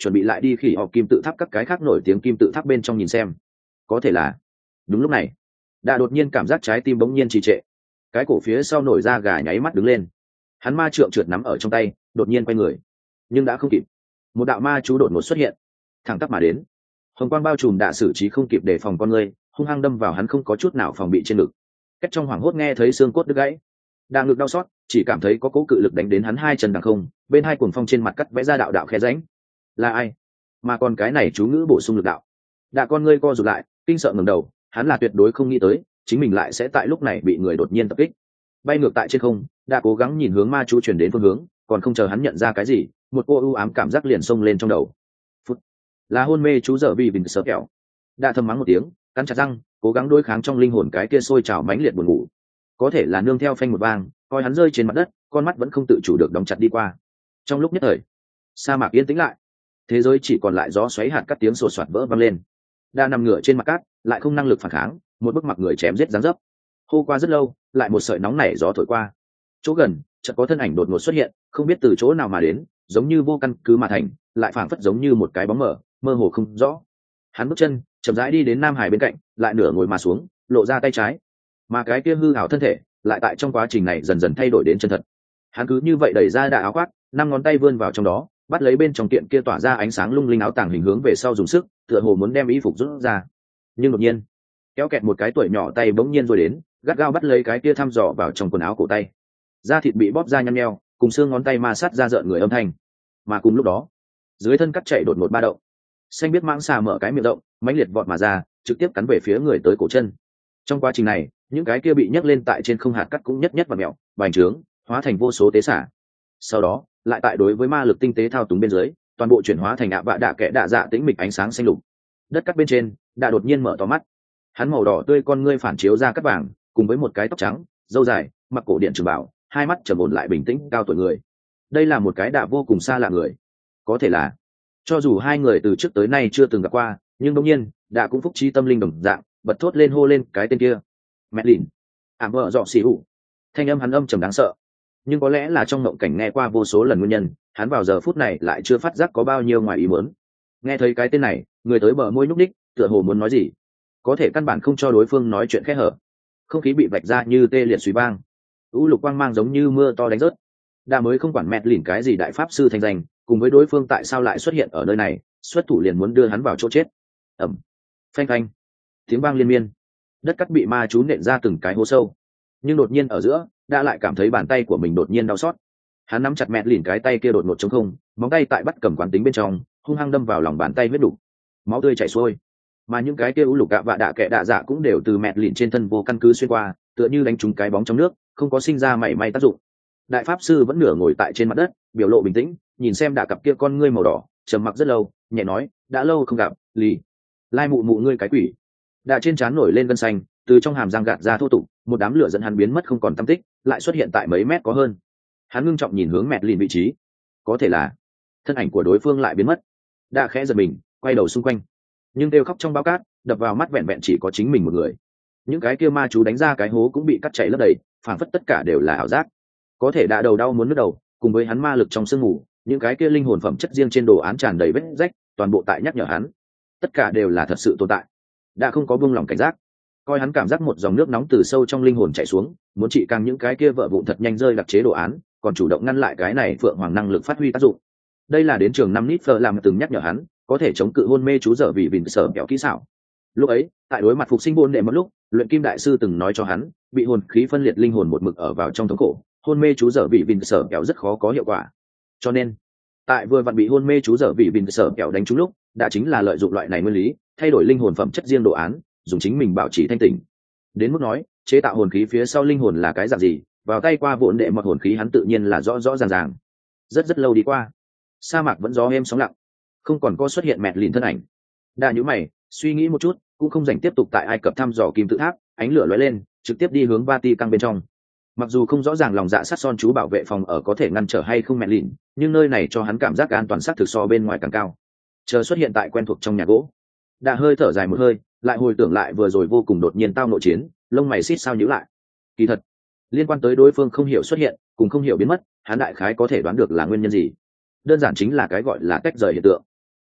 chuẩn bị lại đi khỉ họ kim tự tháp các cái khác nổi tiếng kim tự tháp bên trong nhìn xem. Có thể là đúng lúc này đã đột nhiên cảm giác trái tim bỗng nhiên trì trệ, cái cổ phía sau nổi ra gà nháy mắt đứng lên. Hắn ma trượng trượt nắm ở trong tay, đột nhiên quay người, nhưng đã không kịp. Một đạo ma chú đột ngột xuất hiện, thẳng tắp mà đến. Hồng quang bao trùm đạ xử trí không kịp để phòng con người, hung hăng đâm vào hắn không có chút nào phòng bị trên ngực. Cách trong hoảng hốt nghe thấy xương cốt đứt gãy, đang ngực đau xót, chỉ cảm thấy có cố cự lực đánh đến hắn hai chân đằng không, bên hai cuồng phong trên mặt cắt vẽ ra đạo đạo khe rãnh. Là ai? Mà còn cái này chú ngữ bổ sung lực đạo. Đạ con ngươi co rụt lại, kinh sợ ngẩng đầu, hắn là tuyệt đối không nghĩ tới, chính mình lại sẽ tại lúc này bị người đột nhiên tập kích. Bay ngược tại trên không, đã cố gắng nhìn hướng ma chú chuyển đến phương hướng, còn không chờ hắn nhận ra cái gì, một cô ưu ám cảm giác liền xông lên trong đầu. Phút, là hôn mê chú dở vì bình sợ kẹo. Đã thầm mắng một tiếng, cắn chặt răng, cố gắng đối kháng trong linh hồn cái kia sôi trào mãnh liệt buồn ngủ. Có thể là nương theo phanh một vang, coi hắn rơi trên mặt đất, con mắt vẫn không tự chủ được đóng chặt đi qua. Trong lúc nhất thời, sa mạc yên tĩnh lại, thế giới chỉ còn lại gió xoáy hạt cắt tiếng sột soạt vỡ vang lên. Đã nằm ngửa trên mặt cát, lại không năng lực phản kháng, một bức mặt người chém giết dáng dấp. Hô qua rất lâu, lại một sợi nóng nảy gió thổi qua. Chỗ gần, chợt có thân ảnh đột ngột xuất hiện, không biết từ chỗ nào mà đến, giống như vô căn cứ mà thành, lại phảng phất giống như một cái bóng mờ, mơ hồ không rõ. Hắn bước chân, chậm rãi đi đến Nam Hải bên cạnh, lại nửa ngồi mà xuống, lộ ra tay trái. Mà cái kia hư ảo thân thể, lại tại trong quá trình này dần dần thay đổi đến chân thật. Hắn cứ như vậy đẩy ra đại áo khoác, năm ngón tay vươn vào trong đó, bắt lấy bên trong kiện kia tỏa ra ánh sáng lung linh áo tàng hình hướng về sau dùng sức, tựa hồ muốn đem y phục rút ra. Nhưng đột nhiên, kéo kẹt một cái tuổi nhỏ tay bỗng nhiên rồi đến, gắt gao bắt lấy cái kia thăm dò vào trong quần áo cổ tay. Da thịt bị bóp ra nhăn nheo, cùng xương ngón tay ma sát ra rợn người âm thanh. Mà cùng lúc đó, dưới thân cắt chạy đột ngột ba động, xanh biết mãng xà mở cái miệng rộng, mãnh liệt vọt mà ra, trực tiếp cắn về phía người tới cổ chân. Trong quá trình này, những cái kia bị nhấc lên tại trên không hạt cắt cũng nhất nhất và mèo, bành trướng, hóa thành vô số tế xả. Sau đó, lại tại đối với ma lực tinh tế thao túng bên dưới, toàn bộ chuyển hóa thành ạ vạ đạ kẽ đạ dạ tĩnh mịch ánh sáng xanh lục. Đất cắt bên trên, đã đột nhiên mở to mắt. Hắn màu đỏ tươi con ngươi phản chiếu ra cắt vàng, cùng với một cái tóc trắng, râu dài, mặc cổ điện trường bảo, hai mắt trầm ổn lại bình tĩnh, cao tuổi người. Đây là một cái đạ vô cùng xa lạ người. Có thể là, cho dù hai người từ trước tới nay chưa từng gặp qua, nhưng đương nhiên, đạ cũng phúc trí tâm linh đồng dạng, bật thốt lên hô lên cái tên kia. Mẹ lìn, ảm vợ dọ xì ủ. Thanh âm hắn âm trầm đáng sợ. Nhưng có lẽ là trong mộng cảnh nghe qua vô số lần nguyên nhân, hắn vào giờ phút này lại chưa phát giác có bao nhiêu ngoài ý muốn. Nghe thấy cái tên này, người tới bờ môi nhúc ních, tựa hồ muốn nói gì, có thể căn bản không cho đối phương nói chuyện khẽ hở. Không khí bị vạch ra như tê liệt suy vang, u lục quang mang giống như mưa to đánh rớt. Đã mới không quản mẹt lìn cái gì đại pháp sư thành danh, cùng với đối phương tại sao lại xuất hiện ở nơi này, xuất thủ liền muốn đưa hắn vào chỗ chết. Ẩm, phanh phanh, tiếng vang liên miên, đất cắt bị ma chú nện ra từng cái hố sâu. Nhưng đột nhiên ở giữa, đã lại cảm thấy bàn tay của mình đột nhiên đau xót. Hắn nắm chặt mẹt lìn cái tay kia đột ngột trống không, móng tay tại bắt cầm quán tính bên trong, hung hăng đâm vào lòng bàn tay huyết đục, máu tươi chảy xuôi. Mà những cái kia u lục gạ vạ đạ kệ đạ dạ cũng đều từ mẹt lìn trên thân vô căn cứ xuyên qua, tựa như đánh trúng cái bóng trong nước, không có sinh ra mảy may tác dụng. Đại pháp sư vẫn nửa ngồi tại trên mặt đất, biểu lộ bình tĩnh, nhìn xem đạ cặp kia con ngươi màu đỏ, trầm mặc rất lâu, nhẹ nói, đã lâu không gặp, lì, lai mụ mụ ngươi cái quỷ. Đạ trên trán nổi lên gân xanh, từ trong hàm răng gạt ra thô tục, một đám lửa dẫn hắn biến mất không còn tăm tích, lại xuất hiện tại mấy mét có hơn. Hắn ngưng trọng nhìn hướng mẹt lìn vị trí, có thể là thân ảnh của đối phương lại biến mất. Đạ khẽ giật mình, quay đầu xung quanh, nhưng kêu khóc trong bao cát, đập vào mắt vẹn vẹn chỉ có chính mình một người. Những cái kia ma chú đánh ra cái hố cũng bị cắt chảy lấp đầy, phảng phất tất cả đều là ảo giác. Có thể Đạ đầu đau muốn nứt đầu, cùng với hắn ma lực trong sương mù, những cái kia linh hồn phẩm chất riêng trên đồ án tràn đầy vết rách, toàn bộ tại nhắc nhở hắn, tất cả đều là thật sự tồn tại. Đã không có buông lòng cảnh giác, coi hắn cảm giác một dòng nước nóng từ sâu trong linh hồn chảy xuống, muốn trị càng những cái kia vỡ vụn thật nhanh rơi đặc chế đồ án, còn chủ động ngăn lại cái này phượng hoàng năng lực phát huy tác dụng. Đây là đến trường năm nít phở làm từng nhắc nhở hắn, có thể chống cự hôn mê chú dở vì vịn sở kẹo kỹ xảo. Lúc ấy, tại đối mặt phục sinh bôn đệ một lúc, luyện kim đại sư từng nói cho hắn, bị hồn khí phân liệt linh hồn một mực ở vào trong thống khổ, hôn mê chú dở vì vịn sở kẹo rất khó có hiệu quả. Cho nên, tại vừa vặn bị hôn mê chú dở vì vịn sở kẹo đánh trúng lúc, đã chính là lợi dụng loại này nguyên lý, thay đổi linh hồn phẩm chất riêng đồ án, dùng chính mình bảo trì thanh tỉnh. Đến mức nói, chế tạo hồn khí phía sau linh hồn là cái dạng gì, vào tay qua vụn đệ một hồn khí hắn tự nhiên là rõ rõ ràng ràng. Rất rất lâu đi qua, sa mạc vẫn gió êm sóng lặng, không còn có xuất hiện mẹt lìn thân ảnh. Đa nhíu mày, suy nghĩ một chút, cũng không dành tiếp tục tại Ai Cập thăm dò kim tự tháp, ánh lửa lóe lên, trực tiếp đi hướng Vatican bên trong. Mặc dù không rõ ràng lòng dạ sắt son chú bảo vệ phòng ở có thể ngăn trở hay không mẹt lìn, nhưng nơi này cho hắn cảm giác an toàn xác thực so bên ngoài càng cao. Chờ xuất hiện tại quen thuộc trong nhà gỗ, Đa hơi thở dài một hơi, lại hồi tưởng lại vừa rồi vô cùng đột nhiên tao nội chiến, lông mày xít sao nhíu lại. Kỳ thật, liên quan tới đối phương không hiểu xuất hiện, cùng không hiểu biến mất, hắn đại khái có thể đoán được là nguyên nhân gì. Đơn giản chính là cái gọi là tách rời hiện tượng.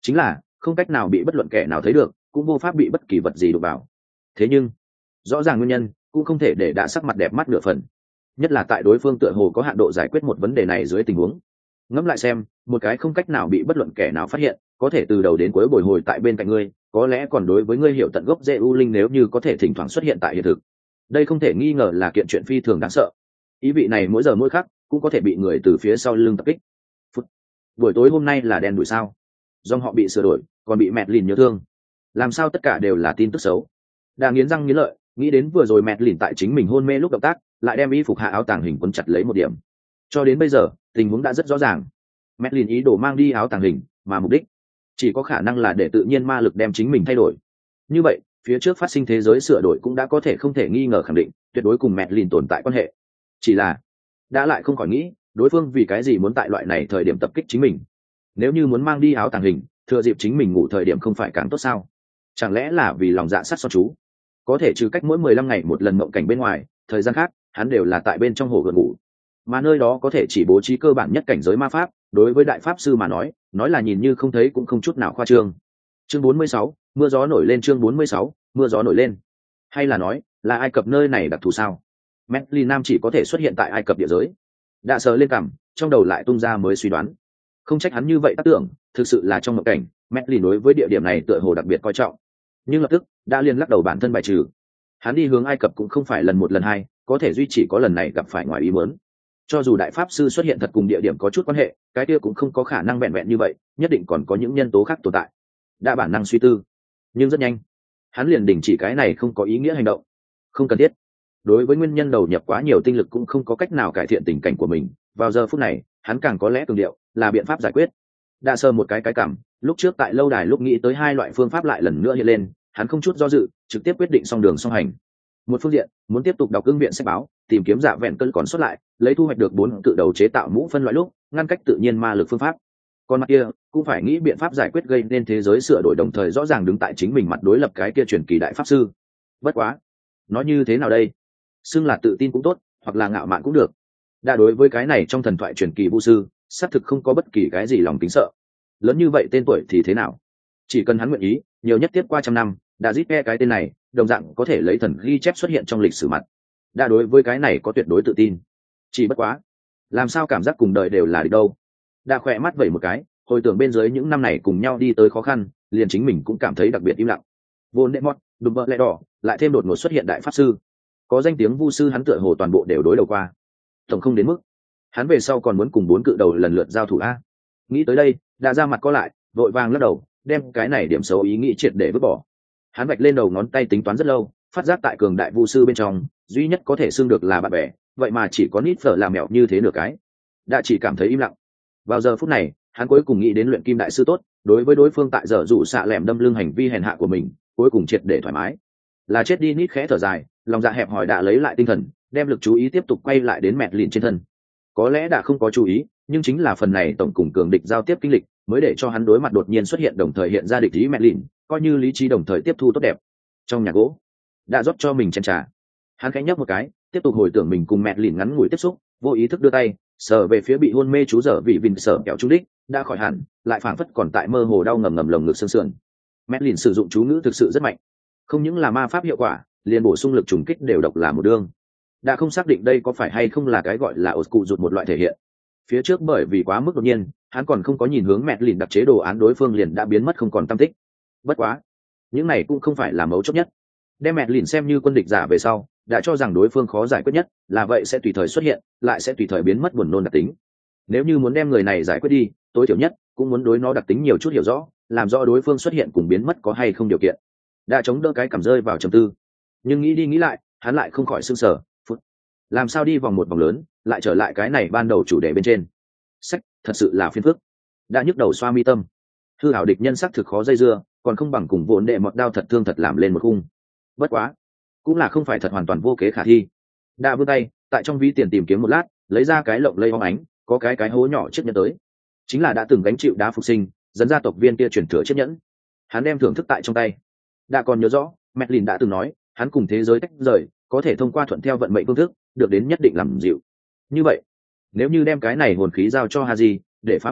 chính là không cách nào bị bất luận kẻ nào thấy được, cũng vô pháp bị bất kỳ vật gì đụng vào. Thế nhưng rõ ràng nguyên nhân cũng không thể để đã sắc mặt đẹp mắt nửa phần, nhất là tại đối phương tựa hồ có hạn độ giải quyết một vấn đề này dưới tình huống. Ngẫm lại xem, một cái không cách nào bị bất luận kẻ nào phát hiện, có thể từ đầu đến cuối bồi hồi tại bên cạnh ngươi, có lẽ còn đối với ngươi hiểu tận gốc rễ u linh, nếu như có thể thỉnh thoảng xuất hiện tại hiện thực, đây không thể nghi ngờ là kiện chuyện phi thường đáng sợ. Ý vị này mỗi giờ mỗi khắc cũng có thể bị người từ phía sau lưng tập kích. Phút. Buổi tối hôm nay là đen đuổi sao? Dòng họ bị sửa đổi, còn bị mẹt lìn nhớ thương. Làm sao tất cả đều là tin tức xấu? Đang nghiến răng nghiến lợi, nghĩ đến vừa rồi mẹt lìn tại chính mình hôn mê lúc động tác, lại đem y phục hạ áo tàng hình quấn chặt lấy một điểm. Cho đến bây giờ, tình huống đã rất rõ ràng. Mẹt lìn ý đồ mang đi áo tàng hình, mà mục đích chỉ có khả năng là để tự nhiên ma lực đem chính mình thay đổi. Như vậy, phía trước phát sinh thế giới sửa đổi cũng đã có thể không thể nghi ngờ khẳng định, tuyệt đối cùng mẹt lìn tồn tại quan hệ. Chỉ là đã lại không khỏi nghĩ, đối phương vì cái gì muốn tại loại này thời điểm tập kích chính mình? Nếu như muốn mang đi áo tàng hình, thừa dịp chính mình ngủ thời điểm không phải càng tốt sao? Chẳng lẽ là vì lòng dạ sát son chú? Có thể trừ cách mỗi mười lăm ngày một lần mộng cảnh bên ngoài, thời gian khác hắn đều là tại bên trong hồ gợn ngủ, mà nơi đó có thể chỉ bố trí cơ bản nhất cảnh giới ma pháp, đối với đại pháp sư mà nói, nói là nhìn như không thấy cũng không chút nào khoa trương. Chương bốn mươi sáu, mưa gió nổi lên. Chương bốn mươi sáu, mưa gió nổi lên. Hay là nói là Ai Cập nơi này đặc thù sao? Medley Nam chỉ có thể xuất hiện tại Ai Cập địa giới. Đã sờ lên cằm, trong đầu lại tung ra mới suy đoán. Không trách hắn như vậy tác tưởng, thực sự là trong mộng cảnh, Medley đối với địa điểm này tựa hồ đặc biệt coi trọng. Nhưng lập tức đã liền lắc đầu bản thân bài trừ. Hắn đi hướng Ai Cập cũng không phải lần một lần hai, có thể duy chỉ có lần này gặp phải ngoài ý muốn. Cho dù đại pháp sư xuất hiện thật cùng địa điểm có chút quan hệ, cái kia cũng không có khả năng vẹn vẹn như vậy, nhất định còn có những nhân tố khác tồn tại. Đã bản năng suy tư, nhưng rất nhanh hắn liền đình chỉ cái này không có ý nghĩa hành động. Không cần thiết. Đối với nguyên nhân đầu nhập quá nhiều tinh lực cũng không có cách nào cải thiện tình cảnh của mình, vào giờ phút này hắn càng có lẽ cường điệu là biện pháp giải quyết. Đã sờ một cái cái cảm, lúc trước tại lâu đài lúc nghĩ tới hai loại phương pháp lại lần nữa hiện lên, hắn không chút do dự trực tiếp quyết định song đường song hành. Một phương diện muốn tiếp tục đọc ưng viện sách báo, tìm kiếm dạ vẹn cơn còn sót lại, lấy thu hoạch được bốn cự đầu chế tạo mũ phân loại lúc ngăn cách tự nhiên ma lực phương pháp. Còn mặt kia cũng phải nghĩ biện pháp giải quyết gây nên thế giới sửa đổi, đồng thời rõ ràng đứng tại chính mình mặt đối lập cái kia truyền kỳ đại pháp sư. Bất quá nói như thế nào đây, xưng là tự tin cũng tốt, hoặc là ngạo mạn cũng được. Đã đối với cái này trong thần thoại truyền kỳ vu sư, xác thực không có bất kỳ cái gì lòng kính sợ. Lớn như vậy tên tuổi thì thế nào, chỉ cần hắn nguyện ý, nhiều nhất tiếp qua trăm năm, đã giết nghe cái tên này đồng dạng có thể lấy thần ghi chép xuất hiện trong lịch sử mặt. Đã đối với cái này có tuyệt đối tự tin. Chỉ bất quá làm sao cảm giác cùng đời đều là địch đâu. Đã khỏe mắt vẩy một cái, hồi tưởng bên dưới những năm này cùng nhau đi tới khó khăn, liền chính mình cũng cảm thấy đặc biệt im lặng. Vốn đệ mót đùm bợ lẽ đỏ lại thêm đột ngột xuất hiện đại pháp sư, có danh tiếng vu sư hắn tựa hồ toàn bộ đều đối đầu qua. Tổng không đến mức hắn về sau còn muốn cùng bốn cự đầu lần lượt giao thủ a. Nghĩ tới đây, đã ra mặt có lại, vội vàng lắc đầu, đem cái này điểm xấu ý nghĩ triệt để vứt bỏ. Hắn vạch lên đầu ngón tay tính toán rất lâu, phát giác tại cường đại vu sư bên trong, duy nhất có thể xưng được là bạn bè, vậy mà chỉ có nít phở làm mẹo như thế nửa cái. Đã chỉ cảm thấy im lặng. Vào giờ phút này, hắn cuối cùng nghĩ đến luyện kim đại sư tốt, đối với đối phương tại giờ dụ xạ lẻm đâm lưng hành vi hèn hạ của mình, cuối cùng triệt để thoải mái. Là chết đi, nít khẽ thở dài, lòng dạ hẹp hòi đã lấy lại tinh thần, đem lực chú ý tiếp tục quay lại đến mẹt lìn trên thân. Có lẽ đã không có chú ý, nhưng chính là phần này tổng cùng cường địch giao tiếp kinh lịch, mới để cho hắn đối mặt đột nhiên xuất hiện đồng thời hiện ra địch ý mẹt lìn, coi như lý trí đồng thời tiếp thu tốt đẹp. Trong nhà gỗ đã rót cho mình chén trà, hắn khẽ nhấp một cái, tiếp tục hồi tưởng mình cùng mẹt lìn ngắn ngủi tiếp xúc, vô ý thức đưa tay sờ về phía bị hôn mê chú dở vị vinh sở kẹo chú đích đã khỏi hẳn, lại phảng phất còn tại mơ hồ đau ngầm ngầm lồng ngực xương sườn. Mẹt lìn sử dụng chú ngữ thực sự rất mạnh, không những là ma pháp hiệu quả, liền bổ sung lực trùng kích đều độc là một đương. Đã không xác định đây có phải hay không là cái gọi là ột cụ rụt một loại thể hiện. Phía trước bởi vì quá mức đột nhiên, hắn còn không có nhìn hướng mẹt lìn đặc chế đồ án, đối phương liền đã biến mất không còn tâm tích. Bất quá những này cũng không phải là mấu chốt nhất. Đem mẹt lìn xem như quân địch giả về sau, đã cho rằng đối phương khó giải quyết nhất, là vậy sẽ tùy thời xuất hiện, lại sẽ tùy thời biến mất buồn nôn đặc tính. Nếu như muốn đem người này giải quyết đi, tối thiểu nhất cũng muốn đối nó đặc tính nhiều chút hiểu rõ, làm rõ đối phương xuất hiện cùng biến mất có hay không điều kiện. Đã chống đỡ cái cảm rơi vào trầm tư, nhưng nghĩ đi nghĩ lại, hắn lại không khỏi sưng sở. Phút, làm sao đi vòng một vòng lớn, lại trở lại cái này ban đầu chủ đề bên trên. Sách thật sự là phiền phức. Đã nhức đầu xoa mi tâm. Hư hảo địch nhân sắc thực khó dây dưa, còn không bằng cùng vốn đệ mọt đao thật thương thật làm lên một khung. Bất quá cũng là không phải thật hoàn toàn vô kế khả thi. Đã vươn tay tại trong ví tiền tìm kiếm một lát, lấy ra cái lộng lây hoang ánh, có cái cái hố nhỏ chiếc nhẫn tới, chính là đã từng gánh chịu đá phục sinh dẫn gia tộc viên kia chuyển thừa chiếc nhẫn. Hắn đem thưởng thức tại trong tay. Đã còn nhớ rõ Medlin đã từng nói, hắn cùng thế giới tách rời, có thể thông qua thuận theo vận mệnh phương thức được đến nhất định làm dịu. Như vậy nếu như đem cái này hồn khí giao cho Haji để phá hủy,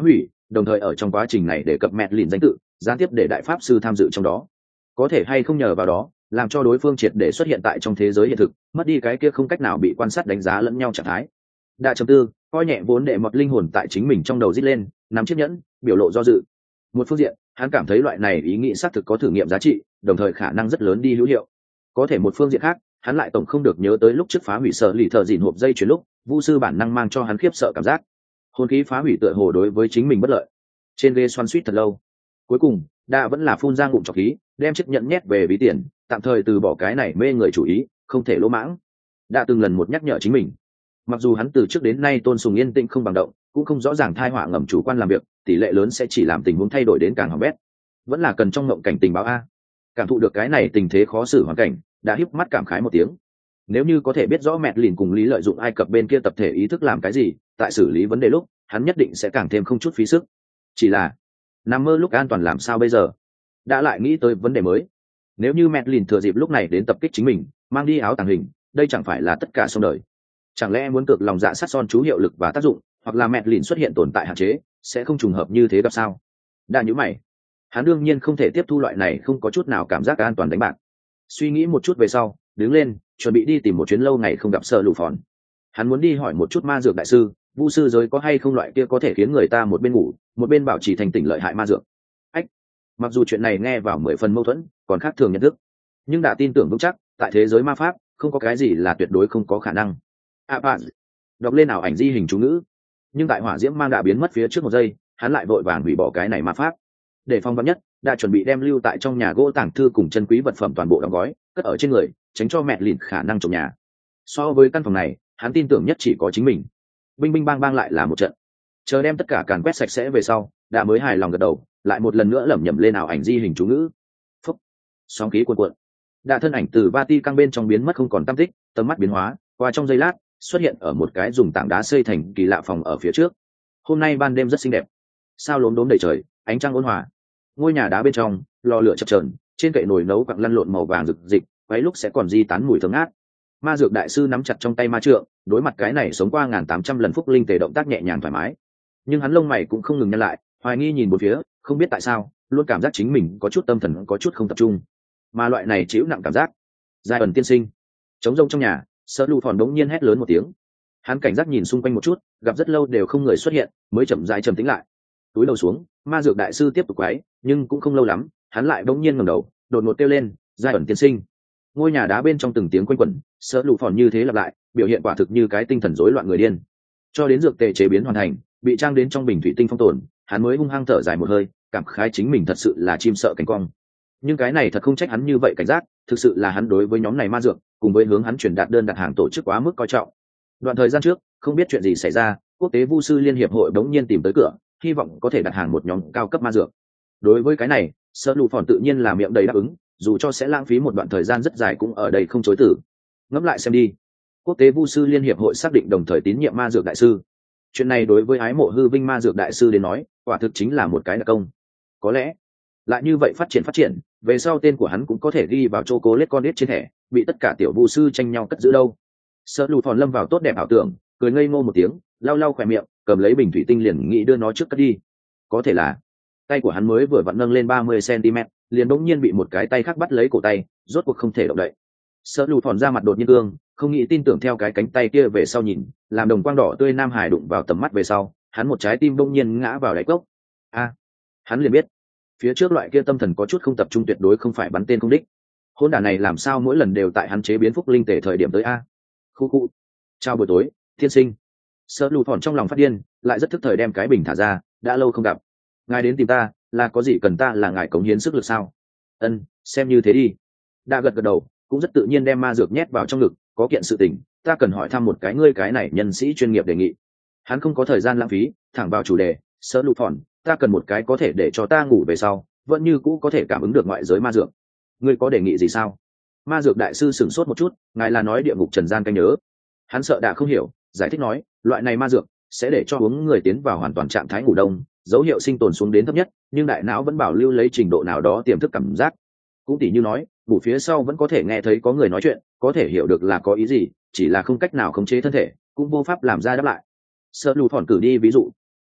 đồng thời ở trong quá trình này để cập mẹt lìn danh tự gián tiếp để đại pháp sư tham dự trong đó. Có thể hay không nhờ vào đó làm cho đối phương triệt để xuất hiện tại trong thế giới hiện thực, mất đi cái kia không cách nào bị quan sát đánh giá lẫn nhau trạng thái. Đa chấm tư coi nhẹ vốn đệ mọt linh hồn tại chính mình trong đầu rít lên, nắm chiếc nhẫn biểu lộ do dự. Một phương diện hắn cảm thấy loại này ý nghĩ xác thực có thử nghiệm giá trị, đồng thời khả năng rất lớn đi hữu hiệu. Có thể một phương diện khác hắn lại tổng không được nhớ tới lúc trước phá hủy sở lì thợ dìn hộp dây chuyển lúc vu sư bản năng mang cho hắn khiếp sợ cảm giác hồn khí phá hủy tựa hồ đối với chính mình bất lợi. Trên ghế xoắn suýt thật lâu, cuối cùng đa vẫn là phun ra ngụm trọc khí, đem chiếc nhẫn nhét về ví tiền, tạm thời từ bỏ cái này mê người chủ ý, không thể lỗ mãng. Đã từng lần một nhắc nhở chính mình, mặc dù hắn từ trước đến nay tôn sùng yên tĩnh không bằng động, cũng không rõ ràng thai họa ngầm chủ quan làm việc tỷ lệ lớn sẽ chỉ làm tình huống thay đổi đến càng hỏng bét, vẫn là cần trong ngộng cảnh tình báo a. Cảm thụ được cái này tình thế khó xử hoàn cảnh, đã híp mắt cảm khái một tiếng. Nếu như có thể biết rõ mẹt lìn cùng lý lợi dụng ai cập bên kia tập thể ý thức làm cái gì, tại xử lý vấn đề lúc hắn nhất định sẽ càng thêm không chút phí sức. Chỉ là nằm mơ lúc an toàn làm sao bây giờ? Đã lại nghĩ tới vấn đề mới. Nếu như mẹt lìn thừa dịp lúc này đến tập kích chính mình, mang đi áo tàng hình, đây chẳng phải là tất cả xong đời? Chẳng lẽ muốn cực lòng dạ sát son chú hiệu lực và tác dụng, hoặc là mẹt lìn xuất hiện tồn tại hạn chế, sẽ không trùng hợp như thế gặp sao? Đã nhíu mày, hắn đương nhiên không thể tiếp thu loại này không có chút nào cảm giác an toàn đánh bạc. Suy nghĩ một chút về sau, đứng lên, chuẩn bị đi tìm một chuyến lâu ngày không gặp sợ lù phòn. Hắn muốn đi hỏi một chút ma dược đại sư, vu sư giới có hay không loại kia có thể khiến người ta một bên ngủ một bên bảo trì thành tỉnh lợi hại ma dược. Ách, mặc dù chuyện này nghe vào mười phần mâu thuẫn, còn khác thường nhận thức, nhưng đã tin tưởng vững chắc tại thế giới ma pháp không có cái gì là tuyệt đối không có khả năng. À bạn đọc lên ảo ảnh di hình chú ngữ, nhưng tại hỏa diễm mang đã biến mất phía trước một giây, hắn lại vội vàng hủy bỏ cái này ma pháp. Để phòng vắn nhất, đã chuẩn bị đem lưu tại trong nhà gỗ tàng thư cùng chân quý vật phẩm toàn bộ đóng gói cất ở trên người, tránh cho mẹ lìn khả năng trộm nhà. So với căn phòng này, hắn tin tưởng nhất chỉ có chính mình. Binh binh bang bang lại là một trận, chờ đem tất cả càn quét sạch sẽ về sau, đã mới hài lòng gật đầu, lại một lần nữa lẩm nhẩm lên ảo ảnh di hình chú ngữ. Phúc, sóng khí cuồn cuộn, đã thân ảnh từ vati căng bên trong biến mất không còn tăm tích, tầm mắt biến hóa qua trong giây lát xuất hiện ở một cái dùng tảng đá xây thành kỳ lạ phòng ở phía trước. Hôm nay ban đêm rất xinh đẹp, sao lốm đốm đầy trời, ánh trăng ôn hòa. Ngôi nhà đá bên trong lò lửa chập chờn, trên kệ nồi nấu quặng lăn lộn màu vàng rực dịch, quấy lúc sẽ còn di tán mùi thơm ngát. Ma dược đại sư nắm chặt trong tay ma trượng, đối mặt cái này sống qua ngàn tám trăm lần phúc linh tề động tác nhẹ nhàng thoải mái, nhưng hắn lông mày cũng không ngừng nhăn lại, hoài nghi nhìn một phía, không biết tại sao luôn cảm giác chính mình có chút tâm thần có chút không tập trung, mà loại này chịu nặng cảm giác. Giai ẩn tiên sinh, trống rông trong nhà, Sợ Lù Phòn đống nhiên hét lớn một tiếng. Hắn cảnh giác nhìn xung quanh một chút, gặp rất lâu đều không người xuất hiện, mới chậm rãi trầm tĩnh lại. Túi đầu xuống, ma dược đại sư tiếp tục quấy, nhưng cũng không lâu lắm, hắn lại đống nhiên ngẩng đầu, đột ngột kêu lên, "Giai ẩn tiên sinh." Ngôi nhà đá bên trong từng tiếng quanh quẩn, Sợ Lù Phòn như thế lặp lại, biểu hiện quả thực như cái tinh thần rối loạn người điên. Cho đến dược tề chế biến hoàn thành, bị trang đến trong bình thủy tinh phong tồn, hắn mới hung hăng thở dài một hơi, cảm khái chính mình thật sự là chim sợ cánh cong. Nhưng cái này thật không trách hắn như vậy cảnh giác, thực sự là hắn đối với nhóm này ma dược cùng với hướng hắn truyền đạt đơn đặt hàng tổ chức quá mức coi trọng. Đoạn thời gian trước, không biết chuyện gì xảy ra, quốc tế vu sư liên hiệp hội đống nhiên tìm tới cửa, hy vọng có thể đặt hàng một nhóm cao cấp ma dược. Đối với cái này, Sợ Lù Phòn tự nhiên là miệng đầy đáp ứng, dù cho sẽ lãng phí một đoạn thời gian rất dài cũng ở đây không chối từ. Ngẫm lại xem đi, quốc tế vu sư liên hiệp hội xác định đồng thời tín nhiệm ma dược đại sư. Chuyện này đối với ái mộ hư vinh ma dược đại sư đến nói, quả thực chính là một cái đặc công. Có lẽ lại như vậy phát triển phát triển, về sau tên của hắn cũng có thể ghi vào chocolate con đít trên thẻ, bị tất cả tiểu vu sư tranh nhau cất giữ đâu. Sợ Lù Phòn lâm vào tốt đẹp ảo tưởng, cười ngây ngô một tiếng, lau lau khỏe miệng, cầm lấy bình thủy tinh liền nghĩ đưa nó trước cất đi. Có thể là tay của hắn mới vừa vặn nâng lên ba mươi xăng-ti-mét, liền đột nhiên bị một cái tay khác bắt lấy cổ tay, rốt cuộc không thể động đậy. Sợ Lù Phòn ra mặt đột nhiên ương, không nghĩ tin tưởng theo cái cánh tay kia về sau nhìn, làm đồng quang đỏ tươi nam hải đụng vào tầm mắt về sau, hắn một trái tim đột nhiên ngã vào đáy cốc. A, à, hắn liền biết, phía trước loại kia tâm thần có chút không tập trung tuyệt đối không phải bắn tên không đích. Hôn đản này làm sao mỗi lần đều tại hắn chế biến phúc linh tể thời điểm tới a. Khu khu. Chào buổi tối, tiên sinh. Sợ Lù Phòn trong lòng phát điên, lại rất thức thời đem cái bình thả ra, đã lâu không gặp. Ngài đến tìm ta, là có gì cần ta là ngài cống hiến sức lực sao? Ân, xem như thế đi. Đã gật gật đầu, cũng rất tự nhiên đem ma dược nhét vào trong ngực, có kiện sự tình, ta cần hỏi thăm một cái ngươi cái này nhân sĩ chuyên nghiệp đề nghị. Hắn không có thời gian lãng phí, thẳng vào chủ đề. Sợ Lù Phòn, ta cần một cái có thể để cho ta ngủ về sau vẫn như cũ có thể cảm ứng được ngoại giới ma dược. Ngươi có đề nghị gì sao? Ma dược đại sư sửng sốt một chút, ngài là nói địa ngục trần gian canh nhớ. Hắn sợ đã không hiểu, giải thích nói, loại này ma dược sẽ để cho uống người tiến vào hoàn toàn trạng thái ngủ đông, dấu hiệu sinh tồn xuống đến thấp nhất, nhưng đại não vẫn bảo lưu lấy trình độ nào đó tiềm thức cảm giác. Cũng tỉ như nói, ngủ phía sau vẫn có thể nghe thấy có người nói chuyện, có thể hiểu được là có ý gì, chỉ là không cách nào khống chế thân thể, cũng vô pháp làm ra đáp lại. Sợ Lù Phòn cử đi ví dụ.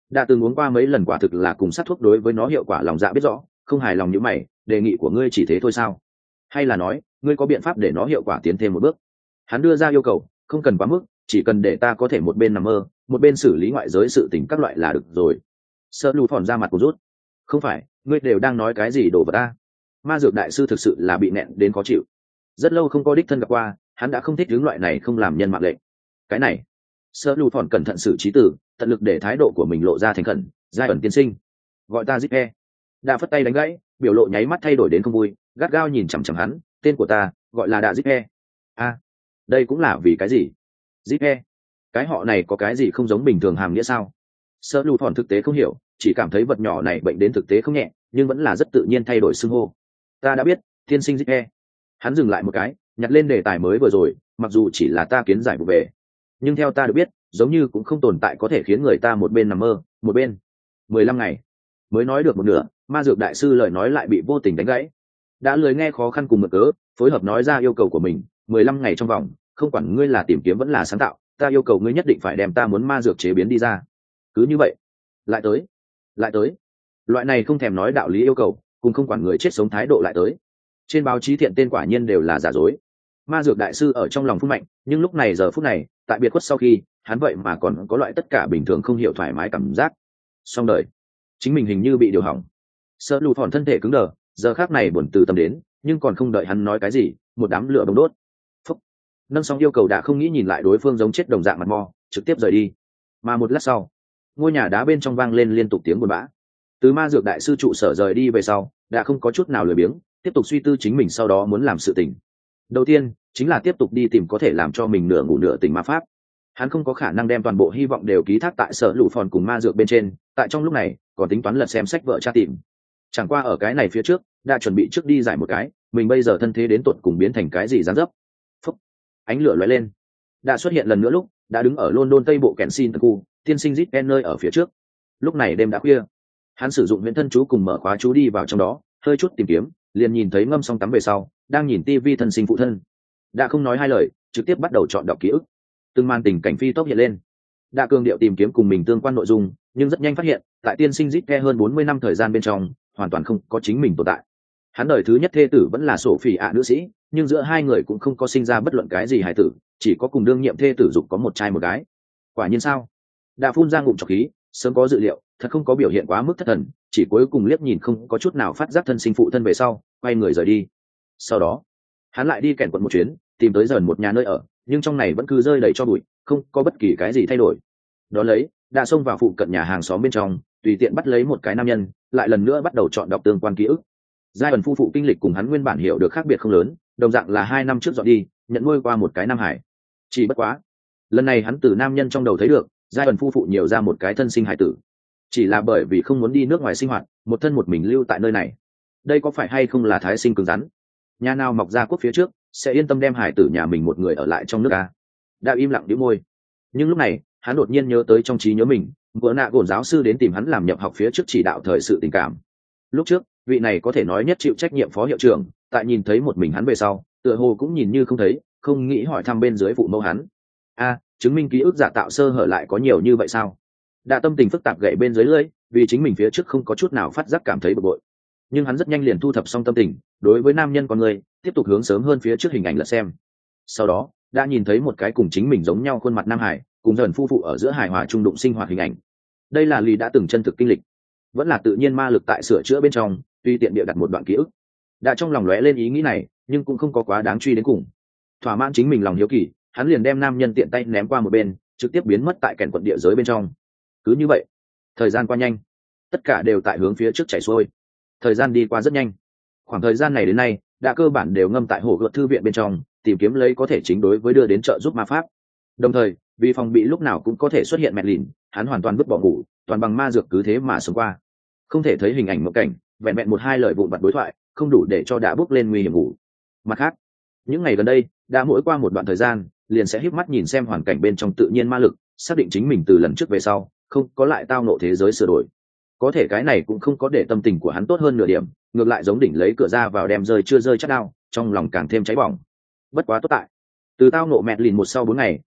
đã từng uống qua mấy lần quả thực là cùng sát thuốc, đối với nó hiệu quả lòng dạ biết rõ, không hài lòng như mày, đề nghị của ngươi chỉ thế thôi sao? Hay là nói ngươi có biện pháp để nó hiệu quả tiến thêm một bước? Hắn đưa ra yêu cầu, không cần quá mức, chỉ cần để ta có thể một bên nằm mơ, một bên xử lý ngoại giới sự tình các loại là được rồi. Sợ lù phòn ra mặt của rút. Không phải, ngươi đều đang nói cái gì đồ vật ta? Ma dược đại sư thực sự là bị nẹn đến khó chịu. Rất lâu không có đích thân gặp qua, hắn đã không thích hướng loại này không làm nhân mạng lệnh. Cái này, Sợ lù phòn cẩn thận xử trí từ, tận lực để thái độ của mình lộ ra thành khẩn. Giai ẩn tiên sinh, gọi ta zip e. Đã phất tay đánh gãy, biểu lộ nháy mắt thay đổi đến không vui, gắt gao nhìn chằm chằm hắn. Tên của ta gọi là Đạ zip e. A, đây cũng là vì cái gì? Zip e, cái họ này có cái gì không giống bình thường hàm nghĩa sao? Sợ lù phòn thực tế không hiểu, chỉ cảm thấy vật nhỏ này bệnh đến thực tế không nhẹ, nhưng vẫn là rất tự nhiên thay đổi xưng hô. Ta đã biết, tiên sinh zip e. Hắn dừng lại một cái, nhặt lên đề tài mới vừa rồi, mặc dù chỉ là ta kiến giải vụ về, nhưng theo ta được biết, giống như cũng không tồn tại có thể khiến người ta một bên nằm mơ, một bên. Mười lăm ngày, mới nói được một nửa, ma dược đại sư lời nói lại bị vô tình đánh gãy. Đã lười nghe khó khăn cùng mực cớ, phối hợp nói ra yêu cầu của mình. Mười lăm ngày trong vòng, không quản ngươi là tìm kiếm vẫn là sáng tạo, ta yêu cầu ngươi nhất định phải đem ta muốn ma dược chế biến đi ra. Cứ như vậy, lại tới, lại tới. Loại này không thèm nói đạo lý yêu cầu, cùng không quản người chết sống thái độ lại tới. Trên báo chí thiện tên quả nhiên đều là giả dối. Ma dược đại sư ở trong lòng phút mạnh, nhưng lúc này giờ phút này, tại biệt khuất sau khi, hắn vậy mà còn có loại tất cả bình thường không hiểu thoải mái cảm giác. Xong đời, chính mình hình như bị điều hỏng. Sợ lù phòn thân thể cứng đờ, giờ khác này buồn từ tâm đến, nhưng còn không đợi hắn nói cái gì, một đám lửa bông đốt. Phúc. Nâng xong yêu cầu đã không nghĩ nhìn lại đối phương giống chết đồng dạng mặt mò, trực tiếp rời đi. Mà một lát sau, ngôi nhà đá bên trong vang lên liên tục tiếng buồn bã. Từ ma dược đại sư trụ sở rời đi về sau, đã không có chút nào lười biếng, tiếp tục suy tư chính mình sau đó muốn làm sự tình. Đầu tiên chính là tiếp tục đi tìm có thể làm cho mình nửa ngủ nửa tỉnh ma pháp. Hắn không có khả năng đem toàn bộ hy vọng đều ký thác tại sở lũ phòn cùng ma dược bên trên, tại trong lúc này còn tính toán lật xem sách vợ tra tìm. Chẳng qua ở cái này phía trước đã chuẩn bị trước đi giải một cái mình bây giờ thân thế đến tột cùng biến thành cái gì dáng dấp. Phúc. Ánh lửa lóe lên, đã xuất hiện lần nữa lúc đã đứng ở London tây bộ Kensington khu tiên sinh Zip nơi ở phía trước. Lúc này đêm đã khuya, hắn sử dụng huyễn thân chú cùng mở khóa chú đi vào trong đó, hơi chút tìm kiếm liền nhìn thấy ngâm xong tắm về sau đang nhìn tivi thân sinh phụ thân. Đã không nói hai lời, trực tiếp bắt đầu chọn đọc ký ức. Từng màn tình cảnh phi tốc hiện lên. Đã cường điệu tìm kiếm cùng mình tương quan nội dung, nhưng rất nhanh phát hiện tại tiên sinh Zip hơn bốn mươi năm thời gian bên trong hoàn toàn không có chính mình tồn tại. Hắn đời thứ nhất thê tử vẫn là sổ phỉ ạ nữ sĩ, nhưng giữa hai người cũng không có sinh ra bất luận cái gì hài tử, chỉ có cùng đương nhiệm thê tử dục có một trai một gái. Quả nhiên sao? Đã phun ra ngụm trọc khí, sớm có dự liệu, thật không có biểu hiện quá mức thất thần, chỉ cuối cùng liếc nhìn không có chút nào phát giác thân sinh phụ thân về sau, quay người rời đi. Sau đó, hắn lại đi kèn quận một chuyến, tìm tới dần một nhà nơi ở, nhưng trong này vẫn cứ rơi đầy cho bụi, không có bất kỳ cái gì thay đổi. Đó lấy, đã xông vào phụ cận nhà hàng xóm bên trong, tùy tiện bắt lấy một cái nam nhân, lại lần nữa bắt đầu chọn đọc tương quan ký ức. Giai ẩn phu phụ kinh lịch cùng hắn nguyên bản hiểu được khác biệt không lớn, đồng dạng là hai năm trước dọn đi, nhận nuôi qua một cái nam hải. Chỉ bất quá, lần này hắn từ nam nhân trong đầu thấy được, giai ẩn phu phụ nhiều ra một cái thân sinh hải tử. Chỉ là bởi vì không muốn đi nước ngoài sinh hoạt, một thân một mình lưu tại nơi này. Đây có phải hay không là thái sinh cứng rắn? Nhà nào mọc ra quốc phía trước, sẽ yên tâm đem hải tử nhà mình một người ở lại trong nước a? Đã im lặng đĩu môi. Nhưng lúc này, hắn đột nhiên nhớ tới trong trí nhớ mình, vừa nạ gồn giáo sư đến tìm hắn làm nhập học phía trước chỉ đạo thời sự tình cảm. Lúc trước, vị này có thể nói nhất chịu trách nhiệm phó hiệu trưởng, tại nhìn thấy một mình hắn về sau, tựa hồ cũng nhìn như không thấy, không nghĩ hỏi thăm bên dưới phụ mẫu hắn. A, chứng minh ký ức giả tạo sơ hở lại có nhiều như vậy sao? Đã tâm tình phức tạp gậy bên dưới lưỡi, vì chính mình phía trước không có chút nào phát giác cảm thấy bực bội. Nhưng hắn rất nhanh liền thu thập xong tâm tình, đối với nam nhân con người, tiếp tục hướng sớm hơn phía trước hình ảnh lật xem. Sau đó, đã nhìn thấy một cái cùng chính mình giống nhau khuôn mặt nam hải, cùng dần phu phụ ở giữa hài hòa trung đụng sinh hoạt hình ảnh. Đây là Lý đã từng chân thực kinh lịch, vẫn là tự nhiên ma lực tại sửa chữa bên trong, tuy tiện địa đặt một đoạn ký ức. Đã trong lòng lóe lên ý nghĩ này, nhưng cũng không có quá đáng truy đến cùng. Thỏa mãn chính mình lòng hiếu kỳ, hắn liền đem nam nhân tiện tay ném qua một bên, trực tiếp biến mất tại kèn quận địa giới bên trong. Cứ như vậy, thời gian qua nhanh, tất cả đều tại hướng phía trước chảy xuôi. Thời gian đi qua rất nhanh, khoảng thời gian này đến nay đã cơ bản đều ngâm tại hồ gợt thư viện bên trong, tìm kiếm lấy có thể chính đối với đưa đến trợ giúp ma pháp. Đồng thời, vì phòng bị lúc nào cũng có thể xuất hiện mẹ lìn, hắn hoàn toàn vứt bỏ ngủ, toàn bằng ma dược cứ thế mà sống qua. Không thể thấy hình ảnh một cảnh, vẹn vẹn một hai lời vụn vặt đối thoại, không đủ để cho đã bước lên nguy hiểm ngủ. Mặt khác, những ngày gần đây, đã mỗi qua một đoạn thời gian, liền sẽ híp mắt nhìn xem hoàn cảnh bên trong tự nhiên ma lực, xác định chính mình từ lần trước về sau, không có lại tao nộ thế giới sửa đổi. Có thể cái này cũng không có để tâm tình của hắn tốt hơn nửa điểm, ngược lại giống đỉnh lấy cửa ra vào đem rơi chưa rơi chắc đau, trong lòng càng thêm cháy bỏng. Bất quá tốt tại, từ tao nộ mẹ lìn một sau bốn ngày,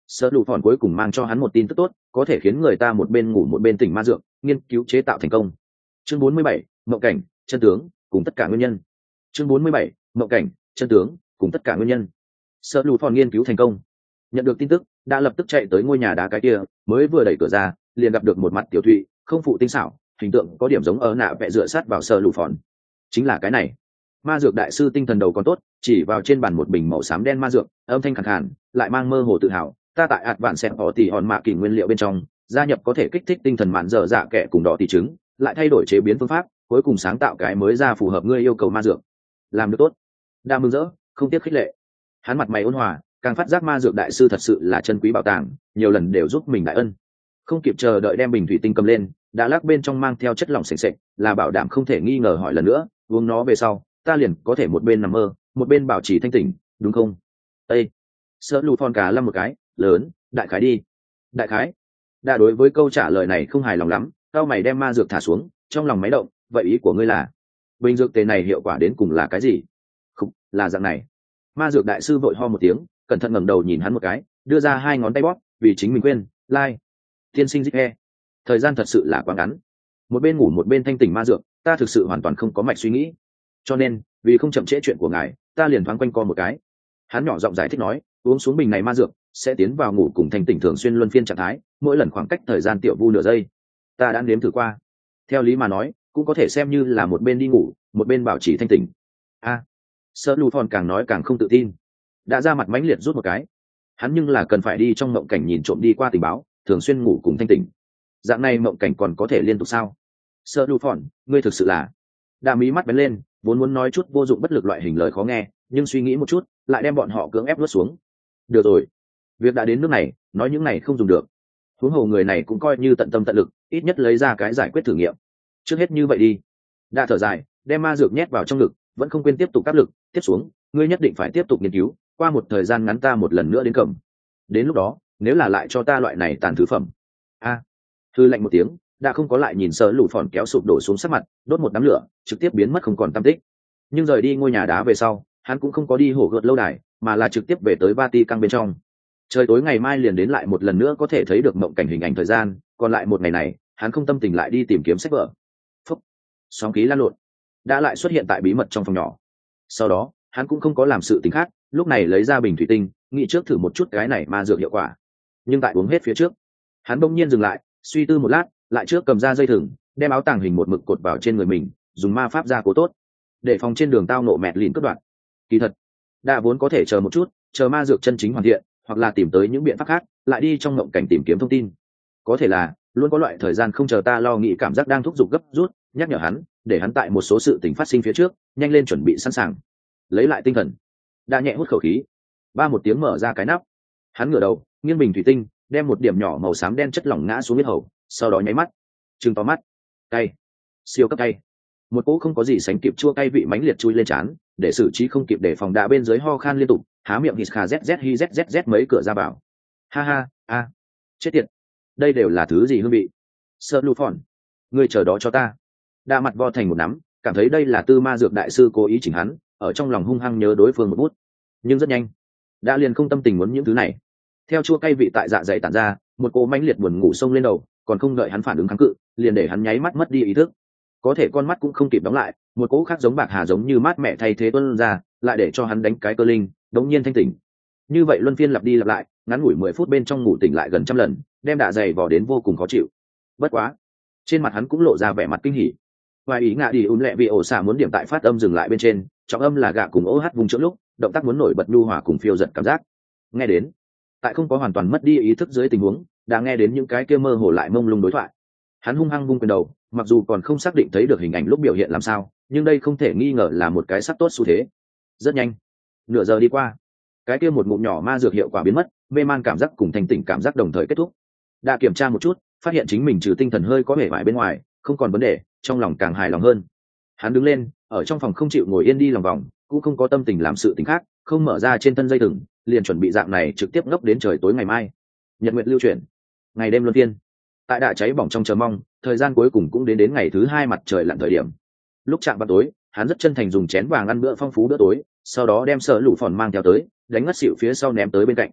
Sợ lụ phòn cuối cùng mang cho hắn một tin tức tốt, có thể khiến người ta một bên ngủ một bên tỉnh ma dược, nghiên cứu chế tạo thành công. Chương bốn mươi bảy, mộng cảnh, chân tướng, cùng tất cả nguyên nhân. Chương bốn mươi bảy, mộng cảnh, chân tướng, cùng tất cả nguyên nhân. Sợ lụ phòn nghiên cứu thành công. Nhận được tin tức, đã lập tức chạy tới ngôi nhà đá cái kia, mới vừa đẩy cửa ra, liền gặp được một mặt tiểu thụy, không phụ tinh xảo, hình tượng có điểm giống ở nạ vẽ dựa sát vào Sợ lụ phòn. Chính là cái này. Ma dược đại sư tinh thần đầu còn tốt, chỉ vào trên bàn một bình màu xám đen ma dược, âm thanh khàn khàn, lại mang mơ hồ tự hào, ta tại ạt vạn xẹt bỏ tỷ hòn mạ kỳ nguyên liệu bên trong gia nhập có thể kích thích tinh thần mạn dở dạ kẻ cùng đỏ tỷ trứng, lại thay đổi chế biến phương pháp, cuối cùng sáng tạo cái mới ra phù hợp ngươi yêu cầu ma dược. Làm được tốt. Đa mừng rỡ, không tiếc khích lệ. Hắn mặt mày ôn hòa, càng phát giác ma dược đại sư thật sự là chân quý bảo tàng, nhiều lần đều giúp mình đại ân. Không kịp chờ đợi đem bình thủy tinh cầm lên, đã lắc bên trong mang theo chất lỏng sền sệt, là bảo đảm không thể nghi ngờ hỏi lần nữa, uống nó về sau, ta liền có thể một bên nằm mơ, một bên bảo trì thanh tỉnh, đúng không? Ê, sợ lù phòn cả lâm một cái, lớn, đại khái đi. Đại khái. Đã đối với câu trả lời này không hài lòng lắm, cao mày đem ma dược thả xuống, trong lòng máy động, vậy ý của ngươi là, bình dược tề này hiệu quả đến cùng là cái gì? Không, là dạng này. Ma dược đại sư vội ho một tiếng, cẩn thận ngẩng đầu nhìn hắn một cái, đưa ra hai ngón tay bóp, vì chính mình quên, lai. Like. Tiên sinh dích he. Thời gian thật sự là quá ngắn. Một bên ngủ một bên thanh tỉnh ma dược, ta thực sự hoàn toàn không có mạch suy nghĩ. Cho nên, vì không chậm trễ chuyện của ngài, ta liền thoáng quanh co một cái. Hắn nhỏ giọng giải thích nói, uống xuống bình này ma dược, sẽ tiến vào ngủ cùng thanh tỉnh thường xuyên luân phiên trạng thái, mỗi lần khoảng cách thời gian tiểu vu nửa giây. Ta đã nếm thử qua. Theo lý mà nói, cũng có thể xem như là một bên đi ngủ, một bên bảo trì thanh tỉnh. A. À, Sợ Lù Phòn càng nói càng không tự tin. Đã ra mặt mãnh liệt rút một cái. Hắn nhưng là cần phải đi trong mộng cảnh nhìn trộm đi qua tình báo, thường xuyên ngủ cùng thanh tỉnh. Dạng này mộng cảnh còn có thể liên tục sao? Sợ Lù Phòn, ngươi thực sự là. Đa mí mắt bén lên, vốn muốn nói chút vô dụng bất lực loại hình lời khó nghe, nhưng suy nghĩ một chút, lại đem bọn họ cưỡng ép nuốt xuống. Được rồi, việc đã đến nước này, nói những này không dùng được. Huống hồ người này cũng coi như tận tâm tận lực, ít nhất lấy ra cái giải quyết thử nghiệm. Trước hết như vậy đi. Đã thở dài, đem ma dược nhét vào trong ngực, vẫn không quên tiếp tục áp lực. Tiếp xuống, ngươi nhất định phải tiếp tục nghiên cứu, qua một thời gian ngắn ta một lần nữa đến cầm. Đến lúc đó, nếu là lại cho ta loại này tàn thứ phẩm. A. À, hư lạnh một tiếng, đã không có lại nhìn Sợ Lù Phòn kéo sụp đổ xuống sát mặt, đốt một đám lửa, trực tiếp biến mất không còn tăm tích. Nhưng rời đi ngôi nhà đá về sau, hắn cũng không có đi hổ gợt lâu đài, mà là trực tiếp về tới Vati căng bên trong. Trời tối ngày mai liền đến lại một lần nữa có thể thấy được mộng cảnh hình ảnh thời gian, còn lại một ngày này, hắn không tâm tình lại đi tìm kiếm sách vở. Phúc, sóng khí lan lộn, đã lại xuất hiện tại bí mật trong phòng nhỏ. Sau đó, hắn cũng không có làm sự tình khác, lúc này lấy ra bình thủy tinh, nghĩ trước thử một chút cái này ma dược hiệu quả. Nhưng tại uống hết phía trước, hắn bỗng nhiên dừng lại, suy tư một lát, lại trước cầm ra dây thừng, đem áo tàng hình một mực cột vào trên người mình, dùng ma pháp gia cố tốt, để phòng trên đường tao nộ mẹt lìn cướp đoạn. Kỳ thật, đã vốn có thể chờ một chút, chờ ma dược chân chính hoàn thiện, hoặc là tìm tới những biện pháp khác, lại đi trong mộng cảnh tìm kiếm thông tin. Có thể là luôn có loại thời gian không chờ ta lo nghĩ cảm giác đang thúc giục gấp rút, nhắc nhở hắn, để hắn tại một số sự tình phát sinh phía trước, nhanh lên chuẩn bị sẵn sàng. Lấy lại tinh thần, đã nhẹ hút khẩu khí, ba một tiếng mở ra cái nắp. Hắn ngửa đầu, nghiêng bình thủy tinh, đem một điểm nhỏ màu xám đen chất lỏng ngã xuống huyết hầu, sau đó nháy mắt, trừng to mắt, cay, siêu cấp cay, một cỗ không có gì sánh kịp chua cay vị mãnh liệt chui lên trán, để xử trí không kịp để phòng đạ bên dưới ho khan liên tục, há miệng hít kha zz hi zzz mấy cửa ra vào. Ha ha, a, chết tiệt, đây đều là thứ gì hương vị? Sợ Lù Phòn, ngươi chờ đó cho ta. Đạ mặt vo thành một nắm, cảm thấy đây là tư ma dược đại sư cố ý chỉnh hắn, ở trong lòng hung hăng nhớ đối phương một bút. Nhưng rất nhanh, đã liền không tâm tình muốn những thứ này. Theo chua cay vị tại dạ dày tản ra, một cỗ mãnh liệt buồn ngủ xông lên đầu, còn không đợi hắn phản ứng kháng cự, liền để hắn nháy mắt mất đi ý thức. Có thể con mắt cũng không kịp đóng lại, một cỗ khác giống bạc hà giống như mát mẹ thay thế tuôn ra, lại để cho hắn đánh cái cơ linh, đống nhiên thanh tỉnh. Như vậy luân phiên lặp đi lặp lại, ngắn ngủi mười phút bên trong ngủ tỉnh lại gần trăm lần, đem đạ dày vò đến vô cùng khó chịu. Bất quá, trên mặt hắn cũng lộ ra vẻ mặt kinh hỉ. Ngoài ý ngạ đi ùn lẹ vì ổ xả muốn điểm tại phát âm dừng lại bên trên, trọng âm là gạ cùng ô hát vùng chỗ lúc, động tác muốn nổi bật nhu hòa cùng phiêu giật cảm giác. Nghe đến, tại không có hoàn toàn mất đi ý thức dưới tình huống, đã nghe đến những cái kia mơ hồ lại mông lung đối thoại. Hắn hung hăng vung quyền đầu, mặc dù còn không xác định thấy được hình ảnh lúc biểu hiện làm sao, nhưng đây không thể nghi ngờ là một cái sắp tốt xu thế. Rất nhanh, nửa giờ đi qua, cái kia một ngụm nhỏ ma dược hiệu quả biến mất, mê man cảm giác cùng thành tỉnh cảm giác đồng thời kết thúc. Đã kiểm tra một chút, phát hiện chính mình trừ tinh thần hơi có vẻ vải bên ngoài, không còn vấn đề, trong lòng càng hài lòng hơn. Hắn đứng lên, ở trong phòng không chịu ngồi yên đi lòng vòng, cũng không có tâm tình làm sự tình khác, không mở ra trên thân dây thừng, liền chuẩn bị dạng này trực tiếp ngốc đến trời tối ngày mai. Nhật nguyện lưu chuyển, ngày đêm luân phiên. Tại đã cháy bỏng trong chờ mong, thời gian cuối cùng cũng đến đến ngày thứ hai mặt trời lặn thời điểm. Lúc chạm vào tối, hắn rất chân thành dùng chén vàng ăn bữa phong phú bữa tối, sau đó đem Sợ Lù Phòn mang theo tới, đánh ngất xỉu phía sau ném tới bên cạnh.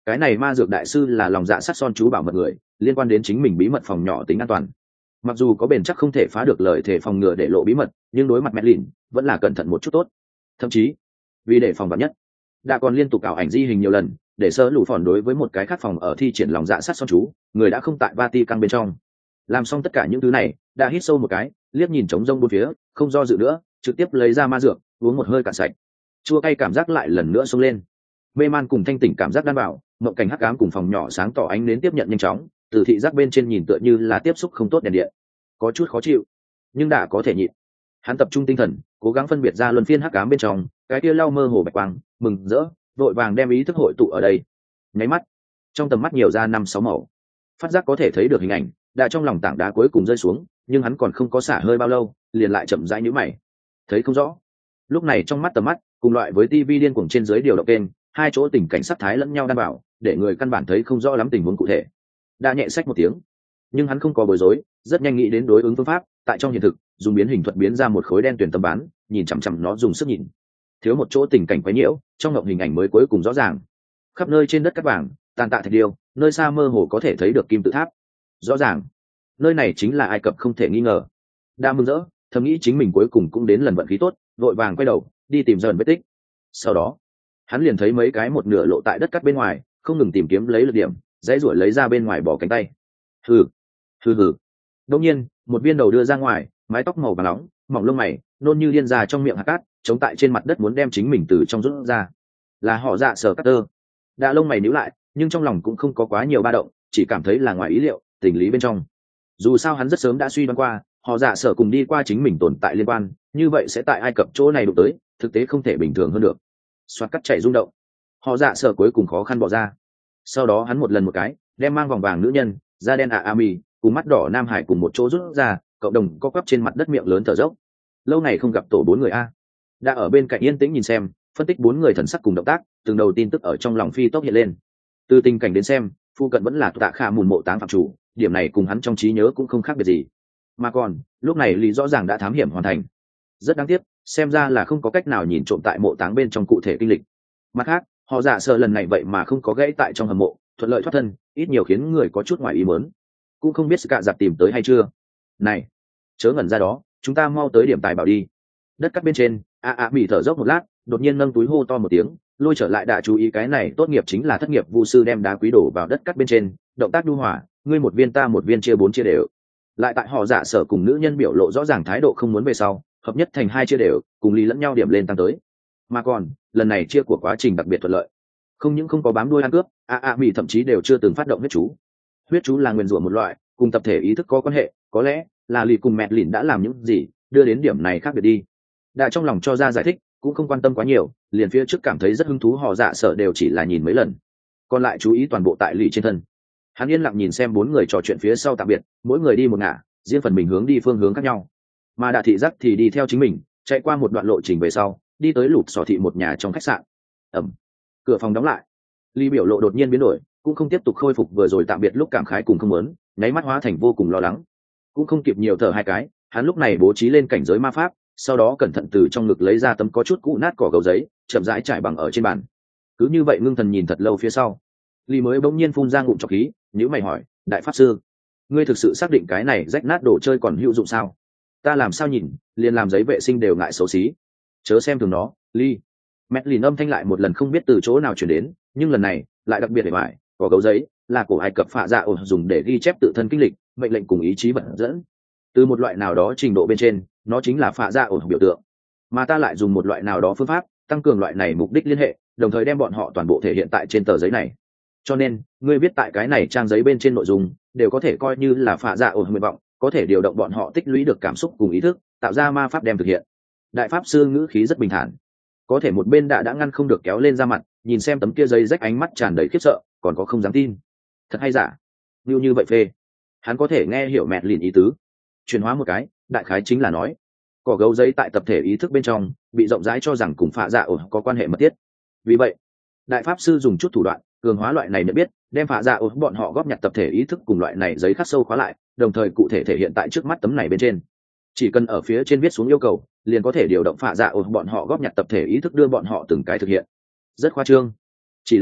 cái này ma dược đại sư là lòng dạ sát son chú bảo mật người, liên quan đến chính mình bí mật phòng nhỏ tính an toàn. Mặc dù có bền chắc không thể phá được lời thể phòng ngừa để lộ bí mật, nhưng đối mặt mẹ lìn vẫn là cẩn thận một chút tốt. Thậm chí vì để phòng vắn nhất, đã còn liên tục ảo ảnh di hình nhiều lần, để sơ lũ phòn đối với một cái khác phòng ở thi triển lòng dạ sát son chú, người đã không tại Vati căng bên trong. Làm xong tất cả những thứ này, đã hít sâu một cái, liếc nhìn trống rông bốn phía, không do dự nữa, trực tiếp lấy ra ma dược, uống một hơi cạn sạch. Chua cay cảm giác lại lần nữa xông lên, mê man cùng thanh tỉnh cảm giác đan bảo, mộng cảnh hắc ám cùng phòng nhỏ sáng tỏ ánh đến tiếp nhận nhanh chóng, từ thị giác bên trên nhìn tựa như là tiếp xúc không tốt đèn điện, có chút khó chịu, nhưng đã có thể nhịn. Hắn tập trung tinh thần, cố gắng phân biệt ra luân phiên hắc ám bên trong, cái kia lau mơ hồ bạch quang, mừng rỡ, vội vàng đem ý thức hội tụ ở đây. Nháy mắt, trong tầm mắt nhiều ra năm sáu màu, phát giác có thể thấy được hình ảnh, đã trong lòng tảng đá cuối cùng rơi xuống, nhưng hắn còn không có xả hơi bao lâu, liền lại chậm rãi nhíu mày, thấy không rõ. Lúc này trong mắt tầm mắt, cùng loại với tivi điên cuồng trên dưới điều động kênh, hai chỗ tình cảnh sắc thái lẫn nhau đảm bảo, để người căn bản thấy không rõ lắm tình huống cụ thể. Đã nhẹ sách một tiếng, nhưng hắn không có bối rối, rất nhanh nghĩ đến đối ứng phương pháp, tại trong hiện thực, dùng biến hình thuật biến ra một khối đen tuyển tấm bán, nhìn chằm chằm nó dùng sức nhìn. Thiếu một chỗ tình cảnh quấy nhiễu, trong ngộng hình ảnh mới cuối cùng rõ ràng. Khắp nơi trên đất cát vàng, tàn tạ thạch điêu, nơi xa mơ hồ có thể thấy được kim tự tháp. Rõ ràng, nơi này chính là Ai Cập không thể nghi ngờ. Đã mừng rỡ, thầm nghĩ chính mình cuối cùng cũng đến lần vận khí tốt, vội vàng quay đầu, đi tìm dần vết tích. Sau đó, hắn liền thấy mấy cái một nửa lộ tại đất cát bên ngoài, không ngừng tìm kiếm lấy lực điểm, dãy ruổi lấy ra bên ngoài bỏ cánh tay. Hừ, hừ hừ. Đột nhiên, một viên đầu đưa ra ngoài, mái tóc màu vàng nóng, mỏng lông mày, nôn như điên ra trong miệng hạt cát, chống tại trên mặt đất muốn đem chính mình từ trong rút ra. Là họ Dạ Sở Carter. Đã lông mày nhíu lại, nhưng trong lòng cũng không có quá nhiều ba động, chỉ cảm thấy là ngoài ý liệu, tình lý bên trong. Dù sao hắn rất sớm đã suy đoán qua, họ Dạ Sở cùng đi qua chính mình tồn tại liên quan, như vậy sẽ tại Ai Cập chỗ này đụng tới, thực tế không thể bình thường hơn được. Xoát cắt chạy rung động, họ Dạ Sở cuối cùng khó khăn bỏ ra. Sau đó hắn một lần một cái, đem mang vòng vàng nữ nhân, da đen ạ Ami, cùng mắt đỏ Nam Hải cùng một chỗ rút ra, cộng đồng co quắp trên mặt đất miệng lớn thở dốc. Lâu ngày không gặp tổ bốn người a. Đã ở bên cạnh yên tĩnh nhìn xem, phân tích bốn người thần sắc cùng động tác, từng đầu tin tức ở trong lòng phi tốc hiện lên. Từ tình cảnh đến xem, phu cận vẫn là Tạ Khả Mùn mộ táng phạm chủ, điểm này cùng hắn trong trí nhớ cũng không khác biệt gì. Mà còn, lúc này lý rõ ràng đã thám hiểm hoàn thành. Rất đáng tiếc, xem ra là không có cách nào nhìn trộm tại mộ táng bên trong cụ thể kinh lịch. Mặt khác, họ Dạ Sở lần này vậy mà không có gãy tại trong hầm mộ, thuận lợi thoát thân, ít nhiều khiến người có chút ngoài ý muốn. Cũng không biết Ska Giặc tìm tới hay chưa. Này, chớ ngẩn ra đó, chúng ta mau tới điểm tài bảo đi. Đất cắt bên trên, a a bị thở dốc một lát, đột nhiên nâng túi hô to một tiếng, lôi trở lại đã chú ý cái này tốt nghiệp chính là thất nghiệp vu sư đem đá quý đổ vào đất cắt bên trên, động tác nhu hòa, ngươi một viên ta một viên chia bốn chia đều. Lại tại họ Dạ Sở cùng nữ nhân biểu lộ rõ ràng thái độ không muốn về sau, hợp nhất thành hai chia đều, cùng lý lẫn nhau điểm lên tăng tới. Mà còn, lần này chia của quá trình đặc biệt thuận lợi, không những không có bám đuôi ăn cướp, a a bị thậm chí đều chưa từng phát động huyết chú. Huyết chú là nguyên rủa một loại, cùng tập thể ý thức có quan hệ, có lẽ là lì cùng mẹ lìn đã làm những gì đưa đến điểm này khác biệt đi. Đã trong lòng cho ra giải thích, cũng không quan tâm quá nhiều, liền phía trước cảm thấy rất hứng thú họ Dạ Sở đều chỉ là nhìn mấy lần, còn lại chú ý toàn bộ tại lì trên thân. Hắn yên lặng nhìn xem bốn người trò chuyện phía sau tạm biệt, mỗi người đi một ngả, riêng phần mình hướng đi phương hướng khác nhau. Mà Đạ thị giác thì đi theo chính mình, chạy qua một đoạn lộ trình về sau, đi tới lụt sò thị một nhà trong khách sạn. Ẩm, cửa phòng đóng lại. Lý biểu lộ đột nhiên biến đổi, cũng không tiếp tục khôi phục vừa rồi tạm biệt lúc cảm khái cùng không muốn, nháy mắt hóa thành vô cùng lo lắng. Cũng không kịp nhiều thở hai cái, hắn lúc này bố trí lên cảnh giới ma pháp, sau đó cẩn thận từ trong ngực lấy ra tấm có chút cũ nát cỏ gấu giấy, chậm rãi trải bằng ở trên bàn. Cứ như vậy ngưng thần nhìn thật lâu phía sau, Lý mới bỗng nhiên phun ra ngụm trọc khí, nhíu mày hỏi, đại pháp sư, ngươi thực sự xác định cái này rách nát đồ chơi còn hữu dụng sao? Ta làm sao nhìn, liền làm giấy vệ sinh đều ngại xấu xí. Chớ xem thường nó, Lý. Mẹt lìn âm thanh lại một lần không biết từ chỗ nào chuyển đến, nhưng lần này lại đặc biệt để mãi, cỏ gấu giấy là cổ Ai Cập phạ dạ ổ dùng để ghi chép tự thân kinh lịch, mệnh lệnh cùng ý chí vận dẫn. Từ một loại nào đó trình độ bên trên, nó chính là phạ dạ ổ biểu tượng, mà ta lại dùng một loại nào đó phương pháp tăng cường loại này mục đích liên hệ, đồng thời đem bọn họ toàn bộ thể hiện tại trên tờ giấy này. Cho nên ngươi viết tại cái này trang giấy bên trên nội dung đều có thể coi như là phạ dạ ổ nguyện vọng, có thể điều động bọn họ tích lũy được cảm xúc cùng ý thức, tạo ra ma pháp đem thực hiện. Đại pháp sư ngữ khí rất bình thản, có thể một bên đã đã ngăn không được kéo lên ra mặt, nhìn xem tấm kia giấy rách, ánh mắt tràn đầy khiếp sợ, còn có không dám tin. Thật hay giả? Như như vậy phê. Hắn có thể nghe hiểu mẹt lìn ý tứ. Chuyển hóa một cái, đại khái chính là nói, cỏ gấu giấy tại tập thể ý thức bên trong bị rộng rãi cho rằng cùng phạ dạ ổ có quan hệ mật thiết. Vì vậy, đại pháp sư dùng chút thủ đoạn cường hóa loại này nhận biết, đem phạ dạ ổ bọn họ góp nhặt tập thể ý thức cùng loại này giấy khắc sâu khóa lại, đồng thời cụ thể thể hiện tại trước mắt tấm này bên trên. Chỉ cần ở phía trên viết xuống yêu cầu, liền có thể điều động phạ dạ ổ bọn họ góp nhặt tập thể ý thức đưa bọn họ từng cái thực hiện. Rất khoa trương, chỉ là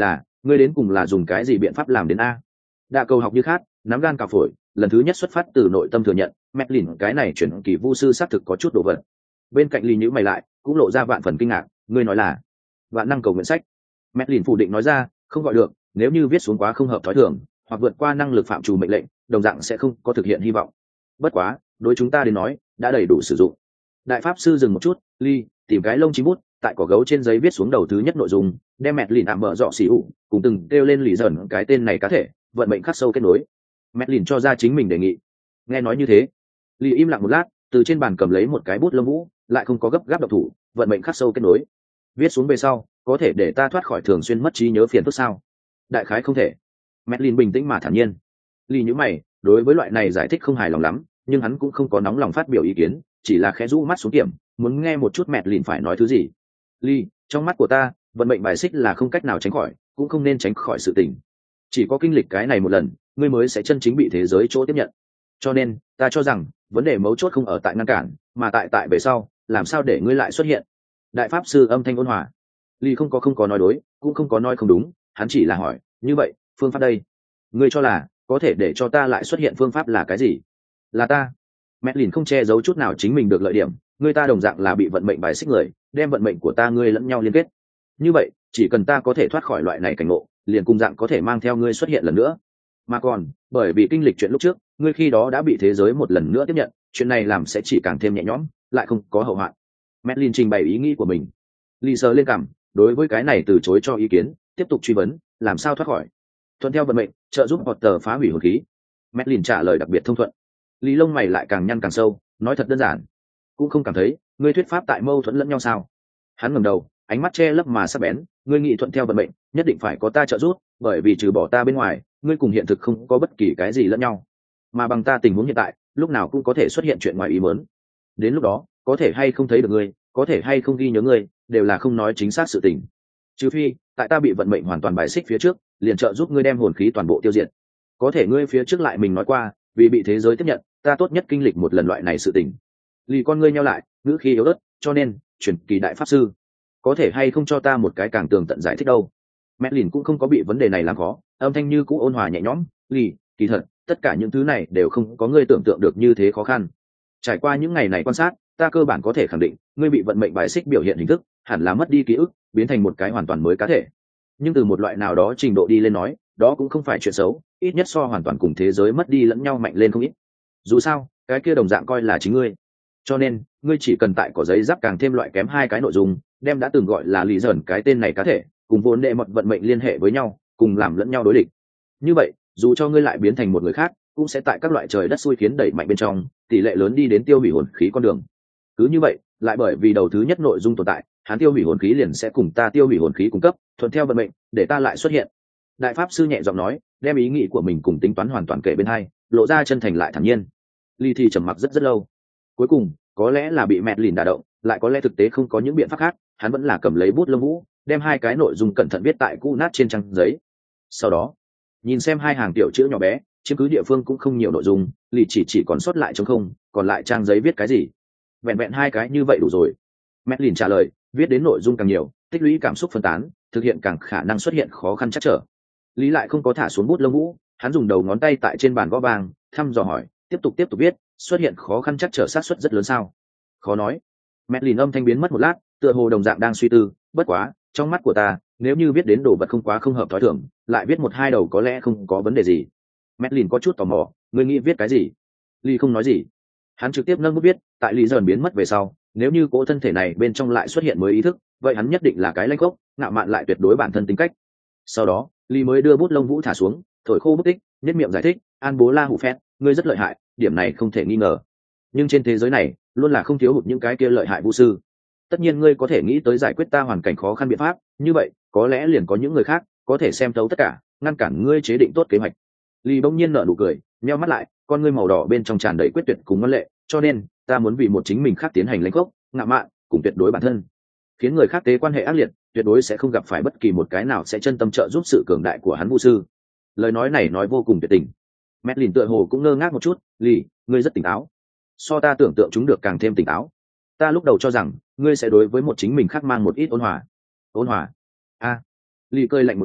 ngươi đến cùng là dùng cái gì biện pháp làm đến a? Đa cầu học như khát, nắm gan cào phổi, lần thứ nhất xuất phát từ nội tâm thừa nhận, mẹ lìn cái này chuyển kỳ vu sư xác thực có chút đồ vật. Bên cạnh Lý nhíu mày lại, cũng lộ ra vạn phần kinh ngạc, ngươi nói là vạn năng cầu nguyện sách? Mẹ lìn phủ định nói ra, không gọi được, nếu như viết xuống quá không hợp thói thường, hoặc vượt qua năng lực phạm trù mệnh lệnh, đồng dạng sẽ không có thực hiện hy vọng. Bất quá, đối chúng ta đến nói, đã đầy đủ sử dụng. Đại pháp sư dừng một chút, Ly tìm cái lông chim bút, tại cỏ gấu trên giấy viết xuống đầu thứ nhất nội dung, đem mẹ lìn ảm mở dọ xỉ ủ, cùng từng kêu lên lì dần cái tên này cá thể, vận mệnh khắc sâu kết nối. Mẹ lìn cho ra chính mình đề nghị. Nghe nói như thế, Ly im lặng một lát, từ trên bàn cầm lấy một cái bút lông vũ, lại không có gấp gáp độc thủ, vận mệnh khắc sâu kết nối. Viết xuống về sau, có thể để ta thoát khỏi thường xuyên mất trí nhớ phiền phức sao? Đại khái không thể. Mẹ lìn bình tĩnh mà thản nhiên. Ly nhíu mày, đối với loại này giải thích không hài lòng lắm, nhưng hắn cũng không có nóng lòng phát biểu ý kiến, chỉ là khẽ rũ mắt xuống kiểm, muốn nghe một chút mẹ lìn phải nói thứ gì. Ly, trong mắt của ta, vận mệnh bài xích là không cách nào tránh khỏi, cũng không nên tránh khỏi sự tình. Chỉ có kinh lịch cái này một lần, ngươi mới sẽ chân chính bị thế giới chỗ tiếp nhận. Cho nên, ta cho rằng, vấn đề mấu chốt không ở tại ngăn cản, mà tại tại về sau, làm sao để ngươi lại xuất hiện. Đại pháp sư âm thanh ôn hòa. Ly không có không có nói đối, cũng không có nói không đúng, hắn chỉ là hỏi, như vậy, phương pháp đây, ngươi cho là có thể để cho ta lại xuất hiện phương pháp là cái gì? Là ta. Mẹ lìn không che giấu chút nào chính mình được lợi điểm, ngươi ta đồng dạng là bị vận mệnh bài xích người, đem vận mệnh của ta ngươi lẫn nhau liên kết. Như vậy, chỉ cần ta có thể thoát khỏi loại này cảnh ngộ, liền cùng dạng có thể mang theo ngươi xuất hiện lần nữa. Mà còn, bởi vì kinh lịch chuyện lúc trước, ngươi khi đó đã bị thế giới một lần nữa tiếp nhận, chuyện này làm sẽ chỉ càng thêm nhẹ nhõm, lại không có hậu hoạn. Mẹ lìn trình bày ý nghĩ của mình. Lì sờ lên cằm, đối với cái này từ chối cho ý kiến, tiếp tục truy vấn, làm sao thoát khỏi? Thuận theo vận mệnh, trợ giúp Potter phá hủy hồn khí. Mẹ lìn trả lời đặc biệt thông thuận. Lý lông mày lại càng nhăn càng sâu, nói thật đơn giản, cũng không cảm thấy ngươi thuyết pháp tại mâu thuẫn lẫn nhau sao? Hắn ngẩng đầu, ánh mắt che lấp mà sắc bén, ngươi nghĩ thuận theo vận mệnh, nhất định phải có ta trợ giúp, bởi vì trừ bỏ ta bên ngoài, ngươi cùng hiện thực không có bất kỳ cái gì lẫn nhau, mà bằng ta tình huống hiện tại, lúc nào cũng có thể xuất hiện chuyện ngoài ý muốn. Đến lúc đó, có thể hay không thấy được ngươi, có thể hay không ghi nhớ ngươi, đều là không nói chính xác sự tình. Trừ phi, tại ta bị vận mệnh hoàn toàn bài xích phía trước, liền trợ giúp ngươi đem hồn khí toàn bộ tiêu diệt. Có thể ngươi phía trước lại mình nói qua, vì bị thế giới tiếp nhận, ta tốt nhất kinh lịch một lần loại này sự tình. Lì con ngươi nheo lại, ngữ khí yếu ớt, cho nên, truyền kỳ đại pháp sư, có thể hay không cho ta một cái càng tường tận giải thích đâu? Mẹ lìn cũng không có bị vấn đề này làm khó, âm thanh như cũ ôn hòa nhẹ nhõm. Lì, kỳ thật, tất cả những thứ này đều không có ngươi tưởng tượng được như thế khó khăn. Trải qua những ngày này quan sát, ta cơ bản có thể khẳng định, ngươi bị vận mệnh bài xích biểu hiện hình thức, hẳn là mất đi ký ức, biến thành một cái hoàn toàn mới cá thể. Nhưng từ một loại nào đó trình độ đi lên nói, đó cũng không phải chuyện xấu, ít nhất so hoàn toàn cùng thế giới mất đi lẫn nhau mạnh lên không ít. Dù sao, cái kia đồng dạng coi là chính ngươi. Cho nên, ngươi chỉ cần tại cỏ giấy giáp càng thêm loại kém hai cái nội dung, đem đã từng gọi là lý dởn cái tên này cá thể, cùng vốn đệ mật vận mệnh liên hệ với nhau, cùng làm lẫn nhau đối địch. Như vậy, dù cho ngươi lại biến thành một người khác, cũng sẽ tại các loại trời đất xui khiến đẩy mạnh bên trong, tỷ lệ lớn đi đến tiêu hủy hồn khí con đường. Cứ như vậy, lại bởi vì đầu thứ nhất nội dung tồn tại, hắn tiêu hủy hồn khí liền sẽ cùng ta tiêu hủy hồn khí cung cấp, thuận theo vận mệnh, để ta lại xuất hiện. Đại pháp sư nhẹ giọng nói, đem ý nghĩ của mình cùng tính toán hoàn toàn kể bên hai, lộ ra chân thành lại thản nhiên. Ly thì trầm mặc rất rất lâu. Cuối cùng, có lẽ là bị mẹ lìn đả động, lại có lẽ thực tế không có những biện pháp khác, hắn vẫn là cầm lấy bút lông vũ, đem hai cái nội dung cẩn thận viết tại cũ nát trên trang giấy. Sau đó, nhìn xem hai hàng tiểu chữ nhỏ bé, chiếm cứ địa phương cũng không nhiều nội dung, Ly chỉ chỉ còn sót lại trống không, còn lại trang giấy viết cái gì? Vẹn vẹn hai cái như vậy đủ rồi. Mẹ lìn trả lời, viết đến nội dung càng nhiều, tích lũy cảm xúc phân tán, thực hiện càng khả năng xuất hiện khó khăn chắc trở. Lý lại không có thả xuống bút lông vũ, hắn dùng đầu ngón tay tại trên bàn gõ vàng, thăm dò hỏi, tiếp tục tiếp tục viết, xuất hiện khó khăn chắc trở sát suất rất lớn sao? Khó nói. Mẹ lìn âm thanh biến mất một lát, tựa hồ đồng dạng đang suy tư, bất quá, trong mắt của ta, nếu như viết đến đồ vật không quá không hợp thói thường, lại viết một hai đầu có lẽ không có vấn đề gì. Mẹ lìn có chút tò mò, ngươi nghĩ viết cái gì? Lý không nói gì. Hắn trực tiếp nâng bút viết, tại Lý dần biến mất về sau, nếu như cỗ thân thể này bên trong lại xuất hiện mới ý thức, vậy hắn nhất định là cái lanh gốc, ngạo mạn lại tuyệt đối bản thân tính cách. Sau đó, Lý mới đưa bút lông vũ thả xuống, thổi khô bút tích, nhất miệng giải thích, an bố la hủ phét, ngươi rất lợi hại, điểm này không thể nghi ngờ. Nhưng trên thế giới này, luôn là không thiếu hụt những cái kia lợi hại vũ sư. Tất nhiên ngươi có thể nghĩ tới giải quyết ta hoàn cảnh khó khăn biện pháp, như vậy, có lẽ liền có những người khác có thể xem thấu tất cả, ngăn cản ngươi chế định tốt kế hoạch. Lý bỗng nhiên nở nụ cười, nheo mắt lại, con ngươi màu đỏ bên trong tràn đầy quyết tuyệt cùng ngân lệ, cho nên, ta muốn vì một chính mình khác tiến hành lãnh gốc, ngạo mạn, cùng tuyệt đối bản thân, khiến người khác tế quan hệ ác liệt, tuyệt đối sẽ không gặp phải bất kỳ một cái nào sẽ chân tâm trợ giúp sự cường đại của hắn vũ sư. Lời nói này nói vô cùng tuyệt tình. Mẹ lìn tựa hồ cũng ngơ ngác một chút, Lý, ngươi rất tỉnh táo, so ta tưởng tượng chúng được càng thêm tỉnh táo. Ta lúc đầu cho rằng ngươi sẽ đối với một chính mình khác mang một ít ôn hòa. Ôn hòa? A. Lý cười lạnh một tiếng,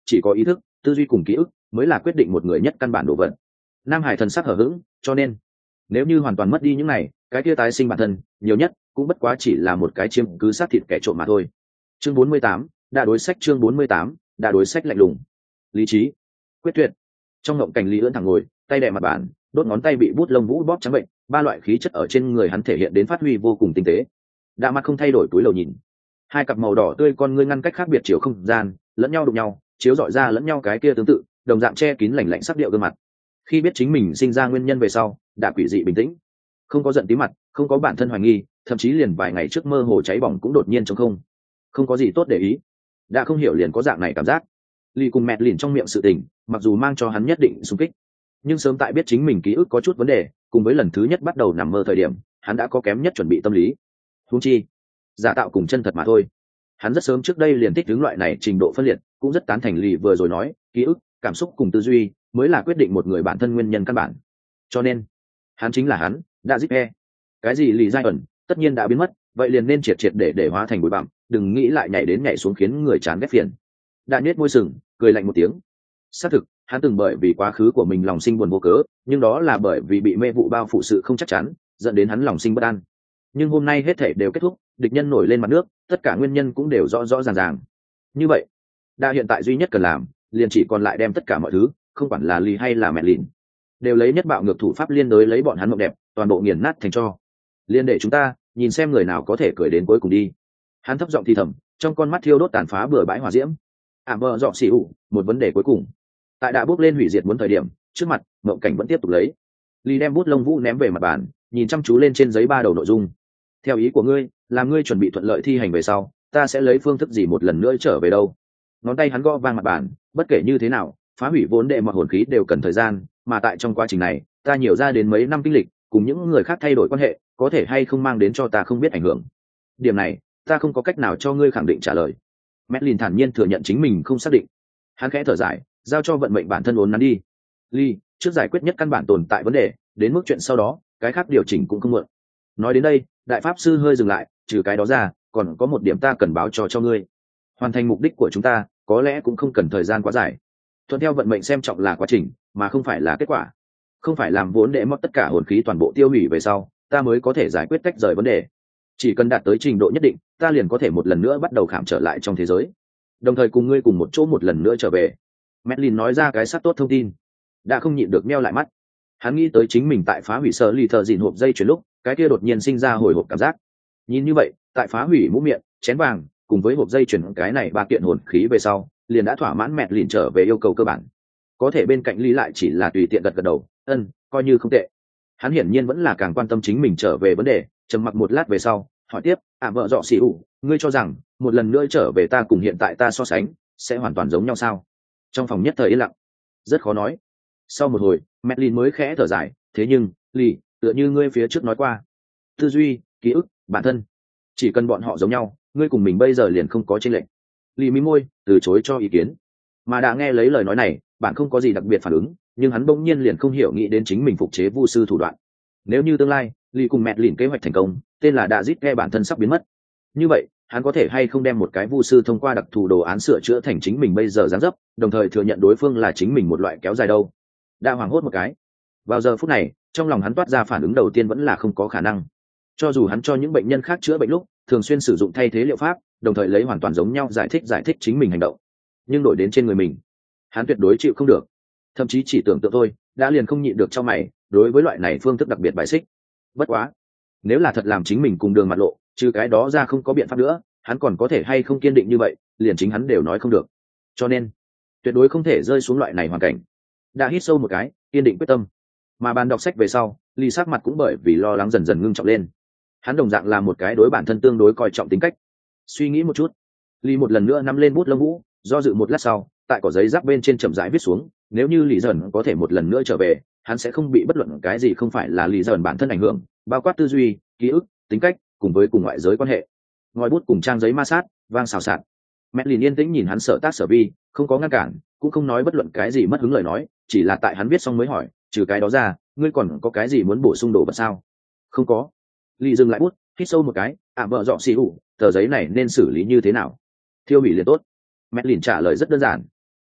chỉ có ý thức, tư duy cùng ký ức mới là quyết định một người nhất căn bản đồ vật. Nam Hải thần sắc hở hững, cho nên nếu như hoàn toàn mất đi những này, cái kia tái sinh bản thân nhiều nhất cũng bất quá chỉ là một cái chiếm cứ sát thịt kẻ trộm mà thôi. Chương bốn mươi tám, đã đối sách chương bốn mươi tám, đã đối sách lạnh lùng. Lý trí, quyết tuyệt. Trong ngộng cảnh Lý ưỡn thẳng ngồi, tay đè mặt bàn, đốt ngón tay bị bút lông vũ bóp trắng bệnh, ba loại khí chất ở trên người hắn thể hiện đến phát huy vô cùng tinh tế. Đã mặt không thay đổi túi lầu nhìn, hai cặp màu đỏ tươi con ngươi ngăn cách khác biệt chiều không gian, lẫn nhau đụng nhau, chiếu dọi ra lẫn nhau cái kia tương tự, đồng dạng che kín lạnh lạnh sắc điệu gương mặt. Khi biết chính mình sinh ra nguyên nhân về sau, đã quỷ dị bình tĩnh, không có giận tí mặt, không có bản thân hoài nghi, thậm chí liền vài ngày trước mơ hồ cháy bỏng cũng đột nhiên trống không, không có gì tốt để ý. Đã không hiểu liền có dạng này cảm giác. Ly cùng mẹ lìn trong miệng sự tình, mặc dù mang cho hắn nhất định xung kích, nhưng sớm tại biết chính mình ký ức có chút vấn đề, cùng với lần thứ nhất bắt đầu nằm mơ thời điểm, hắn đã có kém nhất chuẩn bị tâm lý. Huống chi, giả tạo cùng chân thật mà thôi. Hắn rất sớm trước đây liền thích hướng loại này trình độ phân liệt, cũng rất tán thành Ly vừa rồi nói, ký ức, cảm xúc cùng tư duy mới là quyết định một người bản thân nguyên nhân căn bản. Cho nên, hắn chính là hắn, đã giết e. Cái gì Ly giai ẩn, tất nhiên đã biến mất, vậy liền nên triệt triệt để để hóa thành bụi bặm, đừng nghĩ lại nhảy đến nhảy xuống khiến người chán ghét phiền. Đã nhếch môi sừng, cười lạnh một tiếng. Xác thực, hắn từng bởi vì quá khứ của mình lòng sinh buồn vô cớ, nhưng đó là bởi vì bị mê vụ bao phủ sự không chắc chắn, dẫn đến hắn lòng sinh bất an. Nhưng hôm nay hết thảy đều kết thúc, địch nhân nổi lên mặt nước, tất cả nguyên nhân cũng đều rõ rõ ràng ràng. Như vậy, đã hiện tại duy nhất cần làm, liền chỉ còn lại đem tất cả mọi thứ, không quản là Ly hay là mẹ lìn, đều lấy nhất bạo ngược thủ pháp liên đối lấy bọn hắn mộng đẹp, toàn bộ nghiền nát thành tro. Liên để chúng ta nhìn xem người nào có thể cười đến cuối cùng đi. Hắn thấp giọng thì thầm, trong con mắt thiêu đốt tàn phá bừa bãi hỏa diễm. Ảm bờ dọ xỉ ủ, một vấn đề cuối cùng. Tại đã bước lên hủy diệt muốn thời điểm, trước mặt mộng cảnh vẫn tiếp tục lấy. Ly đem bút lông vũ ném về mặt bàn, nhìn chăm chú lên trên giấy ba đầu nội dung. Theo ý của ngươi, làm ngươi chuẩn bị thuận lợi thi hành về sau, ta sẽ lấy phương thức gì một lần nữa trở về đâu? Ngón tay hắn gõ vang mặt bàn, bất kể như thế nào, phá hủy vốn đệ mọi hồn khí đều cần thời gian, mà tại trong quá trình này, ta nhiều ra đến mấy năm kinh lịch, cùng những người khác thay đổi quan hệ, có thể hay không mang đến cho ta không biết ảnh hưởng. Điểm này, ta không có cách nào cho ngươi khẳng định trả lời. Madeline thản nhiên thừa nhận chính mình không xác định. Hắn khẽ thở dài, giao cho vận mệnh bản thân uốn nắn đi. Ly, trước giải quyết nhất căn bản tồn tại vấn đề, đến mức chuyện sau đó, cái khác điều chỉnh cũng không muộn. Nói đến đây, đại pháp sư hơi dừng lại, trừ cái đó ra, còn có một điểm ta cần báo cho cho ngươi. Hoàn thành mục đích của chúng ta, có lẽ cũng không cần thời gian quá dài. Thuận theo vận mệnh xem trọng là quá trình, mà không phải là kết quả. Không phải làm vốn để mất tất cả hồn khí toàn bộ tiêu hủy về sau, ta mới có thể giải quyết tách rời vấn đề. Chỉ cần đạt tới trình độ nhất định, ta liền có thể một lần nữa bắt đầu khảm trở lại trong thế giới, đồng thời cùng ngươi cùng một chỗ một lần nữa trở về. Madeline nói ra cái sắc tốt thông tin, đã không nhịn được meo lại mắt. Hắn nghĩ tới chính mình tại phá hủy sở lì thợ dìn hộp dây chuyển lúc, cái kia đột nhiên sinh ra hồi hộp cảm giác. Nhìn như vậy, tại phá hủy mũ miệng, chén vàng, cùng với hộp dây chuyển cái này ba kiện hồn khí về sau, liền đã thỏa mãn Madeline trở về yêu cầu cơ bản. Có thể bên cạnh Lý lại chỉ là tùy tiện gật gật đầu, ân, coi như không tệ. Hắn hiển nhiên vẫn là càng quan tâm chính mình trở về vấn đề, trầm mặc một lát về sau, hỏi tiếp, à vợ dọ xỉ ủ, ngươi cho rằng một lần nữa trở về ta cùng hiện tại ta so sánh sẽ hoàn toàn giống nhau sao? Trong phòng nhất thời yên lặng, rất khó nói. Sau một hồi, Madeline mới khẽ thở dài, thế nhưng Lý, tựa như ngươi phía trước nói qua, tư duy, ký ức, bản thân, chỉ cần bọn họ giống nhau, ngươi cùng mình bây giờ liền không có chênh lệch. Lý mí môi, từ chối cho ý kiến. Mà đã nghe lấy lời nói này, bạn không có gì đặc biệt phản ứng, nhưng hắn bỗng nhiên liền không hiểu nghĩ đến chính mình phục chế vu sư thủ đoạn. Nếu như tương lai Lý cùng mẹ lìn kế hoạch thành công, tên là đã giết nghe bản thân sắp biến mất, như vậy hắn có thể hay không đem một cái vu sư thông qua đặc thù đồ án sửa chữa thành chính mình bây giờ dáng dấp, đồng thời thừa nhận đối phương là chính mình một loại kéo dài đâu? Đã hoảng hốt một cái. Vào giờ phút này, trong lòng hắn toát ra phản ứng đầu tiên vẫn là không có khả năng. Cho dù hắn cho những bệnh nhân khác chữa bệnh lúc thường xuyên sử dụng thay thế liệu pháp, đồng thời lấy hoàn toàn giống nhau giải thích giải thích chính mình hành động, nhưng đổi đến trên người mình, hắn tuyệt đối chịu không được. Thậm chí chỉ tưởng tượng thôi, đã liền không nhịn được trong mày, đối với loại này phương thức đặc biệt bài xích. Bất quá, nếu là thật làm chính mình cùng đường mặt lộ, trừ cái đó ra không có biện pháp nữa, hắn còn có thể hay không kiên định như vậy, liền chính hắn đều nói không được. Cho nên, tuyệt đối không thể rơi xuống loại này hoàn cảnh. Đã hít sâu một cái, kiên định quyết tâm. Mà bàn đọc sách về sau, Ly sắc mặt cũng bởi vì lo lắng dần dần ngưng trọng lên. Hắn đồng dạng là một cái đối bản thân tương đối coi trọng tính cách. Suy nghĩ một chút, Ly một lần nữa nắm lên bút lông vũ, do dự một lát sau, tại cỏ giấy giáp bên trên chậm rãi viết xuống, nếu như Lý dần có thể một lần nữa trở về, hắn sẽ không bị bất luận cái gì không phải là Lý dần bản thân ảnh hưởng, bao quát tư duy, ký ức, tính cách, cùng với cùng ngoại giới quan hệ. Ngòi bút cùng trang giấy ma sát, vang xào xạc. Madeline yên tĩnh nhìn hắn sở tác sở vi, không có ngăn cản, cũng không nói bất luận cái gì mất hứng lời nói, chỉ là tại hắn viết xong mới hỏi, trừ cái đó ra, ngươi còn có cái gì muốn bổ sung đồ vật sao? Không có. Lý dừng lại bút, hít sâu một cái, à vợ dọ xì ủ, tờ giấy này nên xử lý như thế nào? Thiêu hủy liền tốt. Madeline trả lời rất đơn giản.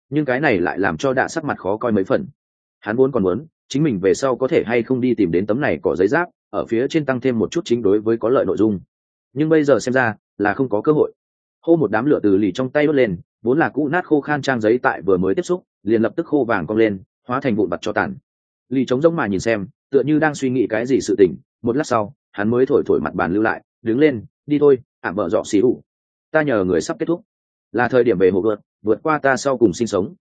nhưng cái này lại làm cho đạ sắc mặt khó coi mấy phần. Hắn vốn còn muốn chính mình về sau có thể hay không đi tìm đến tấm này cỏ giấy giáp ở phía trên tăng thêm một chút chính đối với có lợi nội dung, nhưng bây giờ xem ra là không có cơ hội. Hô một đám lửa từ lì trong tay đốt lên, vốn là cũ nát khô khan trang giấy tại vừa mới tiếp xúc liền lập tức khô vàng cong lên, hóa thành vụn bặt cho tàn. Lì trống rỗng mà nhìn xem, tựa như đang suy nghĩ cái gì sự tình. Một lát sau hắn mới thổi thổi mặt bàn lưu lại, đứng lên, đi thôi, ảm vợ dọ xì ủ, ta nhờ người sắp kết thúc, là thời điểm về hồ vượt vượt qua ta sau cùng sinh sống.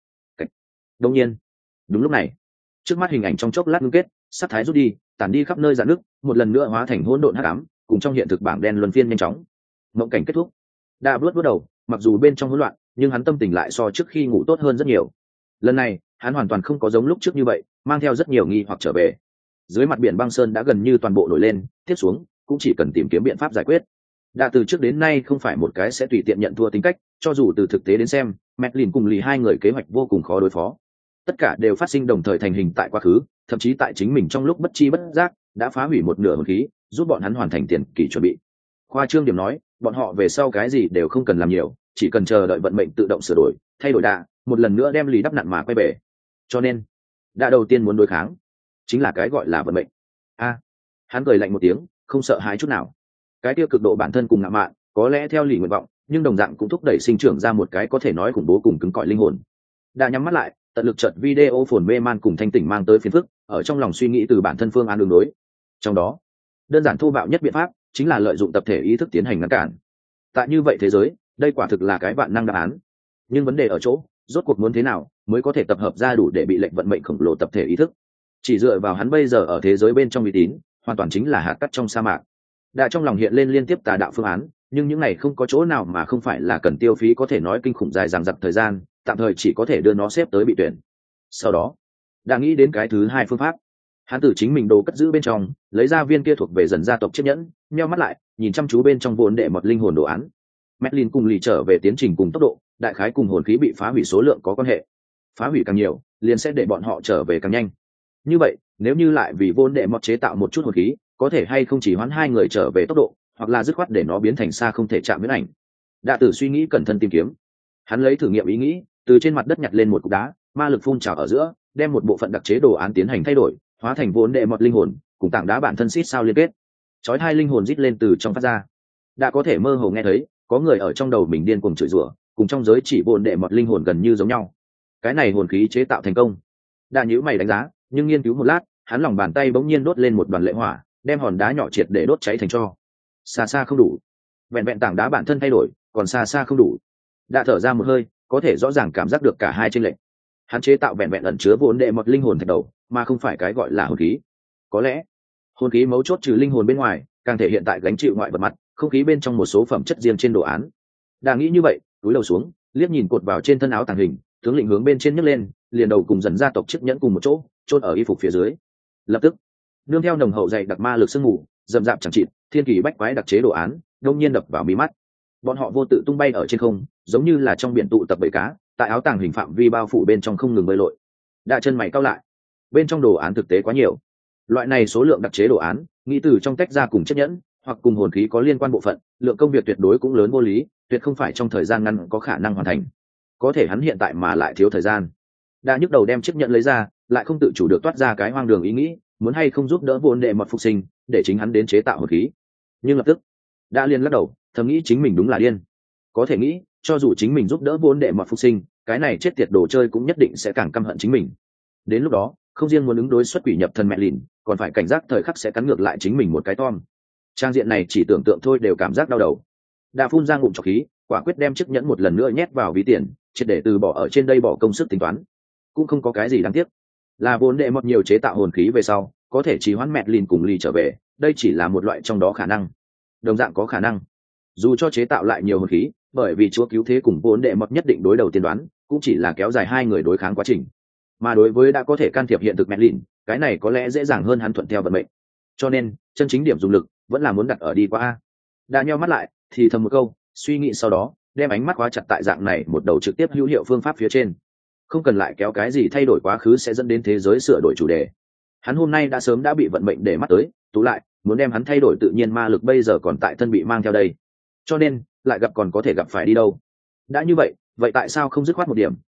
Đông nhiên đúng lúc này, trước mắt hình ảnh trong chốc lát ngưng kết, sắc thái rút đi, tản đi khắp nơi dạn nước, một lần nữa hóa thành hỗn độn hắc ám, cùng trong hiện thực bảng đen luân phiên nhanh chóng. Mộng cảnh kết thúc. Đã bước bước đầu, mặc dù bên trong hỗn loạn, nhưng hắn tâm tình lại so trước khi ngủ tốt hơn rất nhiều. Lần này hắn hoàn toàn không có giống lúc trước như vậy, mang theo rất nhiều nghi hoặc trở về. Dưới mặt biển băng sơn đã gần như toàn bộ nổi lên, tiếp xuống cũng chỉ cần tìm kiếm biện pháp giải quyết. Đã từ trước đến nay không phải một cái sẽ tùy tiện nhận thua tính cách, cho dù từ thực tế đến xem, Medlin cùng Lì hai người kế hoạch vô cùng khó đối phó. Tất cả đều phát sinh đồng thời thành hình tại quá khứ, thậm chí tại chính mình trong lúc bất chi bất giác đã phá hủy một nửa hồn khí, giúp bọn hắn hoàn thành tiền kỳ chuẩn bị. Khoa trương điểm nói, bọn họ về sau cái gì đều không cần làm nhiều, chỉ cần chờ đợi vận mệnh tự động sửa đổi, thay đổi đà, một lần nữa đem Lì đắp nặn mà quay về. Cho nên, đã đầu tiên muốn đối kháng chính là cái gọi là vận mệnh. A, hắn cười lạnh một tiếng, không sợ hãi chút nào. Cái tiêu cực độ bản thân cùng ngạo mạn, có lẽ theo Lì nguyện vọng, nhưng đồng dạng cũng thúc đẩy sinh trưởng ra một cái có thể nói khủng bố cùng cứng cỏi linh hồn. Đã nhắm mắt lại, tận lực chợt video phồn mê man cùng thanh tỉnh mang tới phiền phức, ở trong lòng suy nghĩ từ bản thân phương án đường đối. Trong đó, đơn giản thô bạo nhất biện pháp chính là lợi dụng tập thể ý thức tiến hành ngăn cản. Tại như vậy thế giới, đây quả thực là cái vạn năng đáp án. Nhưng vấn đề ở chỗ, rốt cuộc muốn thế nào mới có thể tập hợp ra đủ để bị lệnh vận mệnh khổng lồ tập thể ý thức? Chỉ dựa vào hắn bây giờ ở thế giới bên trong uy tín, hoàn toàn chính là hạt cát trong sa mạc. Đã trong lòng hiện lên liên tiếp tà đạo phương án, nhưng những này không có chỗ nào mà không phải là cần tiêu phí có thể nói kinh khủng dài dằng dặc thời gian, tạm thời chỉ có thể đưa nó xếp tới bị tuyển. Sau đó đã nghĩ đến cái thứ hai phương pháp. Hắn từ chính mình đồ cất giữ bên trong lấy ra viên kia thuộc về dần gia tộc chiếc nhẫn, nheo mắt lại nhìn chăm chú bên trong vốn đệ mọt linh hồn đồ án. Medlin cùng Lì trở về tiến trình cùng tốc độ, đại khái cùng hồn khí bị phá hủy số lượng có quan hệ. Phá hủy càng nhiều, liền sẽ để bọn họ trở về càng nhanh. Như vậy, nếu như lại vì vốn đệ mọt chế tạo một chút hồn khí, có thể hay không chỉ hoán hai người trở về tốc độ, hoặc là dứt khoát để nó biến thành xa không thể chạm đến ảnh. Đạ Tử suy nghĩ cẩn thận tìm kiếm. Hắn lấy thử nghiệm ý nghĩ, từ trên mặt đất nhặt lên một cục đá, ma lực phun trào ở giữa, đem một bộ phận đặc chế đồ án tiến hành thay đổi, hóa thành vốn đệ mọt linh hồn, cùng tảng đá bản thân xít sao liên kết. Chói hai linh hồn rít lên từ trong phát ra. Đã có thể mơ hồ nghe thấy, có người ở trong đầu mình điên cuồng chửi rủa, cùng trong giới chỉ vốn đệ mọt linh hồn gần như giống nhau. Cái này hồn khí chế tạo thành công. Đã nhíu mày đánh giá, nhưng nghiên cứu một lát, hắn lòng bàn tay bỗng nhiên đốt lên một đoàn lệ hỏa, đem hòn đá nhỏ triệt để đốt cháy thành tro. Xa xa không đủ. Vẹn vẹn tảng đá bản thân thay đổi, còn xa xa không đủ. Đã thở ra một hơi, có thể rõ ràng cảm giác được cả hai chênh lệch. Hắn chế tạo vẹn vẹn ẩn chứa vốn đệ mọt linh hồn thạch đầu, mà không phải cái gọi là hồn khí. Có lẽ, hồn khí mấu chốt trừ linh hồn bên ngoài, càng thể hiện tại gánh chịu ngoại vật mặt, không khí bên trong một số phẩm chất riêng trên đồ án. Đang nghĩ như vậy, cúi đầu xuống, liếc nhìn cột vào trên thân áo tàng hình, tướng lĩnh hướng bên trên nhấc lên, liền đầu cùng dần gia tộc chiếc nhẫn cùng một chỗ, chôn ở y phục phía dưới. Lập tức, nương theo nồng hậu dày đặc ma lực sương mù, rậm rạp chẳng chịt, thiên kỳ bách quái đặc chế đồ án, đông nhiên đập vào mí mắt. Bọn họ vô tự tung bay ở trên không, giống như là trong biển tụ tập bầy cá, tại áo tàng hình phạm vi bao phủ bên trong không ngừng bơi lội. Đã chân mày cau lại, bên trong đồ án thực tế quá nhiều. Loại này số lượng đặc chế đồ án, nghĩ từ trong tách ra cùng chiếc nhẫn, hoặc cùng hồn khí có liên quan bộ phận, lượng công việc tuyệt đối cũng lớn vô lý, tuyệt không phải trong thời gian ngắn có khả năng hoàn thành. Có thể hắn hiện tại mà lại thiếu thời gian. Đã nhức đầu đem chiếc nhẫn lấy ra, lại không tự chủ được toát ra cái hoang đường ý nghĩ, muốn hay không giúp đỡ vốn đệ mọt phục sinh, để chính hắn đến chế tạo hồn khí. Nhưng lập tức, đã liền lắc đầu, thầm nghĩ chính mình đúng là điên. Có thể nghĩ, cho dù chính mình giúp đỡ vốn đệ mọt phục sinh, cái này chết tiệt đồ chơi cũng nhất định sẽ càng căm hận chính mình. Đến lúc đó, không riêng muốn ứng đối xuất quỷ nhập thần mẹ lìn, còn phải cảnh giác thời khắc sẽ cắn ngược lại chính mình một cái tom. Trang diện này chỉ tưởng tượng thôi đều cảm giác đau đầu. Đã phun ra ngụm trọc khí, quả quyết đem chiếc nhẫn một lần nữa nhét vào ví tiền, triệt để từ bỏ ở trên đây bỏ công sức tính toán. Cũng không có cái gì đáng tiếc. Là vốn đệ mọt nhiều chế tạo hồn khí về sau, có thể trì hoãn mẹ lìn cùng Lì trở về, đây chỉ là một loại trong đó khả năng. Đồng dạng có khả năng, dù cho chế tạo lại nhiều hồn khí, bởi vì chúa cứu thế cùng vốn đệ mọt nhất định đối đầu tiên đoán, cũng chỉ là kéo dài hai người đối kháng quá trình. Mà đối với đã có thể can thiệp hiện thực mẹ lìn, cái này có lẽ dễ dàng hơn hắn thuận theo vận mệnh. Cho nên chân chính điểm dùng lực vẫn là muốn đặt ở đi qua a. Đã nheo mắt lại thì thầm một câu, suy nghĩ sau đó đem ánh mắt khóa chặt tại dạng này một đầu trực tiếp hữu hiệu phương pháp phía trên. Không cần lại kéo cái gì thay đổi quá khứ sẽ dẫn đến thế giới sửa đổi chủ đề. Hắn hôm nay đã sớm đã bị vận mệnh để mắt tới, tú lại muốn đem hắn thay đổi tự nhiên ma lực bây giờ còn tại thân bị mang theo đây. Cho nên lại gặp còn có thể gặp phải đi đâu. Đã như vậy, vậy tại sao không dứt khoát một điểm,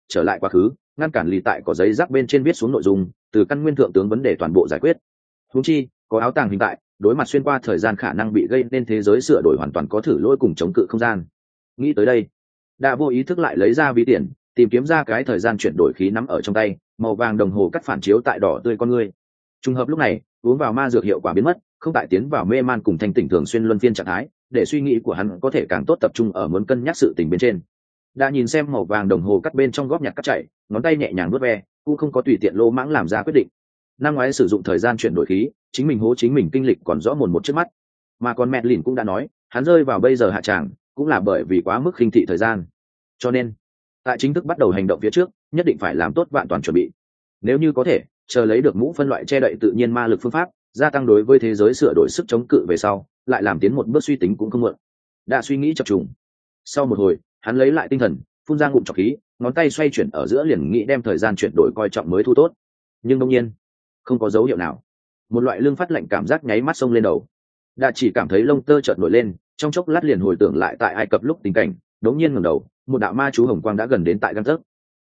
trở lại quá khứ, ngăn cản lì tại có giấy giáp bên trên viết xuống nội dung, từ căn nguyên thượng tướng vấn đề toàn bộ giải quyết. Huống chi có áo tàng hình tại, đối mặt xuyên qua thời gian khả năng bị gây nên thế giới sửa đổi hoàn toàn có thử lỗi cùng chống cự không gian. Nghĩ tới đây, đã vô ý thức lại lấy ra ví tiền, tìm kiếm ra cái thời gian chuyển đổi khí nắm ở trong tay, màu vàng đồng hồ cắt phản chiếu tại đỏ tươi con người. Trùng hợp lúc này, uống vào ma dược hiệu quả biến mất, không tại tiến vào mê man cùng thanh tỉnh thường xuyên luân phiên trạng thái, để suy nghĩ của hắn có thể càng tốt tập trung ở muốn cân nhắc sự tình bên trên. Đã nhìn xem màu vàng đồng hồ cắt bên trong góp nhặt cắt chạy, ngón tay nhẹ nhàng vuốt ve, cũng không có tùy tiện lô mãng làm ra quyết định. Năm ngoái sử dụng thời gian chuyển đổi khí, chính mình hố chính mình kinh lịch còn rõ mồn một trước mắt. Mà còn mẹ lìn cũng đã nói, hắn rơi vào bây giờ hạ tràng, cũng là bởi vì quá mức khinh thị thời gian. Cho nên, tại chính thức bắt đầu hành động phía trước, nhất định phải làm tốt vạn toàn chuẩn bị. Nếu như có thể, chờ lấy được mũ phân loại che đậy tự nhiên ma lực phương pháp, gia tăng đối với thế giới sửa đổi sức chống cự về sau, lại làm tiến một bước suy tính cũng không muộn. Đã suy nghĩ chập trùng. Sau một hồi, hắn lấy lại tinh thần, phun ra ngụm trọc khí, ngón tay xoay chuyển ở giữa liền nghĩ đem thời gian chuyển đổi coi trọng mới thu tốt. Nhưng đương nhiên, không có dấu hiệu nào. Một loại lưng phát lạnh cảm giác nháy mắt xông lên đầu. Đã chỉ cảm thấy lông tơ chợt nổi lên, trong chốc lát liền hồi tưởng lại tại Ai Cập lúc tình cảnh, đống nhiên ngẩng đầu, một đạo ma chú hồng quang đã gần đến tại gang tấc.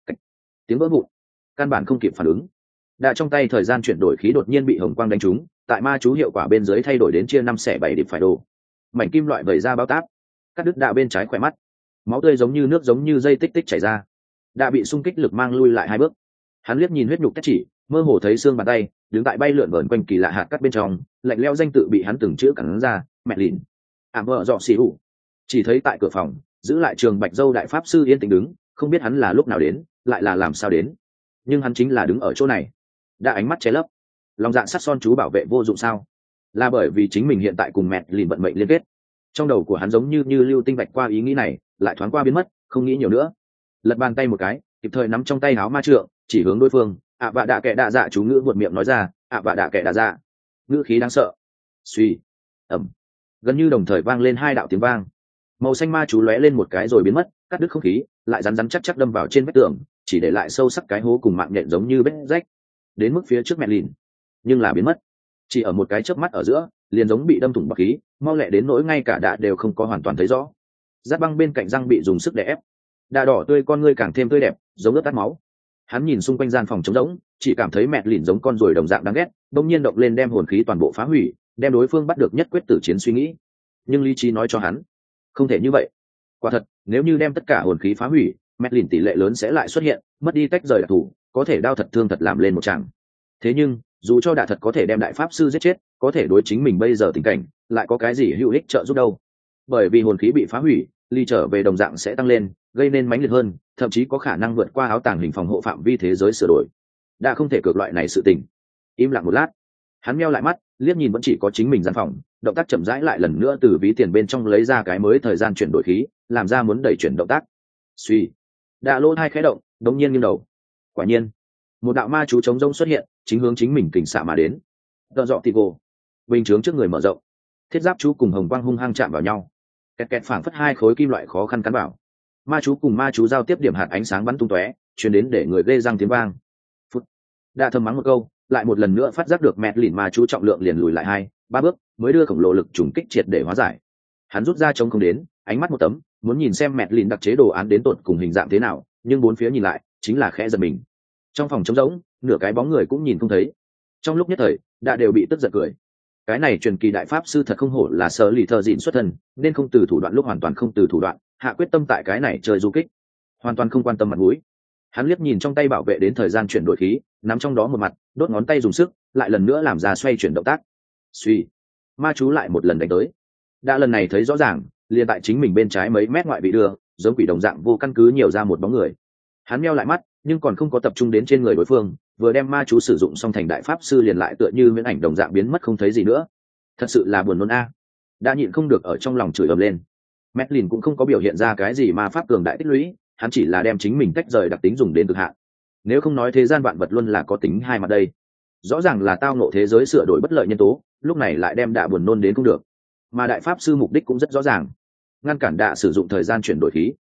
Tiếng vỡ vụn, căn bản không kịp phản ứng. Đã trong tay thời gian chuyển đổi khí đột nhiên bị hồng quang đánh trúng, tại ma chú hiệu quả bên dưới thay đổi đến chia năm xẻ bảy điểm phải đồ. Mảnh kim loại vẩy ra bao táp, cắt đứt Đạ bên trái khỏe mắt, máu tươi giống như nước giống như dây tích tích chảy ra. Đạ bị xung kích lực mang lui lại hai bước. Hắn liếc nhìn huyết nhục tách chỉ, mơ hồ thấy xương bàn tay, đứng tại bay lượn vờn quanh kỳ lạ hạt cắt bên trong, lạnh lẽo danh tự bị hắn từng chữ cắn ra, mẹ lìn. Ảm vợ dọ xì ủ. Chỉ thấy tại cửa phòng, giữ lại trường bạch dâu đại pháp sư yên tĩnh đứng, không biết hắn là lúc nào đến, lại là làm sao đến. Nhưng hắn chính là đứng ở chỗ này. Đã ánh mắt che lấp. Lòng dạ sắt son chú bảo vệ vô dụng sao? Là bởi vì chính mình hiện tại cùng mẹ lìn vận mệnh liên kết. Trong đầu của hắn giống như như lưu tinh vạch qua ý nghĩ này, lại thoáng qua biến mất, không nghĩ nhiều nữa. Lật bàn tay một cái, kịp thời nắm trong tay áo ma trượng, chỉ hướng đối phương. ạ vạ đạ kệ đạ dạ chú ngữ buột miệng nói ra, ạ vạ đạ kệ đạ dạ. Ngữ khí đáng sợ. Suy. Ẩm. Gần như đồng thời vang lên hai đạo tiếng vang. Màu xanh ma chú lóe lên một cái rồi biến mất, cắt đứt không khí, lại rắn rắn chắc chắc đâm vào trên vách tường, chỉ để lại sâu sắc cái hố cùng mạng nhện giống như vết rách. Đến mức phía trước mẹ lìn, nhưng là biến mất. Chỉ ở một cái chớp mắt ở giữa, liền giống bị đâm thủng bọc khí, mau lẹ đến nỗi ngay cả đạ đều không có hoàn toàn thấy rõ. Giáp băng bên cạnh răng bị dùng sức để ép, đạ đỏ tươi con ngươi càng thêm tươi đẹp, giống ướt tắt máu. Hắn nhìn xung quanh gian phòng trống rỗng, chỉ cảm thấy mẹ lìn giống con ruồi đồng dạng đáng ghét, bỗng nhiên động lên đem hồn khí toàn bộ phá hủy, đem đối phương bắt được nhất quyết tử chiến suy nghĩ. Nhưng lý trí nói cho hắn, không thể như vậy. Quả thật, nếu như đem tất cả hồn khí phá hủy, mẹ lìn tỷ lệ lớn sẽ lại xuất hiện, mất đi tách rời đặc thù, có thể đau thật thương thật làm lên một chàng. Thế nhưng, dù cho đạ thật có thể đem đại pháp sư giết chết, có thể đối chính mình bây giờ tình cảnh, lại có cái gì hữu ích trợ giúp đâu? Bởi vì hồn khí bị phá hủy, ly trở về đồng dạng sẽ tăng lên, gây nên mãnh liệt hơn, thậm chí có khả năng vượt qua áo tàng hình phòng hộ phạm vi thế giới sửa đổi. Đã không thể cược loại này sự tình. Im lặng một lát, hắn meo lại mắt, liếc nhìn vẫn chỉ có chính mình gian phòng, động tác chậm rãi lại lần nữa từ ví tiền bên trong lấy ra cái mới thời gian chuyển đổi khí, làm ra muốn đẩy chuyển động tác. Suy. Đã lỗ hai khẽ động, đống nhiên nghiêng đầu. Quả nhiên, một đạo ma chú chống rông xuất hiện, chính hướng chính mình kình xạ mà đến. Tợ dọ tì gồ, bình chướng trước người mở rộng, thiết giáp chú cùng hồng quang hung hăng chạm vào nhau, kẹt kẹt phảng phất hai khối kim loại khó khăn cắn vào. Ma chú cùng ma chú giao tiếp, điểm hạt ánh sáng bắn tung tóe, truyền đến để người ghê răng tiếng vang. Phút. Đã thầm mắng một câu, lại một lần nữa phát giác được mẹ lìn ma chú trọng lượng liền lùi lại hai ba bước, mới đưa khổng lồ lực trùng kích triệt để hóa giải. Hắn rút ra chống không đến, ánh mắt một tấm, muốn nhìn xem mẹ lìn đặc chế đồ án đến tột cùng hình dạng thế nào, nhưng bốn phía nhìn lại, chính là khẽ giật mình. Trong phòng trống rỗng, nửa cái bóng người cũng nhìn không thấy. Trong lúc nhất thời, đã đều bị tức giận cười. Cái này truyền kỳ đại pháp sư thật không hổ là sở lì thợ dịn xuất thân, nên không từ thủ đoạn lúc hoàn toàn không từ thủ đoạn, hạ quyết tâm tại cái này chơi du kích, hoàn toàn không quan tâm mặt mũi. Hắn liếc nhìn trong tay bảo vệ đến thời gian chuyển đổi khí, nắm trong đó một mặt, đốt ngón tay dùng sức, lại lần nữa làm ra xoay chuyển động tác. Suy, ma chú lại một lần đánh tới. Đã lần này thấy rõ ràng, liền tại chính mình bên trái mấy mét ngoại bị đưa, giống quỷ đồng dạng vô căn cứ nhiều ra một bóng người. Hắn meo lại mắt, nhưng còn không có tập trung đến trên người đối phương, vừa đem ma chú sử dụng xong thành đại pháp sư liền lại tựa như viễn ảnh đồng dạng biến mất không thấy gì nữa. Thật sự là buồn nôn a. À. Đã nhịn không được ở trong lòng chửi ầm lên. Medlin cũng không có biểu hiện ra cái gì ma pháp cường đại tích lũy, hắn chỉ là đem chính mình tách rời đặc tính dùng đến cực hạn. Nếu không nói thế gian vạn vật luôn là có tính hai mặt đây. Rõ ràng là tao ngộ thế giới sửa đổi bất lợi nhân tố, lúc này lại đem đạ buồn nôn đến cũng được. Mà đại pháp sư mục đích cũng rất rõ ràng, ngăn cản đạ sử dụng thời gian chuyển đổi khí.